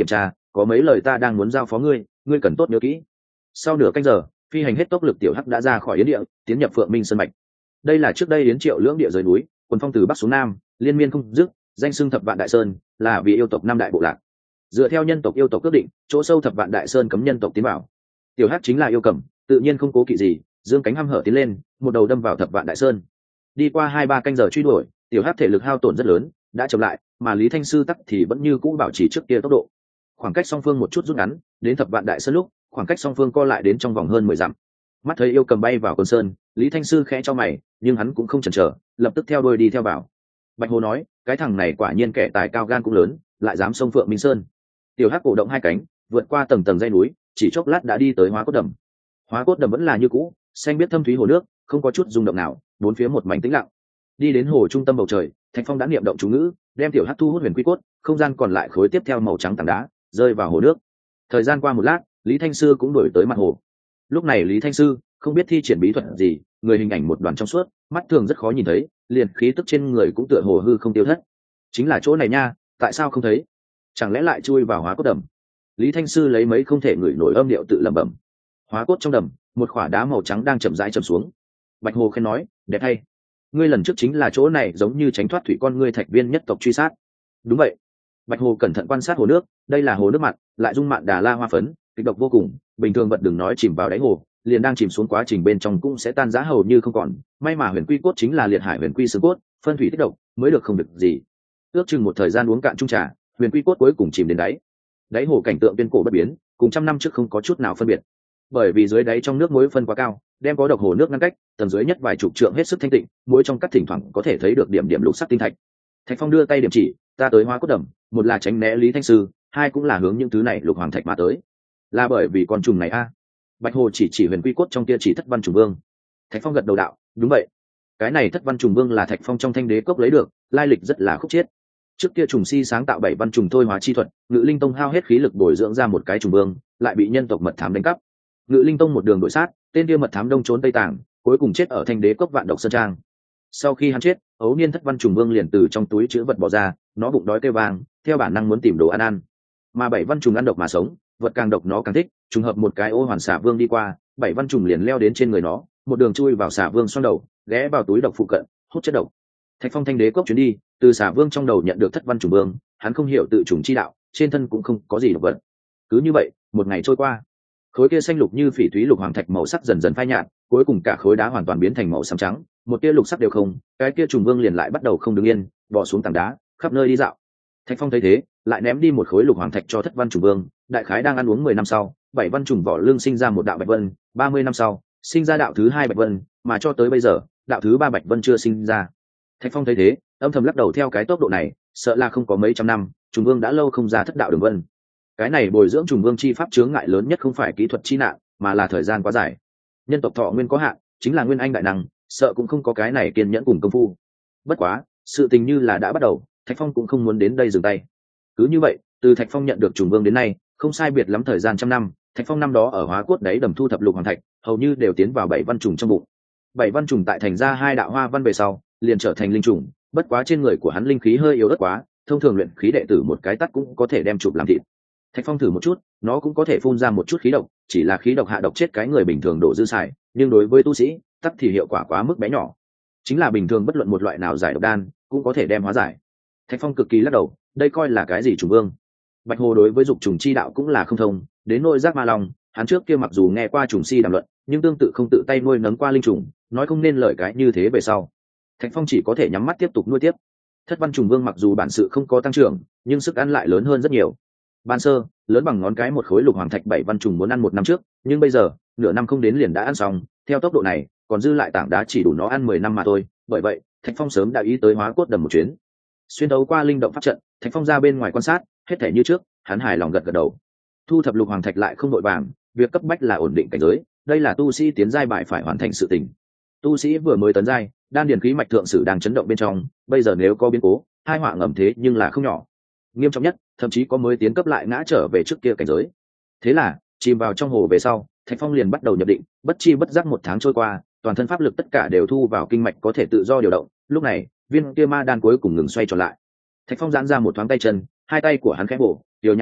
có mấy lời ta đang muốn giao phó ngươi, ngươi cần tốt nhớ kỹ. Sau nửa canh giờ, phi hành hết tốc lực, tiểu hắc đã ra khỏi yến địa, tiến nhập Phượng Minh Sơn mạch. Đây là trước đây yến triệu lưỡng địa rời núi, quần phong từ bắc xuống nam, liên miên không dứt, danh xưng Thập Vạn Đại Sơn, là vì yêu tộc năm đại bộ lạc. Dựa theo nhân tộc yêu tộc quyết định, chỗ sâu Thập Vạn Đại Sơn cấm nhân tộc tiến vào. Tiểu hắc chính là yêu cầm, tự nhiên không cố kỵ gì, dương cánh hăm hở tiến lên, một đầu đâm vào Thập Vạn Đại Sơn. Đi qua 2-3 canh giờ truy đuổi, tiểu hắc thể lực hao tổn rất lớn, đã chậm lại, mà Lý Thanh Sư tắc thì vẫn như cũ bảo trì trước kia tốc độ. Khoảng cách song phương một chút rút ngắn, đến Thập Vạn Đại Sơn lúc, khoảng cách song phương co lại đến trong vòng hơn 10 dặm. Mắt thấy yêu cầm bay vào Côn Sơn, Lý Thanh Sư khẽ cho mày, nhưng hắn cũng không chần chờ, lập tức theo đuôi đi theo vào. Bạch Hồ nói, cái thằng này quả nhiên kẻ tài cao gan cũng lớn, lại dám xông Phượng Minh Sơn. Tiểu hắc cổ động hai cánh, vượt qua tầng tầng dãy núi, chỉ chốc lát đã đi tới Hóa Cốt Đầm. Hóa Cốt Đầm vẫn là như cũ, xanh biết thâm thúy hồ nước, không có chút rung động nào, bốn phía một mảnh tĩnh lặng. Đi đến hồ trung tâm bầu trời, Thạch Phong đã niệm động chú ngữ, đem tiểu hắc thu hút huyền quy cốt, không gian còn lại khối tiếp theo màu trắng tảng đá, rơi vào hồ nước. Thời gian qua một lát, Lý Thanh Sư cũng đổi tới mặt hồ. Lúc này Lý Thanh Sư không biết thi triển bí thuật gì, người hình ảnh một đoàn trong suốt, mắt thường rất khó nhìn thấy, liền khí tức trên người cũng tựa hồ hư không tiêu thất. Chính là chỗ này nha, tại sao không thấy? Chẳng lẽ lại chui vào Hóa Cốt Đầm? Lý Thanh Sư lấy mấy không thể ngửi nổi âm điệu tự lẩm bẩm. Hóa cốt trong đầm, một khỏa đá màu trắng đang chậm rãi chầm xuống. Bạch Hồ khen nói, đẹp thay. Ngươi lần trước chính là chỗ này, giống như tránh thoát thủy con ngươi thạch viên nhất tộc truy sát. Đúng vậy. Bạch Hồ cẩn thận quan sát hồ nước, đây là hồ nước mặn, lại dung mạn đà la hoa phấn, kịch độc vô cùng, bình thường vật đừng nói chìm vào đáy hồ, liền đang chìm xuống quá trình bên trong cũng sẽ tan rã hầu như không còn. May mà huyền quy cốt chính là liệt hải huyền quy xương cốt, phân thủy tích độc, mới được không được gì. Ước chừng một thời gian uống cạn chung trà, huyền quy cốt cuối cùng chìm đến đáy. Đáy hồ cảnh tượng tuyên cổ bất biến, cùng trăm năm trước không có chút nào phân biệt. Bởi vì dưới đáy trong nước muối phân quá cao, đem có độc hồ nước ngăn cách, tầng dưới nhất vài chục trượng hết sức thanh tịnh, muối trong cát thỉnh thoảng có thể thấy được điểm điểm lục sắc tinh thạch. Thạch Phong đưa tay điểm chỉ, ta tới Hóa Cốt Đầm, một là tránh né Lý Thanh Sư, hai cũng là hướng những thứ này lục hoàng thạch mà tới. Là bởi vì con trùng này a? Bạch Hồ chỉ huyền quy cốt trong kia chỉ Thất Văn Trùng Vương. Thạch Phong gật đầu đạo, đúng vậy. Cái này Thất Văn Trùng Vương là Thạch Phong trong Thanh Đế cốc lấy được, lai lịch rất là khúc chiết. Trước kia trùng si sáng tạo 7 văn trùng thôi hóa chi thuật, Ngự Linh Tông hao hết khí lực bồi dưỡng ra một cái trùng vương, lại bị nhân tộc mật thám đánh cắp. Ngự Linh Tông một đường đuổi sát, tên kia mật thám đông trốn tây tàng, cuối cùng chết ở Thanh Đế cốc Vạn Độc Sơn Trang. Sau khi hắn chết, ấu niên Thất Văn Trùng Vương liền từ trong túi chứa vật bỏ ra, nó bụng đói kêu vang, theo bản năng muốn tìm đồ ăn ăn. Mà 7 văn trùng ăn độc mà sống, vật càng độc nó càng thích, trùng hợp một cái ô hoàn xả vương đi qua, 7 văn trùng liền leo đến trên người nó, một đường chui vào xả vương xoang đầu, ghé vào túi độc phụ cận, hút chất độc. Thạch Phong Thanh Đế cốc chuyến đi, từ xả vương trong đầu nhận được Thất Văn Trùng Vương, hắn không hiểu tự trùng chi đạo, trên thân cũng không có gì độc vật. Cứ như vậy, một ngày trôi qua, khối kia xanh lục như phỉ thúy lục hoàng thạch màu sắc dần dần phai nhạt, cuối cùng cả khối đá hoàn toàn biến thành màu xám trắng, một tia lục sắc đều không, cái kia trùng vương liền lại bắt đầu không đứng yên, bò xuống tảng đá, khắp nơi đi dạo. Thạch Phong thấy thế, lại ném đi một khối lục hoàng thạch cho Thất Văn Trùng Vương, đại khái đang ăn uống 10 năm sau, 7 văn trùng vỏ lưng sinh ra một đạo bạch vân, 30 năm sau, sinh ra đạo thứ 2 bạch vân, mà cho tới bây giờ, đạo thứ 3 bạch vân chưa sinh ra. Thạch Phong thấy thế, âm thầm lắc đầu, theo cái tốc độ này, sợ là không có mấy trăm năm, trùng vương đã lâu không ra thất đạo đường vân. Cái này bồi dưỡng trùng vương chi pháp chướng ngại lớn nhất không phải kỹ thuật chi nạn, mà là thời gian quá dài. Nhân tộc thọ nguyên có hạn, chính là nguyên anh đại năng, sợ cũng không có cái này kiên nhẫn cùng công phu. Bất quá, sự tình như là đã bắt đầu, Thạch Phong cũng không muốn đến đây dừng tay. Cứ như vậy, từ Thạch Phong nhận được trùng vương đến nay, không sai biệt lắm thời gian trăm năm. Thạch Phong năm đó ở Hóa Cốt đáy đầm thu thập lục hoàng thạch, hầu như đều tiến vào 7 văn trùng trong bụng. 7 văn trùng tại thành ra 2 đạo hoa văn về sau, liền trở thành linh trùng. Bất quá trên người của hắn linh khí hơi yếu ớt quá, thông thường luyện khí đệ tử một cái tắt cũng có thể đem chụp làm thịt. Thạch Phong thử một chút, nó cũng có thể phun ra một chút khí độc, chỉ là khí độc hạ độc chết cái người bình thường độ dư xài, nhưng đối với tu sĩ, tắc thì hiệu quả quá mức bé nhỏ. Chính là bình thường bất luận một loại nào giải độc đan, cũng có thể đem hóa giải. Thạch Phong cực kỳ lắc đầu, đây coi là cái gì trùng vương? Bạch Hồ đối với dục trùng chi đạo cũng là không thông, đến nỗi Giác Ma Long, hắn trước kia mặc dù nghe qua trùng si đàm luận, nhưng tương tự không tự tay nuôi nấng qua linh trùng, nói không nên lời cái như thế về sau. Thạch Phong chỉ có thể nhắm mắt tiếp tục nuôi tiếp. Thất Văn Trùng Vương mặc dù bản sự không có tăng trưởng, nhưng sức ăn lại lớn hơn rất nhiều. Ban sơ, lớn bằng ngón cái một khối lục hoàng thạch 7 văn trùng muốn ăn 1 năm trước, nhưng bây giờ, nửa năm không đến liền đã ăn xong, theo tốc độ này, còn dư lại tảng đá chỉ đủ nó ăn 10 năm mà thôi, bởi vậy, Thạch Phong sớm đã ý tới Hóa Cốt đầm một chuyến. Xuyên đấu qua linh động pháp trận, Thạch Phong ra bên ngoài quan sát, hết thể như trước, hắn hài lòng gật gật đầu. Thu thập lục hoàng thạch lại không đội vàng, việc cấp bách là ổn định cảnh giới, đây là tu sĩ tiến giai bại phải hoàn thành sự tình. Tu sĩ vừa mới tấn giai, đan điền khí mạch thượng sử đang chấn động bên trong, bây giờ nếu có biến cố, hai họa ngầm thế nhưng là không nhỏ. Nghiêm trọng nhất, thậm chí có mới tiến cấp lại ngã trở về trước kia cảnh giới. Thế là, chìm vào trong hồ về sau, Thạch Phong liền bắt đầu nhập định, bất chi bất giác 1 tháng trôi qua, toàn thân pháp lực tất cả đều thu vào kinh mạch có thể tự do điều động. Lúc này, viên kia ma đan cuối cùng ngừng xoay trở lại. Thạch Phong giãn ra một thoáng tay chân, hai tay của hắn khẽ bổ, tiêu nhạc kiếm,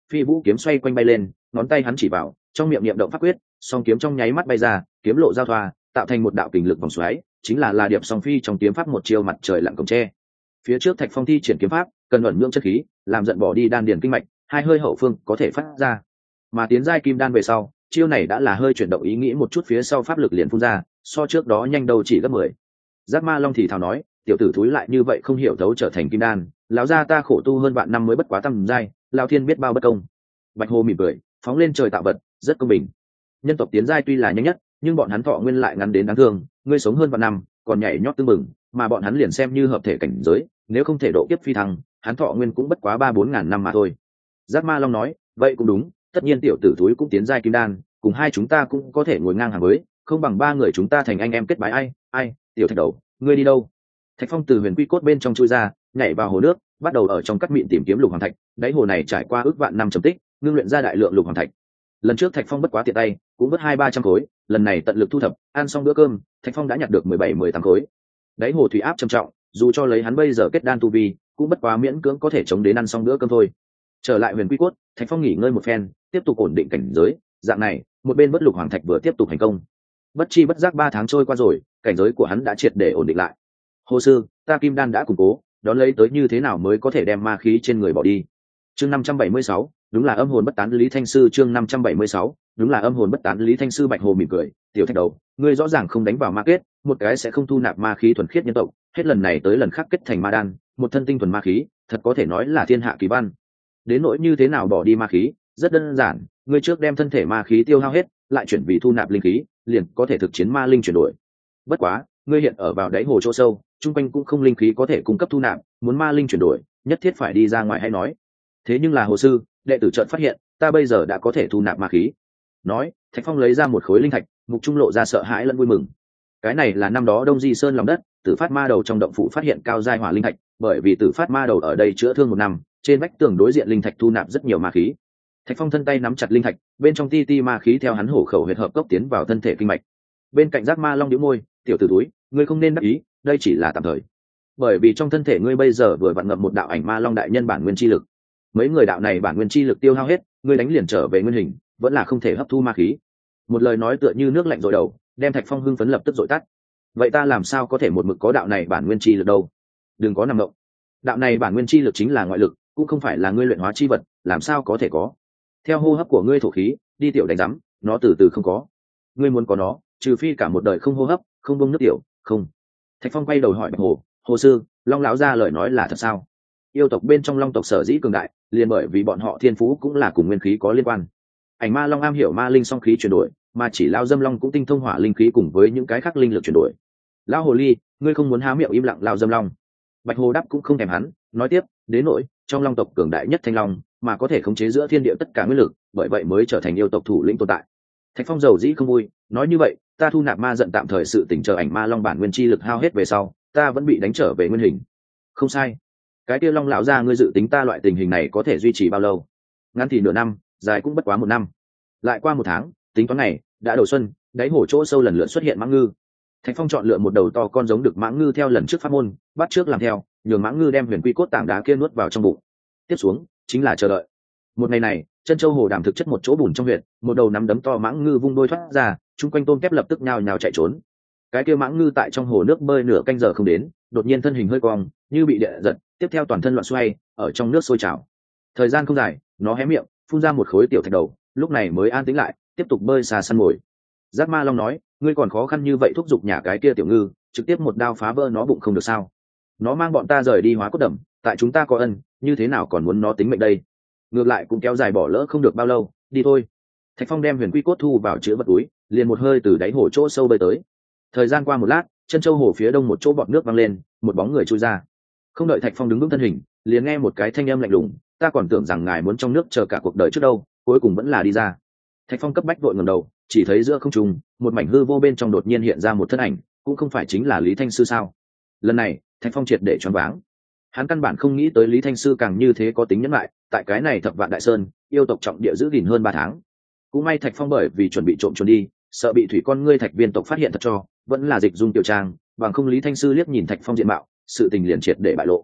phi vũ kiếm xoay quanh bay lên, ngón tay hắn chỉ vào, trong miệng niệm động pháp quyết, song kiếm trong nháy mắt bay ra, kiếm lộ giao thoa, tạo thành một đạo kình lực vòng xoáy, chính là điệp song phi trong kiếm pháp một chiêu mặt trời lặn cổng tre. Phía trước Thạch Phong thi triển kiếm pháp, cần ẩn nhưỡng chất khí, làm giận bỏ đi đan điền kinh mạch, hai hơi hậu phương có thể phát ra. Mà tiến giai kim đan về sau, chiêu này đã là hơi chuyển động ý nghĩ một chút, phía sau pháp lực liền phun ra, so trước đó nhanh đầu chỉ gấp 10. Giác Ma Long thì thào nói, tiểu tử thúi lại như vậy không hiểu thấu trở thành kim đan, lão gia ta khổ tu hơn vạn năm mới bất quá tầm giai, lão thiên biết bao bất công. Bạch Hồ mỉm cười, phóng lên trời tạo vật, rất công bình. Nhân tộc tiến giai tuy là nhanh nhất, nhưng bọn hắn thọ nguyên lại ngắn đến đáng thương, ngươi sống hơn vạn năm, còn nhảy nhót tương mừng, mà bọn hắn liền xem như hợp thể cảnh giới, nếu không thể độ kiếp phi thăng, hắn thọ nguyên cũng bất quá 3-4 ngàn năm mà thôi. Giác Ma Long nói, vậy cũng đúng, tất nhiên tiểu tử thúi cũng tiến giai kim đan, cùng hai chúng ta cũng có thể ngồi ngang hàng với, không bằng ba người chúng ta thành anh em kết bái. Ai, tiểu Thạch Đầu, ngươi đi đâu? Thạch Phong từ huyền quy cốt bên trong chui ra, nhảy vào hồ nước, bắt đầu ở trong cắt mịn tìm kiếm lục hoàng thạch. Đáy hồ này trải qua ước vạn năm trầm tích, ngưng luyện ra đại lượng lục hoàng thạch. Lần trước Thạch Phong bất quá tiện tay, cũng vớt 200-300 khối, lần này tận lực thu thập, ăn xong bữa cơm, Thạch Phong đã nhặt được 17-18 khối. Đáy hồ thủy áp trầm trọng, dù cho lấy hắn bây giờ kết đan tu vi, cũng bất quá miễn cưỡng có thể chống đến ăn xong bữa cơm thôi. Trở lại huyền quy cốt, Thạch Phong nghỉ ngơi một phen, tiếp tục ổn định cảnh giới. Dạng này, một bên bất lục hoàng thạch vừa tiếp tục thành công. Bất chi bất giác 3 tháng trôi qua rồi, cảnh giới của hắn đã triệt để ổn định lại. Hồ sư, ta kim đan đã củng cố, đón lấy tới như thế nào mới có thể đem ma khí trên người bỏ đi? Chương 576, đúng là âm hồn bất tán Lý Thanh Sư. Chương 576, đúng là âm hồn bất tán Lý Thanh Sư. Bạch Hồ mỉm cười, tiểu Thạch Đầu, ngươi rõ ràng không đánh vào ma kết, một cái sẽ không thu nạp ma khí thuần khiết nhân tộc, hết lần này tới lần khác kết thành ma đan, một thân tinh thuần ma khí, thật có thể nói là thiên hạ kỳ văn. Đến nỗi như thế nào bỏ đi ma khí, rất đơn giản, ngươi trước đem thân thể ma khí tiêu hao hết, lại chuyển vì thu nạp linh khí, liền có thể thực chiến ma linh chuyển đổi. Bất quá, ngươi hiện ở vào đáy hồ chỗ sâu, chung quanh cũng không linh khí có thể cung cấp thu nạp, muốn ma linh chuyển đổi, nhất thiết phải đi ra ngoài hay nói. Thế nhưng là hồ sư, đệ tử chợt phát hiện, ta bây giờ đã có thể thu nạp ma khí. Nói, Thạch Phong lấy ra một khối linh thạch, mục trung lộ ra sợ hãi lẫn vui mừng. Cái này là năm đó Đông Di Sơn lòng đất, Tử Phát Ma Đầu trong động phủ phát hiện cao giai hỏa linh thạch, bởi vì Tử Phát Ma Đầu ở đây chữa thương 1 năm, trên vách tường đối diện linh thạch thu nạp rất nhiều ma khí. Thạch Phong thân tay nắm chặt linh thạch, bên trong ti ti ma khí theo hắn hổ khẩu huyệt hợp cốc tiến vào thân thể kinh mạch. Bên cạnh Giác Ma Long nhíu môi, tiểu tử túi, ngươi không nên đắc ý, đây chỉ là tạm thời. Bởi vì trong thân thể ngươi bây giờ vừa vặn ngập một đạo ảnh ma long đại nhân bản nguyên chi lực. Mấy người đạo này bản nguyên chi lực tiêu hao hết, ngươi đánh liền trở về nguyên hình, vẫn là không thể hấp thu ma khí. Một lời nói tựa như nước lạnh dội đầu, đem Thạch Phong hưng phấn lập tức dội tắt. Vậy ta làm sao có thể một mực có đạo này bản nguyên chi lực đâu? Đừng có nằm động. Đạo này bản nguyên chi lực chính là ngoại lực, cũng không phải là ngươi luyện hóa chi vật, làm sao có thể có? Theo hô hấp của ngươi thổ khí, đi tiểu đánh rắm, nó từ từ không có. Ngươi muốn có nó, trừ phi cả một đời không hô hấp, không bông nước tiểu, không. Thạch Phong quay đầu hỏi Bạch Hồ, hồ sư, Long lão gia lời nói là thật sao? Yêu tộc bên trong Long tộc sở dĩ cường đại, liền bởi vì bọn họ thiên phú cũng là cùng nguyên khí có liên quan. Ảnh ma long am hiểu ma linh song khí chuyển đổi, mà chỉ lao dâm long cũng tinh thông hỏa linh khí cùng với những cái khác linh lực chuyển đổi. Lão hồ ly, ngươi không muốn há miệng im lặng lao dâm long. Bạch Hồ đáp cũng không thèm hắn, nói tiếp, đến nỗi trong Long tộc cường đại nhất Thanh Long, mà có thể khống chế giữa thiên địa tất cả nguyên lực, bởi vậy mới trở thành yêu tộc thủ lĩnh tồn tại. Thạch Phong dầu dĩ không vui, nói như vậy, ta thu nạp ma giận tạm thời sự tỉnh chờ ảnh ma long bản nguyên chi lực hao hết về sau, ta vẫn bị đánh trở về nguyên hình. Không sai. Cái kia Long lão gia ngươi dự tính ta loại tình hình này có thể duy trì bao lâu? Ngắn thì nửa năm, dài cũng bất quá 1 năm. Lại qua 1 tháng, tính toán ngày, đã đầu xuân, đáy hồ chỗ sâu lần lượt xuất hiện mãng ngư. Thạch Phong chọn lựa một đầu to con giống được mãng ngư theo lần trước pháp môn, bắt trước làm theo, nhường mãng ngư đem huyền quy cốt tảng đá kia nuốt vào trong bụng. Tiếp xuống chính là chờ đợi. Một ngày này, chân châu hồ đàm thực chất một chỗ bùn trong huyệt, một đầu nắm đấm to mãng ngư vung đôi thoát ra, chung quanh tôm kép lập tức nhào nhào chạy trốn. Cái kia mãng ngư tại trong hồ nước bơi nửa canh giờ không đến, đột nhiên thân hình hơi cong, như bị địa giật, tiếp theo toàn thân loạn xoay, ở trong nước sôi trào. Thời gian không dài, nó hé miệng, phun ra một khối tiểu thạch đầu, lúc này mới an tĩnh lại, tiếp tục bơi xà săn mồi. Giác Ma Long nói, ngươi còn khó khăn như vậy thúc giục nhà cái kia tiểu ngư, trực tiếp một đao phá vỡ nó bụng không được sao? Nó mang bọn ta rời đi Hóa Cốt Đầm, tại chúng ta có ân, như thế nào còn muốn nó tính mệnh đây? Ngược lại cũng kéo dài bỏ lỡ không được bao lâu, đi thôi. Thạch Phong đem huyền quy cốt thu vào chứa vật túi, liền một hơi từ đáy hồ chỗ sâu bơi tới. Thời gian qua một lát, chân châu hồ phía đông một chỗ bọt nước văng lên, một bóng người chui ra. Không đợi Thạch Phong đứng vững thân hình, liền nghe một cái thanh âm lạnh lùng, ta còn tưởng rằng ngài muốn trong nước chờ cả cuộc đời trước đâu, cuối cùng vẫn là đi ra. Thạch Phong cấp bách vội ngẩng đầu, chỉ thấy giữa không trung, một mảnh hư vô bên trong đột nhiên hiện ra một thân ảnh, cũng không phải chính là Lý Thanh Sư sao? Lần này, Thạch Phong triệt để choáng váng. Hắn căn bản không nghĩ tới Lý Thanh Sư càng như thế có tính nhẫn lại, tại cái này Thập Vạn Đại Sơn, yêu tộc trọng địa giữ gìn hơn 3 tháng. Cũng may Thạch Phong bởi vì chuẩn bị trộm trốn đi, sợ bị thủy con ngươi Thạch Viên tộc phát hiện thật cho, vẫn là dịch dung tiểu trang, bằng không Lý Thanh Sư liếc nhìn Thạch Phong diện mạo, sự tình liền triệt để bại lộ.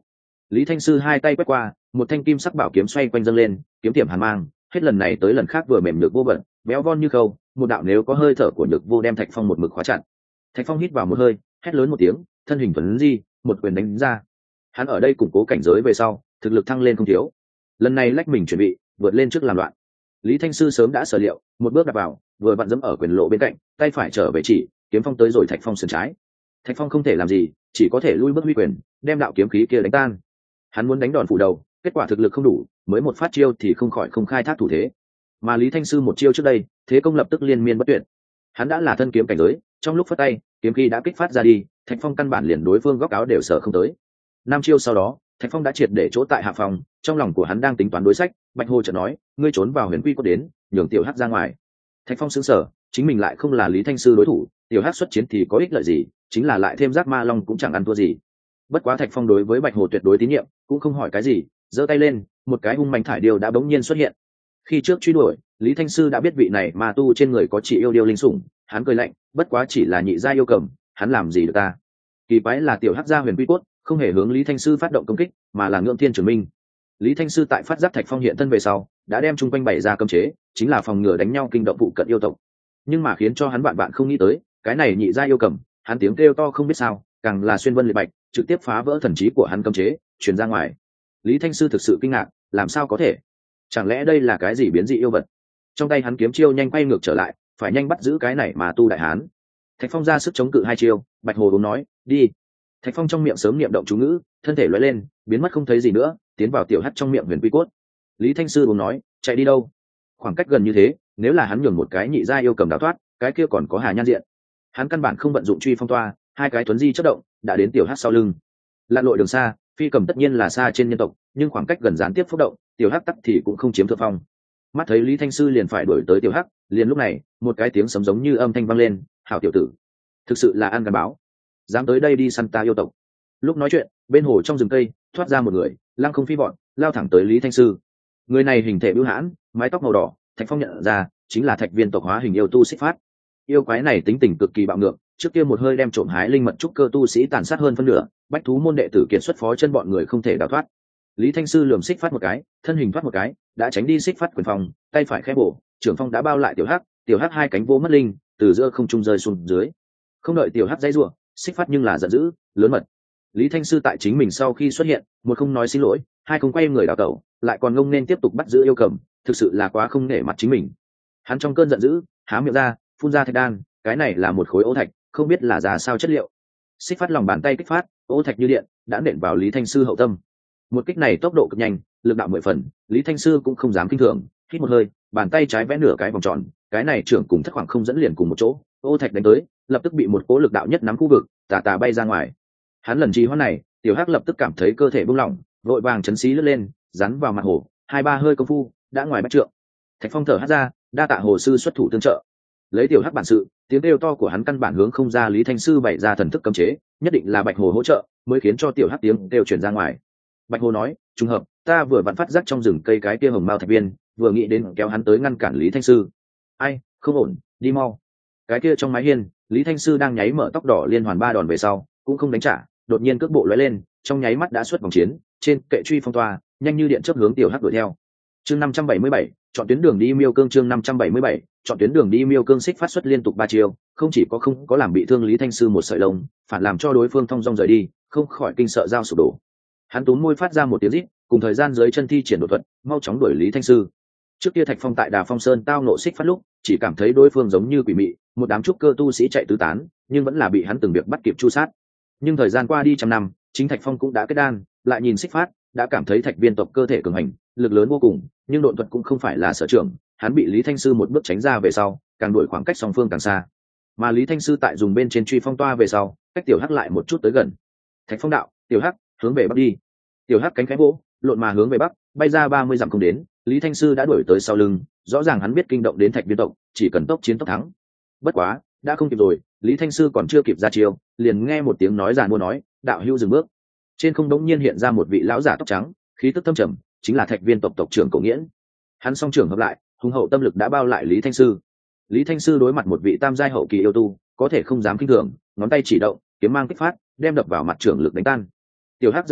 Lý Thanh Sư hai tay quét qua, một thanh kim sắc bảo kiếm xoay quanh dâng lên, kiếm tiệm hàn mang, hết lần này tới lần khác vừa mềm nhược vô vận, béo von như khâu, một đạo nếu có hơi thở của nhược vô đem Thạch Phong một mực khóa chặt. Thạch Phong hít vào một hơi, hét lớn một tiếng, thân hình tuấn di, một quyền đánh ra. Hắn ở đây củng cố cảnh giới về sau, thực lực thăng lên không thiếu. Lần này lách mình chuẩn bị, vượt lên trước làm loạn. Lý Thanh Sư sớm đã sở liệu, một bước đặt vào, vừa vặn dẫm ở quyền lộ bên cạnh, tay phải trở về chỉ, kiếm phong tới rồi Thạch Phong sườn trái. Thạch Phong không thể làm gì, chỉ có thể lui bước huy quyền, đem đạo kiếm khí kia đánh tan. Hắn muốn đánh đòn phủ đầu, kết quả thực lực không đủ, mới một phát chiêu thì không khỏi không khai thác thủ thế. Mà Lý Thanh Sư một chiêu trước đây, thế công lập tức liên miên bất tuyệt. Hắn đã là thân kiếm cảnh giới, trong lúc phất tay, kiếm khí đã kích phát ra đi, Thạch Phong căn bản liền đối phương góc áo đều sợ không tới. Năm chiêu sau đó, Thạch Phong đã triệt để chỗ tại hạ phòng, trong lòng của hắn đang tính toán đối sách. Bạch Hồ chợt nói, ngươi trốn vào Huyền Quy Cốt đến, nhường Tiểu Hắc ra ngoài. Thạch Phong sững sờ, chính mình lại không là Lý Thanh Sư đối thủ, Tiểu Hắc xuất chiến thì có ích lợi gì, chính là lại thêm Giác Ma Long cũng chẳng ăn thua gì. Bất quá Thạch Phong đối với Bạch Hồ tuyệt đối tín nhiệm, cũng không hỏi cái gì, giơ tay lên, một cái hung mãnh thải điêu đã bỗng nhiên xuất hiện. Khi trước truy đuổi, Lý Thanh Sư đã biết vị này ma tu trên người có chỉ yêu điêu linh sủng, hắn cười lạnh, bất quá chỉ là nhị gia yêu cầm, hắn làm gì được ta? Kỳ quái là Tiểu Hắc gia Huyền Quy Cốt không hề hướng Lý Thanh Sư phát động công kích, mà là Ngưỡng Thiên Trường Minh. Lý Thanh Sư tại phát giác Thạch Phong hiện thân về sau, đã đem chung quanh bày ra cấm chế, chính là phòng ngừa đánh nhau kinh động phụ cận yêu tộc. Nhưng mà khiến cho hắn bạn không nghĩ tới, cái này nhị gia yêu cầm, hắn tiếng kêu to không biết sao, càng là xuyên vân liệt bạch, trực tiếp phá vỡ thần trí của hắn cấm chế, truyền ra ngoài. Lý Thanh Sư thực sự kinh ngạc, làm sao có thể? Chẳng lẽ đây là cái gì biến dị yêu vật? Trong tay hắn kiếm chiêu nhanh quay ngược trở lại, phải nhanh bắt giữ cái này mà tu đại hán. Thạch Phong ra sức chống cự hai chiêu, Bạch Hồ đúng nói, đi. Thạch Phong trong miệng sớm niệm động chú ngữ, thân thể lóe lên, biến mất không thấy gì nữa, tiến vào Tiểu Hắc trong miệng Huyền Quy Cốt. Lý Thanh Sư đúng nói, chạy đi đâu? Khoảng cách gần như thế, nếu là hắn nhường một cái nhị gia yêu cầm đào thoát, cái kia còn có hà nhan diện. Hắn căn bản không vận dụng truy phong toa, hai cái tuấn di chớp động, đã đến Tiểu Hắc sau lưng. Lặn lội đường xa, phi cầm tất nhiên là xa trên nhân tộc, nhưng khoảng cách gần gián tiếp phúc động, Tiểu Hắc tắc thì cũng không chiếm thượng phong. Mắt thấy Lý Thanh Sư liền phải đuổi tới Tiểu Hắc, liền lúc này, một cái tiếng sấm giống như âm thanh vang lên, "Hảo tiểu tử, thực sự là ăn gan báo, dám tới đây đi săn ta yêu tộc." Lúc nói chuyện, bên hồ trong rừng cây thoát ra một người, lăng không phi vọt, lao thẳng tới Lý Thanh Sư. Người này hình thể bưu hãn, mái tóc màu đỏ, Thạch Phong nhận ra chính là Thạch Viên tộc hóa hình yêu tu Xích Phát. Yêu quái này tính tình cực kỳ bạo ngược, trước kia một hơi đem trộm hái linh mật trúc cơ tu sĩ tàn sát hơn phân nửa, bách thú môn đệ tử kiệt xuất phó chân bọn người không thể đào thoát. Lý Thanh Sư lườm Xích Phát một cái, thân hình thoát một cái, đã tránh đi Xích Phát quyền phòng, tay phải khẽ bổ, trưởng phong đã bao lại Tiểu Hắc hai cánh vô mất linh, từ giữa không trung rơi xuống dưới. Không đợi Tiểu Hắc dãy rủa, Xích Phát nhưng là giận dữ, lớn mật. Lý Thanh Sư tại chính mình sau khi xuất hiện, một không nói xin lỗi, hai không quay người đào tẩu, lại còn ngông nên tiếp tục bắt giữ yêu cầm, thực sự là quá không nể mặt chính mình. Hắn trong cơn giận dữ, há miệng ra, phun ra thạch đan, cái này là một khối ô thạch, không biết là ra sao chất liệu. Xích Phát lòng bàn tay kích phát, ô thạch như điện, đã nện vào Lý Thanh Sư hậu tâm. Một kích này tốc độ cực nhanh, lực đạo 10 phần, Lý Thanh Sư cũng không dám kinh thường, hít một hơi, bàn tay trái vẽ nửa cái vòng tròn, cái này trưởng cùng thất khoảng không dẫn liền cùng một chỗ, ô thạch đánh tới, lập tức bị một cỗ lực đạo nhất nắm khu vực, tà bay ra ngoài. Hắn lần trì hoãn này, Tiểu Hắc lập tức cảm thấy cơ thể buông lỏng, vội vàng chấn xí lướt lên, rắn vào mặt hồ, hai ba hơi công phu, đã ngoài bách trượng. Thạch Phong thở hắt ra, đa tạ hồ sư xuất thủ tương trợ. Lấy Tiểu Hắc bản sự, tiếng kêu to của hắn căn bản hướng không ra Lý Thanh Sư bày ra thần thức cấm chế, nhất định là Bạch Hồ hỗ trợ, mới khiến cho Tiểu Hắc tiếng kêu truyền ra ngoài. Bạch Hồ nói, trùng hợp, ta vừa vặn phát giác trong rừng cây cái kia hồng mao thạch viên, vừa nghĩ đến kéo hắn tới ngăn cản Lý Thanh Sư. Ai, không ổn, đi mau. Cái kia trong mái hiên, Lý Thanh Sư đang nháy mở tóc đỏ liên hoàn ba đòn về sau, cũng không đánh trả, đột nhiên cước bộ lóe lên, trong nháy mắt đã xuất vòng chiến, trên kệ truy phong toa, nhanh như điện chớp hướng Tiểu Hắc đuổi theo. Chương 577, chọn tuyến đường đi Miêu Cương. Chương 577, chọn tuyến đường đi Miêu Cương. Xích Phát xuất liên tục 3 chiêu, không chỉ có không có làm bị thương Lý Thanh Sư một sợi lông, phản làm cho đối phương thong dong rời đi, không khỏi kinh sợ giao sụp đổ. Hắn túm môi phát ra một tiếng rít, cùng thời gian dưới chân thi triển đột thuật, mau chóng đuổi Lý Thanh Sư. Trước kia Thạch Phong tại Đà Phong Sơn tao nộ Xích Phát lúc, chỉ cảm thấy đối phương giống như quỷ mị, một đám trúc cơ tu sĩ chạy tứ tán, nhưng vẫn là bị hắn từng việc bắt kịp chu sát. Nhưng thời gian qua đi trăm năm, chính Thạch Phong cũng đã kết đan, lại nhìn Xích Phát, đã cảm thấy Thạch Viên tộc cơ thể cường hành, lực lớn vô cùng, nhưng độn thuật cũng không phải là sở trường, hắn bị Lý Thanh Sư một bước tránh ra về sau, càng đuổi khoảng cách song phương càng xa. Mà Lý Thanh Sư tại dùng bên trên truy phong toa về sau, cách Tiểu Hắc lại một chút tới gần. Thạch Phong đạo, Tiểu Hắc, hướng về bắc đi. Tiểu Hắc cánh khẽ vỗ, lộn mà hướng về bắc, bay ra 30 dặm không đến, Lý Thanh Sư đã đuổi tới sau lưng, rõ ràng hắn biết kinh động đến Thạch Viên tộc, chỉ cần tốc chiến tốc thắng. Bất quá, đã không kịp rồi, Lý Thanh Sư còn chưa kịp ra chiêu, liền nghe một tiếng nói giàn mua nói, đạo hữu dừng bước. Trên không đống nhiên hiện ra một vị lão giả tóc trắng, khí tức thâm trầm, chính là Thạch Viên tộc tộc trưởng Cổ Nghiễn. Hắn song trưởng hợp lại, hùng hậu tâm lực đã bao lại Lý Thanh Sư. Lý Thanh Sư đối mặt một vị tam giai hậu kỳ yêu tu, có thể không dám kinh thường, ngón tay chỉ động, kiếm mang kích phát, đem đập vào mặt trưởng lực đánh tan. Tiểu Hắc rảnh rỗi,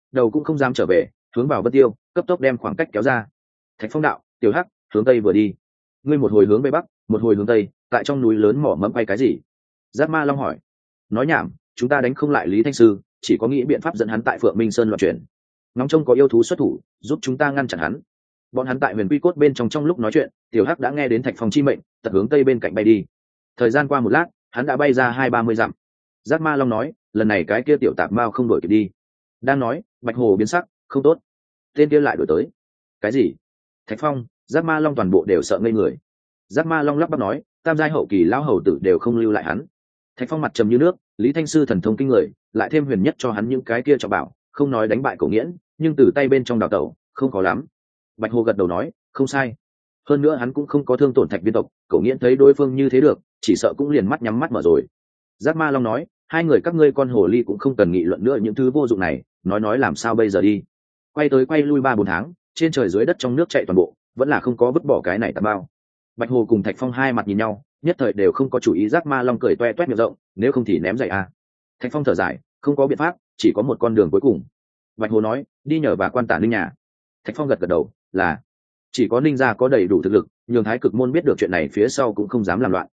đầu cũng không dám trở về, hướng vào Vân Tiêu, cấp tốc đem khoảng cách kéo ra. Thạch Phong đạo, tiểu hắc, hướng tây vừa đi. Ngươi một hồi hướng tây bắc, một hồi hướng tây, tại trong núi lớn mỏ mẫm bay cái gì? Giác Ma Long hỏi. Nói nhảm, chúng ta đánh không lại Lý Thanh Sư, chỉ có nghĩ biện pháp dẫn hắn tại Phượng Minh Sơn loạn chuyển. Ngóng trông có yêu thú xuất thủ, giúp chúng ta ngăn chặn hắn. Bọn hắn tại Huyền Quy Cốt bên trong lúc nói chuyện, tiểu hắc đã nghe đến Thạch Phong chi mệnh, tật hướng tây bên cạnh bay đi. Thời gian qua một lát, hắn đã bay ra 20-30 dặm. Giác Ma Long nói, lần này cái kia tiểu tạp mao không đổi kịp đi. Đang nói, Bạch Hồ biến sắc, không tốt. Tên kia lại đổi tới. Cái gì? Thạch Phong, Giác Ma Long toàn bộ đều sợ ngây người. Giác Ma Long lắp bắp nói, tam giai hậu kỳ lão hầu tử đều không lưu lại hắn. Thạch Phong mặt trầm như nước, Lý Thanh Sư thần thông kinh người, lại thêm huyền nhất cho hắn những cái kia trọng bảo, không nói đánh bại Cổ Nghiễn, nhưng từ tay bên trong đào tẩu, không có lắm. Bạch Hồ gật đầu nói, không sai. Hơn nữa hắn cũng không có thương tổn Thạch Viên tộc, Cổ Nghiễn thấy đối phương như thế được, chỉ sợ cũng liền mắt nhắm mắt mở rồi. Giác Ma Long nói, hai người các ngươi con hồ ly cũng không cần nghị luận nữa những thứ vô dụng này, nói làm sao bây giờ đi. Quay tới quay lui 3-4 tháng, trên trời dưới đất trong nước chạy toàn bộ, vẫn là không có vứt bỏ cái này tạm bao. Bạch Hồ cùng Thạch Phong hai mặt nhìn nhau, nhất thời đều không có chủ ý. Giác Ma Long cười toe toét miệng rộng, nếu không thì ném giày a. Thạch Phong thở dài, không có biện pháp, chỉ có một con đường cuối cùng. Bạch Hồ nói, đi nhờ bà quan tả Ninh nhà. Thạch Phong gật gật đầu, là chỉ có Ninh gia có đầy đủ thực lực, nhường Thái Cực môn biết được chuyện này phía sau cũng không dám làm loạn.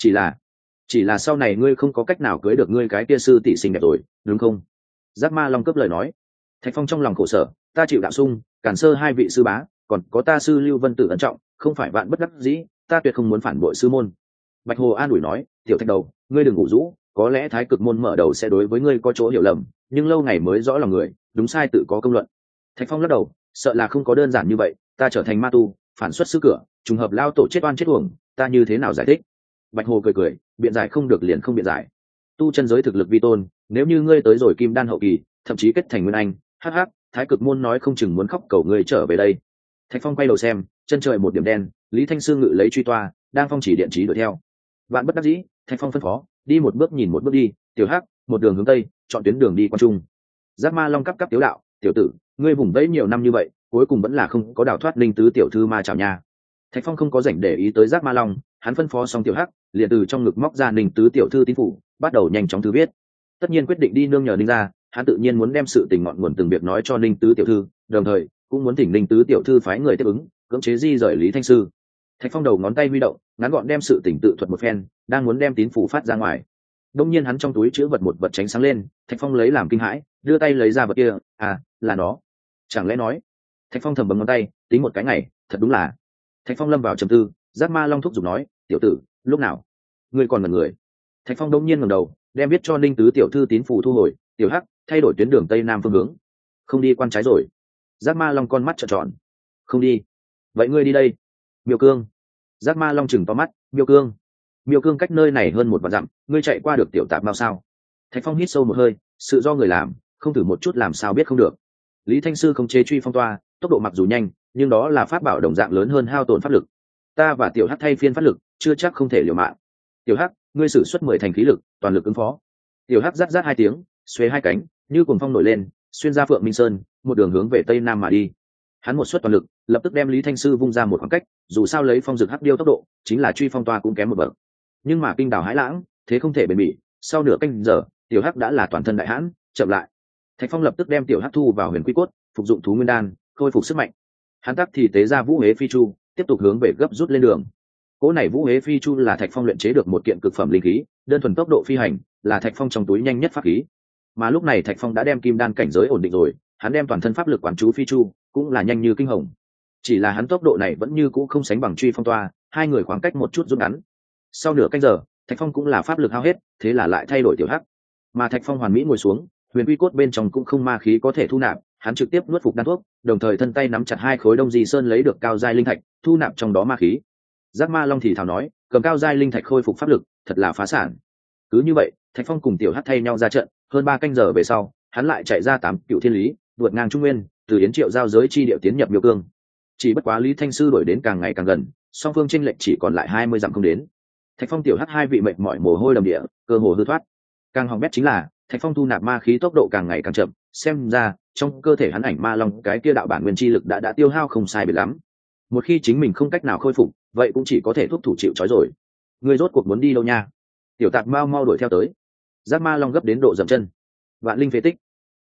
Chỉ là sau này ngươi không có cách nào cưới được ngươi cái kia sư tỷ xinh đẹp rồi, đúng không? Giác Ma Long cướp lời nói. Thạch Phong trong lòng khổ sở, ta chịu đạo sung, cản sơ hai vị sư bá, còn có ta sư Lưu Vân Tử ân trọng, không phải vạn bất đắc dĩ, ta tuyệt không muốn phản bội sư môn. Bạch Hồ an ủi nói, tiểu Thạch đầu, ngươi đừng ngủ rũ, có lẽ Thái Cực môn mở đầu sẽ đối với ngươi có chỗ hiểu lầm, nhưng lâu ngày mới rõ lòng người, đúng sai tự có công luận. Thạch Phong lắc đầu, sợ là không có đơn giản như vậy, ta trở thành ma tu, phản xuất sư cửa, trùng hợp lao tổ chết oan chết uổng, ta như thế nào giải thích? Bạch Hồ cười cười, biện giải không được liền không biện giải. Tu chân giới thực lực vi tôn, nếu như ngươi tới rồi kim đan hậu kỳ, thậm chí kết thành nguyên anh, hắc hắc, Thái Cực môn nói không chừng muốn khóc cầu ngươi trở về đây. Thạch Phong quay đầu xem, chân trời một điểm đen, Lý Thanh Sư ngự lấy truy toa, đang phong chỉ điện trí đuổi theo. Vạn bất đắc dĩ, Thạch Phong phân phó, đi một bước nhìn một bước đi, tiểu hắc, một đường hướng tây, chọn tuyến đường đi quan trung. Giác Ma Long cấp tiếu đạo, tiểu tử, ngươi vùng vẫy nhiều năm như vậy, cuối cùng vẫn là không có đào thoát linh tứ tiểu thư ma chảo nha. Thạch Phong không có rảnh để ý tới Giác Ma Long, hắn phân phó xong tiểu hắc, liền từ trong ngực móc ra Ninh tứ tiểu thư tín phủ, bắt đầu nhanh chóng thư viết. Tất nhiên quyết định đi nương nhờ Ninh gia, hắn tự nhiên muốn đem sự tình ngọn nguồn từng việc nói cho Ninh tứ tiểu thư, đồng thời cũng muốn thỉnh Ninh tứ tiểu thư phái người tiếp ứng, cưỡng chế di rời Lý Thanh Sư. Thạch Phong đầu ngón tay huy động, ngắn gọn đem sự tình tự thuật một phen, đang muốn đem tín phủ phát ra ngoài. Đông nhiên hắn trong túi chứa vật một vật tránh sáng lên, Thạch Phong lấy làm kinh hãi, đưa tay lấy ra vật kia, là nó. Chẳng lẽ nói? Thạch Phong thầm bấm ngón tay, tính một cái ngày, thật đúng là. Thạch Phong lâm vào trầm tư, Giác Ma Long thúc giục nói, tiểu tử, lúc nào ngươi còn là người? Thạch Phong đông nhiên ngẩng đầu, đem viết cho Ninh tứ tiểu thư tín phủ thu hồi, tiểu hắc, thay đổi tuyến đường tây nam phương hướng. Không đi quan trái rồi. Giác Ma Long con mắt trợn tròn. Không đi. Vậy ngươi đi đây. Miêu Cương. Giác Ma Long chừng to mắt, Miêu Cương. Miêu Cương cách nơi này hơn 1 vạn dặm, ngươi chạy qua được tiểu tạp bao sao? Thạch Phong hít sâu một hơi, sự do người làm, không thử một chút làm sao biết không được. Lý Thanh Sư không chế truy phong toa, tốc độ mặc dù nhanh, nhưng đó là pháp bảo đồng dạng lớn hơn hao tổn pháp lực. Ta và tiểu hắc thay phiên phát lực, chưa chắc không thể liều mạng. Tiểu hắc, ngươi sử xuất 10 thành khí lực, toàn lực ứng phó. Tiểu hắc rát rát 2 tiếng, xuê 2 cánh, như cuồng phong nổi lên, xuyên ra Phượng Minh Sơn, một đường hướng về tây nam mà đi. Hắn một suất toàn lực, lập tức đem Lý Thanh Sư vung ra một khoảng cách, dù sao lấy phong dực hắc điêu tốc độ, chính là truy phong toa cũng kém một bậc. Nhưng mà kinh đảo hãi lãng, thế không thể bền bỉ, sau nửa canh giờ, tiểu hắc đã là toàn thân đại hãn, chậm lại. Thạch Phong lập tức đem tiểu hắc thu vào Huyền Quy Cốt, phục dụng thú nguyên đan, khôi phục sức mạnh. Hắn tắc thì tế ra Vũ Hế Phi Chu, tiếp tục hướng về gấp rút lên đường. Cỗ này Vũ Hế Phi Chu là Thạch Phong luyện chế được một kiện cực phẩm linh khí, đơn thuần tốc độ phi hành, là Thạch Phong trong túi nhanh nhất pháp khí. Mà lúc này Thạch Phong đã đem kim đan cảnh giới ổn định rồi, hắn đem toàn thân pháp lực quản chú Phi Chu, cũng là nhanh như kinh hồng. Chỉ là hắn tốc độ này vẫn như cũ không sánh bằng truy phong toa, hai người khoảng cách một chút rút ngắn. Sau nửa canh giờ, Thạch Phong cũng là pháp lực hao hết, thế là lại thay đổi tiểu hắc. Mà Thạch Phong hoàn mỹ ngồi xuống, Huyền Quy Cốt bên trong cũng không ma khí có thể thu nạp, hắn trực tiếp nuốt phục đan thuốc, đồng thời thân tay nắm chặt 2 khối Đông Di Sơn lấy được cao giai linh thạch, thu nạp trong đó ma khí. Giác Ma Long thì thào nói, cầm cao giai linh thạch khôi phục pháp lực, thật là phá sản. Cứ như vậy, Thạch Phong cùng tiểu hắc thay nhau ra trận, hơn 3 canh giờ về sau, hắn lại chạy ra 8 cựu thiên lý, vượt ngang trung nguyên, từ Yến Triệu giao giới chi địa tiến nhập Miêu Cương. Chỉ bất quá Lý Thanh Sư đuổi đến càng ngày càng gần, song phương chênh lệch chỉ còn lại 20 dặm không đến. Thạch Phong tiểu hắc hai vị mệt mỏi mồ hôi đầm địa, cơ hồ hư thoát. Càng hỏng bét chính là, Thạch Phong thu nạp ma khí tốc độ càng ngày càng chậm, xem ra trong cơ thể hắn ảnh ma long cái kia đạo bản nguyên chi lực đã tiêu hao không sai biệt lắm. Một khi chính mình không cách nào khôi phục, vậy cũng chỉ có thể thúc thủ chịu trói rồi. Người rốt cuộc muốn đi đâu nha? Tiểu Tạc mau đuổi theo tới. Giác Ma Long gấp đến độ dậm chân. Vạn linh phế tích.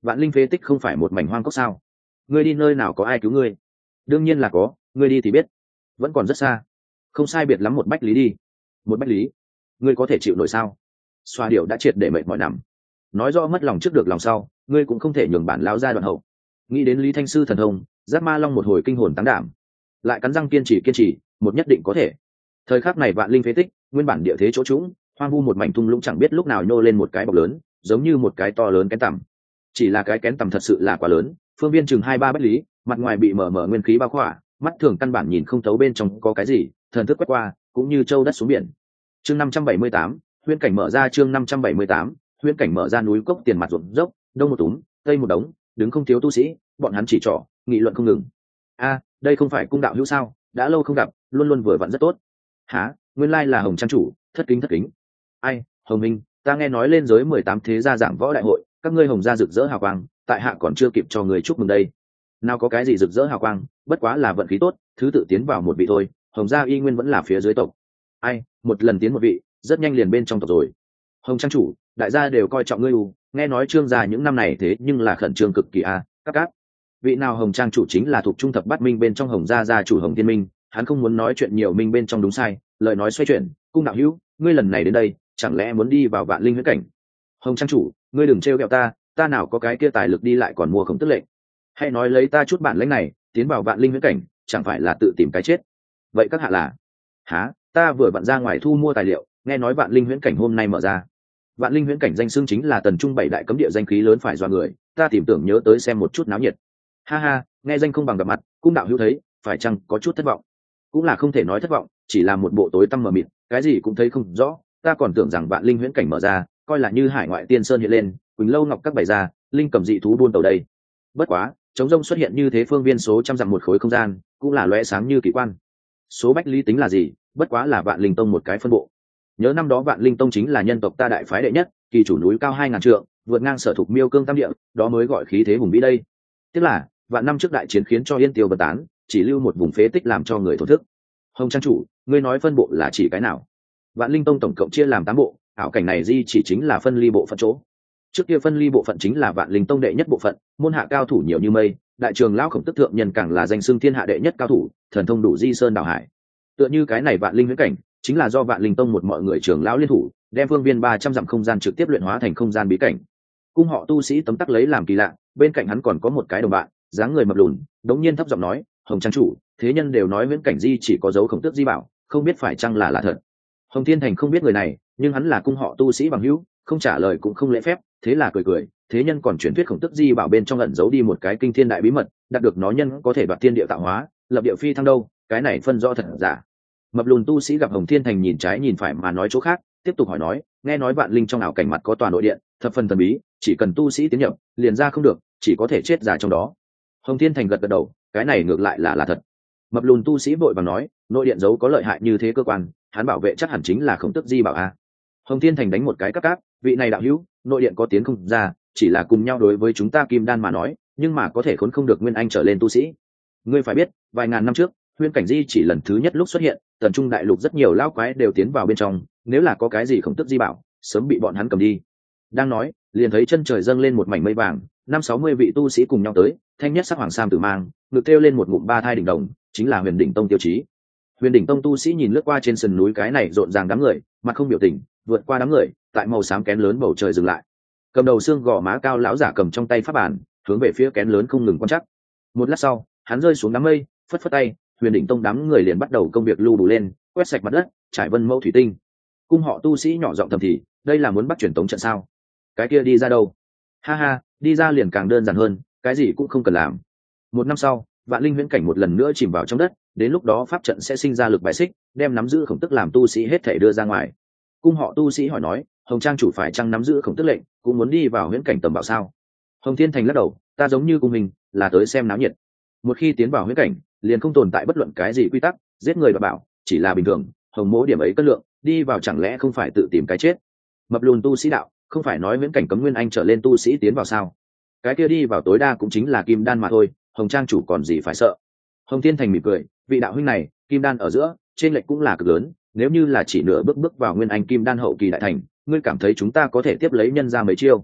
Vạn linh phế tích không phải một mảnh hoang cốc sao? Ngươi đi nơi nào có ai cứu ngươi? Đương nhiên là có, ngươi đi thì biết. Vẫn còn rất xa. Không sai biệt lắm một bách lý đi. Một bách lý? Ngươi có thể chịu nổi sao? Xoa điệu đã triệt để mệt mỏi nằm. Nói rõ mất lòng trước được lòng sau, ngươi cũng không thể nhường bản lão gia đoạn hậu. Nghĩ đến Lý Thanh sư thần thông, Giác Ma Long một hồi kinh hồn táng đảm, lại cắn răng kiên trì, một nhất định có thể. Thời khắc này vạn linh phế tích, nguyên bản địa thế chỗ trũng, hoang vu một mảnh thung lũng chẳng biết lúc nào nhô lên một cái bọc lớn, giống như một cái to lớn kén tằm. Chỉ là cái kén tằm thật sự là quá lớn, phương viên chừng 2-3 bách lý, mặt ngoài bị mờ mờ nguyên khí bao khỏa, mắt thường căn bản nhìn không thấu bên trong có cái gì, thần thức quét qua, cũng như châu đất xuống biển. Chương 578, huyễn cảnh mở ra. Chương 578, huyễn cảnh mở ra. Núi cốc tiền mặt ruộng dốc, đông một túm, tây một đống, đứng không thiếu tu sĩ, bọn hắn chỉ trỏ, nghị luận không ngừng. A, đây không phải cung đạo hữu sao? Đã lâu không gặp, luôn luôn vừa vặn rất tốt. Hả? Nguyên lai là Hồng trang chủ, thất kính. Ai, Hồng Minh, ta nghe nói lên giới 18 thế gia giảng võ đại hội, các ngươi Hồng gia rực rỡ hào quang, tại hạ còn chưa kịp cho người chúc mừng đây. Nào có cái gì rực rỡ hào quang, bất quá là vận khí tốt, thứ tự tiến vào một vị thôi, Hồng gia y nguyên vẫn là phía dưới tộc. Ai, một lần tiến một vị, rất nhanh liền bên trong tộc rồi. Hồng trang chủ, đại gia đều coi trọng ngươi nghe nói Trương gia những năm này thế nhưng là khẩn trương cực kỳ a, các. Vị nào Hồng trang chủ chính là thuộc trung thập bát minh bên trong Hồng gia gia chủ Hồng Thiên Minh, hắn không muốn nói chuyện nhiều minh bên trong đúng sai, lời nói xoay chuyển, cung đạo hữu, ngươi lần này đến đây, chẳng lẽ muốn đi vào vạn linh huyễn cảnh? Hồng trang chủ, ngươi đừng trêu ghẹo ta nào có cái kia tài lực đi lại còn mua không tức lệnh. Hãy nói lấy ta chút bản lãnh này, tiến vào vạn linh huyễn cảnh, chẳng phải là tự tìm cái chết. Vậy các hạ là? Hả? Ta vừa vặn ra ngoài thu mua tài liệu, nghe nói vạn linh huyễn cảnh hôm nay mở ra. Vạn linh huyễn cảnh danh xưng chính là tần trung 7 đại cấm địa danh khí lớn phải do người, ta tìm tưởng nhớ tới xem một chút náo nhiệt. Ha ha, nghe danh không bằng gặp mặt, cung đạo hữu thấy, phải chăng có chút thất vọng? Cũng là không thể nói thất vọng, chỉ là một bộ tối tăm mờ mịt, cái gì cũng thấy không rõ, ta còn tưởng rằng vạn linh huyễn cảnh mở ra, coi là như hải ngoại tiên sơn hiện lên, quỳnh lâu ngọc các bày ra, linh cầm dị thú buôn tàu đây. Bất quá, trống rông xuất hiện như thế phương viên số trăm dặm một khối không gian, cũng là lóe sáng như kỳ quan. Số bách lý tính là gì, bất quá là vạn linh tông một cái phân bộ. Nhớ năm đó vạn linh tông chính là nhân tộc ta đại phái đệ nhất, kỳ chủ núi cao 2000 trượng, vượt ngang sở thục miêu cương tam địa, đó mới gọi khí thế hùng vĩ đây. Tức là vạn năm trước đại chiến khiến cho yên tiêu bờ tán, chỉ lưu một vùng phế tích làm cho người thổ thức. Hồng trang chủ, ngươi nói phân bộ là chỉ cái nào? Vạn linh tông tổng cộng chia làm 8 bộ, ảo cảnh này di chỉ chính là phân ly bộ phận chỗ. Trước kia phân ly bộ phận chính là vạn linh tông đệ nhất bộ phận, môn hạ cao thủ nhiều như mây, đại trường lão Khổng Tức thượng nhân càng là danh xưng thiên hạ đệ nhất cao thủ, thần thông đủ di sơn đảo hải. Tựa như cái này vạn linh huyễn cảnh, chính là do vạn linh tông một mọi người trường lão liên thủ, đem phương viên 300 dặm không gian trực tiếp luyện hóa thành không gian bí cảnh. Cung họ tu sĩ tấm tắc lấy làm kỳ lạ, bên cạnh hắn còn có một cái đồng bạn, dáng người mập lùn, đống nhiên thấp giọng nói, Hồng trang chủ, thế nhân đều nói huyễn cảnh di chỉ có dấu Khổng Tước di bảo, không biết phải chăng là thật. Hồng Thiên Thành không biết người này, nhưng hắn là cung họ tu sĩ bằng hữu, không trả lời cũng không lễ phép, thế là cười, thế nhân còn truyền thuyết Khổng Tước di bảo bên trong ẩn giấu đi một cái kinh thiên đại bí mật, đạt được nó nhân có thể đoạt thiên địa tạo hóa, lập địa phi thăng đâu, cái này phân rõ thật giả. Mập lùn tu sĩ gặp Hồng Thiên Thành nhìn trái nhìn phải mà nói chỗ khác, tiếp tục hỏi nói, nghe nói vạn linh trong ảo cảnh mặt có tòa nội điện, thập phần thần bí, chỉ cần tu sĩ tiến nhập, liền ra không được, chỉ có thể chết giả trong đó. Hồng Thiên Thành gật đầu, cái này ngược lại là thật. Mập lùn tu sĩ vội vàng nói, nội điện giấu có lợi hại như thế cơ quan, hắn bảo vệ chắc hẳn chính là Khổng Tước di bảo a. Hồng Thiên Thành đánh một cái cáp, vị này đạo hữu, nội điện có tiến không ra, chỉ là cùng nhau đối với chúng ta kim đan mà nói, nhưng mà có thể khốn không được nguyên anh trở lên tu sĩ. Ngươi phải biết, vài ngàn năm trước, huyễn cảnh di chỉ lần thứ nhất lúc xuất hiện, tần trung đại lục rất nhiều lão quái đều tiến vào bên trong, nếu là có cái gì Khổng Tước di bảo, sớm bị bọn hắn cầm đi. Đang nói, liền thấy chân trời dâng lên một mảnh mây vàng, 50-60 vị tu sĩ cùng nhau tới, thanh nhất sắc hoàng sam tử mang, ngực kêu lên một ngụm ba thai đỉnh đồng, chính là Huyền Đỉnh Tông tiêu chí. Huyền Đỉnh Tông tu sĩ nhìn lướt qua trên sườn núi cái này rộn ràng đám người, mặt không biểu tình, vượt qua đám người, tại màu xám kén lớn bầu trời dừng lại. Cầm đầu xương gò má cao lão giả cầm trong tay pháp bản, hướng về phía kén lớn không ngừng quan chắc. Một lát sau, hắn rơi xuống đám mây, phất phất tay, Huyền Đỉnh Tông đám người liền bắt đầu công việc lưu đủ lên, quét sạch mặt đất, trải vân mẫu thủy tinh. Cung họ tu sĩ nhỏ giọng thầm thì, đây là muốn bắt truyền tống trận sao? Cái kia đi ra đâu? Ha ha, đi ra liền càng đơn giản hơn, cái gì cũng không cần làm. Một năm sau, vạn linh huyễn cảnh một lần nữa chìm vào trong đất, đến lúc đó pháp trận sẽ sinh ra lực bài xích, đem nắm giữ Khổng Tước làm tu sĩ hết thể đưa ra ngoài. Cung họ tu sĩ hỏi nói, Hồng trang chủ phải chăng nắm giữ Khổng Tước lệnh, cũng muốn đi vào huyễn cảnh tầm bảo sao? Hồng Thiên Thành lắc đầu, ta giống như cung mình, là tới xem náo nhiệt. Một khi tiến vào huyễn cảnh, liền không tồn tại bất luận cái gì quy tắc, giết người và bảo, chỉ là bình thường. Hồng mỗ điểm ấy cân lượng, đi vào chẳng lẽ không phải tự tìm cái chết? Mập lùn tu sĩ đạo, không phải nói huyễn cảnh cấm nguyên anh trở lên tu sĩ tiến vào sao? Cái kia đi vào tối đa cũng chính là kim đan mà thôi, Hồng trang chủ còn gì phải sợ. Hồng Thiên Thành mỉm cười, vị đạo huynh này, kim đan ở giữa, trên lệch cũng là cực lớn, nếu như là chỉ nửa bước vào nguyên anh kim đan hậu kỳ đại thành, ngươi cảm thấy chúng ta có thể tiếp lấy nhân ra mấy chiêu?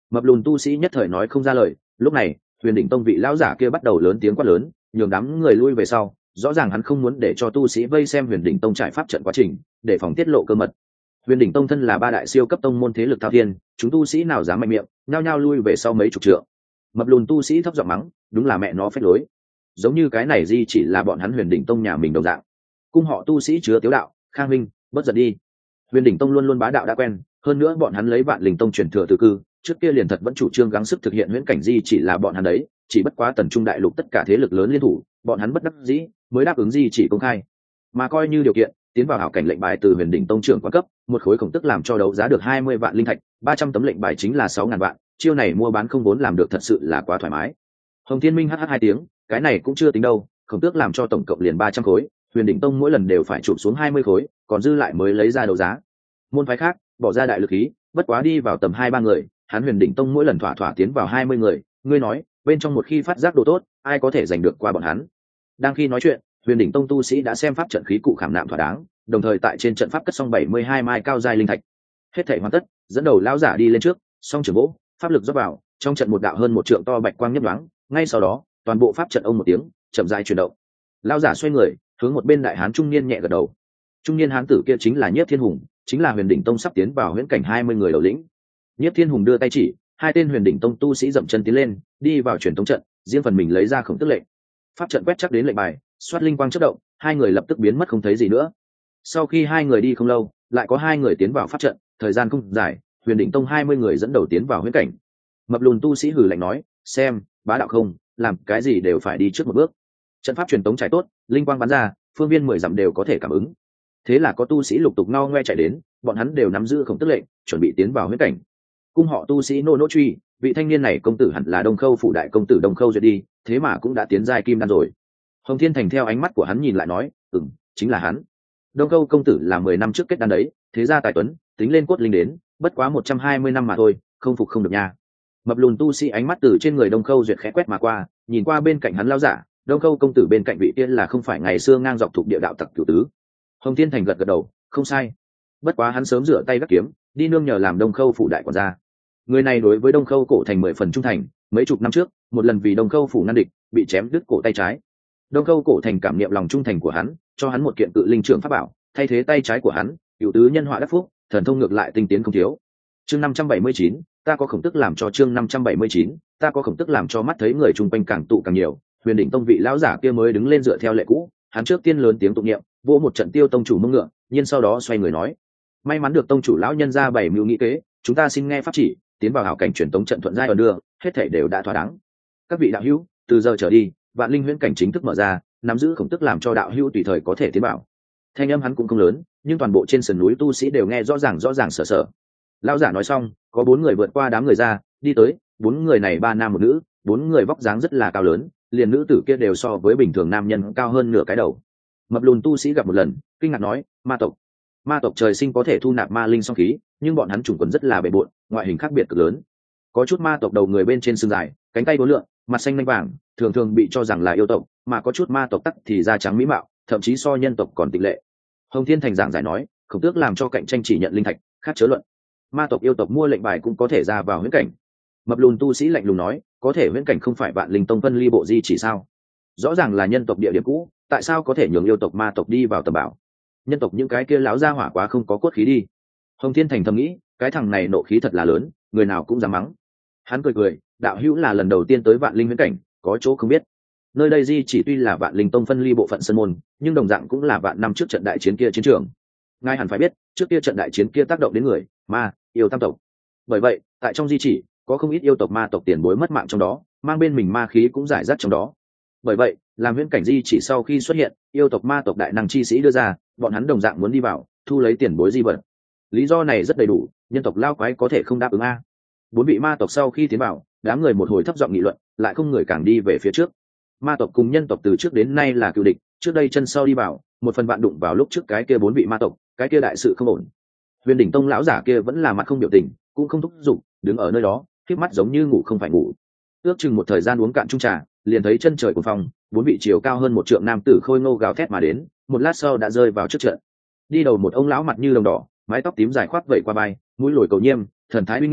Mập lùn tu sĩ nhất thời nói không ra lời. Lúc này Huyền Đỉnh Tông vị lão giả kia bắt đầu lớn tiếng quát lớn, nhường đám người lui về sau. Rõ ràng hắn không muốn để cho tu sĩ vây xem Huyền Đỉnh Tông trải pháp trận quá trình, để phòng tiết lộ cơ mật. Huyền Đỉnh Tông thân là ba đại siêu cấp tông môn thế lực thao thiên, chúng tu sĩ nào dám mạnh miệng, nhao nhao lui về sau mấy chục trượng. Mập lùn tu sĩ thấp giọng mắng, đúng là mẹ nó phách lối. Giống như cái này gì chỉ là bọn hắn Huyền Đỉnh Tông nhà mình đồng dạng. Cung họ tu sĩ chứa tiếu đạo, Khang Minh, bất giận đi. Huyền Đỉnh Tông luôn luôn bá đạo đã quen, hơn nữa bọn hắn lấy Vạn Linh Tông truyền thừa từ cư, trước kia liền thật vẫn chủ trương gắng sức thực hiện huyễn cảnh di chỉ là bọn hắn đấy, chỉ bất quá tần trung đại lục tất cả thế lực lớn liên thủ, bọn hắn bất đắc dĩ mới đáp ứng di chỉ công khai. Mà coi như điều kiện, tiến vào hảo cảnh lệnh bài từ Huyền Đỉnh Tông trưởng quan cấp, một khối khổng tức làm cho đấu giá được 20 vạn linh thạch, 300 tấm lệnh bài chính là 6.000 vạn, chiêu này mua bán không vốn làm được thật sự là quá thoải mái. Hồng Thiên Minh hh hai tiếng, cái này cũng chưa tính đâu, khổng tước làm cho tổng cộng liền 300 khối, Huyền Đỉnh Tông mỗi lần đều phải chụp xuống 20 khối, còn dư lại mới lấy ra đấu giá. Môn phái khác bỏ ra đại lực khí, bất quá đi vào tầm 2-3 người, hắn Huyền Đỉnh Tông mỗi lần thỏa thỏa tiến vào 20 người, ngươi nói, bên trong một khi phát giác đồ tốt, ai có thể giành được qua bọn hắn. Đang khi nói chuyện, Huyền Đỉnh Tông tu sĩ đã xem pháp trận khí cụ khảm nạm thỏa đáng, đồng thời tại trên trận pháp cất xong 72 mai cao giai linh thạch. Hết thảy hoàn tất, dẫn đầu lão giả đi lên trước, song trường gỗ, pháp lực rót vào, trong trận một đạo hơn một trượng to bạch quang nhấp nhoáng, ngay sau đó, toàn bộ pháp trận ông một tiếng, chậm rãi chuyển động. Lão giả xoay người, hướng một bên đại hán trung niên nhẹ gật đầu. Trung niên hán tử kia chính là Nhiếp Thiên Hùng, chính là Huyền Đỉnh Tông sắp tiến vào huyễn cảnh 20 người đầu lĩnh. Nhiếp Thiên Hùng đưa tay chỉ, hai tên Huyền Đỉnh Tông tu sĩ dậm chân tiến lên, đi vào truyền tống trận, riêng phần mình lấy ra khổng tức lệnh. Pháp trận quét chắc đến lệnh bài, xoát linh quang chớp động, hai người lập tức biến mất không thấy gì nữa. Sau khi hai người đi không lâu, lại có hai người tiến vào pháp trận, thời gian không dài, Huyền Đỉnh Tông 20 người dẫn đầu tiến vào huyễn cảnh. Mập lùn tu sĩ hừ lạnh nói, xem, bá đạo không, làm cái gì đều phải đi trước một bước. Trận pháp truyền tống trải tốt, linh quang bắn ra, phương viên 10 dặm đều có thể cảm ứng. Thế là có tu sĩ lục tục ngao ngoe chạy đến, bọn hắn đều nắm giữ khổng tức lệnh, chuẩn bị tiến vào huyễn cảnh. Cung họ tu sĩ nô nỗ truy, vị thanh niên này công tử hẳn là Đông Khâu phủ đại công tử Đông Khâu duyệt đi, thế mà cũng đã tiến giai kim đan rồi. Hồng Thiên Thành theo ánh mắt của hắn nhìn lại nói, chính là hắn. Đông Khâu công tử là 10 năm trước kết đan đấy, thế gia tài tuấn, tính lên cốt linh đến, bất quá 120 năm mà thôi, không phục không được nha. Mập lùn tu sĩ ánh mắt từ trên người Đông Khâu duyệt khẽ quét mà qua, nhìn qua bên cạnh hắn lão giả, Đông Khâu công tử bên cạnh vị tiên là không phải ngày xưa ngang dọc thuộc địa đạo tặc cửu tứ. Hồng Thiên Thành gật gật đầu, không sai. Bất quá hắn sớm rửa tay gác kiếm, đi nương nhờ làm Đông Khâu phủ đại quản gia. Người này đối với Đông Khâu cổ thành 10 phần trung thành, mấy chục năm trước, một lần vì Đông Khâu phủ ngăn địch, bị chém đứt cổ tay trái. Đông Khâu cổ thành cảm niệm lòng trung thành của hắn, cho hắn một kiện cự linh trưởng pháp bảo, thay thế tay trái của hắn, cửu tứ nhân họa đắc phúc, thần thông ngược lại tinh tiến không thiếu. Chương 579, ta có khổng tức làm cho chương 579, ta có khổng tức làm cho mắt thấy người chung quanh càng tụ càng nhiều, Huyền Đỉnh Tông vị lão giả kia mới đứng lên dựa theo lệ cũ, hắn trước tiên lớn tiếng tụng niệm, vỗ một trận tiêu tông chủ mông ngựa, nhưng sau đó xoay người nói: may mắn được tông chủ lão nhân ra bày mưu nghĩ kế, chúng ta xin nghe pháp chỉ, tiến vào hảo cảnh truyền tống trận thuận giai ở đưa, hết thảy đều đã thỏa đáng. Các vị đạo hữu, từ giờ trở đi, vạn linh huyễn cảnh chính thức mở ra, nắm giữ khổng tức làm cho đạo hữu tùy thời có thể tiến vào. Thanh âm hắn cũng không lớn, nhưng toàn bộ trên sườn núi tu sĩ đều nghe rõ ràng sở sở. Lão giả nói xong, có 4 người vượt qua đám người ra, đi tới, 4 người này 3 nam một nữ, 4 người vóc dáng rất là cao lớn, liền nữ tử kia đều so với bình thường nam nhân cao hơn nửa cái đầu. Mập lùn tu sĩ gặp một lần, kinh ngạc nói, ma tộc trời sinh có thể thu nạp ma linh song khí, nhưng bọn hắn chủng quần rất là bề bộn, ngoại hình khác biệt cực lớn. Có chút ma tộc đầu người bên trên xương dài, cánh tay bốn lượn, mặt xanh lanh vàng, thường thường bị cho rằng là yêu tộc, mà có chút ma tộc tắc thì da trắng mỹ mạo, thậm chí so nhân tộc còn tịch lệ. Hồng Thiên Thành giảng giải nói, khổng tước làm cho cạnh tranh chỉ nhận linh thạch, khác chớ luận. Ma tộc yêu tộc mua lệnh bài cũng có thể ra vào huyễn cảnh. Mập lùn tu sĩ lạnh lùng nói, có thể huyễn cảnh không phải Vạn Linh Tông phân ly bộ di chỉ sao? Rõ ràng là nhân tộc địa điểm cũ, tại sao có thể nhường yêu tộc ma tộc đi vào tầm bảo? Nhân tộc những cái kia láo ra hỏa quá không có cốt khí đi. Hồng Thiên Thành thầm nghĩ, cái thằng này nộ khí thật là lớn, người nào cũng dám mắng. Hắn cười, đạo hữu là lần đầu tiên tới Vạn Linh huyễn cảnh, có chỗ không biết. Nơi đây di chỉ tuy là Vạn Linh Tông phân ly bộ phận sân môn, nhưng đồng dạng cũng là vạn năm trước trận đại chiến kia chiến trường. Ngài hẳn phải biết, trước kia trận đại chiến kia tác động đến người, ma, yêu tam tộc. Bởi vậy, tại trong di chỉ, có không ít yêu tộc ma tộc tiền bối mất mạng trong đó, mang bên mình ma khí cũng giải rác trong đó. Bởi vậy, làm huyễn cảnh di chỉ sau khi xuất hiện, yêu tộc ma tộc đại năng chi sĩ đưa ra, bọn hắn đồng dạng muốn đi vào, thu lấy tiền bối di vật. Lý do này rất đầy đủ, nhân tộc lao quái có thể không đáp ứng a. 4 vị ma tộc sau khi tiến vào, đám người một hồi thấp giọng nghị luận, lại không người càng đi về phía trước. Ma tộc cùng nhân tộc từ trước đến nay là cựu địch, trước đây chân sau đi vào, một phần bạn đụng vào lúc trước cái kia 4 vị ma tộc, cái kia đại sự không ổn. Huyền Đỉnh Tông lão giả kia vẫn là mặt không biểu tình, cũng không thúc giục, đứng ở nơi đó, khép mắt giống như ngủ không phải ngủ. Ước chừng một thời gian uống cạn chung trà, liền thấy chân trời của phòng, 4 vị chiều cao hơn 1 trượng nam tử khôi ngô gào thét mà đến, một lát sau đã rơi vào trước trận. Đi đầu một ông lão mặt như đồng đỏ, mái tóc tím dài khoác vẩy qua vai, mũi lồi cầu nhiêm, thần thái uy nghiêm,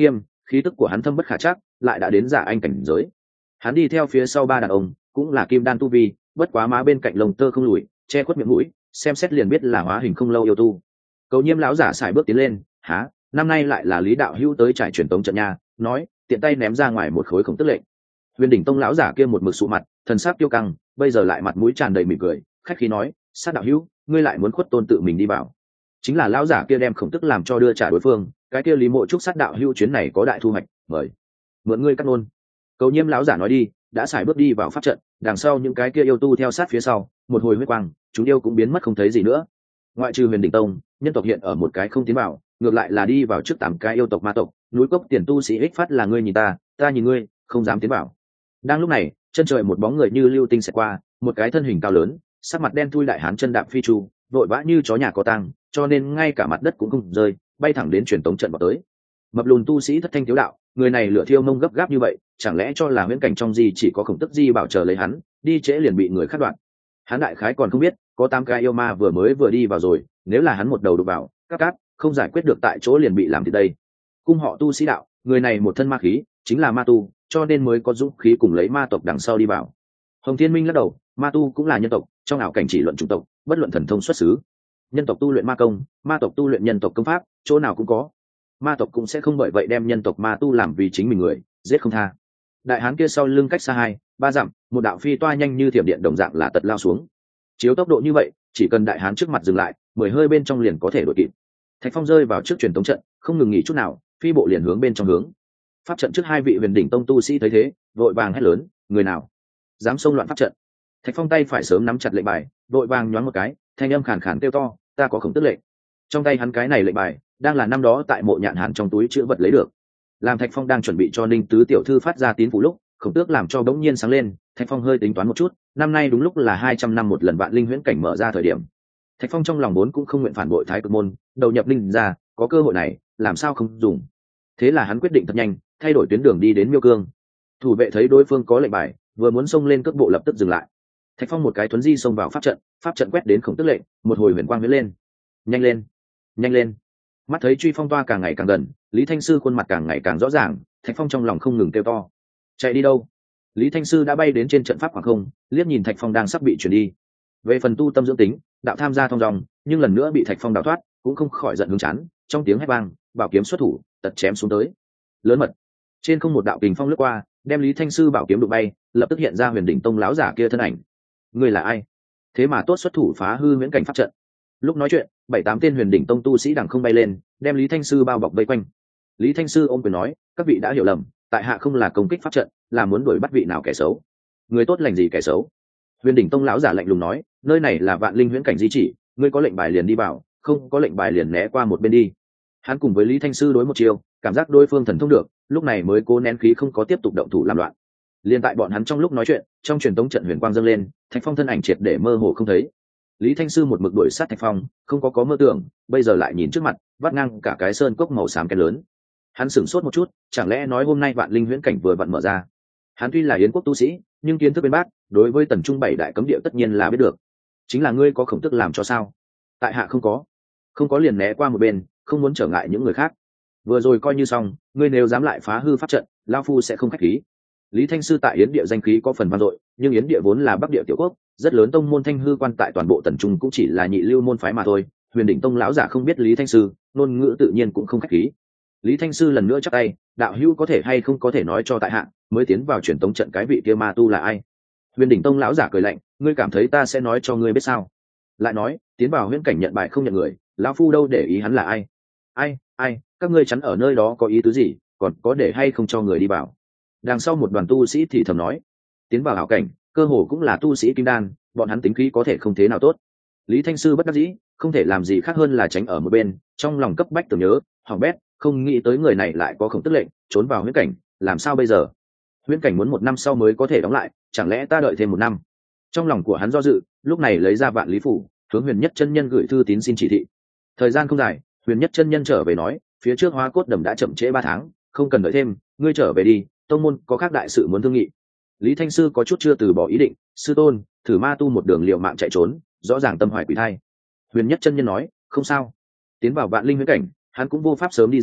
khí tức của hắn thâm bất khả trắc, lại đã đến giả anh cảnh giới. Hắn đi theo phía sau ba đàn ông, cũng là kim đan tu vi, bất quá má bên cạnh lồng tơ không lùi, che khuất miệng mũi, xem xét liền biết là hóa hình không lâu yêu tu. Cầu Nhiêm lão giả xài bước tiến lên, há, năm nay lại là Lý đạo hữu tới trải truyền tống trận nha, nói, tiện tay ném ra ngoài một khối khổng tức lệnh. Huyền đỉnh tông lão giả kia một mực sụ mặt, thần sắc tiêu căng, bây giờ lại mặt mũi tràn đầy mỉm cười, khách khí nói, sát đạo hữu, ngươi lại muốn khuất tôn tự mình đi vào. Chính là lão giả kia đem khổng tức làm cho đưa trả đối phương, cái kia Lý Mộ Trúc sát đạo hữu chuyến này có đại thu hoạch, mời mượn ngươi cắt nôn. Cầu Nhiêm lão giả nói đi, đã xài bước đi vào pháp trận, đằng sau những cái kia yêu tu theo sát phía sau, một hồi huyết quang, chúng yêu cũng biến mất không thấy gì nữa. Ngoại trừ Huyền đỉnh tông, nhân tộc hiện ở một cái không tiến vào, ngược lại là đi vào trước 8 cái yêu tộc ma tộc, núi cốc tiền tu sĩ ích phát là ngươi nhìn ta nhìn ngươi, không dám tiến vào. Đang lúc này, chân trời một bóng người như lưu tinh xẹt qua, một cái thân hình cao lớn, sắc mặt đen thui đại hán chân đạp phi chu, vội vã như chó nhà có tang, cho nên ngay cả mặt đất cũng không rơi, bay thẳng đến truyền tống trận vào tới. Mập lùn tu sĩ thất thanh thiếu đạo, người này lửa thiêu mông gấp gáp như vậy, chẳng lẽ cho là huyễn cảnh trong gì chỉ có khổng tức di bảo chờ lấy hắn, đi trễ liền bị người khắc đoạn. Hắn đại khái còn không biết, có 8 cái yêu ma vừa đi vào rồi, nếu là hắn một đầu đụng vào, cắt không giải quyết được tại chỗ liền bị làm thì đây. Cung họ tu sĩ đạo, người này một thân ma khí, chính là ma tu, cho nên mới có dũng khí cùng lấy ma tộc đằng sau đi vào. Hồng Thiên Minh lắc đầu, ma tu cũng là nhân tộc, trong ảo cảnh chỉ luận chủng tộc, bất luận thần thông xuất xứ. Nhân tộc tu luyện ma công, ma tộc tu luyện nhân tộc công pháp, chỗ nào cũng có. Ma tộc cũng sẽ không bởi vậy đem nhân tộc ma tu làm vì chính mình người, giết không tha. Đại hán kia sau lưng cách xa 2-3 dặm, một đạo phi toa nhanh như thiểm điện đồng dạng là tật lao xuống. Chiếu tốc độ như vậy, chỉ cần đại hán trước mặt dừng lại, 10 hơi bên trong liền có thể đuổi kịp. Thạch Phong rơi vào trước truyền tống trận, không ngừng nghỉ chút nào, phi bộ liền hướng bên trong hướng. Pháp trận trước 2 vị Huyền đỉnh tông tu sĩ thấy thế, vội vàng hét lớn, người nào dám xông loạn pháp trận. Thạch Phong tay phải sớm nắm chặt lệnh bài, vội vàng nhoáng một cái, thanh âm khàn khàn kêu to, ta có khổng tức lệnh. Trong tay hắn cái này lệnh bài, đang là năm đó tại Mộ Nhạn Hàn trong túi chữ vật lấy được. Làm Thạch Phong đang chuẩn bị cho Ninh tứ tiểu thư phát ra tín phủ lúc, khổng tước làm cho bỗng nhiên sáng lên. Thạch Phong hơi tính toán một chút, năm nay đúng lúc là 200 năm một lần vạn linh huyễn cảnh mở ra thời điểm. Thạch Phong trong lòng vốn cũng không nguyện phản bội Thái Cực môn, đầu nhập linh ra, có cơ hội này, làm sao không dùng. Thế là hắn quyết định thật nhanh, thay đổi tuyến đường đi đến Miêu Cương. Thủ vệ thấy đối phương có lệnh bài, vừa muốn xông lên cước bộ lập tức dừng lại. Thạch Phong một cái thuấn di xông vào pháp trận quét đến khổng tức lệnh, một hồi huyền quang huyễn lên. Nhanh lên, nhanh lên. Mắt thấy truy phong toa càng ngày càng gần, Lý Thanh Sư khuôn mặt càng ngày càng rõ ràng, Thạch Phong trong lòng không ngừng kêu to. Chạy đi đâu? Lý Thanh Sư đã bay đến trên trận pháp khoảng không, liếc nhìn Thạch Phong đang sắp bị chuyển đi. Về phần tu tâm dưỡng tính, đạo tham gia thông dòng, nhưng lần nữa bị Thạch Phong đào thoát, cũng không khỏi giận hướng chán, trong tiếng hét vang, bảo kiếm xuất thủ, tật chém xuống tới. Lớn mật. Trên không một đạo kình phong lướt qua, đem Lý Thanh Sư bảo kiếm đụng bay, lập tức hiện ra Huyền đỉnh tông láo giả kia thân ảnh. Ngươi là ai? Thế mà tốt xuất thủ phá hư huyễn cảnh pháp trận. Lúc nói chuyện, 7-8 tên Huyền đỉnh tông tu sĩ đằng không bay lên, đem Lý Thanh Sư bao bọc vây quanh. Lý Thanh Sư ôm quyền nói, các vị đã hiểu lầm, tại hạ không là công kích pháp trận, là muốn đuổi bắt vị nào kẻ xấu. Người tốt lành gì kẻ xấu? Huyền đỉnh tông lão giả lạnh lùng nói, nơi này là vạn linh huyễn cảnh di chỉ, ngươi có lệnh bài liền đi vào, không có lệnh bài liền né qua một bên đi. Hắn cùng với Lý Thanh Sư đối một chiều, cảm giác đối phương thần thông được, lúc này mới cố nén khí không có tiếp tục động thủ làm loạn. Liên tại bọn hắn trong lúc nói chuyện, trong truyền tống trận huyền quang dâng lên, Thạch Phong thân ảnh triệt để mơ hồ không thấy. Lý Thanh Sư một mực đuổi sát Thạch Phong, không có mơ tưởng, bây giờ lại nhìn trước mặt, vắt ngang cả cái sơn cốc màu xám cái lớn. Hắn sửng sốt một chút, chẳng lẽ nói hôm nay vạn linh huyễn cảnh vừa vặn mở ra. Hắn tuy là yến quốc tu sĩ, nhưng kiến thức bên bác, đối với tần trung 7 đại cấm địa tất nhiên là biết được. Chính là ngươi có khổng tức làm cho sao? Tại hạ không có liền né qua một bên, không muốn trở ngại những người khác. Vừa rồi coi như xong, ngươi nếu dám lại phá hư pháp trận, lão phu sẽ không khách khí. Lý Thanh Sư tại yến địa danh khí có phần vang dội, nhưng yến địa vốn là bắc địa tiểu quốc, rất lớn tông môn thanh hư quan tại toàn bộ tần trung cũng chỉ là nhị lưu môn phái mà thôi. Huyền đỉnh tông lão giả không biết Lý Thanh Sư, ngôn ngữ tự nhiên cũng không khách khí. Lý Thanh Sư lần nữa chắp tay, đạo hữu có thể hay không có thể nói cho tại hạ, mới tiến vào truyền tống trận cái vị kia ma tu là ai? Huyền đỉnh tông lão giả cười lạnh, ngươi cảm thấy ta sẽ nói cho ngươi biết sao? Lại nói, tiến vào huyễn cảnh nhận bại không nhận người, lão phu đâu để ý hắn là ai? Ai, các ngươi chắn ở nơi đó có ý tứ gì, còn có để hay không cho người đi vào? Đằng sau một đoàn tu sĩ thì thầm nói, tiến vào hảo cảnh, cơ hồ cũng là tu sĩ kim đan, bọn hắn tính khí có thể không thế nào tốt. Lý Thanh Sư bất đắc dĩ, không thể làm gì khác hơn là tránh ở một bên, trong lòng cấp bách tưởng nhớ, hỏng bét, không nghĩ tới người này lại có khổng tức lệnh, trốn vào huyễn cảnh, làm sao bây giờ? Huyễn cảnh muốn 1 năm sau mới có thể đóng lại, chẳng lẽ ta đợi thêm 1 năm? Trong lòng của hắn do dự, lúc này lấy ra Vạn Lý phủ, hướng Huyền Nhất chân nhân gửi thư tín xin chỉ thị. Thời gian không dài, Huyền Nhất chân nhân trở về nói, phía trước Hóa Cốt Đầm đã chậm trễ 3 tháng, không cần đợi thêm, ngươi trở về đi, tông môn có khác đại sự muốn thương nghị. Lý Thanh Sư có chút chưa từ bỏ ý định, sư tôn, thử ma tu một đường liều mạng chạy trốn, rõ ràng tâm hoài quỷ thai. Huyền Nhất chân nhân nói, không sao, tiến vào vạn linh huyễn cảnh, hắn cũng vô pháp sớm đi ra,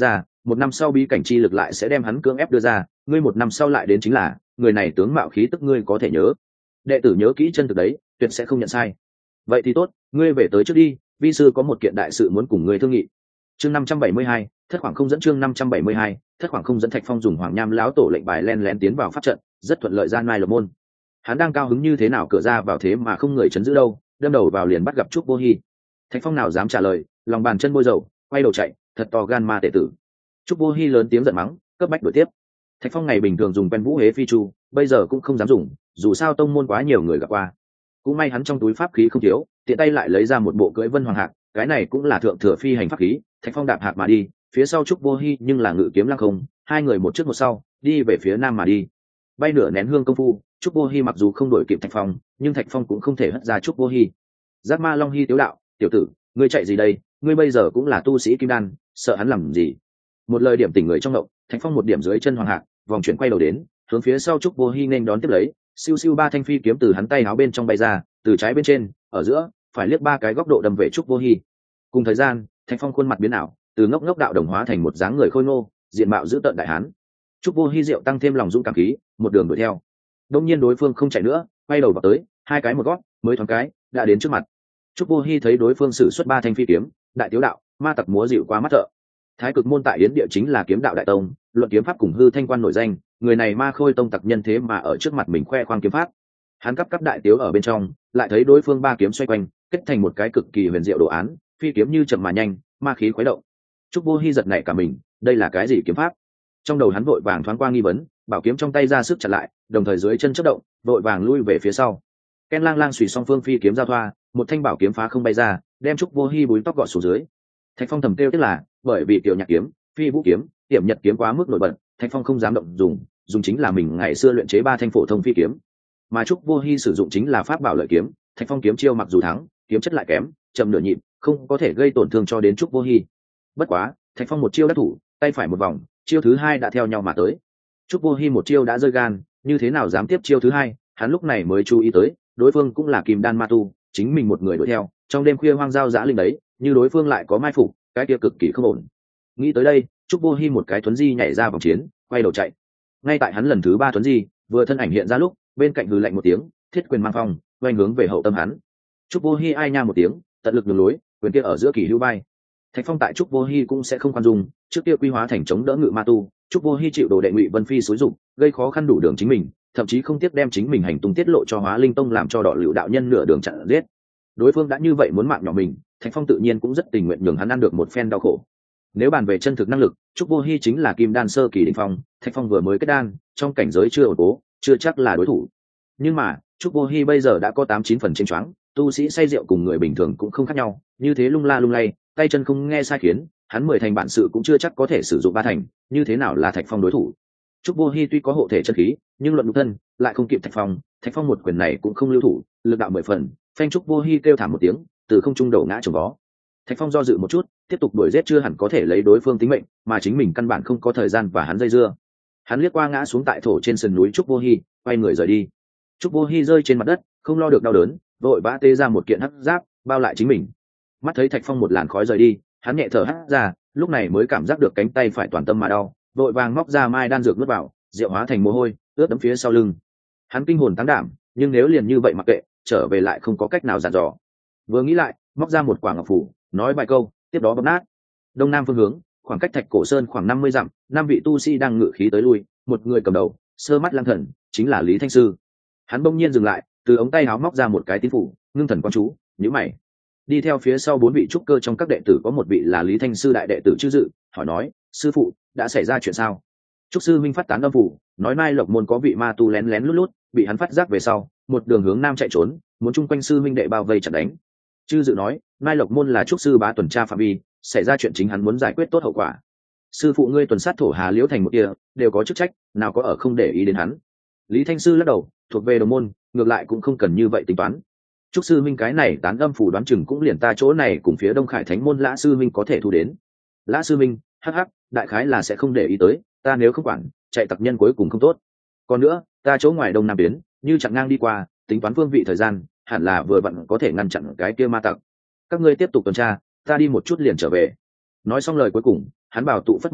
một năm sau bí cảnh chi lực lại sẽ đem hắn cưỡng ép đưa ra, ngươi một năm sau lại đến chính là, người này tướng mạo khí tức ngươi có thể nhớ. Đệ tử nhớ kỹ chân thực đấy, tuyệt sẽ không nhận sai. Vậy thì tốt, ngươi về tới trước đi, vi sư có một kiện đại sự muốn cùng ngươi thương nghị. Chương 572, thất khoảng không dẫn. Chương 572, thất khoảng không dẫn. Thạch Phong dùng Hoàng Nham lão tổ lệnh bài len lén tiến vào pháp trận, rất thuận lợi ra Mai Lộc môn. Hắn đang cao hứng như thế nào cửa ra vào thế mà không người chấn giữ đâu, đâm đầu vào liền bắt gặp Trúc Vô Hi. Thạch Phong nào dám trả lời, lòng bàn chân bôi dầu, quay đầu chạy, thật to gan ma tệ tử. Trúc Vô Hi lớn tiếng giận mắng, cấp bách đuổi tiếp. Thạch Phong ngày bình thường dùng quen vũ hế phi chu, bây giờ cũng không dám dùng, dù sao tông môn quá nhiều người gặp qua. Cũng may hắn trong túi pháp khí không thiếu, tiện tay lại lấy ra một bộ cưỡi vân hoàng hạc, cái này cũng là thượng thừa phi hành pháp khí. Thạch Phong đạp hạc mà đi, phía sau Trúc Vô Hi nhưng là ngự kiếm lăng không, hai người một trước một sau, đi về phía nam mà đi. Bay nửa nén hương công phu, Trúc Vô Hi mặc dù không đuổi kịp Thạch Phong, nhưng Thạch Phong cũng không thể hất ra Trúc Vô Hi. Giác Ma Long Hi tiếu đạo, tiểu tử, ngươi chạy gì đây? Ngươi bây giờ cũng là tu sĩ kim đan, sợ hắn làm gì? Một lời điểm tỉnh người trong động, Thạch Phong một điểm dưới chân hoàng hạc, vòng chuyển quay đầu đến, hướng phía sau Trúc Vô Hi nên đón tiếp lấy, siêu siêu ba thanh phi kiếm từ hắn tay áo bên trong bay ra, từ trái bên trên, ở giữa, phải liếc ba cái góc độ đâm về Trúc Vô Hi. Cùng thời gian, Thạch Phong khuôn mặt biến ảo, từ ngốc ngốc đạo đồng hóa thành một dáng người khôi ngô, diện mạo dữ tợn đại hán. Trúc Vô Hi diệu tăng thêm lòng dũng cảm khí, một đường đuổi theo. Đông nhiên đối phương không chạy nữa, quay đầu vào tới, hai cái một gót, mới thoáng cái, đã đến trước mặt. Trúc Vô Hi thấy đối phương sử xuất ba thanh phi kiếm, đại tiếu đạo, ma tặc múa dịu quá mắt thợ. Thái Cực môn tại Yến địa chính là kiếm đạo đại tông, luận kiếm pháp cùng hư thanh quan nổi danh, người này ma khôi tông tặc nhân thế mà ở trước mặt mình khoe khoang kiếm pháp. Hắn cấp đại tiếu ở bên trong, lại thấy đối phương ba kiếm xoay quanh, kết thành một cái cực kỳ huyền diệu đồ án, phi kiếm như chậm mà nhanh, ma khí khuấy động. Trúc Vô Hi giật nảy cả mình, đây là cái gì kiếm pháp? Trong đầu hắn vội vàng thoáng qua nghi vấn, bảo kiếm trong tay ra sức chặn lại, đồng thời dưới chân chớp động, vội vàng lui về phía sau. Ken lang lang xùy song phương phi kiếm giao thoa, một thanh bảo kiếm phá không bay ra, đem Trúc Vô Hi búi tóc gọt xuống dưới. Thạch Phong thầm kêu tức là, bởi vì tiểu nhạc kiếm, phi vũ kiếm, tiệm nhật kiếm quá mức nổi bật, Thạch Phong không dám động dùng chính là mình ngày xưa luyện chế ba thanh phổ thông phi kiếm. Mà Trúc Vô Hi sử dụng chính là pháp bảo lợi kiếm, Thạch Phong kiếm chiêu mặc dù thắng, kiếm chất lại kém, chậm nửa nhịp, không có thể gây tổn thương cho đến Trúc Vô Hi. Bất quá, Thạch Phong một chiêu đắc thủ, tay phải một vòng, chiêu thứ hai đã theo nhau mà tới. Trúc Vô Hi một chiêu đã rơi gan, như thế nào dám tiếp chiêu thứ hai, hắn lúc này mới chú ý tới, đối phương cũng là Kim Đan ma tu, chính mình một người đuổi theo, trong đêm khuya hoang giao dã linh đấy, như đối phương lại có mai phục, cái kia cực kỳ không ổn. Nghĩ tới đây, Trúc Vô Hi một cái thuấn di nhảy ra vòng chiến, quay đầu chạy. Ngay tại hắn lần thứ ba thuấn di, vừa thân ảnh hiện ra lúc, bên cạnh hừ lạnh một tiếng, thiết quyền mang phong, quay hướng về hậu tâm hắn. Trúc Vô Hi ai nha một tiếng, tận lực đường lối, quyền kia ở giữa kỳ hữu bay. Thạch Phong tại Trúc Vô Hi cũng sẽ không khoan dung, trước kia quy hóa thành chống đỡ ngự ma tu, Trúc Vô Hi chịu đồ đệ Ngụy Vân Phi xúi dụng, gây khó khăn đủ đường chính mình, thậm chí không tiếc đem chính mình hành tung tiết lộ cho Hóa Linh Tông làm cho Đọ Lựu đạo nhân nửa đường chặn giết. Đối phương đã như vậy muốn mạng nhỏ mình, Thạch Phong tự nhiên cũng rất tình nguyện nhường hắn ăn được một phen đau khổ. Nếu bàn về chân thực năng lực, Trúc Vô Hi chính là Kim Đan sơ kỳ đỉnh phong, Thạch Phong vừa mới kết đan, trong cảnh giới chưa ổn cố, chưa chắc là đối thủ. Nhưng mà, Trúc Vô Hi bây giờ đã có 8-9 phần chênh choáng, tu sĩ say rượu cùng người bình thường cũng không khác nhau, như thế lung la lung lay, tay chân không nghe sai khiến, hắn 10 thành bản sự cũng chưa chắc có thể sử dụng 3 thành, như thế nào là Thạch Phong đối thủ? Trúc Vô Hi tuy có hộ thể chân khí, nhưng luận nhục thân lại không kịp Thạch Phong, Thạch Phong một quyền này cũng không lưu thủ, lực đạo 10 phần, phanh Trúc Vô Hi kêu thảm một tiếng, từ không trung đổ ngã chồng vó. Thạch Phong do dự một chút, tiếp tục đuổi giết chưa hẳn có thể lấy đối phương tính mệnh, mà chính mình căn bản không có thời gian và hắn dây dưa. Hắn liếc qua ngã xuống tại thổ trên sườn núi Trúc Vô Hi, quay người rời đi. Trúc Vô Hi rơi trên mặt đất, không lo được đau đớn, vội vã tê ra một kiện hắc giáp, bao lại chính mình. Mắt thấy Thạch Phong một làn khói rời đi, hắn nhẹ thở hắt ra, lúc này mới cảm giác được cánh tay phải toàn tâm mà đau, vội vàng móc ra mai đan dược nuốt vào, rượu hóa thành mồ hôi, ướt đẫm phía sau lưng. Hắn kinh hồn tăng đảm, nhưng nếu liền như vậy mặc kệ, trở về lại không có cách nào dàn dò. Vừa nghĩ lại, móc ra một quả ngọc phủ, nói vài câu, tiếp đó bóp nát. Đông nam phương hướng, khoảng cách Thạch Cổ Sơn khoảng 50 dặm, 5 vị tu sĩ đang ngự khí tới lui, một người cầm đầu, sơ mắt lang thần, chính là Lý Thanh Sư. Hắn bỗng nhiên dừng lại, từ ống tay áo móc ra một cái tín phủ, ngưng thần quan chú, nhíu mày. Đi theo phía sau 4 vị trúc cơ trong các đệ tử có một vị là Lý Thanh Sư đại đệ tử Chư Dự, hỏi nói: sư phụ, đã xảy ra chuyện sao? Trúc sư minh phát tán âm phủ, nói Mai Lộc môn có vị ma tu lén lén lút lút, bị hắn phát giác về sau, một đường hướng nam chạy trốn, muốn chung quanh sư minh đệ bao vây chặn đánh. Chư Dự nói: Mai Lộc môn là trúc sư bá tuần tra phạm vi, xảy ra chuyện chính hắn muốn giải quyết tốt hậu quả. Sư phụ ngươi tuần sát thổ Hà Liễu thành một kia, đều có chức trách, nào có ở không để ý đến hắn. Lý Thanh Sư lắc đầu, thuộc về đồng môn, ngược lại cũng không cần như vậy tính toán. Trúc sư minh cái này tán âm phủ đoán chừng cũng liền ta chỗ này cùng phía Đông Khải Thánh môn Lã sư minh có thể thu đến. Lã sư minh, hắc hắc, đại khái là sẽ không để ý tới, ta nếu không quản, chạy tặc nhân cuối cùng không tốt. Còn nữa, ta chỗ ngoài Đông Nam biến, như chặn ngang đi qua, tính toán phương vị thời gian, hẳn là vừa vặn có thể ngăn chặn cái kia ma tặc. Các ngươi tiếp tục tuần tra, ta đi một chút liền trở về. Nói xong lời cuối cùng, hắn bảo tụ phất một cái,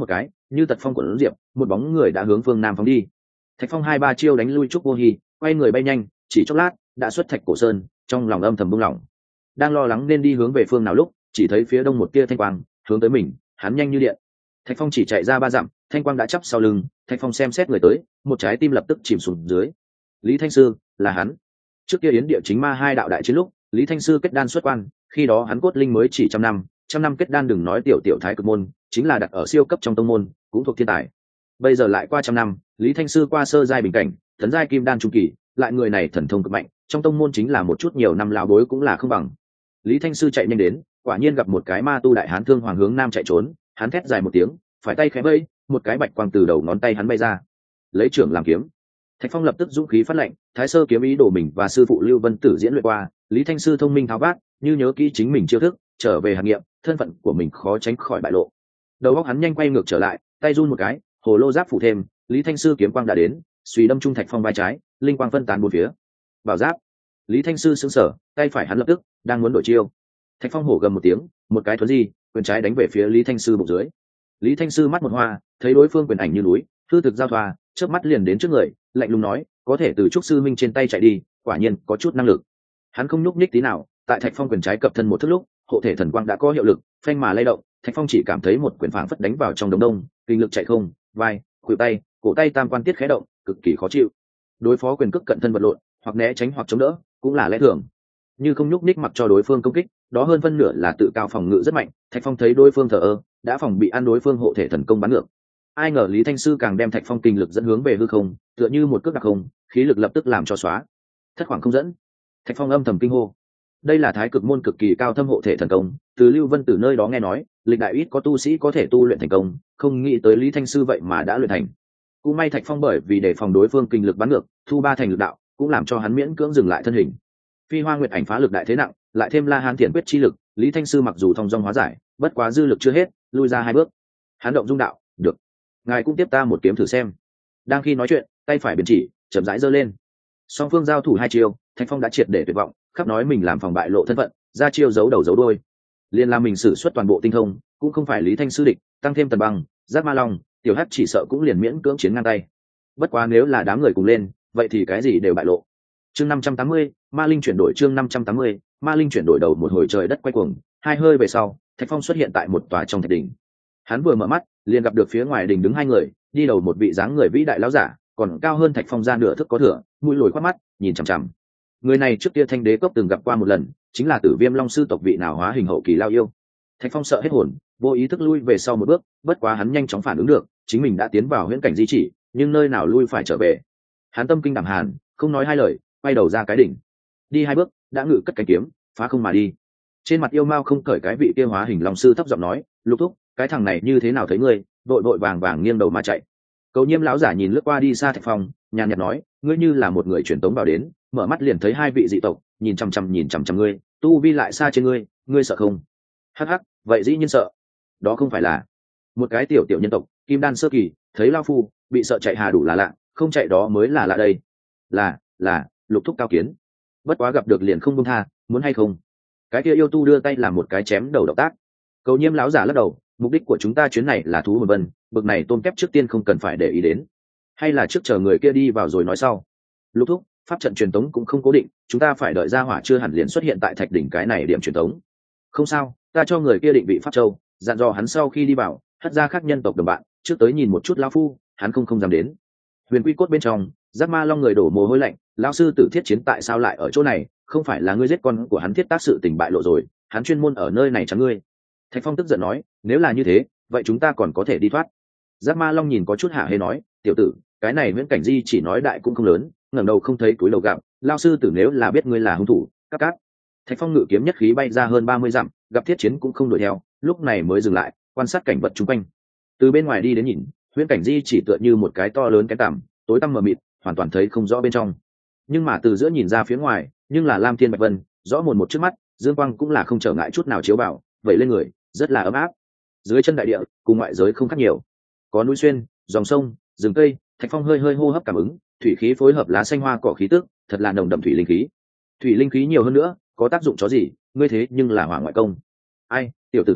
như tật phong của ứng diệp, một bóng người đã hướng phương nam phóng đi. Thạch Phong 2-3 chiêu đánh lui Trúc Vô Hi, quay người bay nhanh, chỉ chốc lát đã xuất Thạch Cổ Sơn, trong lòng âm thầm buông lỏng. Đang lo lắng nên đi hướng về phương nào lúc, chỉ thấy phía đông một tia thanh quang hướng tới mình, hắn nhanh như điện. Thạch Phong chỉ chạy ra 3 dặm, thanh quang đã chắp sau lưng. Thạch Phong xem xét người tới, một trái tim lập tức chìm xuống dưới. Lý Thanh Sư, là hắn. Trước kia Yến Địa Chính Ma hai đạo đại chiến lúc, Lý Thanh Sư kết đan xuất quan, khi đó hắn cốt linh mới chỉ trăm năm kết đan, đừng nói tiểu thái cực môn, chính là đặt ở siêu cấp trong tông môn, cũng thuộc thiên tài. Bây giờ lại qua trăm năm, Lý Thanh Sư qua sơ giai bình cảnh, tấn giai kim đan trung kỳ, lại người này thần thông cực mạnh, trong tông môn chính là một chút nhiều năm lão bối cũng là không bằng. Lý Thanh Sư chạy nhanh đến, quả nhiên gặp một cái ma tu đại hán thương hoàng hướng nam chạy trốn, hắn thét dài một tiếng, phải tay khẽ vẫy, một cái bạch quang từ đầu ngón tay hắn bay ra, lấy trưởng làm kiếm. Thạch Phong lập tức dũng khí phát lệnh, Thái Sơ kiếm ý đồ mình và sư phụ Lưu Vân Tử diễn luyện qua, Lý Thanh Sư thông minh tháo vát, như nhớ kỹ chính mình chiêu thức, trở về hàn nghiệm, thân phận của mình khó tránh khỏi bại lộ. Đầu óc hắn nhanh quay ngược trở lại, tay run một cái, hồ lô giáp phủ thêm, Lý Thanh Sư kiếm quang đã đến, suy đâm trung Thạch Phong vai trái, linh quang phân tán bốn phía. Bảo giáp. Lý Thanh Sư sững sờ, tay phải hắn lập tức đang muốn đổi chiêu. Thạch Phong hổ gầm một tiếng, một cái thuấn di, quyền trái đánh về phía Lý Thanh Sư bụng dưới. Lý Thanh Sư mắt một hoa, thấy đối phương quyền ảnh như núi, hư thực giao thoa, chớp mắt liền đến trước người, lạnh lùng nói, có thể từ trúc sư minh trên tay chạy đi, quả nhiên có chút năng lực. Hắn không nhúc nhích tí nào, tại Thạch Phong quyền trái cập thân một thước lúc, hộ thể thần quang đã có hiệu lực, phanh mà lay động, Thạch Phong chỉ cảm thấy một quyền phảng phất đánh vào trong đống đông, kinh lực chạy không, vai, khuỷu tay, cổ tay tam quan tiết khé động, cực kỳ khó chịu. Đối phó quyền cước cận thân vật lộn, hoặc né tránh hoặc chống đỡ, cũng là lẽ thường. Như không nhúc nhích mặc cho đối phương công kích, đó hơn phân nửa là tự cao phòng ngự rất mạnh. Thạch Phong thấy đối phương thờ ơ, đã phòng bị ăn đối phương hộ thể thần công bắn ngược. Ai ngờ Lý Thanh Sư càng đem Thạch Phong kinh lực dẫn hướng về hư không, tựa như một cước đặc không, khí lực lập tức làm cho xóa. Thất khoảng không dẫn. Thạch Phong âm thầm kinh hô. Đây là thái cực môn cực kỳ cao thâm hộ thể thần công, từ Lưu Vân Tử nơi đó nghe nói, lịch đại ít có tu sĩ có thể tu luyện thành công, không nghĩ tới Lý Thanh Sư vậy mà đã luyện thành. Cũng may Thạch Phong bởi vì để phòng đối phương kinh lực bắn ngược, thu ba thành lực đạo, cũng làm cho hắn miễn cưỡng dừng lại thân hình. Phi Hoa Nguyệt ảnh phá lực đại thế nặng, lại thêm La Hán Thiền quyết chi lực, Lý Thanh Sư mặc dù thông dong hóa giải, bất quá dư lực chưa hết, lui ra 2 bước. Hắn động dung đạo, được, ngài cũng tiếp ta một kiếm thử xem. Đang khi nói chuyện, tay phải biến chỉ, chậm rãi giơ lên. Song phương giao thủ 2 chiêu, Thạch Phong đã triệt để tuyệt vọng, khắp nói mình làm phòng bại lộ thân phận, ra chiêu giấu đầu giấu đuôi. Liên làm mình sử xuất toàn bộ tinh thông, cũng không phải Lý Thanh Sư địch, tăng thêm Tần Băng, Giác Ma Long, Tiểu Hắc chỉ sợ cũng liền miễn cưỡng chiến ngang tay. Bất quá nếu là đám người cùng lên, vậy thì cái gì đều bại lộ. Chương 580, Ma Linh chuyển đổi, chương 580, Ma Linh chuyển đổi. Đầu một hồi trời đất quay cuồng, 2 hơi về sau, Thạch Phong xuất hiện tại một tòa trong thạch đỉnh. Hắn vừa mở mắt, liền gặp được phía ngoài đỉnh đứng 2 người, đi đầu một vị dáng người vĩ đại lão giả, còn cao hơn Thạch Phong ra nửa thước có thừa, mũi lồi quát mắt, nhìn chằm chằm. Người này trước kia Thanh Đế Cốc từng gặp qua một lần, chính là Tử Viêm Long sư tộc vị nào hóa hình hậu kỳ lao yêu. Thạch Phong sợ hết hồn, vô ý thức lui về sau một bước, bất quá hắn nhanh chóng phản ứng được, chính mình đã tiến vào huyễn cảnh di chỉ, nhưng nơi nào lui phải trở về. Hắn tâm kinh đảm hàn, không nói 2 lời, quay đầu ra cái đỉnh, đi 2 bước đã ngự cất cánh kiếm, phá không mà đi. Trên mặt yêu mao không cởi cái vị kia hóa hình long sư thấp giọng nói, Lục thúc, cái thằng này như thế nào thấy ngươi? Vội vội vàng vàng nghiêng đầu mà chạy. Cầu Nhiêm lão giả nhìn lướt qua đi xa Thạch Phong, nhàn nhạt nói, ngươi như là một người truyền tống vào đến, mở mắt liền thấy 2 vị dị tộc, nhìn chằm chằm ngươi, tu vi lại xa trên ngươi, ngươi sợ không? Hắc hắc, vậy dĩ nhiên sợ. Đó không phải là một cái tiểu nhân tộc, kim đan sơ kỳ, thấy lao phu bị sợ chạy hà đủ là lạ, không chạy đó mới là lạ đây. Là Lục thúc cao kiến. Bất quá gặp được liền không buông tha, muốn hay không? Cái kia yêu tu đưa tay làm một cái chém đầu động tác. Cầu Nhiêm lão giả lắc đầu, mục đích của chúng ta chuyến này là thú hồn vân, bực này tôm kép trước tiên không cần phải để ý đến, hay là trước chờ người kia đi vào rồi nói sau. Lục thúc, pháp trận truyền tống cũng không cố định, chúng ta phải đợi ra hỏa chưa hẳn liền xuất hiện tại thạch đỉnh cái này điểm truyền tống. Không sao, ta cho người kia định vị pháp châu, dặn dò hắn sau khi đi vào hất ra khác nhân tộc đồng bạn, trước tới nhìn một chút lão phu, hắn không dám đến. Huyền Quy Cốt bên trong, Giác Ma Long người đổ mồ hôi lạnh, lão sư Tử Thiết Chiến tại sao lại ở chỗ này? Không phải là ngươi giết con của hắn Thiết Tác sự tình bại lộ rồi, hắn chuyên môn ở nơi này chắn ngươi. Thạch Phong tức giận nói, nếu là như thế, vậy chúng ta còn có thể đi thoát. Giác Ma Long nhìn có chút hạ hê nói, tiểu tử, cái này Viễn Cảnh Di chỉ nói đại cũng không lớn, ngẩng đầu không thấy túi lầu gạo, lão sư Tử nếu là biết ngươi là hung thủ, cắt. Thạch Phong ngự kiếm nhất khí bay ra hơn 30 dặm, gặp Thiết Chiến cũng không đuổi theo, lúc này mới dừng lại, quan sát cảnh vật xung quanh. Từ bên ngoài đi đến nhìn, Viễn Cảnh Di chỉ tựa như một cái to lớn cái tằm, tối tăm mờ mịt, hoàn toàn thấy không rõ bên trong. Nhưng mà từ giữa nhìn ra phía ngoài, nhưng là lam thiên bạch vân, rõ mồn một trước mắt, dương quang cũng là không trở ngại chút nào chiếu vào, vậy lên người, rất là ấm áp. Dưới chân đại địa, cùng ngoại giới không khác nhiều, có núi xuyên, dòng sông, rừng cây. Thạch Phong hơi hô hấp cảm ứng, thủy khí phối hợp lá xanh hoa cỏ khí tức, thật là nồng đậm thủy linh khí. Thủy linh khí nhiều hơn nữa, có tác dụng chó gì, ngươi thế nhưng là hỏa ngoại công. Ai, tiểu tử thúi,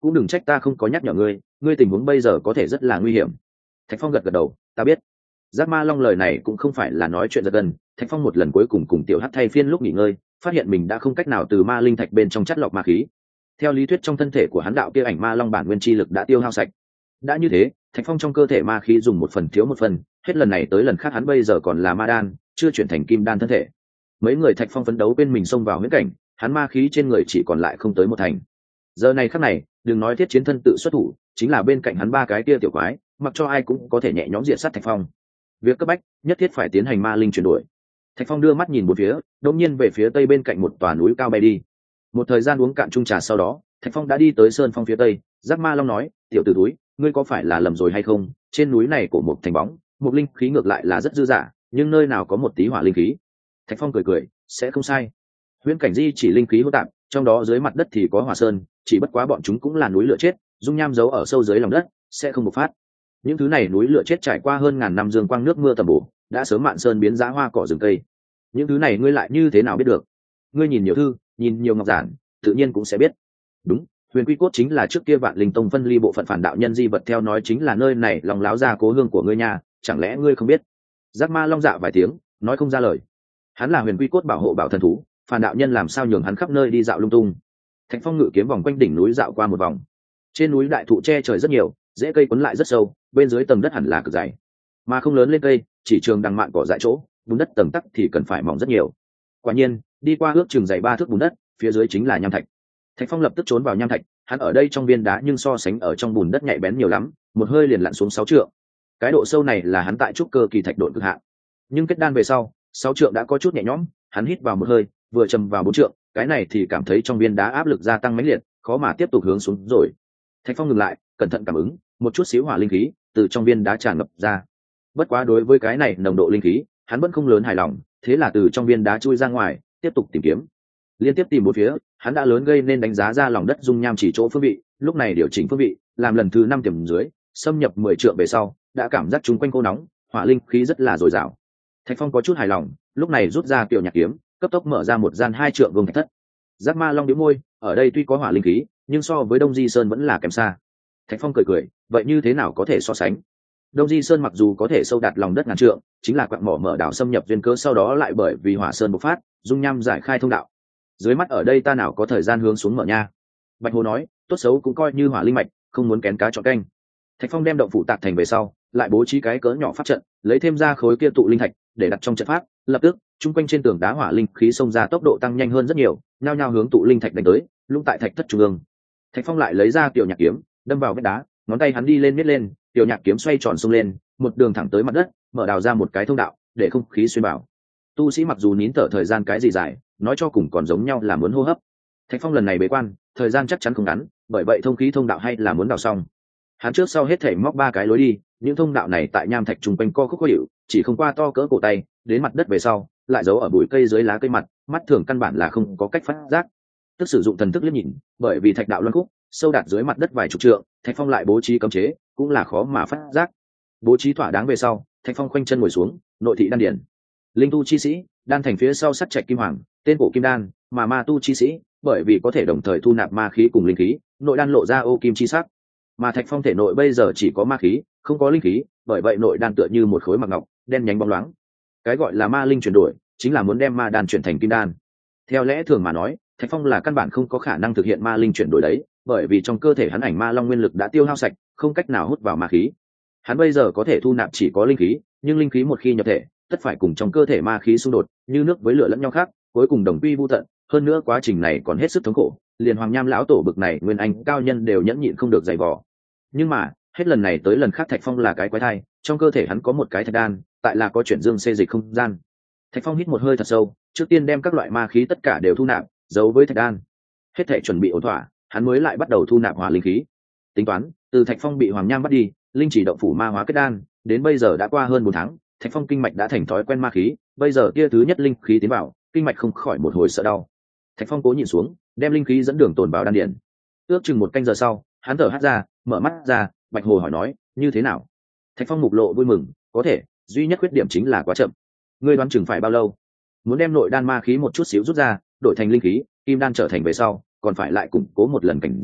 cũng đừng trách ta không có nhắc nhở ngươi, ngươi tình huống bây giờ có thể rất là nguy hiểm. Thạch Phong gật gật đầu, ta biết. Giác Ma Long lời này cũng không phải là nói chuyện giật gân. Thạch Phong một lần cuối cùng cùng Tiểu Hắc thay phiên lúc nghỉ ngơi, phát hiện mình đã không cách nào từ ma linh thạch bên trong chắt lọc ma khí. Theo lý thuyết trong thân thể của hắn đạo kia ảnh ma long bản nguyên chi lực đã tiêu hao sạch. Đã như thế, Thạch Phong trong cơ thể ma khí dùng một phần thiếu một phần, hết lần này tới lần khác hắn bây giờ còn là ma đan, chưa chuyển thành kim đan thân thể. Mấy người Thạch Phong phấn đấu bên mình xông vào huyễn cảnh, hắn ma khí trên người chỉ còn lại không tới một thành. Giờ này khắc này, đừng nói thiết chiến thân tự xuất thủ, chính là bên cạnh hắn ba cái kia tiểu quái, mặc cho ai cũng có thể nhẹ nhõm diệt sát Thạch Phong. Việc cấp bách nhất thiết phải tiến hành ma linh chuyển đổi. Thạch Phong đưa mắt nhìn một phía, đột nhiên về phía tây bên cạnh một tòa núi cao bay đi. Một thời gian uống cạn chung trà sau đó, Thạch Phong đã đi tới sơn phong phía tây. Giác Ma Long nói, tiểu tử túi, ngươi có phải là lầm rồi hay không? Trên núi này cổ một thành bóng, một linh khí ngược lại là rất dư dả, nhưng nơi nào có một tí hỏa linh khí? Thạch Phong cười cười, sẽ không sai. Huyễn cảnh di chỉ linh khí hỗn tạp, trong đó dưới mặt đất thì có hỏa sơn, chỉ bất quá bọn chúng cũng là núi lửa chết, dung nham giấu ở sâu dưới lòng đất, sẽ không bộc phát. Những thứ này núi lửa chết trải qua hơn ngàn năm dương quang nước mưa tầm bổ, đã sớm mạn sơn biến dã hoa cỏ rừng cây. Những thứ này ngươi lại như thế nào biết được? Ngươi nhìn nhiều thư, nhìn nhiều ngọc giản, tự nhiên cũng sẽ biết. Đúng, Huyền Quy Cốt chính là trước kia Vạn Linh Tông phân ly bộ phận phản đạo nhân di vật, theo nói chính là nơi này lòng láo ra cố hương của ngươi nha, chẳng lẽ ngươi không biết? Giác Ma Long dạ vài tiếng, nói không ra lời. Hắn là Huyền Quy Cốt bảo hộ bảo thần thú, phản đạo nhân làm sao nhường hắn khắp nơi đi dạo lung tung. Thạch Phong ngự kiếm vòng quanh đỉnh núi dạo qua một vòng. Trên núi đại thụ che trời rất nhiều, rễ cây quấn lại rất sâu, bên dưới tầng đất hẳn là cực dày, mà không lớn lên cây, chỉ trường đằng mạn cỏ dại chỗ, bùn đất tầng tắc thì cần phải mỏng rất nhiều. Quả nhiên, đi qua ước chừng dày 3 thước bùn đất, phía dưới chính là nham thạch. Thạch Phong lập tức trốn vào nham thạch, hắn ở đây trong viên đá nhưng so sánh ở trong bùn đất nhạy bén nhiều lắm, một hơi liền lặn xuống 6 trượng. Cái độ sâu này là hắn tại trúc cơ kỳ thạch độn cực hạn. Nhưng kết đan về sau, 6 trượng đã có chút nhẹ nhõm, hắn hít vào một hơi, vừa chầm vào 4 trượng, cái này thì cảm thấy trong viên đá áp lực gia tăng mãnh liệt, khó mà tiếp tục hướng xuống rồi. Thạch Phong ngừng lại, cẩn thận cảm ứng, một chút xíu hỏa linh khí từ trong viên đá tràn ngập ra. Bất quá đối với cái này nồng độ linh khí, hắn vẫn không lớn hài lòng, thế là từ trong viên đá chui ra ngoài, tiếp tục tìm kiếm. Liên tiếp tìm một phía, hắn đã lớn gây nên đánh giá ra lòng đất dung nham chỉ chỗ phương vị, lúc này điều chỉnh phương vị, làm lần thứ 5 tìm dưới, xâm nhập 10 trượng về sau, đã cảm giác chúng quanh khô nóng, hỏa linh khí rất là dồi dào. Thạch Phong có chút hài lòng, lúc này rút ra tiểu nhạc kiếm, cấp tốc mở ra một gian 2 trượng vuông thạch thất. Giác Ma Long nhíu môi, ở đây tuy có hỏa linh khí, nhưng so với Đông Di Sơn vẫn là kém xa. Thạch Phong cười cười, vậy như thế nào có thể so sánh? Đông Di Sơn mặc dù có thể sâu đạt lòng đất ngàn trượng, chính là quặng mỏ mở đảo xâm nhập duyên cớ, sau đó lại bởi vì hỏa sơn bộc phát, dung nham giải khai thông đạo. Dưới mắt ở đây ta nào có thời gian hướng xuống mở nha. Bạch Hồ nói, tốt xấu cũng coi như hỏa linh mạch, không muốn kén cá chọn canh. Thạch Phong đem động phủ tạc thành về sau, lại bố trí cái cỡ nhỏ pháp trận, lấy thêm ra khối kia tụ linh thạch để đặt trong trận pháp, lập tức chung quanh trên tường đá hỏa linh khí xông ra tốc độ tăng nhanh hơn rất nhiều, nhao nhao hướng tụ linh thạch đánh tới, lũng tại thạch thất trung ương. Thạch Phong lại lấy ra tiểu nhạc kiếm, đâm vào vết đá, ngón tay hắn đi lên miết lên, tiểu nhạc kiếm xoay tròn xông lên, một đường thẳng tới mặt đất, mở đào ra một cái thông đạo để không khí xuyên vào. Tu sĩ mặc dù nín thở thời gian cái gì dài, nói cho cùng còn giống nhau là muốn hô hấp. Thạch Phong lần này bế quan, thời gian chắc chắn không ngắn, bởi vậy thông khí thông đạo hay là muốn đào xong. Hắn trước sau hết thảy móc 3 cái lối đi, những thông đạo này tại nham thạch trùng quanh co khúc khó hiểu, chỉ không qua to cỡ cổ tay, đến mặt đất về sau, lại giấu ở bụi cây dưới lá cây mặt, mắt thường căn bản là không có cách phát giác. Tức sử dụng thần thức liếc nhìn, bởi vì thạch đạo luân khúc, sâu đạt dưới mặt đất vài chục trượng, Thạch Phong lại bố trí cấm chế, cũng là khó mà phát giác. Bố trí thỏa đáng về sau, Thạch Phong khoanh chân ngồi xuống, nội thị đan điển. Linh tu chi sĩ, đan thành phía sau sắt trạch kim hoàng, tên cổ kim đan, mà ma tu chi sĩ, bởi vì có thể đồng thời thu nạp ma khí cùng linh khí, nội đan lộ ra ô kim chi sắc. Mà Thạch Phong thể nội bây giờ chỉ có ma khí, không có linh khí, bởi vậy nội đan tựa như một khối mặc ngọc, đen nhánh bóng loáng. Cái gọi là ma linh chuyển đổi, chính là muốn đem ma đan chuyển thành kim đan. Theo lẽ thường mà nói, Thạch Phong là căn bản không có khả năng thực hiện ma linh chuyển đổi đấy, bởi vì trong cơ thể hắn ảnh ma long nguyên lực đã tiêu hao sạch, không cách nào hút vào ma khí. Hắn bây giờ có thể thu nạp chỉ có linh khí, nhưng linh khí một khi nhập thể, tất phải cùng trong cơ thể ma khí xung đột, như nước với lửa lẫn nhau khác, cuối cùng đồng quy vu tận. Hơn nữa quá trình này còn hết sức thống khổ, liền Hoàng Nham lão tổ bực này nguyên anh cao nhân đều nhẫn nhịn không được dày vò. Nhưng mà hết lần này tới lần khác Thạch Phong là cái quái thai, trong cơ thể hắn có một cái thạch đan, tại là có chuyển dương xê dịch không gian. Thạch Phong hít một hơi thật sâu, trước tiên đem các loại ma khí tất cả đều thu nạp, giấu với thạch đan. Hết thể chuẩn bị ổn thỏa, hắn mới lại bắt đầu thu nạp hỏa linh khí. Tính toán, từ Thạch Phong bị Hoàng Nham bắt đi, linh chỉ động phủ ma hóa kết đan, đến bây giờ đã qua hơn 4 tháng, Thạch Phong kinh mạch đã thành thói quen ma khí, bây giờ tia thứ nhất linh khí tiến vào, kinh mạch không khỏi một hồi sợ đau. Thạch Phong cố nhịn xuống, đem linh khí dẫn đường tồn vào đan điển. Ước chừng 1 canh giờ sau, hắn thở hắt ra, mở mắt ra, Bạch Hồ hỏi nói, như thế nào? Thạch Phong mục lộ vui mừng, có thể, duy nhất khuyết điểm chính là quá chậm. Ngươi đoán chừng phải bao lâu? Muốn đem nội đan ma khí một chút xíu rút ra, đổi thành linh khí, kim đan trở thành về sau, còn phải lại củng cố một lần cảnh giới,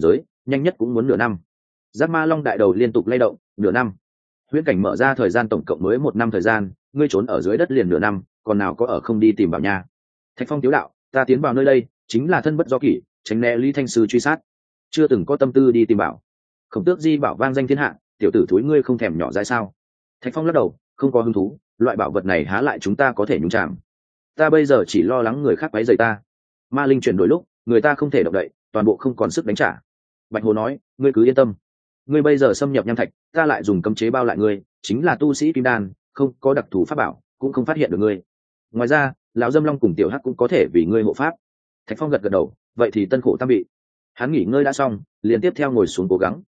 nhanh nhất cũng muốn nửa năm. Giác Ma Long đại đầu liên tục lay động, nửa năm. Huyễn cảnh mở ra thời gian tổng cộng mới 1 năm thời gian, ngươi trốn ở dưới đất liền nửa năm, còn nào có ở không đi tìm bảo nha. Thạch Phong tiếu đạo, ta tiến vào nơi đây chính là thân bất do kỷ, tránh né Lý Thanh Sư truy sát, chưa từng có tâm tư đi tìm bảo. Khổng Tước Di bảo vang danh thiên hạ, tiểu tử thúi ngươi không thèm nhỏ dãi sao? Thạch Phong lắc đầu, không có hứng thú, loại bảo vật này há lại chúng ta có thể nhúng chạm. Ta bây giờ chỉ lo lắng người khác quấy rầy ta. Ma linh chuyển đổi lúc, người ta không thể động đậy, toàn bộ không còn sức đánh trả. Bạch Hồ nói, ngươi cứ yên tâm, ngươi bây giờ xâm nhập nham thạch, ta lại dùng cấm chế bao lại ngươi, chính là tu sĩ kim đan, không có đặc thù pháp bảo, cũng không phát hiện được ngươi. Ngoài ra, lão Dâm Long cùng Tiểu Hắc cũng có thể vì ngươi hộ pháp. Thạch Phong gật gật đầu, vậy thì tân khổ tam vị. Hắn nghỉ ngơi đã xong, liền tiếp theo ngồi xuống cố gắng.